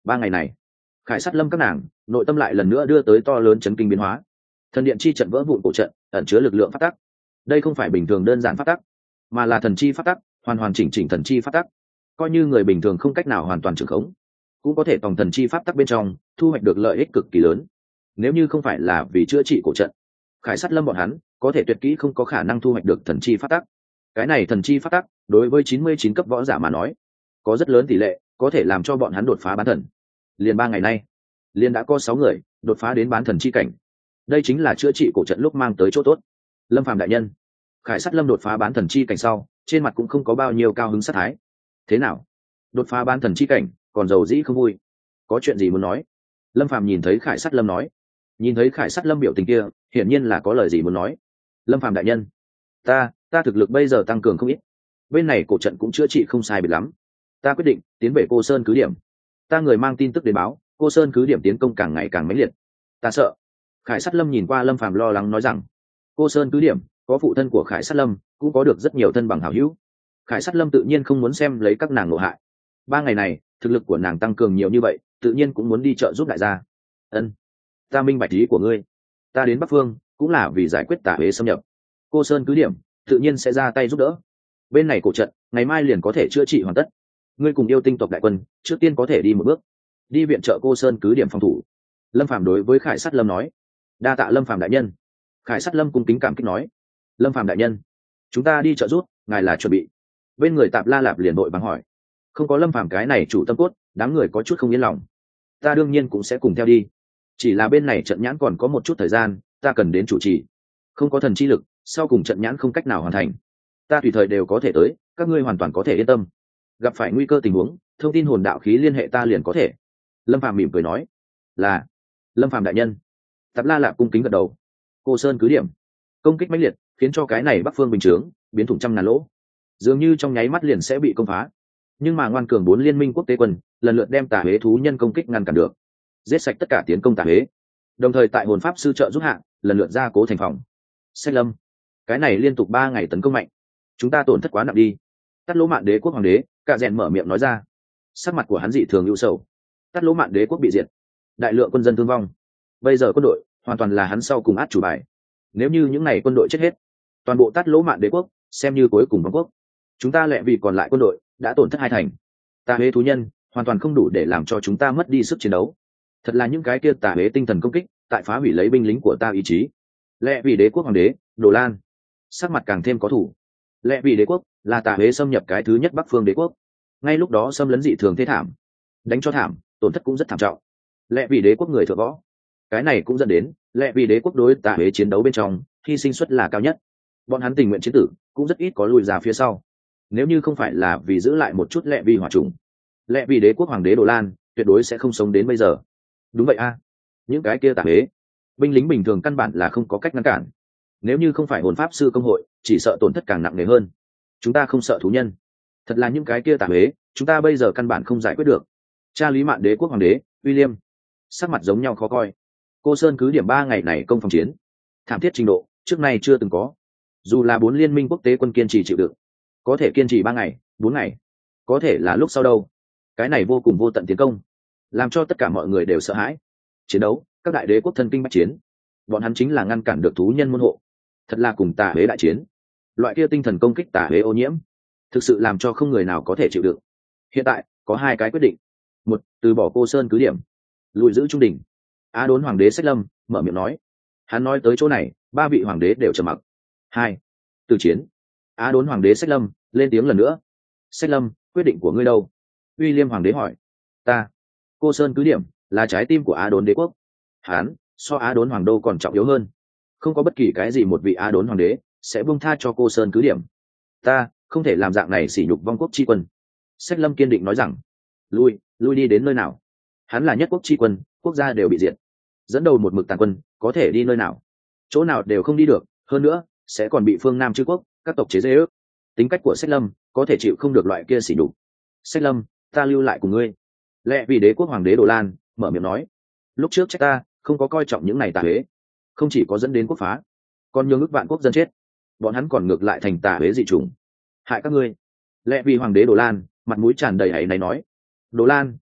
Ba ngày này, khải sát lâm các nàng nội tâm lại lần nữa đưa tới to lớn chấn kinh biến hóa. Thần điện chi trận vỡ vụn cổ trận ẩn chứa lực lượng phát tắc. Đây không phải bình thường đơn giản phát tắc, mà là thần chi phát tắc, hoàn hoàn chỉnh chỉnh thần chi phát tắc. Coi như người bình thường không cách nào hoàn toàn trưởng khống, cũng có thể tòng thần chi pháp tắc bên trong thu hoạch được lợi ích cực kỳ lớn. Nếu như không phải là vì chữa trị cổ trận, khải sát lâm bọn hắn có thể tuyệt kỹ không có khả năng thu hoạch được thần chi pháp tắc. Cái này thần chi pháp tắc đối với chín mươi chín cấp võ giả mà nói có rất lớn tỷ lệ có thể làm cho bọn hắn đột phá bán thần. Liền ba ngày nay, liền đã có sáu người đột phá đến bán thần chi cảnh. Đây chính là chữa trị cổ trận lúc mang tới chỗ tốt. Lâm Phàm đại nhân, khải sát lâm đột phá bán thần chi cảnh sau, trên mặt cũng không có bao nhiêu cao hứng sát thái. Thế nào, đột phá bán thần chi cảnh còn giàu dĩ không vui? Có chuyện gì muốn nói? Lâm Phàm nhìn thấy khải sát lâm nói. Nhìn thấy khải sát lâm biểu tình kia, hiển nhiên là có lời gì muốn nói. Lâm Phàm đại nhân, ta ta thực lực bây giờ tăng cường không ít, bên này cổ trận cũng chữa trị không sai biệt lắm, ta quyết định tiến về cô sơn cứ điểm. Ta người mang tin tức đến báo, cô sơn cứ điểm tiến công càng ngày càng mãnh liệt. Ta sợ. Khải sát lâm nhìn qua Lâm Phàm lo lắng nói rằng, cô sơn cứ điểm có phụ thân của khải sát lâm, cũng có được rất nhiều thân bằng hảo hữu. Khải sát lâm tự nhiên không muốn xem lấy các nàng ngộ hại. Ba ngày này thực lực của nàng tăng cường nhiều như vậy, tự nhiên cũng muốn đi trợ giúp đại gia. Ân, ta minh bạch ý của ngươi. Ta đến Bắc Phương cũng là vì giải quyết tà huế xâm nhập. Cô sơn cứ điểm tự nhiên sẽ ra tay giúp đỡ. Bên này cổ trận ngày mai liền có thể chữa trị hoàn tất. Ngươi cùng yêu tinh tộc đại quân trước tiên có thể đi một bước, đi viện trợ cô sơn cứ điểm phòng thủ. Lâm Phàm đối với khải sát lâm nói. Đa tạ Lâm Phàm đại nhân. Khải sát lâm cung kính cảm kích nói. Lâm Phàm đại nhân, chúng ta đi trợ giúp, ngài là chuẩn bị. Bên người Tạp La Lạp liền đội vắng hỏi. Không có Lâm Phàm cái này chủ tâm cốt, đám người có chút không yên lòng. Ta đương nhiên cũng sẽ cùng theo đi, chỉ là bên này trận nhãn còn có một chút thời gian, ta cần đến chủ trì. Không có thần chi lực, sau cùng trận nhãn không cách nào hoàn thành, ta tùy thời đều có thể tới, các ngươi hoàn toàn có thể yên tâm. Gặp phải nguy cơ tình huống, thông tin hồn đạo khí liên hệ ta liền có thể. Lâm Phàm mỉm cười nói. Là Lâm Phàm đại nhân. Tạp La Lạp cung kính gật đầu. Cô sơn cứ điểm công kích mãnh liệt, khiến cho cái này Bắc Phương bình chướng biến thủng trăm ngàn lỗ, dường như trong nháy mắt liền sẽ bị công phá. Nhưng mà ngoan cường bốn liên minh quốc tế quân lần lượt đem tà huế thú nhân công kích ngăn cản được, giết sạch tất cả tiến công tà huế, đồng thời tại hồn pháp sư trợ giúp hạ lần lượt ra cố thành phòng. Sách lâm, cái này liên tục ba ngày tấn công mạnh, chúng ta tổn thất quá nặng đi. Tát Lỗ Mạn Đế quốc hoàng đế Cạ Rèn mở miệng nói ra. Sắc mặt của hắn dị thường ưu sầu. Tát Lỗ Mạn Đế quốc bị diệt, đại lượng quân dân thương vong, bây giờ quân đội hoàn toàn là hắn sau cùng át chủ bài. Nếu như những ngày quân đội chết hết, toàn bộ Tát Lỗ Mạn Đế quốc xem như cuối cùng vong quốc. Chúng ta lẹ vì còn lại quân đội đã tổn thất hai thành. Tà huế thú nhân hoàn toàn không đủ để làm cho chúng ta mất đi sức chiến đấu. Thật là những cái kia tà huế tinh thần công kích tại phá hủy lấy binh lính của ta ý chí. Lẹ vì đế quốc hoàng đế Đồ Lan sắc mặt càng thêm có thủ. Lẹ vì đế quốc là tà huế xâm nhập cái thứ nhất Bắc Phương đế quốc, ngay lúc đó xâm lấn dị thường thế thảm, đánh cho thảm, tổn thất cũng rất thảm trọng. Lẹ vì đế quốc người thượng võ, cái này cũng dẫn đến lẹ vì đế quốc đối tà huế chiến đấu bên trong hy sinh suất là cao nhất. Bọn hắn tình nguyện chiến tử cũng rất ít có lùi ra phía sau. Nếu như không phải là vì giữ lại một chút lẹ vì hỏa trùng, lẹ vì đế quốc hoàng đế Đồ Lan tuyệt đối sẽ không sống đến bây giờ. Đúng vậy a, những cái kia tà huế binh lính bình thường căn bản là không có cách ngăn cản. Nếu như không phải hồn pháp sư công hội, chỉ sợ tổn thất càng nặng nề hơn. Chúng ta không sợ thú nhân, thật là những cái kia tà huế chúng ta bây giờ căn bản không giải quyết được. Cha Lý Mạn Đế quốc hoàng đế William sắc mặt giống nhau khó coi. Cô sơn cứ điểm ba ngày này công phòng chiến thảm thiết trình độ trước nay chưa từng có. Dù là bốn liên minh quốc tế quân kiên trì chịu đựng, có thể kiên trì ba ngày bốn ngày, có thể là lúc sau đâu. Cái này vô cùng vô tận tiến công, làm cho tất cả mọi người đều sợ hãi. Chiến đấu các đại đế quốc thân kinh bách chiến, bọn hắn chính là ngăn cản được thú nhân môn hộ. Thật là cùng tà huế đại chiến, loại kia tinh thần công kích tà huế ô nhiễm, thực sự làm cho không người nào có thể chịu đựng. Hiện tại có hai cái quyết định: một, từ bỏ cô sơn cứ điểm, lùi giữ trung đỉnh. Á Đốn hoàng đế Sách Lâm mở miệng nói. Hắn nói tới chỗ này, ba vị hoàng đế đều trầm mặc. Hai, từ chiến. Á Đốn hoàng đế Sách Lâm lên tiếng lần nữa. Sách Lâm, quyết định của ngươi đâu? William hoàng đế hỏi. Ta, cô sơn cứ điểm là trái tim của Á Đốn đế quốc. Hắn so Á Đốn hoàng đô còn trọng yếu hơn. Không có bất kỳ cái gì một vị Á Đốn hoàng đế sẽ buông tha cho cô sơn cứ điểm. Ta không thể làm dạng này sỉ nhục vong quốc chi quân. Sách Lâm kiên định nói rằng. Lui, lui đi đến nơi nào? Hắn là nhất quốc chi quân, quốc gia đều bị diệt, dẫn đầu một mực tàn quân, có thể đi nơi nào? Chỗ nào đều không đi được, hơn nữa sẽ còn bị phương Nam chư quốc các tộc chế dễ ước. Tính cách của Sách Lâm có thể chịu không được loại kia sỉ nhục. Sách Lâm, ta lưu lại cùng ngươi. Lẽ vì đế quốc hoàng đế Đồ Lan mở miệng nói. Lúc trước trách ta không có coi trọng những này tà huế, không chỉ có dẫn đến quốc phá, còn nhiều ước vạn quốc dân chết. Bọn hắn còn ngược lại thành tà huế dị chủng, hại các ngươi. Lẽ vì hoàng đế Đồ Lan mặt mũi tràn đầy áy náy nói. Đồ Lan,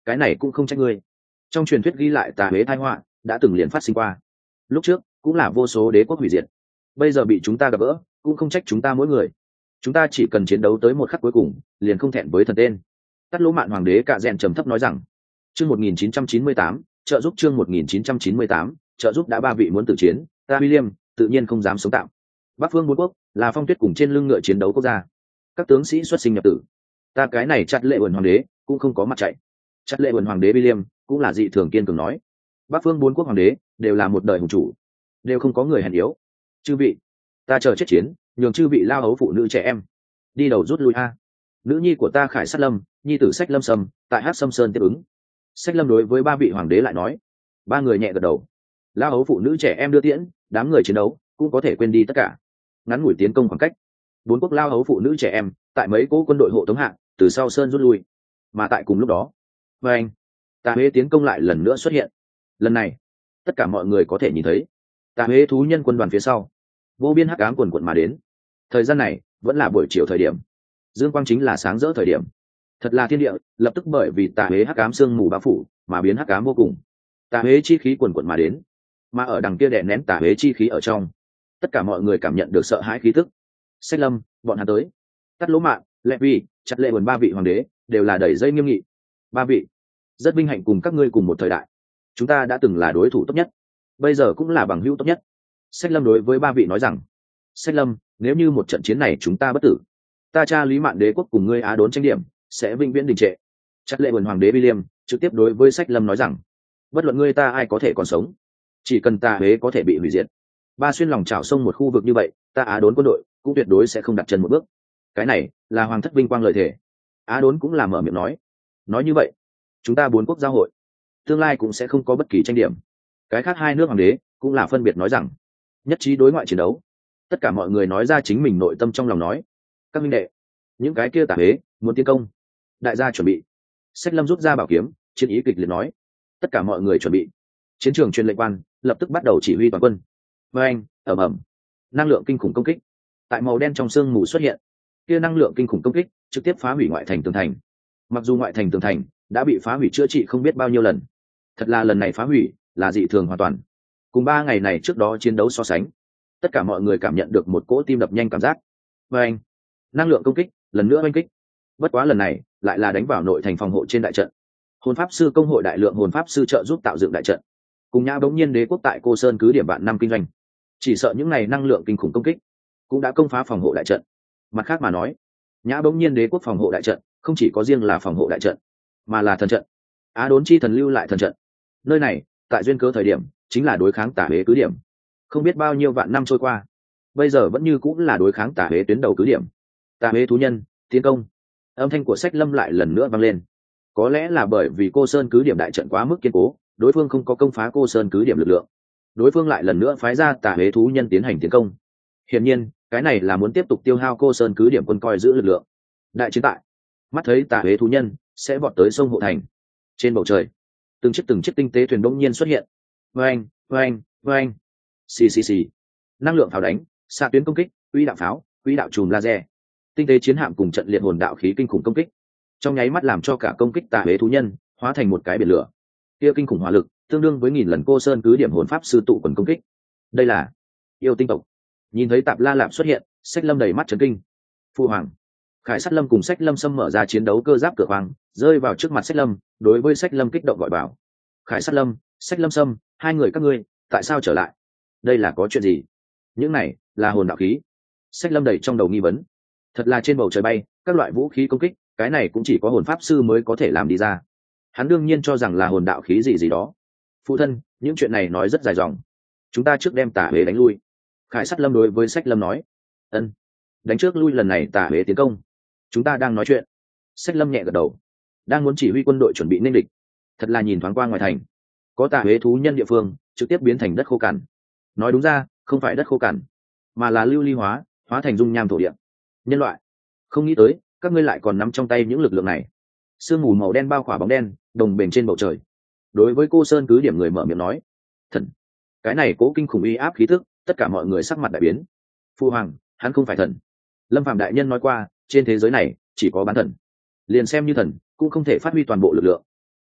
cái này cũng không trách ngươi. Trong truyền thuyết ghi lại tà huế tai họa đã từng liền phát sinh qua, lúc trước cũng là vô số đế quốc hủy diệt, bây giờ bị chúng ta gặp gỡ cũng không trách chúng ta mỗi người. Chúng ta chỉ cần chiến đấu tới một khắc cuối cùng liền không thẹn với thần tên. Tắt lỗ mạn hoàng đế cạ rèn trầm thấp nói rằng. Chương một nghìn chín trăm chín mươi tám, trợ giúp chương một nghìn chín trăm chín mươi tám, trợ giúp đã ba vị muốn tử chiến, ta William tự nhiên không dám sống tạm. Bắc phương bốn quốc là Phong Tuyết cùng trên lưng ngựa chiến đấu quốc gia, các tướng sĩ xuất sinh nhập tử. Ta cái này chặt lệ uẩn hoàng đế cũng không có mặt chạy. Chặt lệ uẩn hoàng đế William cũng là dị thường kiên cường nói. Bắc phương bốn quốc hoàng đế đều là một đời hùng chủ, đều không có người hèn yếu. Chư vị, ta chờ chết chiến, nhường chư vị lao hấu phụ nữ trẻ em đi đầu rút lui a. Nữ nhi của ta Khải Sát Lâm, nhi tử Sách Lâm Sâm, tại Hát Sâm Sơn tiếp ứng. Sách Lâm đối với ba vị hoàng đế lại nói. Ba người nhẹ gật đầu. Lao hấu phụ nữ trẻ em đưa tiễn, đám người chiến đấu cũng có thể quên đi tất cả. Ngắn ngủi tiến công khoảng cách, bốn quốc lao hấu phụ nữ trẻ em tại mấy cỗ quân đội hộ tống hạng từ sau sơn rút lui. Mà tại cùng lúc đó, và anh tà huế tiến công lại lần nữa xuất hiện. Lần này tất cả mọi người có thể nhìn thấy tà huế thú nhân quân đoàn phía sau vô biên hắc ám quần quận mà đến. Thời gian này vẫn là buổi chiều thời điểm, dương quang chính là sáng rỡ thời điểm. Thật là thiên địa lập tức bởi vì tà huế hắc ám sương mù bao phủ mà biến hắc ám vô cùng. Tà huế chi khí quần quận mà đến, mà ở đằng kia đè nén tà huế chi khí ở trong, tất cả mọi người cảm nhận được sợ hãi khí tức. Sách Lâm, bọn hắn tới. Tắt lỗ mạng, lệ vi, chặt lệ buồn ba vị hoàng đế đều là đẩy dây nghiêm nghị. Ba vị, rất vinh hạnh cùng các ngươi cùng một thời đại. Chúng ta đã từng là đối thủ tốt nhất, bây giờ cũng là bằng hữu tốt nhất. Sách Lâm đối với ba vị nói rằng. Sách Lâm, nếu như một trận chiến này chúng ta bất tử, ta cha Lý Mạn đế quốc cùng ngươi Á đốn tranh điểm sẽ vĩnh viễn đình trệ. Chặt lệ buồn hoàng đế William trực tiếp đối với Sách Lâm nói rằng, bất luận ngươi ta ai có thể còn sống, chỉ cần ta huế có thể bị hủy diệt, ba xuyên lòng chảo sông một khu vực như vậy, ta Á đốn quân đội cũng tuyệt đối sẽ không đặt chân một bước. Cái này là hoàng thất vinh quang lời thề. Á đốn cũng là mở miệng nói. Nói như vậy, chúng ta bốn quốc giao hội tương lai cũng sẽ không có bất kỳ tranh điểm. Cái khác hai nước hoàng đế cũng là phân biệt nói rằng nhất trí đối ngoại chiến đấu. Tất cả mọi người nói ra chính mình nội tâm trong lòng nói. Các minh đệ, những cái kia tà huế muốn tiến công, đại gia chuẩn bị. Sách Lâm rút ra bảo kiếm, chiến ý kịch liệt nói. Tất cả mọi người chuẩn bị. Chiến trường truyền lệnh quan lập tức bắt đầu chỉ huy toàn quân. Với anh ầm ầm, năng lượng kinh khủng công kích tại màu đen trong sương mù xuất hiện. Kia năng lượng kinh khủng công kích trực tiếp phá hủy ngoại thành tường thành. Mặc dù ngoại thành tường thành đã bị phá hủy chữa trị không biết bao nhiêu lần, thật là lần này phá hủy là dị thường hoàn toàn. Cùng ba ngày này trước đó chiến đấu so sánh, tất cả mọi người cảm nhận được một cỗ tim đập nhanh cảm giác. Và anh năng lượng công kích lần nữa oanh kích, bất quá lần này lại là đánh vào nội thành phòng hộ trên đại trận. Hồn pháp sư công hội đại lượng hồn pháp sư trợ giúp tạo dựng đại trận, cùng nhã bỗng nhiên đế quốc tại Cô Sơn cứ điểm bạn năm kinh doanh. Chỉ sợ những này năng lượng kinh khủng công kích cũng đã công phá phòng hộ đại trận. Mặt khác mà nói, nhã bỗng nhiên đế quốc phòng hộ đại trận không chỉ có riêng là phòng hộ đại trận, mà là thần trận. Á đốn chi thần lưu lại thần trận, nơi này tại duyên cớ thời điểm chính là đối kháng tà huế cứ điểm. Không biết bao nhiêu vạn năm trôi qua, bây giờ vẫn như cũng là đối kháng tà huế tuyến đầu cứ điểm. Tà huế thú nhân tiến công. Âm thanh của Sách Lâm lại lần nữa vang lên. Có lẽ là bởi vì Cô Sơn cứ điểm đại trận quá mức kiên cố, đối phương không có công phá Cô Sơn cứ điểm lực lượng, đối phương lại lần nữa phái ra tà huế thú nhân tiến hành tiến công. Hiển nhiên cái này là muốn tiếp tục tiêu hao Cô Sơn cứ điểm quân coi giữ lực lượng. Đại chiến tại, mắt thấy tà huế thú nhân sẽ vọt tới sông hộ thành. Trên bầu trời từng chiếc từng chiếc tinh tế thuyền bỗng nhiên xuất hiện. Vâng vâng vâng, xì xì xì, năng lượng pháo đánh, xạ tuyến công kích, quỹ đạo pháo, quỹ đạo chùm laser, tinh tế chiến hạm cùng trận liệt hồn đạo khí kinh khủng công kích, trong nháy mắt làm cho cả công kích tà huế thú nhân hóa thành một cái biển lửa. Kia kinh khủng hỏa lực tương đương với nghìn lần Cô Sơn cứ điểm hồn pháp sư tụ quần công kích. Đây là yêu tinh tộc. Nhìn thấy Tạp La Lạp xuất hiện, Sách Lâm đầy mắt chấn kinh. Phu hoàng, Khải Sát Lâm cùng Sách Lâm Sâm mở ra chiến đấu cơ giáp cửa khoang, rơi vào trước mặt Sách Lâm, đối với Sách Lâm kích động gọi bảo. Khải Sát Lâm, Sách Lâm Sâm, hai người các ngươi tại sao trở lại? Đây là có chuyện gì? Những này là hồn đạo khí. Sách Lâm đầy trong đầu nghi vấn. Thật là trên bầu trời bay các loại vũ khí công kích, cái này cũng chỉ có hồn pháp sư mới có thể làm đi ra. Hắn đương nhiên cho rằng là hồn đạo khí gì gì đó. Phụ thân, những chuyện này nói rất dài dòng, chúng ta trước đem tà huế đánh lui. Khải Sát Lâm đối với Sách Lâm nói. Ân, đánh trước lui lần này tà huế tiến công, chúng ta đang nói chuyện. Sách Lâm nhẹ gật đầu, đang muốn chỉ huy quân đội chuẩn bị nên địch. Thật là nhìn thoáng qua ngoài thành, có tà huế thú nhân địa phương trực tiếp biến thành đất khô cằn. Nói đúng ra không phải đất khô cằn, mà là lưu ly hóa, hóa thành dung nham thổ địa. Nhân loại, không nghĩ tới các ngươi lại còn nắm trong tay những lực lượng này. Sương mù màu đen bao khỏa bóng đen đồng bền trên bầu trời. Đối với Cô Sơn cứ điểm người mở miệng nói. Thần, cái này cố kinh khủng uy áp khí thức, tất cả mọi người sắc mặt đại biến. Phu hoàng, hắn không phải thần. Lâm Phạm đại nhân nói qua, trên thế giới này chỉ có bán thần, liền xem như thần cũng không thể phát huy toàn bộ lực lượng.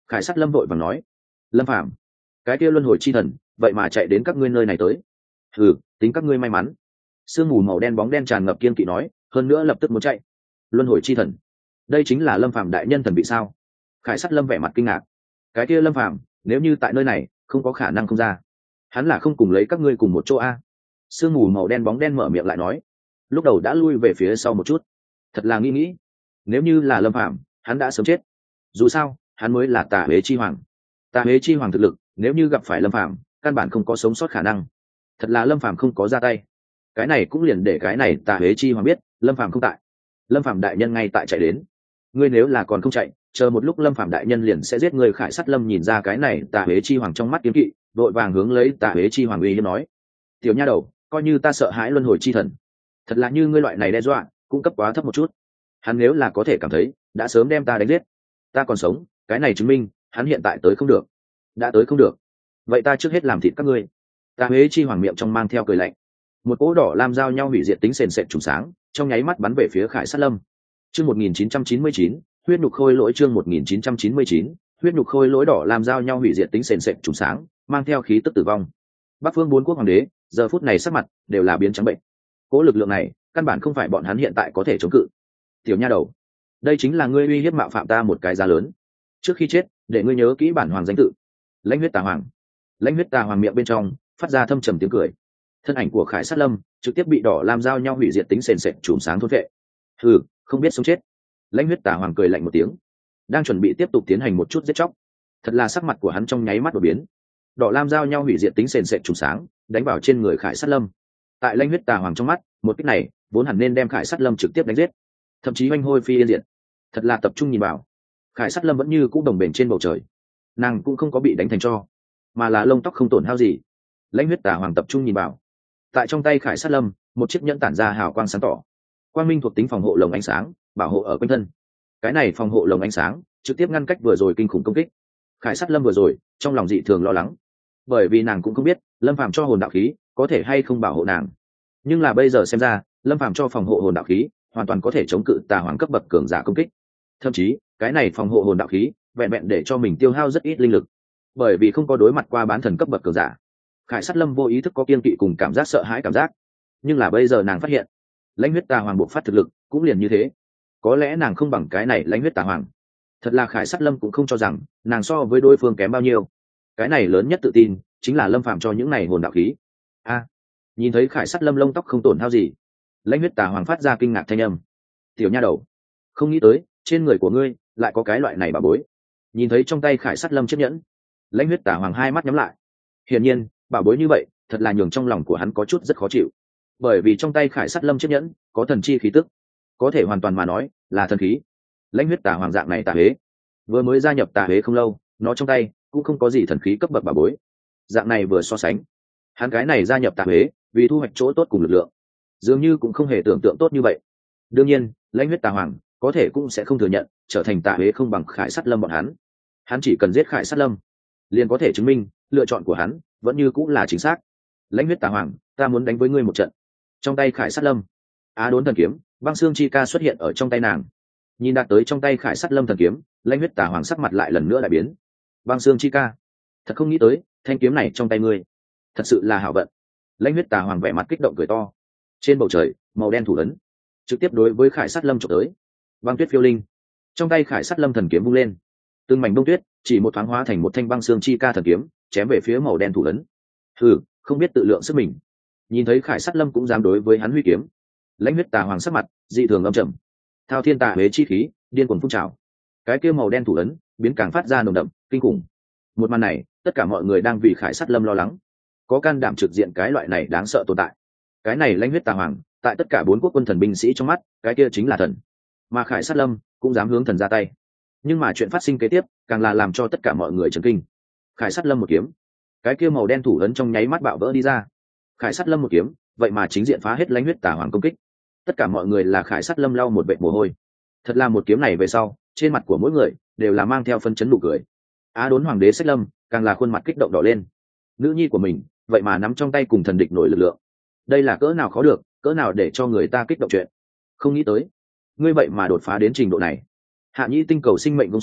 Khải Sắt Lâm vội vàng nói. Lâm Phàm, cái kia luân hồi chi thần vậy mà chạy đến các ngươi nơi này tới. Ừ, tính các ngươi may mắn. Sương mù màu đen bóng đen tràn ngập kiên kỵ nói, hơn nữa lập tức muốn chạy. Luân hồi chi thần, đây chính là Lâm Phàm đại nhân thần bị sao? Khải Sắt Lâm vẻ mặt kinh ngạc. Cái kia Lâm Phàm, nếu như tại nơi này không có khả năng không ra, hắn là không cùng lấy các ngươi cùng một chỗ a. Sương mù màu đen bóng đen mở miệng lại nói, lúc đầu đã lui về phía sau một chút. Thật là nghĩ nghĩ, nếu như là Lâm Phàm, hắn đã sớm chết. Dù sao, hắn mới là Tà Huế chi hoàng. Tà Huế chi hoàng thực lực, nếu như gặp phải Lâm Phàm, căn bản không có sống sót khả năng. Thật là Lâm Phàm không có ra tay. Cái này cũng liền để cái này Tà Huế chi hoàng biết, Lâm Phàm không tại. Lâm Phàm đại nhân ngay tại chạy đến. Ngươi nếu là còn không chạy, chờ một lúc Lâm Phàm đại nhân liền sẽ giết người. Khải Sắt Lâm nhìn ra cái này Tà Huế chi hoàng trong mắt kiếm kỵ, vội vàng hướng lấy Tà Huế chi hoàng uy hiếp nói: "Tiểu nha đầu, coi như ta sợ hãi luân hồi chi thần. Thật là như ngươi loại này đe dọa, cũng cấp quá thấp một chút. Hắn nếu là có thể cảm thấy, đã sớm đem ta đánh giết. Ta còn sống, cái này chứng minh, hắn hiện tại tới không được. Đã tới không được. Vậy ta trước hết làm thịt các ngươi." Tà Huế chi hoàng miệng trong mang theo cười lạnh. Một cỗ đỏ lam giao nhau hủy diệt tính sền sệt trùng sáng, trong nháy mắt bắn về phía Khải Sắt Lâm. Chương một nghìn chín trăm chín mươi chín, huyết nhục khôi lỗi. Chương một nghìn chín trăm chín mươi chín, huyết nhục khôi lỗi đỏ làm giao nhau hủy diệt tính sền sệt trùng sáng, mang theo khí tức tử vong. Bắc phương bốn quốc hoàng đế, giờ phút này sắc mặt đều là biến trắng bệnh. Cố lực lượng này, căn bản không phải bọn hắn hiện tại có thể chống cự. Tiểu nha đầu, đây chính là ngươi uy hiếp mạo phạm ta một cái giá lớn. Trước khi chết, để ngươi nhớ kỹ bản hoàng danh tự. Lãnh huyết tà hoàng. Lãnh huyết tà hoàng miệng bên trong phát ra thâm trầm tiếng cười. Thân ảnh của Khải Sắt Lâm trực tiếp bị đỏ làm giao nhau hủy diệt tính sền sệt trùng sáng thôn vệ. Hừ, không biết sống chết. Lãnh huyết tà hoàng cười lạnh một tiếng, đang chuẩn bị tiếp tục tiến hành một chút giết chóc. Thật là sắc mặt của hắn trong nháy mắt đổi biến. Đỏ lam giao nhau hủy diệt tính sền sệt trùng sáng đánh vào trên người Khải Sắt Lâm. Tại Lãnh huyết tà hoàng trong mắt, một kích này vốn hẳn nên đem Khải Sắt Lâm trực tiếp đánh giết, thậm chí oanh hôi phi yên diệt. Thật là tập trung nhìn vào, Khải Sắt Lâm vẫn như cũ đồng bền trên bầu trời, nàng cũng không có bị đánh thành tro, mà là lông tóc không tổn hao gì. Lãnh huyết tà hoàng tập trung nhìn vào, tại trong tay Khải Sắt Lâm, một chiếc nhẫn tản ra hào quang sáng tỏ, quang minh thuộc tính phòng hộ lồng ánh sáng bảo hộ ở quanh thân. Cái này phòng hộ lồng ánh sáng trực tiếp ngăn cách vừa rồi kinh khủng công kích. Khải Sắt Lâm vừa rồi trong lòng dị thường lo lắng, bởi vì nàng cũng không biết Lâm Phàm cho hồn đạo khí có thể hay không bảo hộ nàng. Nhưng là bây giờ xem ra, Lâm Phàm cho phòng hộ hồn đạo khí hoàn toàn có thể chống cự tà hoàng cấp bậc cường giả công kích. Thậm chí cái này phòng hộ hồn đạo khí vẹn vẹn để cho mình tiêu hao rất ít linh lực, bởi vì không có đối mặt qua bán thần cấp bậc cường giả. Khải Sắt Lâm vô ý thức có kiên kỵ cùng cảm giác sợ hãi cảm giác, nhưng là bây giờ nàng phát hiện Lãnh huyết tà hoàng buộc phát thực lực cũng liền như thế. Có lẽ nàng không bằng cái này Lãnh huyết tà hoàng. Thật là Khải Sắt Lâm cũng không cho rằng nàng so với đối phương kém bao nhiêu. Cái này lớn nhất tự tin chính là Lâm Phàm cho những này hồn đạo khí. A, nhìn thấy Khải Sắt Lâm lông tóc không tổn hao gì, Lãnh huyết tà hoàng phát ra kinh ngạc thanh âm. Tiểu nha đầu, không nghĩ tới trên người của ngươi lại có cái loại này bà bối. Nhìn thấy trong tay Khải Sắt Lâm chiếc nhẫn, Lãnh huyết tà hoàng hai mắt nhắm lại. Hiển nhiên bảo bối như vậy thật là nhường trong lòng của hắn có chút rất khó chịu, bởi vì trong tay Khải Sắt Lâm chiếc nhẫn có thần chi khí tức, có thể hoàn toàn mà nói là thần khí. Lãnh huyết tà hoàng dạng này Tà Huế vừa mới gia nhập Tà Huế không lâu, nó trong tay cũng không có gì thần khí cấp bậc bảo bối. Dạng này vừa so sánh, hắn cái này gia nhập Tà Huế vì thu hoạch chỗ tốt cùng lực lượng, dường như cũng không hề tưởng tượng tốt như vậy. Đương nhiên Lãnh huyết tà hoàng có thể cũng sẽ không thừa nhận trở thành Tà Huế không bằng Khải Sắt Lâm bọn hắn. Hắn chỉ cần giết Khải Sắt Lâm liền có thể chứng minh lựa chọn của hắn vẫn như cũng là chính xác. Lãnh huyết tà hoàng, ta muốn đánh với ngươi một trận. Trong tay Khải Sắt Lâm, Á Đốn thần kiếm băng xương chi ca xuất hiện ở trong tay nàng. Nhìn đạt tới trong tay Khải Sắt Lâm thần kiếm, Lãnh huyết tà hoàng sắc mặt lại lần nữa đại biến. Băng xương chi ca, thật không nghĩ tới thanh kiếm này trong tay ngươi thật sự là hảo vận. Lãnh huyết tà hoàng vẻ mặt kích động cười to. Trên bầu trời màu đen thủ ấn trực tiếp đối với Khải Sắt Lâm chụp tới. Băng tuyết phiêu linh, trong tay Khải Sắt Lâm thần kiếm vung lên, từng mảnh bông tuyết chỉ một thoáng hóa thành một thanh băng xương chi ca thần kiếm chém về phía màu đen thủ ấn. Hừ, không biết tự lượng sức mình. Nhìn thấy Khải Sắt Lâm cũng dám đối với hắn huy kiếm, Lãnh huyết tà hoàng sắc mặt dị thường âm trầm. Thao thiên tà huế chi khí điên cuồng phun trào, cái kia màu đen thủ ấn biến càng phát ra nồng đậm kinh khủng. Một màn này tất cả mọi người đang vì Khải Sắt Lâm lo lắng. Có can đảm trực diện cái loại này đáng sợ tồn tại. Cái này Lãnh huyết tà hoàng tại tất cả bốn quốc quân thần binh sĩ trong mắt, cái kia chính là thần. Mà Khải Sắt Lâm cũng dám hướng thần ra tay. Nhưng mà chuyện phát sinh kế tiếp càng là làm cho tất cả mọi người chấn kinh. Khải Sắt Lâm một kiếm, cái kia màu đen thủ ấn trong nháy mắt bạo vỡ đi ra. Khải Sắt Lâm một kiếm vậy mà chính diện phá hết Lãnh huyết tà hoàng công kích. Tất cả mọi người là Khải Sắt Lâm lau một vệt mồ hôi. Thật là một kiếm này về sau, trên mặt của mỗi người đều là mang theo phân chấn nụ cười. Á Đốn hoàng đế Sách Lâm càng là khuôn mặt kích động đỏ lên. Nữ nhi của mình vậy mà nắm trong tay cùng thần địch nổi lực lượng, đây là cỡ nào khó được, cỡ nào để cho người ta kích động chuyện. Không nghĩ tới ngươi vậy mà đột phá đến trình độ này. Hạ Nhĩ tinh cầu sinh mệnh công xiềng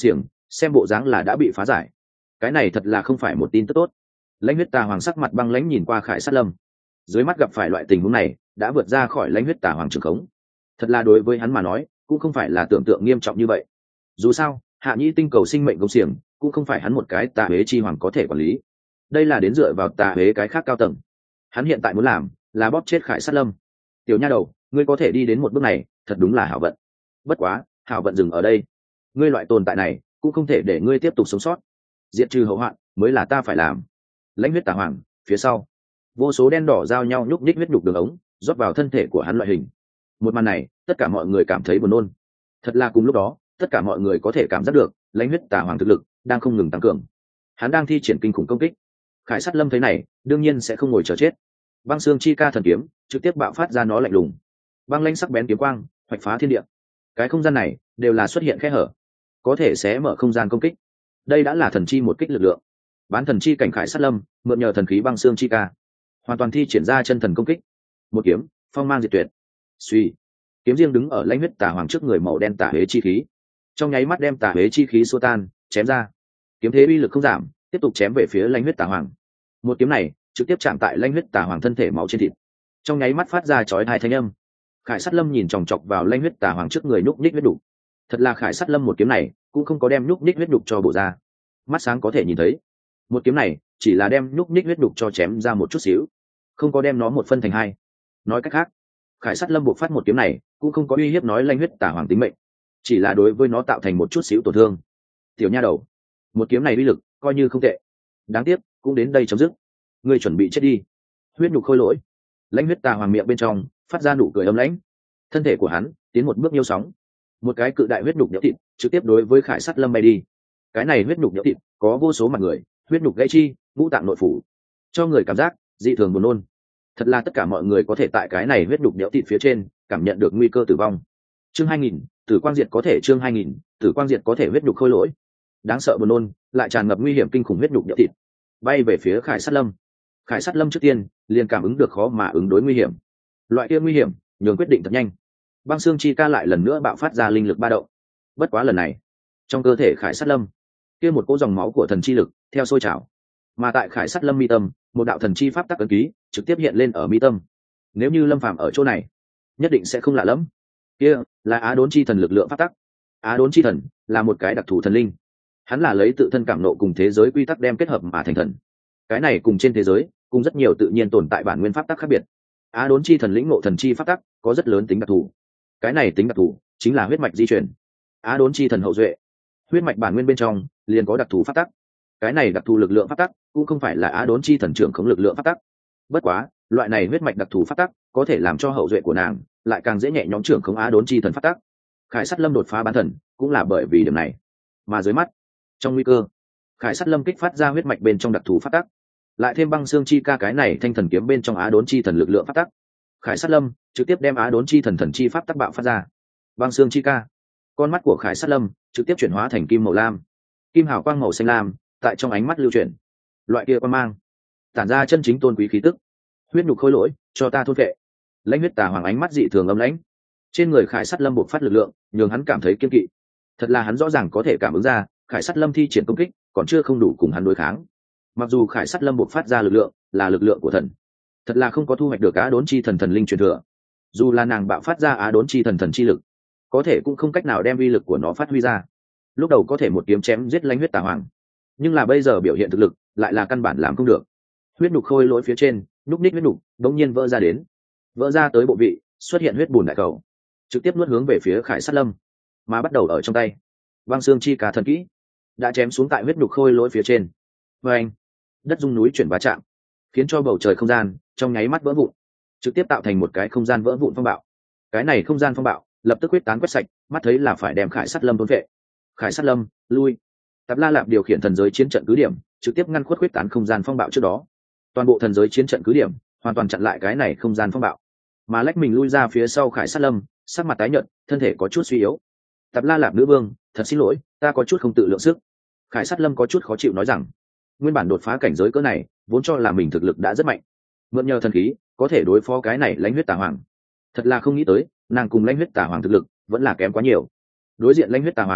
xem bộ dáng là đã bị phá giải. Cái này thật là không phải một tin tức tốt. Lãnh huyết tà hoàng sắc mặt băng lãnh nhìn qua Khải Sát Lâm, dưới mắt gặp phải loại tình huống này đã vượt ra khỏi lãnh huyết tà hoàng trường khống. Thật là đối với hắn mà nói cũng không phải là tưởng tượng nghiêm trọng như vậy. Dù sao hạ nhĩ tinh cầu sinh mệnh công xiềng cũng không phải hắn một cái tà huế chi hoàng có thể quản lý, đây là đến dựa vào tà huế cái khác cao tầng. Hắn hiện tại muốn làm là bóp chết Khải Sát Lâm. Tiểu nha đầu, ngươi có thể đi đến một bước này thật đúng là hảo vận. Bất quá hảo vận dừng ở đây, ngươi loại tồn tại này cũng không thể để ngươi tiếp tục sống sót. Diệt trừ hậu hoạn mới là ta phải làm. Lãnh huyết tà hoàng phía sau, vô số đen đỏ giao nhau nhúc nhích huyết nhục đường ống rót vào thân thể của hắn loại hình. Một màn này tất cả mọi người cảm thấy buồn nôn. Thật là cùng lúc đó tất cả mọi người có thể cảm giác được lãnh huyết tà hoàng thực lực đang không ngừng tăng cường. Hắn đang thi triển kinh khủng công kích. Khải Sát Lâm thấy này đương nhiên sẽ không ngồi chờ chết. Băng xương chi ca thần kiếm trực tiếp bạo phát ra nó lạnh lùng, băng lãnh sắc bén kiếm quang hoạch phá thiên địa. Cái không gian này đều là xuất hiện khe hở, có thể sẽ mở không gian công kích. Đây đã là thần chi một kích lực lượng. Bán thần chi cảnh Khải Sát Lâm mượn nhờ thần khí băng xương chi ca hoàn toàn thi triển ra chân thần công kích. Một kiếm phong mang diệt tuyệt. Suy, kiếm riêng đứng ở lãnh huyết tà hoàng trước người, màu đen tà huế chi khí trong nháy mắt đem tà huế chi khí xua tan, chém ra. Kiếm thế uy lực không giảm, tiếp tục chém về phía lãnh huyết tà hoàng. Một kiếm này trực tiếp chạm tại lãnh huyết tà hoàng thân thể máu trên thịt, trong nháy mắt phát ra chói tai thanh âm. Khải Sát Lâm nhìn chòng chọc vào lãnh huyết tà hoàng trước người nhúc nhích huyết đục. Thật là Khải Sát Lâm một kiếm này cũng không có đem nhúc nhích huyết đục cho bổ ra. Mắt sáng có thể nhìn thấy, một kiếm này chỉ là đem nhúc nhích huyết đục cho chém ra một chút xíu, không có đem nó một phân thành hai. Nói cách khác, Khải Sát Lâm buộc phát một kiếm này cũng không có uy hiếp nói lãnh huyết tà hoàng tính mệnh, chỉ là đối với nó tạo thành một chút xíu tổn thương. Tiểu nha đầu, một kiếm này uy lực coi như không tệ, đáng tiếc cũng đến đây chấm dứt. Ngươi chuẩn bị chết đi. Huyết nhục khôi lỗi, lãnh huyết tà hoàng miệng bên trong phát ra nụ cười ấm lãnh. Thân thể của hắn tiến một bước nhiêu sóng, một cái cự đại huyết nhục nhỡ thịt trực tiếp đối với Khải Sát Lâm bay đi. Cái này huyết nhục nhỡ thịt có vô số mặt người, huyết nhục gãy chi, ngũ tạng nội phủ, cho người cảm giác dị thường buồn nôn. Thật là tất cả mọi người có thể tại cái này huyết nhục nhỡ thịt phía trên cảm nhận được nguy cơ tử vong. Chương hai nghìn, tử quang diệt có thể. Chương hai nghìn, tử quang diệt có thể. Huyết nhục khôi lỗi, đáng sợ buồn nôn lại tràn ngập nguy hiểm kinh khủng huyết nhục nhỡ thịt bay về phía Khải Sát Lâm. Khải Sát Lâm trước tiên liền cảm ứng được khó mà ứng đối nguy hiểm. Loại kia nguy hiểm nhường quyết định thật nhanh. Băng xương chi ca lại lần nữa bạo phát ra linh lực ba động. Bất quá lần này trong cơ thể Khải Sát Lâm kia một cỗ dòng máu của thần chi lực theo sôi trào, mà tại Khải Sát Lâm mi tâm một đạo thần chi pháp tắc ấn ký trực tiếp hiện lên ở mi tâm. Nếu như Lâm Phàm ở chỗ này nhất định sẽ không lạ lẫm, kia là Á Đốn chi thần lực lượng pháp tắc. Á Đốn chi thần là một cái đặc thù thần linh, hắn là lấy tự thân cảm nộ cùng thế giới quy tắc đem kết hợp mà thành thần. Cái này cùng trên thế giới cùng rất nhiều tự nhiên tồn tại bản nguyên pháp tắc khác biệt. Á Đốn chi thần lĩnh ngộ thần chi pháp tắc có rất lớn tính đặc thù. Cái này tính đặc thù chính là huyết mạch di truyền. Á Đốn chi thần hậu duệ, huyết mạch bản nguyên bên trong liền có đặc thù pháp tắc. Cái này đặc thù lực lượng pháp tắc cũng không phải là Á Đốn chi thần trưởng khống lực lượng pháp tắc. Bất quá loại này huyết mạch đặc thù pháp tắc có thể làm cho hậu duệ của nàng lại càng dễ nhẹ nhóm trưởng khống Á Đốn chi thần pháp tắc. Khải Sát Lâm đột phá bán thần cũng là bởi vì điểm này. Mà dưới mắt trong nguy cơ, Khải Sát Lâm kích phát ra huyết mạch bên trong đặc thù pháp tắc, lại thêm băng xương chi ca cái này thanh thần kiếm bên trong Á Đốn chi thần lực lượng pháp tắc. Khải Sát Lâm trực tiếp đem Á Đốn chi thần thần chi pháp tắc bạo phát ra. Băng xương chi ca, con mắt của Khải Sát Lâm trực tiếp chuyển hóa thành kim màu lam, kim hào quang màu xanh lam tại trong ánh mắt lưu chuyển. Loại kia quang mang tản ra chân chính tôn quý khí tức. Huyết nhục khôi lỗi, cho ta thôn vệ. Lãnh huyết tà hoàng ánh mắt dị thường âm lãnh, trên người Khải Sát Lâm bộc phát lực lượng nhường hắn cảm thấy kiên kỵ. Thật là hắn rõ ràng có thể cảm ứng ra Khải Sát Lâm thi triển công kích còn chưa không đủ cùng hắn đối kháng. Mặc dù Khải Sát Lâm bộc phát ra lực lượng là lực lượng của thần, thật là không có thu hoạch được Á Đốn chi thần thần linh truyền thừa. Dù là nàng bạo phát ra Á Đốn chi thần thần chi lực, có thể cũng không cách nào đem uy lực của nó phát huy ra. Lúc đầu có thể một kiếm chém giết lãnh huyết tà hoàng, nhưng là bây giờ biểu hiện thực lực lại là căn bản làm không được. Huyết nhục khôi lỗi phía trên nhúc ních huyết nhục đống nhiên vỡ ra đến, vỡ ra tới bộ vị xuất hiện huyết bùn đại cầu, trực tiếp nuốt hướng về phía Khải Sát Lâm. Mà bắt đầu ở trong tay băng xương chi cả thần kỹ đã chém xuống tại huyết nhục khôi lỗi phía trên. Và anh, đất rung núi chuyển va chạm, khiến cho bầu trời không gian trong nháy mắt vỡ vụn, trực tiếp tạo thành một cái không gian vỡ vụn phong bạo. Cái này không gian phong bạo lập tức quyết tán quét sạch, mắt thấy là phải đem Khải Sát Lâm thôn vệ. Khải Sát Lâm lui. Tạp La Lạp điều khiển thần giới chiến trận cứ điểm trực tiếp ngăn khuất quyết tán không gian phong bạo trước đó. Toàn bộ thần giới chiến trận cứ điểm hoàn toàn chặn lại cái này không gian phong bạo. Mà lách mình lui ra phía sau Khải Sát Lâm, sắc mặt tái nhợt, thân thể có chút suy yếu. Tạp La Lạp nữ vương, thật xin lỗi, ta có chút không tự lượng sức. Khải Sát Lâm có chút khó chịu nói rằng, nguyên bản đột phá cảnh giới cỡ này vốn cho là mình thực lực đã rất mạnh, mượn nhờ thần khí có thể đối phó cái này lãnh huyết tà hoàng. Thật là không nghĩ tới nàng cùng lãnh huyết tà hoàng thực lực vẫn là kém quá nhiều. Đối diện lãnh huyết tà hoàng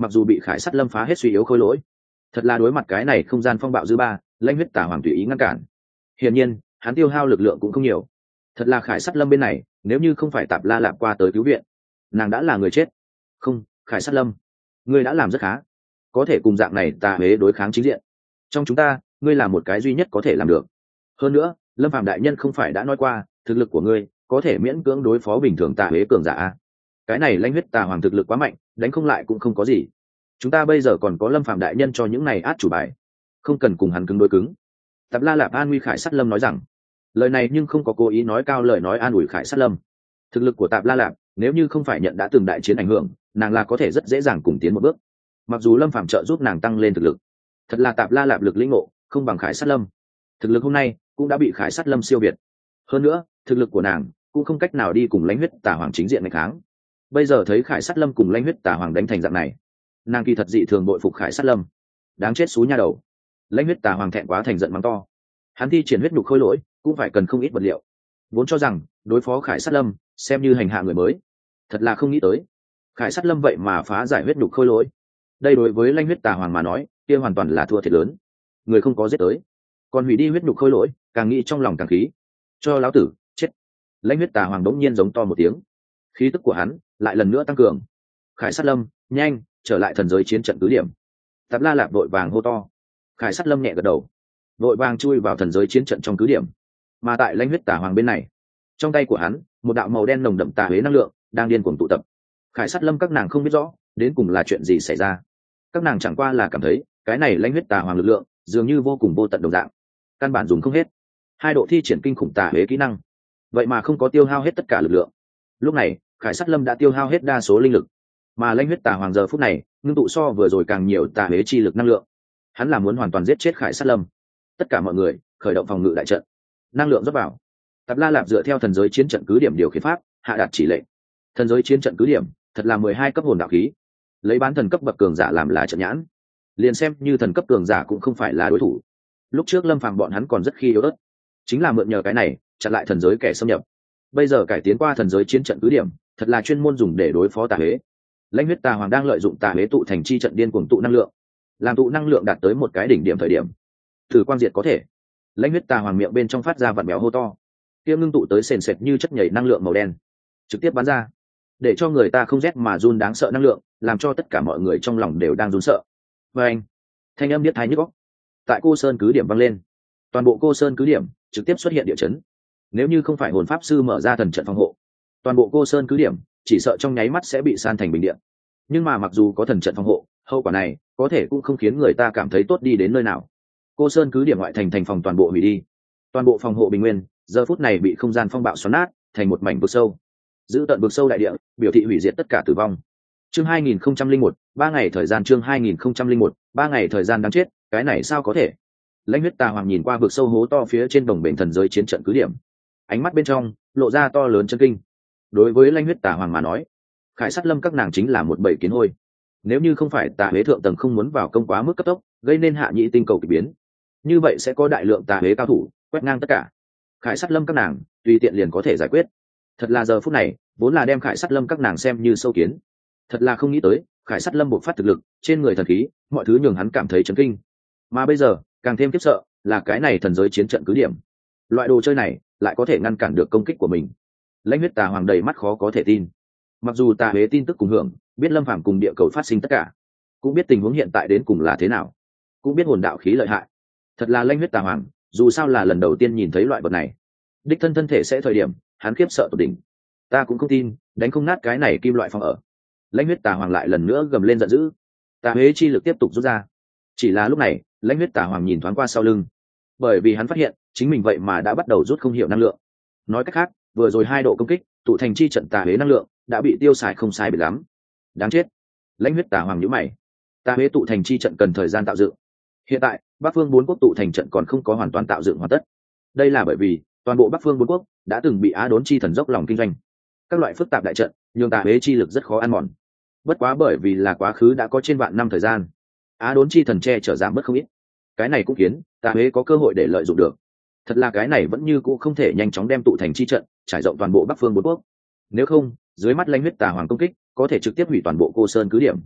mặc dù bị khải sắt lâm phá hết suy yếu khôi lỗi. Thật là đối mặt cái này không gian phong bạo dư ba, lãnh huyết tà hoàng tùy ý ngăn cản. Hiển nhiên hắn tiêu hao lực lượng cũng không nhiều. Thật là khải sắt lâm bên này, nếu như không phải tạp la lạp qua tới cứu viện, nàng đã là người chết. Không, khải sắt lâm, ngươi đã làm rất khá, có thể cùng dạng này tà huế đối kháng chính diện. Trong chúng ta, ngươi là một cái duy nhất có thể làm được. Hơn nữa, lâm phàm đại nhân không phải đã nói qua, thực lực của ngươi có thể miễn cưỡng đối phó bình thường tà huế cường giả a. Cái này lãnh huyết tà hoàng thực lực quá mạnh, đánh không lại cũng không có gì. Chúng ta bây giờ còn có lâm phàm đại nhân cho những này át chủ bài, không cần cùng hắn cứng đối cứng. Tạp la lạp an nguy khải sát lâm nói rằng, lời này nhưng không có cố ý nói cao lời nói an ủi khải sát lâm. Thực lực của tạp la lạp nếu như không phải nhận đã từng đại chiến ảnh hưởng, nàng là có thể rất dễ dàng cùng tiến một bước. Mặc dù lâm phàm trợ giúp nàng tăng lên thực lực, thật là tạp la lạp lực lĩnh ngộ không bằng khải sát lâm. Thực lực hôm nay cũng đã bị khải sát lâm siêu việt. Hơn nữa thực lực của nàng cũng không cách nào đi cùng lãnh huyết tà hoàng chính diện ngày kháng. Bây giờ thấy khải sát lâm cùng lãnh huyết tà hoàng đánh thành dạng này, nàng kỳ thật dị thường bội phục khải sát lâm. Đáng chết xú nha đầu. Lãnh huyết tà hoàng thẹn quá thành giận mắng to. Hắn thi triển huyết nhục khôi lỗi cũng phải cần không ít vật liệu, vốn cho rằng đối phó khải sát lâm xem như hành hạ người mới, thật là không nghĩ tới khải sát lâm vậy mà phá giải huyết nhục khôi lỗi. Đây đối với lãnh huyết tà hoàng mà nói kia hoàn toàn là thua thiệt lớn. Người không có giết tới, còn hủy đi huyết nhục khôi lỗi, càng nghĩ trong lòng càng khí. Cho lão tử chết. Lãnh huyết tà hoàng đống nhiên giống to một tiếng, khí tức của hắn lại lần nữa tăng cường. Khải sát lâm, nhanh trở lại thần giới chiến trận cứ điểm. Tạp la lạp vội vàng hô to. Khải sát lâm nhẹ gật đầu, vội vàng chui vào thần giới chiến trận trong cứ điểm. Mà tại lãnh huyết tà hoàng bên này, trong tay của hắn một đạo màu đen nồng đậm tà huế năng lượng đang điên cuồng tụ tập. Khải sát lâm các nàng không biết rõ đến cùng là chuyện gì xảy ra, các nàng chẳng qua là cảm thấy cái này lãnh huyết tà hoàng lực lượng dường như vô cùng vô tận đồng dạng, căn bản dùng không hết. Hai độ thi triển kinh khủng tà huế kỹ năng, vậy mà không có tiêu hao hết tất cả lực lượng. Lúc này khải sát lâm đã tiêu hao hết đa số linh lực, mà lãnh huyết tà hoàng giờ phút này ngưng tụ so vừa rồi càng nhiều tà huế chi lực năng lượng. Hắn là muốn hoàn toàn giết chết khải sát lâm. Tất cả mọi người khởi động phòng ngự đại trận, năng lượng rót vào. Tạp la lạp dựa theo thần giới chiến trận cứ điểm điều khiển pháp hạ đạt chỉ lệnh. Thần giới chiến trận cứ điểm thật là mười hai cấp hồn đạo khí, lấy bán thần cấp bậc cường giả làm là trận nhãn, liền xem như thần cấp cường giả cũng không phải là đối thủ. Lúc trước lâm phàm bọn hắn còn rất khi yếu ớt, chính là mượn nhờ cái này chặn lại thần giới kẻ xâm nhập. Bây giờ cải tiến qua thần giới chiến trận cứ điểm, thật là chuyên môn dùng để đối phó tà huế. Lãnh huyết tà hoàng đang lợi dụng tà huế tụ thành chi trận điên cuồng tụ năng lượng, làm tụ năng lượng đạt tới một cái đỉnh điểm thời điểm, thử quang diệt có thể. Lãnh huyết tà hoàng miệng bên trong phát ra vặn béo hô to, kia ngưng tụ tới sền sệt như chất nhảy năng lượng màu đen, trực tiếp bắn ra, để cho người ta không rét mà run đáng sợ năng lượng, làm cho tất cả mọi người trong lòng đều đang run sợ. Và anh, thanh âm biết thái nhức óc, tại cô sơn cứ điểm vang lên, toàn bộ cô sơn cứ điểm trực tiếp xuất hiện địa chấn. Nếu như không phải hồn pháp sư mở ra thần trận phòng hộ, toàn bộ cô sơn cứ điểm chỉ sợ trong nháy mắt sẽ bị san thành bình điện. Nhưng mà mặc dù có thần trận phòng hộ, hậu quả này có thể cũng không khiến người ta cảm thấy tốt đi đến nơi nào. Cô sơn cứ điểm ngoại thành thành phòng toàn bộ hủy đi, toàn bộ phòng hộ bình nguyên giờ phút này bị không gian phong bạo xoắn nát thành một mảnh vực sâu. Giữ tận vực sâu đại địa biểu thị hủy diệt tất cả tử vong. Chương hai nghìn không trăm linh một, ba ngày thời gian. Chương hai nghìn không trăm linh một, ba ngày thời gian đáng chết, cái này sao có thể? Lãnh huyết tà hoàng nhìn qua vực sâu hố to phía trên đồng bền thần giới chiến trận cứ điểm, ánh mắt bên trong lộ ra to lớn chân kinh. Đối với lãnh huyết tà hoàng mà nói, khải sát lâm các nàng chính là một bầy kiến hôi. Nếu như không phải tà huế thượng tầng không muốn vào công quá mức cấp tốc, gây nên hạ nhị tinh cầu kỳ biến, như vậy sẽ có đại lượng tà huế cao thủ quét ngang tất cả. Khải sát lâm các nàng tùy tiện liền có thể giải quyết. Thật là giờ phút này vốn là đem khải sát lâm các nàng xem như sâu kiến, thật là không nghĩ tới khải sát lâm bộc phát thực lực trên người thần khí, mọi thứ nhường hắn cảm thấy chấn kinh. Mà bây giờ càng thêm khiếp sợ là cái này thần giới chiến trận cứ điểm, loại đồ chơi này lại có thể ngăn cản được công kích của mình. Lãnh huyết tà hoàng đầy mắt khó có thể tin. Mặc dù tà huế tin tức cùng hưởng, biết lâm phàm cùng địa cầu phát sinh tất cả, cũng biết tình huống hiện tại đến cùng là thế nào, cũng biết hồn đạo khí lợi hại. Thật là lãnh huyết tà hoàng dù sao là lần đầu tiên nhìn thấy loại vật này, đích thân thân thể sẽ thời điểm hắn khiếp sợ tột đỉnh. Ta cũng không tin đánh không nát cái này kim loại phòng ở. Lãnh huyết tà hoàng lại lần nữa gầm lên giận dữ, tà huế chi lực tiếp tục rút ra. Chỉ là lúc này lãnh huyết tà hoàng nhìn thoáng qua sau lưng, bởi vì hắn phát hiện chính mình vậy mà đã bắt đầu rút không hiểu năng lượng. Nói cách khác, vừa rồi hai độ công kích tụ thành chi trận tà huế năng lượng đã bị tiêu xài không sai biệt lắm. Đáng chết. Lãnh huyết tà hoàng nhíu mày, tà huế tụ thành chi trận cần thời gian tạo dựng. Hiện tại bắc phương bốn quốc tụ thành trận còn không có hoàn toàn tạo dựng hoàn tất. Đây là bởi vì toàn bộ bắc phương bốn quốc đã từng bị Á Đốn chi thần dốc lòng kinh doanh, các loại phức tạp đại trận nhường tà huế chi lực rất khó ăn mòn. Bất quá bởi vì là quá khứ đã có trên vạn năm thời gian, Á Đốn chi thần che chở giảm bớt không ít, cái này cũng khiến tà huế có cơ hội để lợi dụng được. Thật là cái này vẫn như cũ không thể nhanh chóng đem tụ thành chi trận trải rộng toàn bộ bắc phương bốn quốc. Nếu không, dưới mắt lãnh huyết tà hoàng công kích có thể trực tiếp hủy toàn bộ cô sơn cứ điểm.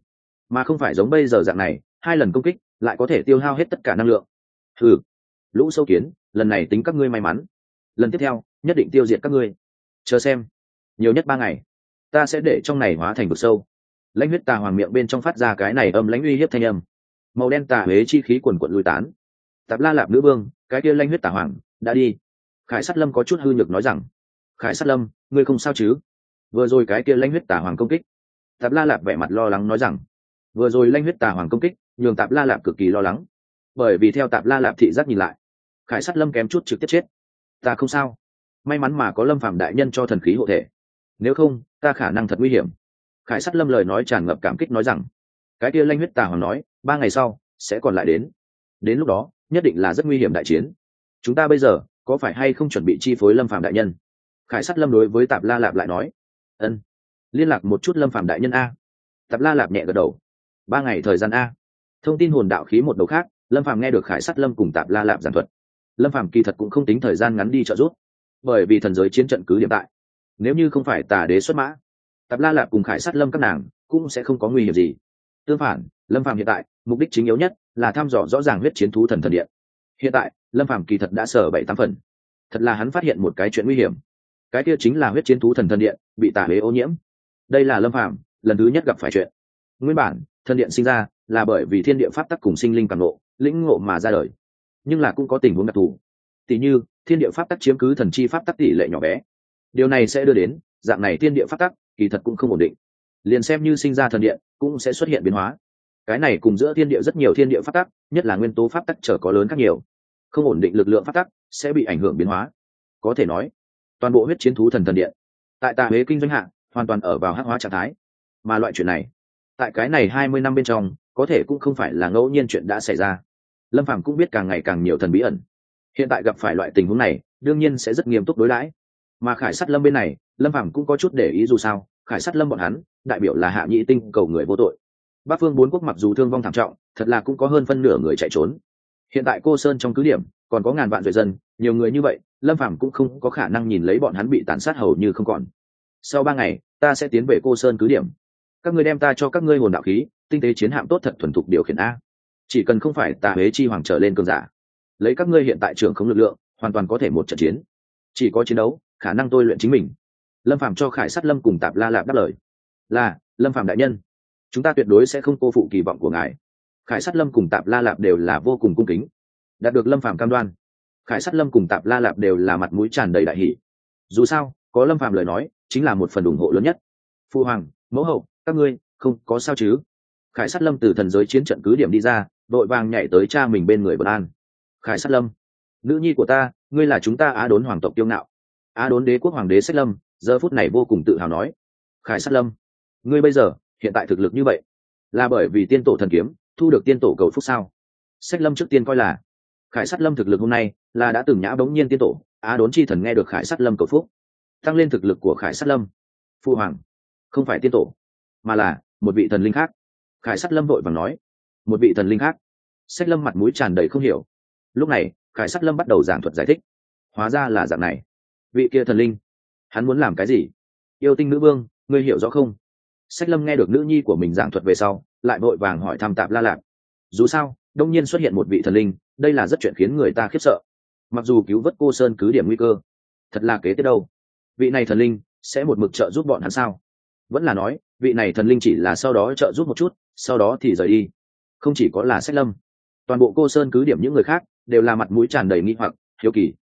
mà không phải giống bây giờ dạng này hai lần công kích lại có thể tiêu hao hết tất cả năng lượng. Ừ, lũ sâu kiến, lần này tính các ngươi may mắn, lần tiếp theo nhất định tiêu diệt các ngươi. Chờ xem, nhiều nhất ba ngày ta sẽ để trong này hóa thành vực sâu. Lãnh huyết tà hoàng miệng bên trong phát ra cái này âm lãnh uy hiếp thanh âm, màu đen tà huế chi khí quần quận lùi tán. Tạp La Lạp nữ vương, cái kia Lãnh huyết tà hoàng đã đi. Khải Sát Lâm có chút hư nhược nói rằng, Khải Sát Lâm, ngươi không sao chứ? Vừa rồi cái kia Lãnh huyết tà hoàng công kích. Tạp La Lạp vẻ mặt lo lắng nói rằng, vừa rồi Lãnh huyết tà hoàng công kích nhường Tạp La Lạp cực kỳ lo lắng, bởi vì theo Tạp La Lạp thị giác nhìn lại, Khải Sát Lâm kém chút trực tiếp chết. Ta không sao, may mắn mà có Lâm Phàm đại nhân cho thần khí hộ thể, nếu không ta khả năng thật nguy hiểm. Khải Sát Lâm lời nói tràn ngập cảm kích nói rằng, cái kia Lãnh huyết tà hoàng nói ba ngày sau sẽ còn lại đến, đến lúc đó nhất định là rất nguy hiểm đại chiến. Chúng ta bây giờ có phải hay không chuẩn bị chi phối Lâm Phàm đại nhân? Khải Sát Lâm đối với Tạp La Lạp lại nói, ân, liên lạc một chút Lâm Phàm đại nhân a. Tạp La Lạp nhẹ gật đầu, ba ngày thời gian a. Thông tin hồn đạo khí một đầu khác, Lâm Phàm nghe được Khải Sát Lâm cùng Tạp La Lạp giảng thuật. Lâm Phàm kỳ thật cũng không tính thời gian ngắn đi trợ giúp, bởi vì thần giới chiến trận cứ điểm tại, nếu như không phải Tà Đế xuất mã, Tạp La Lạp cùng Khải Sát Lâm các nàng cũng sẽ không có nguy hiểm gì. Tương phản, Lâm Phàm hiện tại mục đích chính yếu nhất là thăm dò rõ ràng huyết chiến thú thần thần điện. Hiện tại Lâm Phàm kỳ thật đã sở bảy tám phần, thật là hắn phát hiện một cái chuyện nguy hiểm, cái kia chính là huyết chiến thú thần thần điện bị Tà Đế ô nhiễm. Đây là Lâm Phàm lần thứ nhất gặp phải chuyện. Nguyên bản thần điện sinh ra là bởi vì thiên địa pháp tắc cùng sinh linh càng ngộ lĩnh ngộ mà ra đời, nhưng là cũng có tình huống đặc thù, tỷ như thiên địa pháp tắc chiếm cứ thần chi pháp tắc tỷ lệ nhỏ bé, điều này sẽ đưa đến dạng này thiên địa pháp tắc kỳ thật cũng không ổn định, liền xem như sinh ra thần điện cũng sẽ xuất hiện biến hóa. Cái này cùng giữa thiên địa rất nhiều thiên địa pháp tắc, nhất là nguyên tố pháp tắc trở có lớn khác nhiều, không ổn định lực lượng pháp tắc sẽ bị ảnh hưởng biến hóa. Có thể nói toàn bộ huyết chiến thú thần thần điện tại Tà Huế kinh doanh hạ hoàn toàn ở vào hắc hóa trạng thái, mà loại chuyện này tại cái này hai mươi năm bên trong có thể cũng không phải là ngẫu nhiên chuyện đã xảy ra. Lâm Phàm cũng biết càng ngày càng nhiều thần bí ẩn, hiện tại gặp phải loại tình huống này đương nhiên sẽ rất nghiêm túc đối đãi. Mà Khải Sát Lâm bên này, Lâm Phàm cũng có chút để ý, dù sao Khải Sát Lâm bọn hắn đại biểu là Hạ Nhị Tinh cầu người vô tội. Bắc phương bốn quốc mặc dù thương vong thảm trọng, thật là cũng có hơn phân nửa người chạy trốn. Hiện tại Cô Sơn trong cứ điểm còn có ngàn vạn duệ dân, nhiều người như vậy, Lâm Phàm cũng không có khả năng nhìn lấy bọn hắn bị tàn sát hầu như không còn. Sau ba ngày, ta sẽ tiến về Cô Sơn cứ điểm. Các ngươi đem ta cho các ngươi hồn đạo khí, tinh tế chiến hạm tốt thật thuần thục điều khiển a. Chỉ cần không phải Tà Huế chi hoàng trở lên cường giả, lấy các ngươi hiện tại trưởng không lực lượng, hoàn toàn có thể một trận chiến. Chỉ có chiến đấu, khả năng tôi luyện chính mình. Lâm Phàm cho Khải Sát Lâm cùng Tạp La Lạp đáp lời. Là, Lâm Phàm đại nhân, chúng ta tuyệt đối sẽ không cô phụ kỳ vọng của ngài. Khải Sát Lâm cùng Tạp La Lạp đều là vô cùng cung kính. Đạt được Lâm Phàm cam đoan, Khải Sát Lâm cùng Tạp La Lạp đều là mặt mũi tràn đầy đại hỷ. Dù sao, có Lâm Phàm lời nói, chính là một phần ủng hộ lớn nhất. Phu hoàng, mẫu hậu, các ngươi không có sao chứ? Khải Sát Lâm từ thần giới chiến trận cứ điểm đi ra, vội vàng nhảy tới cha mình bên người bất an. Khải Sát Lâm, nữ nhi của ta, ngươi là chúng ta Á Đốn hoàng tộc tiêu ngạo. Á Đốn đế quốc hoàng đế Sách Lâm giờ phút này vô cùng tự hào nói, Khải Sát Lâm, ngươi bây giờ hiện tại thực lực như vậy là bởi vì tiên tổ thần kiếm thu được tiên tổ cầu phúc sao? Sách Lâm trước tiên coi là Khải Sát Lâm thực lực hôm nay là đã từng nhã bỗng nhiên tiên tổ Á Đốn chi thần nghe được Khải Sát Lâm cầu phúc, tăng lên thực lực của Khải Sát Lâm. Phu hoàng, không phải tiên tổ, mà là một vị thần linh khác. Khải Sát Lâm vội vàng nói, một vị thần linh khác. Sách Lâm mặt mũi tràn đầy không hiểu. Lúc này Khải Sát Lâm bắt đầu giảng thuật giải thích, hóa ra là dạng này, vị kia thần linh hắn muốn làm cái gì? Yêu tinh nữ vương, ngươi hiểu rõ không? Sách Lâm nghe được nữ nhi của mình giảng thuật về sau, lại vội vàng hỏi thăm Tạp La Lạp. Dù sao đông nhiên xuất hiện một vị thần linh, đây là rất chuyện khiến người ta khiếp sợ. Mặc dù cứu vớt Cô Sơn cứ điểm nguy cơ, thật là kế tiếp đâu, vị này thần linh sẽ một mực trợ giúp bọn hắn sao? Vẫn là nói vị này thần linh chỉ là sau đó trợ giúp một chút, sau đó thì rời đi? Không chỉ có là Sách Lâm, toàn bộ Cô Sơn cứ điểm những người khác đều là mặt mũi tràn đầy nghi hoặc hiếu kỳ.